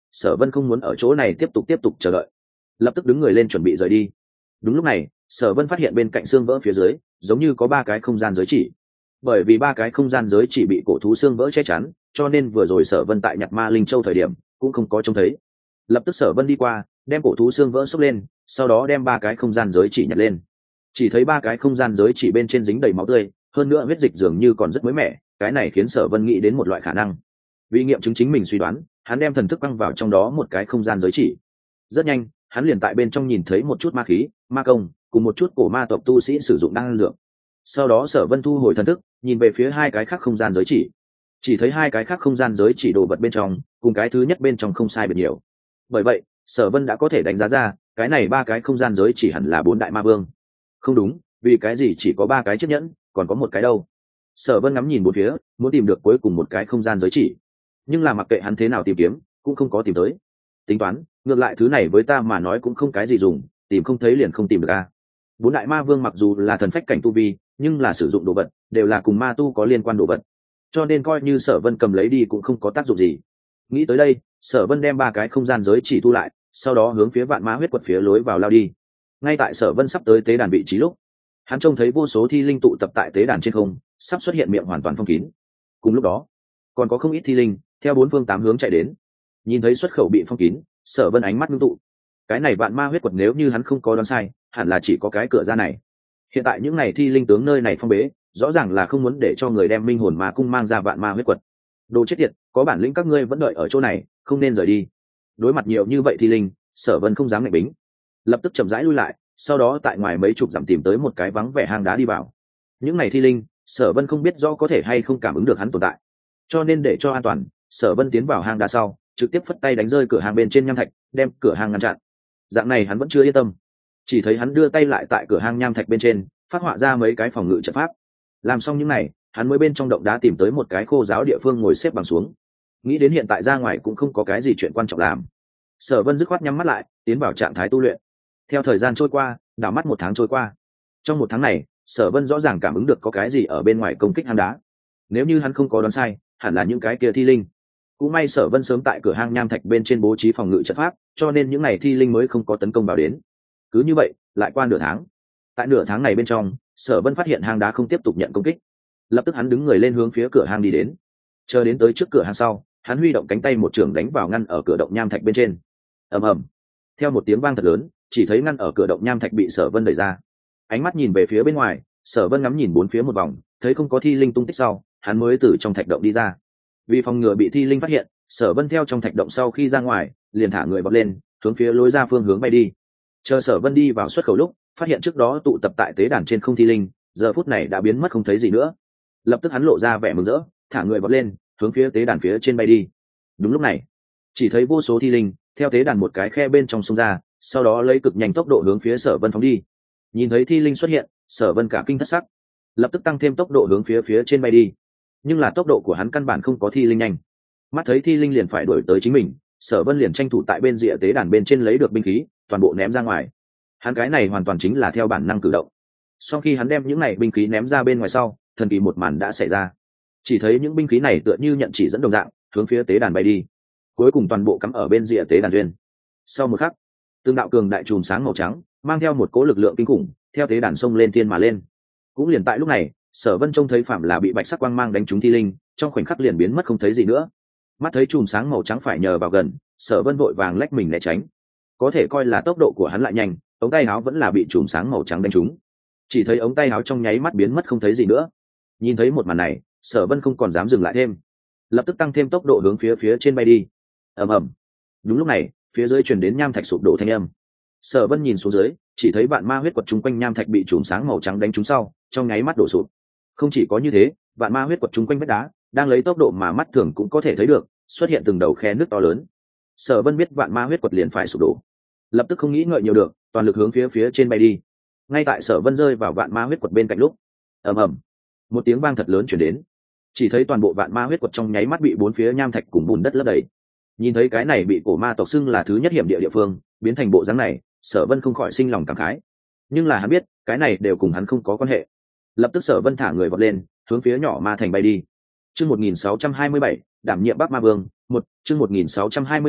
Speaker 1: Sở Vân không muốn ở chỗ này tiếp tục chờ đợi, lập tức đứng người lên chuẩn bị rời đi. Đúng lúc này, Sở Vân phát hiện bên cạnh xương vỡ phía dưới giống như có ba cái không gian giới chỉ. Bởi vì ba cái không gian giới chỉ bị cổ thú xương vỡ che chắn, cho nên vừa rồi Sở Vân tại nhặt ma linh châu thời điểm cũng không có trông thấy. Lập tức Sở Vân đi qua, đem cổ thú xương vỡ xốc lên, sau đó đem ba cái không gian giới chỉ nhặt lên. Chỉ thấy ba cái không gian giới chỉ bên trên dính đầy máu tươi, hơn nữa huyết dịch dường như còn rất mới mẻ, cái này khiến Sở Vân nghĩ đến một loại khả năng. Vì nghiệm chứng chính mình suy đoán, hắn đem thần thức băng vào trong đó một cái không gian giới chỉ. Rất nhanh, hắn liền tại bên trong nhìn thấy một chút ma khí, ma công, cùng một chút cổ ma tộc tu sĩ sử dụng đan dược. Sau đó Sở Vân thu hồi thần thức, nhìn về phía hai cái khác không gian giới chỉ thấy hai cái khác không gian giới chỉ đồ vật bên trong cùng cái thứ nhất bên trong không sai biệt nhiều. Bởi vậy, Sở Vân đã có thể đánh giá ra, cái này ba cái không gian giới chỉ hẳn là bốn đại ma vương. Không đúng, vì cái gì chỉ có ba cái chiếc nhẫn, còn có một cái đâu? Sở Vân ngắm nhìn bốn phía, muốn tìm được cuối cùng một cái không gian giới chỉ, nhưng là mặc kệ hắn thế nào tìm kiếm, cũng không có tìm tới. Tính toán, ngược lại thứ này với ta mà nói cũng không cái gì dùng, tìm không thấy liền không tìm được a. Bốn đại ma vương mặc dù là thần phách cảnh tu vi, nhưng là sử dụng đồ vật đều là cùng ma tu có liên quan đồ vật, cho nên coi như Sở Vân cầm lấy đi cũng không có tác dụng gì. Nghĩ tới đây, Sở Vân đem ba cái không gian giới chỉ thu lại, sau đó hướng phía vạn ma huyết quật phía lối vào lao đi. Ngay tại Sở Vân sắp tới tế đàn vị trí lúc, hắn trông thấy vô số thi linh tụ tập tại tế đàn trên không, sắp xuất hiện miệng hoàn toàn phong kín. Cùng lúc đó, còn có không ít thi linh theo bốn phương tám hướng chạy đến. Nhìn thấy xuất khẩu bị phong kín, Sở Vân ánh mắt ngưng tụ. Cái này vạn ma huyết quật nếu như hắn không có đoán sai, hẳn là chỉ có cái cửa ra này. Hiện tại những này thi linh tướng nơi này phong bế, rõ ràng là không muốn để cho người đem minh hồn ma cung mang ra vạn ma huyết quật. Đồ chết tiệt, có bản lĩnh các ngươi vẫn đợi ở chỗ này, không nên rời đi. Đối mặt nhiều như vậy thi linh, Sở Vân không dám ngạnh bính, lập tức chậm rãi lui lại, sau đó tại ngoài mấy chục dặm tìm tới một cái vắng vẻ hang đá đi vào. Những này thi linh, Sở Vân không biết rõ có thể hay không cảm ứng được hắn tồn tại, cho nên để cho an toàn, Sở Vân tiến vào hang đá sau, trực tiếp phất tay đánh rơi cửa hang bên trên nham thạch, đem cửa hang ngăn chặn. Dạng này hắn vẫn chưa yên tâm, chỉ thấy hắn đưa tay lại tại cửa hang nham thạch bên trên phát họa ra mấy cái phòng ngự trận pháp. Làm xong những này, hắn mới bên trong động đá tìm tới một cái khô giáo địa phương ngồi xếp bằng xuống. Nghĩ đến hiện tại ra ngoài cũng không có cái gì chuyện quan trọng làm, Sở Vân dứt khoát nhắm mắt lại, tiến vào trạng thái tu luyện. Theo thời gian trôi qua, đảo mắt một tháng trôi qua. Trong một tháng này, Sở Vân rõ ràng cảm ứng được có cái gì ở bên ngoài công kích hang đá. Nếu như hắn không có đoán sai, hẳn là những cái kia thi linh. Cũng may Sở Vân sớm tại cửa hang nham thạch bên trên bố trí phòng ngự trận pháp, cho nên những này thi linh mới không có tấn công vào đến. Cứ như vậy, lại qua nửa tháng. Tại nửa tháng này bên trong, Sở Vân phát hiện hang đá không tiếp tục nhận công kích. Lập tức hắn đứng người lên hướng phía cửa hang đi đến. Chờ đến tới trước cửa hang sau, hắn huy động cánh tay một trường đánh vào ngăn ở cửa động nham thạch bên trên. Ầm ầm. Theo một tiếng vang thật lớn, chỉ thấy ngăn ở cửa động nham thạch bị Sở Vân đẩy ra. Ánh mắt nhìn về phía bên ngoài, Sở Vân ngắm nhìn bốn phía một vòng, thấy không có thi linh tung tích sau, hắn mới từ trong thạch động đi ra. Vì phòng ngừa bị thi linh phát hiện, Sở Vân theo trong thạch động sau khi ra ngoài, liền thả người vọt lên, hướng phía lối ra phương hướng bay đi. Chờ Sở Vân đi vào xuất khẩu lúc, phát hiện trước đó tụ tập tại tế đàn trên không thi linh, giờ phút này đã biến mất không thấy gì nữa. Lập tức hắn lộ ra vẻ mừng rỡ, thả người vọt lên, hướng phía tế đàn phía trên bay đi. Đúng lúc này, chỉ thấy vô số thi linh theo tế đàn một cái khe bên trong sông ra, sau đó lấy cực nhanh tốc độ hướng phía Sở Vân phóng đi. Nhìn thấy thi linh xuất hiện, Sở Vân cả kinh thất sắc, lập tức tăng thêm tốc độ hướng phía trên bay đi. Nhưng là tốc độ của hắn căn bản không có thi linh nhanh. Mắt thấy thi linh liền phải đuổi tới chính mình, Sở Vân liền tranh thủ tại bên rìa tế đàn bên trên lấy được binh khí, toàn bộ ném ra ngoài. Hắn cái này hoàn toàn chính là theo bản năng cử động. Sau khi hắn đem những này binh khí ném ra bên ngoài sau, thần kỳ một màn đã xảy ra. Chỉ thấy những binh khí này tựa như nhận chỉ dẫn đồng dạng, hướng phía tế đàn bay đi. Cuối cùng toàn bộ cắm ở bên rìa tế đàn duyên. Sau một khắc, tương đạo cường đại chùm sáng màu trắng, mang theo một cỗ lực lượng kinh khủng, theo tế đàn sông lên thiên mà lên. Cũng liền tại lúc này, Sở Vân trông thấy phạm là bị bạch sắc quang mang đánh trúng thi linh, trong khoảnh khắc liền biến mất không thấy gì nữa. Mắt thấy chùm sáng màu trắng phải nhờ vào gần, Sở Vân vội vàng lách mình né tránh. Có thể coi là tốc độ của hắn lại nhanh, ống tay áo vẫn là bị chùm sáng màu trắng đánh trúng. Chỉ thấy ống tay áo trong nháy mắt biến mất không thấy gì nữa. Nhìn thấy một màn này, Sở Vân không còn dám dừng lại thêm, lập tức tăng thêm tốc độ hướng phía trên bay đi. Ầm ầm. Đúng lúc này, phía dưới truyền đến nham thạch sụp đổ thanh âm. Sở Vân nhìn xuống dưới, chỉ thấy vạn ma huyết quật chung quanh nham thạch bị chùm sáng màu trắng đánh trúng sau, trong nháy mắt đổ sụp. Không chỉ có như thế, vạn ma huyết quật chung quanh vách đá đang lấy tốc độ mà mắt thường cũng có thể thấy được, xuất hiện từng đầu khe nước to lớn. Sở Vân biết vạn ma huyết quật liền phải sụp đổ, lập tức không nghĩ ngợi nhiều được, toàn lực hướng phía trên bay đi. Ngay tại Sở Vân rơi vào vạn ma huyết quật bên cạnh lúc, ầm ầm, một tiếng vang thật lớn truyền đến. Chỉ thấy toàn bộ vạn ma huyết quật trong nháy mắt bị bốn phía nham thạch cùng bùn đất lấp đầy. Nhìn thấy cái này bị cổ ma tộc xưng là thứ nhất hiểm địa địa phương biến thành bộ dáng này, Sở Vân không khỏi sinh lòng cảm khái. Nhưng là hắn biết, cái này đều cùng hắn không có quan hệ. Lập tức Sở Vân thả người vọt lên, hướng phía nhỏ ma thành bay đi. Chương 1627, đảm nhiệm Bắc Ma Vương, 1, chương 1627,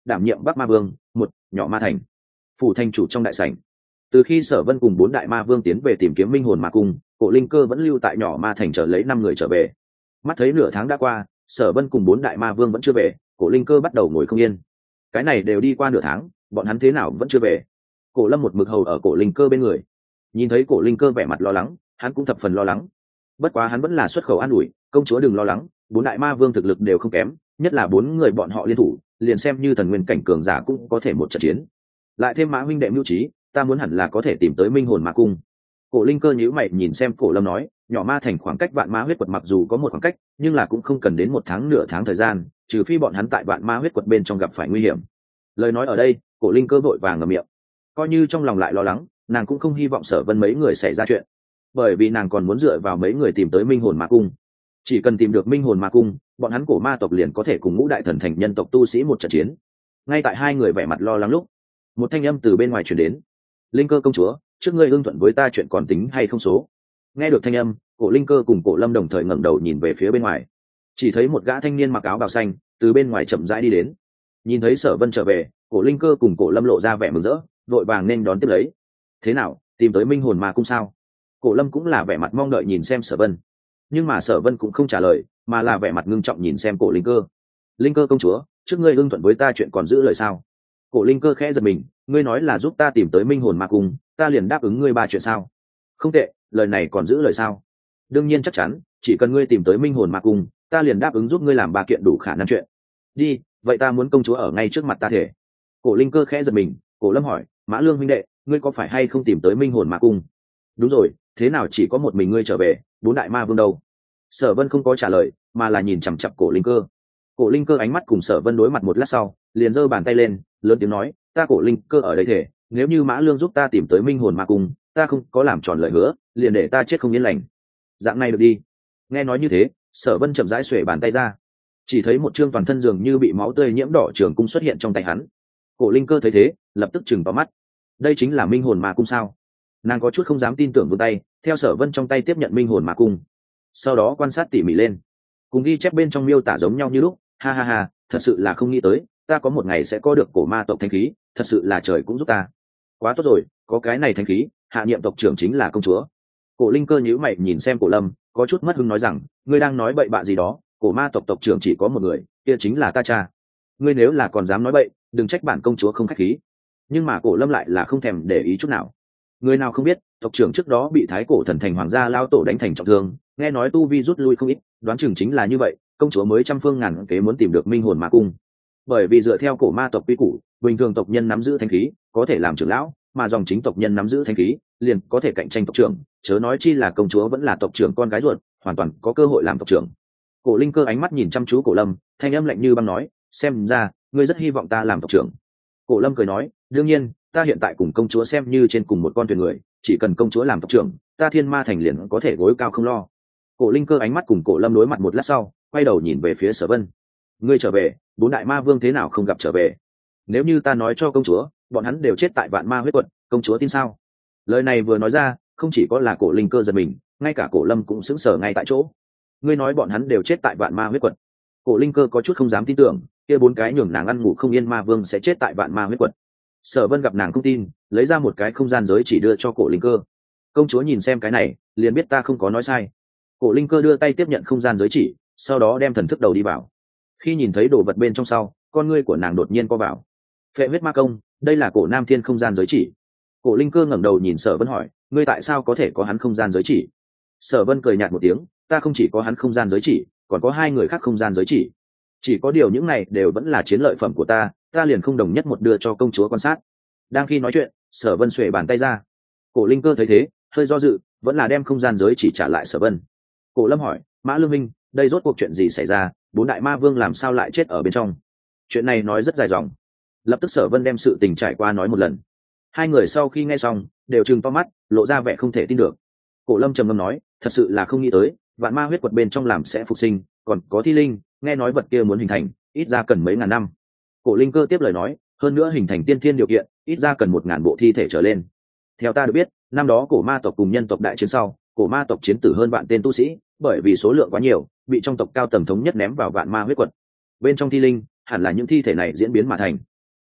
Speaker 1: đảm nhiệm Bắc Ma Vương. Một nhỏ ma thành. Phủ thành chủ trong đại sảnh. Từ khi Sở Vân cùng 4 đại ma vương tiến về tìm kiếm minh hồn ma cung, Cổ Linh Cơ vẫn lưu tại nhỏ ma thành chờ lấy 5 người trở về. Mắt thấy nửa tháng đã qua, Sở Vân cùng 4 đại ma vương vẫn chưa về, Cổ Linh Cơ bắt đầu ngồi không yên. Cái này đều đi qua nửa tháng, bọn hắn thế nào vẫn chưa về? Cổ Lâm một mực hầu ở Cổ Linh Cơ bên người. Nhìn thấy Cổ Linh Cơ vẻ mặt lo lắng, hắn cũng thập phần lo lắng. Bất quá hắn vẫn là xuất khẩu an ủi, công chúa đừng lo lắng, 4 đại ma vương thực lực đều không kém, nhất là 4 người bọn họ liên thủ, liền xem như thần nguyên cảnh cường giả cũng có thể một trận chiến. Lại thêm Mã huynh đệ mưu trí, ta muốn hẳn là có thể tìm tới minh hồn ma cung. Cổ Linh Cơ nhíu mày nhìn xem Cổ Lâm nói, nhỏ ma thành khoảng cách vạn ma huyết quật mặc dù có một khoảng cách, nhưng là cũng không cần đến 1 tháng nửa tháng thời gian, trừ phi bọn hắn tại vạn ma huyết quật bên trong gặp phải nguy hiểm. Lời nói ở đây, Cổ Linh Cơ vội vàng ngậm miệng. Coi như trong lòng lại lo lắng, nàng cũng không hy vọng Sở Vân mấy người xảy ra chuyện, bởi vì nàng còn muốn dựa vào mấy người tìm tới minh hồn ma cung. Chỉ cần tìm được minh hồn ma cung, bọn hắn cổ ma tộc liền có thể cùng ngũ đại thần thành nhân tộc tu sĩ một trận chiến. Ngay tại hai người vẻ mặt lo lắng lúc, một thanh âm từ bên ngoài truyền đến. Linh Cơ công chúa, trước ngươi ưng thuận với ta chuyện còn tính hay không số? Nghe được thanh âm, Cổ Linh Cơ cùng Cổ Lâm đồng thời ngẩng đầu nhìn về phía bên ngoài, chỉ thấy một gã thanh niên mặc áo bào xanh từ bên ngoài chậm rãi đi đến. Nhìn thấy Sở Vân trở về, Cổ Linh Cơ cùng Cổ Lâm lộ ra vẻ mừng rỡ, vội vàng nên đón tiếp lấy. Thế nào, tìm tới minh hồn ma cung sao? Cổ Lâm cũng là vẻ mặt mong đợi nhìn xem Sở Vân, nhưng mà Sở Vân cũng không trả lời, mà là vẻ mặt ngưng trọng nhìn xem Cổ Linh Cơ. Linh Cơ công chúa, trước ngươi ưng thuận với ta chuyện còn giữ lời sao? Cổ Linh Cơ khẽ giật mình, ngươi nói là giúp ta tìm tới minh hồn ma cung, ta liền đáp ứng ngươi 3 chuyện sao? Không tệ, lời này còn giữ lời sao? Đương nhiên chắc chắn, chỉ cần ngươi tìm tới minh hồn ma cung, ta liền đáp ứng giúp ngươi làm 3 kiện đủ khả năng chuyện. Đi, vậy ta muốn công chúa ở ngay trước mặt ta thể. Cổ Linh Cơ khẽ giật mình, Cổ Lâm hỏi, Mã Lương huynh đệ, ngươi có phải hay không tìm tới minh hồn ma cung? Đúng rồi, thế nào chỉ có một mình ngươi trở về, 4 đại ma vương đâu? Sở Vân không có trả lời, mà là nhìn chằm chằm Cổ Linh Cơ. Cổ Linh Cơ ánh mắt cùng Sở Vân đối mặt một lát sau, liền giơ bàn tay lên, lớn tiếng nói, ta Cổ Linh Cơ ở đây thể, nếu như Mã Lương giúp ta tìm tới minh hồn ma cung, ta không có làm tròn lời hứa, liền để ta chết không yên lành. Dạng này được đi. Nghe nói như thế, Sở Vân chậm rãi xuề bàn tay ra, chỉ thấy một trương toàn thân dường như bị máu tươi nhiễm đỏ trường cung xuất hiện trong tay hắn. Cổ Linh Cơ thấy thế, lập tức chừng vào mắt. Đây chính là minh hồn ma cung sao? Nàng có chút không dám tin tưởng vươn tay, theo Sở Vân trong tay tiếp nhận minh hồn ma cung, sau đó quan sát tỉ mỉ lên, cùng ghi chép bên trong miêu tả giống nhau như lúc. Ha ha ha, thật sự là không nghĩ tới, ta có một ngày sẽ có được cổ ma tộc thánh khí, thật sự là trời cũng giúp ta. Quá tốt rồi, có cái này thánh khí, hạ nhiệm tộc trưởng chính là công chúa. Cổ Linh Cơ nhíu mày nhìn xem Cổ Lâm, có chút mất hứng nói rằng, ngươi đang nói bậy bạ gì đó, cổ ma tộc tộc trưởng chỉ có một người, kia chính là ta cha. Ngươi nếu là còn dám nói bậy, đừng trách bản công chúa không khách khí. Nhưng mà Cổ Lâm lại là không thèm để ý chút nào. Người nào không biết, tộc trưởng trước đó bị thái cổ thần thành hoàng gia lao tổ đánh thành trọng thương, nghe nói tu vi rút lui không ít, đoán chừng chính là như vậy, công chúa mới trăm phương ngàn kế muốn tìm được minh hồn ma cung. Bởi vì dựa theo cổ ma tộc quy củ, bình thường tộc nhân nắm giữ thánh khí có thể làm trưởng lão, mà dòng chính tộc nhân nắm giữ thánh khí liền có thể cạnh tranh tộc trưởng, chớ nói chi là công chúa vẫn là tộc trưởng con gái ruột, hoàn toàn có cơ hội làm tộc trưởng. Cổ Linh Cơ ánh mắt nhìn chăm chú Cổ Lâm, thanh âm lạnh như băng nói, xem ra ngươi rất hy vọng ta làm tộc trưởng. Cổ Lâm cười nói, đương nhiên, ta hiện tại cùng công chúa xem như trên cùng một con thuyền người, chỉ cần công chúa làm tộc trưởng, ta Thiên Ma thành liền có thể gối cao không lo. Cổ Linh Cơ ánh mắt cùng Cổ Lâm đối mặt một lát sau, quay đầu nhìn về phía Sở Vân. Ngươi trở về, 4 đại ma vương thế nào không gặp trở về? Nếu như ta nói cho công chúa, bọn hắn đều chết tại vạn ma huyết quật, công chúa tin sao? Lời này vừa nói ra, không chỉ có là Cổ Linh Cơ giật mình, ngay cả Cổ Lâm cũng sững sờ ngay tại chỗ. Ngươi nói bọn hắn đều chết tại vạn ma huyết quật? Cổ Linh Cơ có chút không dám tin tưởng, kia 4 cái nhường nàng ăn ngủ không yên ma vương sẽ chết tại vạn ma huyết quật. Sở Vân gặp nàng không tin, lấy ra một cái không gian giới chỉ đưa cho Cổ Linh Cơ. Công chúa nhìn xem cái này, liền biết ta không có nói sai. Cổ Linh Cơ đưa tay tiếp nhận không gian giới chỉ, sau đó đem thần thức đầu đi vào. Khi nhìn thấy đồ vật bên trong sau, con ngươi của nàng đột nhiên co vào. Phệ huyết ma công, đây là Cổ Nam Thiên không gian giới chỉ. Cổ Linh Cơ ngẩng đầu nhìn Sở Vân hỏi, ngươi tại sao có thể có hắn không gian giới chỉ? Sở Vân cười nhạt một tiếng, ta không chỉ có hắn không gian giới chỉ, còn có 2 người khác không gian giới chỉ có điều những này đều vẫn là chiến lợi phẩm của ta liền không đồng nhất một đưa cho công chúa quan sát. Đang khi nói chuyện, Sở Vân xuề bàn tay ra. Cổ Linh Cơ thấy thế, hơi do dự, vẫn là đem không gian giới chỉ trả lại Sở Vân. Cổ Lâm hỏi, Mã Lương minh, đây rốt cuộc chuyện gì xảy ra, 4 đại ma vương làm sao lại chết ở bên trong? Chuyện này nói rất dài dòng. Lập tức Sở Vân đem sự tình trải qua nói một lần. 2 người sau khi nghe xong, đều trừng to mắt, lộ ra vẻ không thể tin được. Cổ Lâm trầm ngâm nói, thật sự là không nghĩ tới, vạn ma huyết quật bên trong làm sẽ phục sinh, còn có thi linh, nghe nói vật kia muốn hình thành, ít ra cần mấy ngàn năm. Cổ Linh Cơ tiếp lời nói, hơn nữa hình thành tiên thiên điều kiện, ít ra cần 1000 bộ thi thể trở lên. Theo ta được biết, năm đó cổ ma tộc cùng nhân tộc đại chiến sau, cổ ma tộc chiến tử hơn vạn tên tu sĩ, bởi vì số lượng quá nhiều, bị trong tộc cao tầng thống nhất ném vào vạn ma huyết quật. Bên trong thi linh, hẳn là những thi thể này diễn biến mà thành.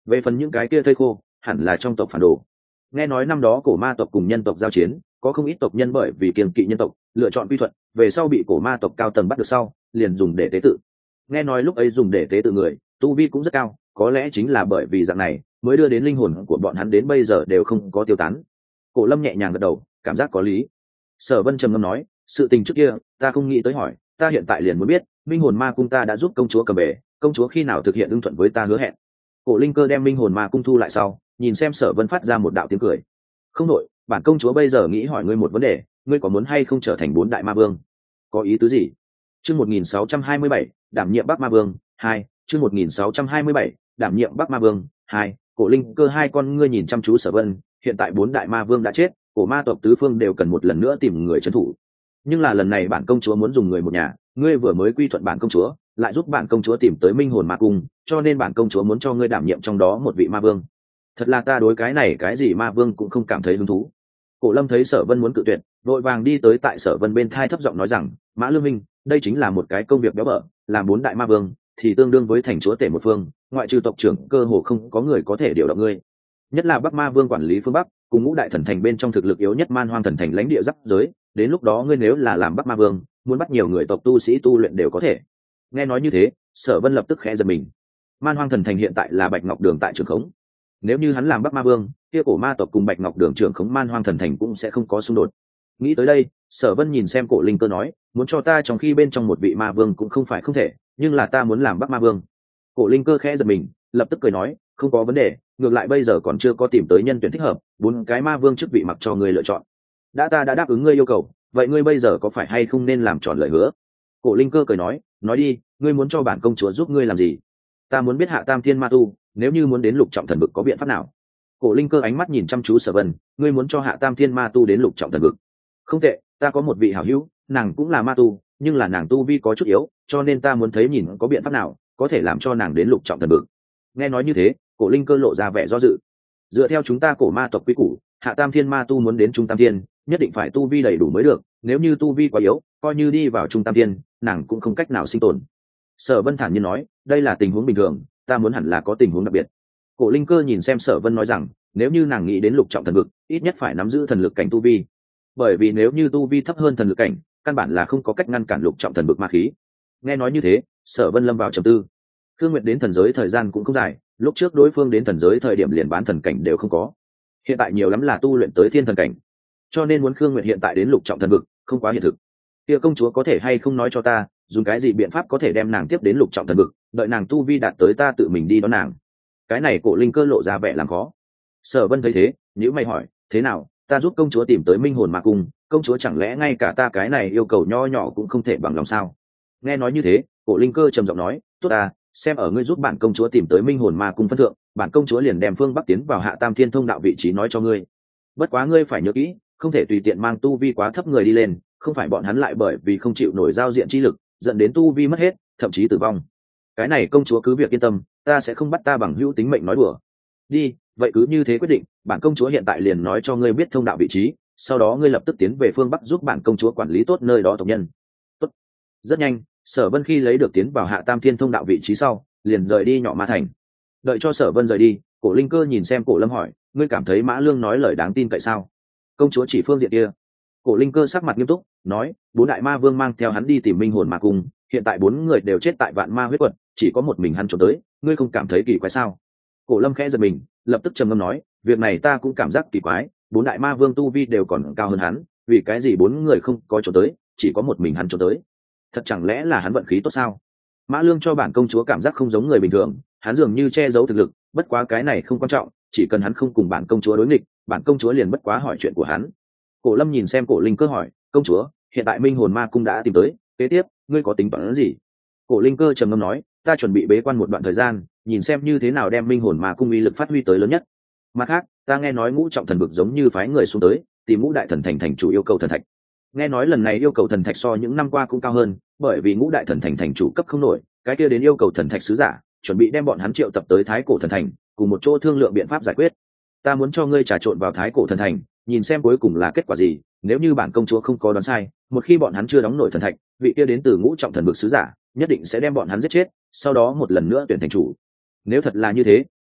Speaker 1: Về phần những cái kia thây khô hẳn là trong tộc phản đồ. Nghe nói năm đó cổ ma tộc cùng nhân tộc giao chiến, có không ít tộc nhân bởi vì kiêng kỵ nhân tộc lựa chọn quy thuận, về sau bị cổ ma tộc cao tầng bắt được sau liền dùng để tế tự. Nghe nói lúc ấy dùng để tế tự người tu vi cũng rất cao, có lẽ chính là bởi vì dạng này mới đưa đến linh hồn của bọn hắn đến bây giờ đều không có tiêu tán. Cổ Lâm nhẹ nhàng gật đầu, cảm giác có lý. Sở Vân trầm ngâm nói, sự tình trước kia ta không nghĩ tới hỏi, ta hiện tại liền muốn biết, minh hồn ma cung ta đã giúp công chúa cầm bể, công chúa khi nào thực hiện ưng thuận với ta hứa hẹn. Cổ Linh Cơ đem minh hồn ma cung thu lại sau, nhìn xem Sở Vân phát ra một đạo tiếng cười. Không nội, bản công chúa bây giờ nghĩ hỏi ngươi một vấn đề, ngươi có muốn hay không trở thành 4 đại ma vương? Có ý tứ gì? Chương 1627, đảm nhiệm Bắc Ma Vương 2, chương 1627, đảm nhiệm Bắc Ma Vương 2. Cổ Linh Cơ hai con ngươi nhìn chăm chú Sở Vân, hiện tại 4 đại ma vương đã chết, cổ ma tộc tứ phương đều cần một lần nữa tìm người trấn thủ. Nhưng là lần này bản công chúa muốn dùng người một nhà, ngươi vừa mới quy thuận bản công chúa, lại giúp bản công chúa tìm tới minh hồn ma cung, cho nên bản công chúa muốn cho ngươi đảm nhiệm trong đó một vị ma vương. Thật là ta đối cái này cái gì ma vương cũng không cảm thấy hứng thú. Cổ Lâm thấy Sở Vân muốn cự tuyệt, vội vàng đi tới tại Sở Vân bên thai thấp giọng nói rằng, Mã Lương Minh, đây chính là một cái công việc béo bở, làm 4 đại ma vương thì tương đương với thành chúa tể một phương, ngoại trừ tộc trưởng cơ hồ không có người có thể điều động ngươi. Nhất là Bắc Ma Vương quản lý phương Bắc, cùng Ngũ đại thần thành bên trong thực lực yếu nhất Man Hoang thần thành lãnh địa giáp giới, đến lúc đó ngươi nếu là làm Bắc Ma Vương, muốn bắt nhiều người tộc tu sĩ tu luyện đều có thể. Nghe nói như thế, Sở Vân lập tức khẽ giật mình. Man Hoang thần thành hiện tại là Bạch Ngọc Đường tại trường khống, nếu như hắn làm Bắc Ma Vương, kia cổ ma tộc cùng Bạch Ngọc Đường trưởng khống Man Hoang thần thành cũng sẽ không có xung đột. Nghĩ tới đây, Sở Vân nhìn xem Cổ Linh Cơ nói, muốn cho ta trong khi bên trong một vị ma vương cũng không phải không thể, nhưng là ta muốn làm Bắc Ma Vương. Cổ Linh Cơ khẽ giật mình, lập tức cười nói, không có vấn đề, ngược lại bây giờ còn chưa có tìm tới nhân tuyển thích hợp, 4 cái ma vương chức vị mặc cho ngươi lựa chọn. Ta đã đáp ứng ngươi yêu cầu, vậy ngươi bây giờ có phải hay không nên làm tròn lời hứa? Cổ Linh Cơ cười nói đi, ngươi muốn cho bản công chúa giúp ngươi làm gì? Ta muốn biết Hạ Tam Thiên Ma Tu, nếu như muốn đến Lục Trọng Thần Vực có biện pháp nào? Cổ Linh Cơ ánh mắt nhìn chăm chú Sở Vân, ngươi muốn cho Hạ Tam Thiên Ma Tu đến Lục Trọng Thần Vực? Không tệ, ta có một vị hảo hữu, nàng cũng là ma tu, nhưng là nàng tu vi có chút yếu, cho nên ta muốn thấy nhìn có biện pháp nào có thể làm cho nàng đến Lục Trọng Thần Vực. Nghe nói như thế, Cổ Linh Cơ lộ ra vẻ do dự. Dựa theo chúng ta cổ ma tộc quy củ, Hạ Tam Thiên Ma Tu muốn đến Trung Tam Thiên, nhất định phải tu vi đầy đủ mới được, nếu như tu vi quá yếu, coi như đi vào Trung Tam Thiên, nàng cũng không cách nào sinh tồn. Sở Vân thản nhiên nói, đây là tình huống bình thường, ta muốn hẳn là có tình huống đặc biệt. Cổ Linh Cơ nhìn xem Sở Vân nói rằng, nếu như nàng nghĩ đến Lục Trọng Thần Vực, ít nhất phải nắm giữ thần lực cảnh tu vi, bởi vì nếu như tu vi thấp hơn thần lực cảnh, căn bản là không có cách ngăn cản Lục Trọng Thần Vực ma khí. Nghe nói như thế, Sở Vân lâm vào trầm tư. Khương Nguyệt đến thần giới thời gian cũng không dài, lúc trước đối phương đến thần giới thời điểm liền bán thần cảnh đều không có, hiện tại nhiều lắm là tu luyện tới thiên thần cảnh, cho nên muốn Khương Nguyệt hiện tại đến Lục Trọng Thần Vực không quá hiện thực. Kia công chúa có thể hay không nói cho ta, dùng cái gì biện pháp có thể đem nàng tiếp đến Lục Trọng Thần Vực, đợi nàng tu vi đạt tới ta tự mình đi đón nàng. Cái này Cổ Linh Cơ lộ ra vẻ làm khó. Sở Vân thấy thế, nhíu mày hỏi, thế nào, ta giúp công chúa tìm tới minh hồn ma cung, công chúa chẳng lẽ ngay cả ta cái này yêu cầu nho nhỏ cũng không thể bằng lòng sao? Nghe nói như thế, Cổ Linh Cơ trầm giọng nói, tốt ta, xem ở ngươi giúp bản công chúa tìm tới minh hồn ma cung phân thượng, bản công chúa liền đem phương bắc tiến vào Hạ Tam Thiên thông đạo vị trí nói cho ngươi. Bất quá ngươi phải nhớ kỹ, không thể tùy tiện mang tu vi quá thấp người đi lên, không phải bọn hắn lại bởi vì không chịu nổi giao diện chi lực, dẫn đến tu vi mất hết, thậm chí tử vong. Cái này công chúa cứ việc yên tâm, ta sẽ không bắt ta bằng hữu tính mệnh nói đùa. Đi, vậy cứ như thế quyết định, bản công chúa hiện tại liền nói cho ngươi biết thông đạo vị trí, sau đó ngươi lập tức tiến về phương bắc giúp bản công chúa quản lý tốt nơi đó tộc nhân. Tốt. Rất nhanh, Sở Vân khi lấy được tiến vào Hạ Tam Thiên thông đạo vị trí sau, liền rời đi Nhỏ Ma Thành. Đợi cho Sở Vân rời đi, Cổ Linh Cơ nhìn xem Cổ Lâm hỏi, ngươi cảm thấy Mã Lương nói lời đáng tin cậy sao? Công chúa chỉ phương diện kia. Cổ Linh Cơ sắc mặt nghiêm túc, nói, 4 đại ma vương mang theo hắn đi tìm minh hồn ma cung, hiện tại 4 người đều chết tại vạn ma huyết quật, chỉ có một mình hắn trốn tới, ngươi không cảm thấy kỳ quái sao? Cổ Lâm khẽ giật mình, lập tức trầm ngâm nói, việc này ta cũng cảm giác kỳ quái, 4 đại ma vương tu vi đều còn cao hơn hắn, vì cái gì 4 người không có trốn tới, chỉ có một mình hắn trốn tới? Thật chẳng lẽ là hắn vận khí tốt sao? Mã Lương cho bản công chúa cảm giác không giống người bình thường, hắn dường như che giấu thực lực, bất quá cái này không quan trọng, chỉ cần hắn không cùng bản công chúa đối nghịch, bản công chúa liền bất quá hỏi chuyện của hắn. Cổ Lâm nhìn xem Cổ Linh Cơ hỏi, công chúa, hiện tại minh hồn ma cung đã tìm tới, kế tiếp ngươi có tính toán gì? Cổ Linh Cơ trầm ngâm nói, ta chuẩn bị bế quan một đoạn thời gian, nhìn xem như thế nào đem minh hồn ma cung uy lực phát huy tới lớn nhất. Mặt khác, ta nghe nói Ngũ Trọng Thần Vực giống như phái người xuống tới tìm Ngũ đại thần thành thành chủ yêu cầu thần thạch. Nghe nói lần này yêu cầu thần thạch so những năm qua cũng cao hơn, bởi vì Ngũ đại thần thành thành chủ cấp không nổi, cái kia đến yêu cầu thần thạch sứ giả, chuẩn bị đem bọn hắn triệu tập tới Thái Cổ thần thành, cùng một chỗ thương lượng biện pháp giải quyết. Ta muốn cho ngươi trà trộn vào Thái Cổ thần thành, nhìn xem cuối cùng là kết quả gì, nếu như bản công chúa không có đoán sai, một khi bọn hắn chưa đóng nổi thần thạch, vị kia đến từ Ngũ Trọng Thần Vực sứ giả nhất định sẽ đem bọn hắn giết chết, sau đó một lần nữa tuyển thành chủ. Nếu thật là như thế,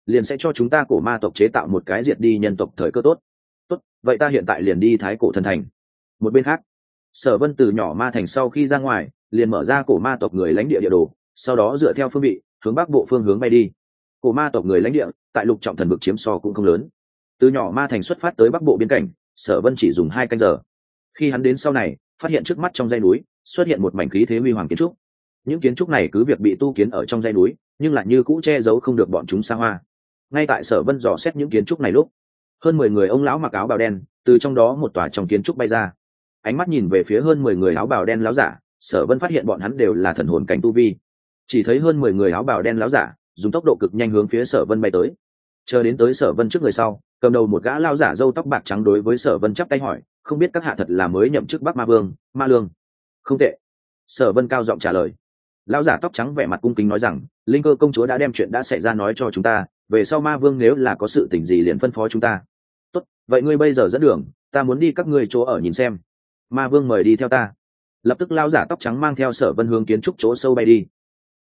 Speaker 1: liền sẽ cho chúng ta cổ ma tộc chế tạo một cái diệt đi nhân tộc thời cơ tốt. Tốt, vậy ta hiện tại liền đi thái cổ thần thành. Một bên khác, Sở Vân từ nhỏ ma thành sau khi ra ngoài, liền mở ra cổ ma tộc người lãnh địa địa đồ, sau đó dựa theo phương vị, hướng bắc bộ phương hướng bay đi. Cổ ma tộc người lãnh địa, tại Lục Trọng Thần vực chiếm so cũng không lớn. Từ nhỏ ma thành xuất phát tới bắc bộ biên cảnh, Sở Vân chỉ dùng 2 canh giờ. Khi hắn đến sau này, phát hiện trước mắt trong dãy núi xuất hiện một mảnh khí thế huy hoàng kiến trúc. Những kiến trúc này cứ việc bị tu kiến ở trong dãy núi, nhưng lại như cũ che giấu không được bọn chúng xa hoa. Ngay tại Sở Vân dò xét những kiến trúc này lúc, hơn 10 người ông lão mặc áo bào đen từ trong đó một tòa trong kiến trúc bay ra. Ánh mắt nhìn về phía hơn 10 người áo bào đen láo giả, Sở Vân phát hiện bọn hắn đều là thần hồn cảnh tu vi. Chỉ thấy hơn 10 người áo bào đen láo giả dùng tốc độ cực nhanh hướng phía Sở Vân bay tới. Chờ đến tới Sở Vân trước người sau, cầm đầu một gã lão giả râu tóc bạc trắng đối với Sở Vân chắp tay hỏi, không biết các hạ thật là mới nhậm chức Bắc Ma Vương, Ma Lương? Không tệ. Sở Vân cao giọng trả lời. Lão giả tóc trắng vẻ mặt cung kính nói rằng, Linh Cơ công chúa đã đem chuyện đã xảy ra nói cho chúng ta, về sau Ma Vương nếu là có sự tình gì liền phân phó chúng ta. Tốt, vậy ngươi bây giờ dẫn đường, ta muốn đi các ngươi chỗ ở nhìn xem. Ma Vương mời đi theo ta. Lập tức lão giả tóc trắng mang theo Sở Vân hướng kiến trúc chỗ sâu bay đi.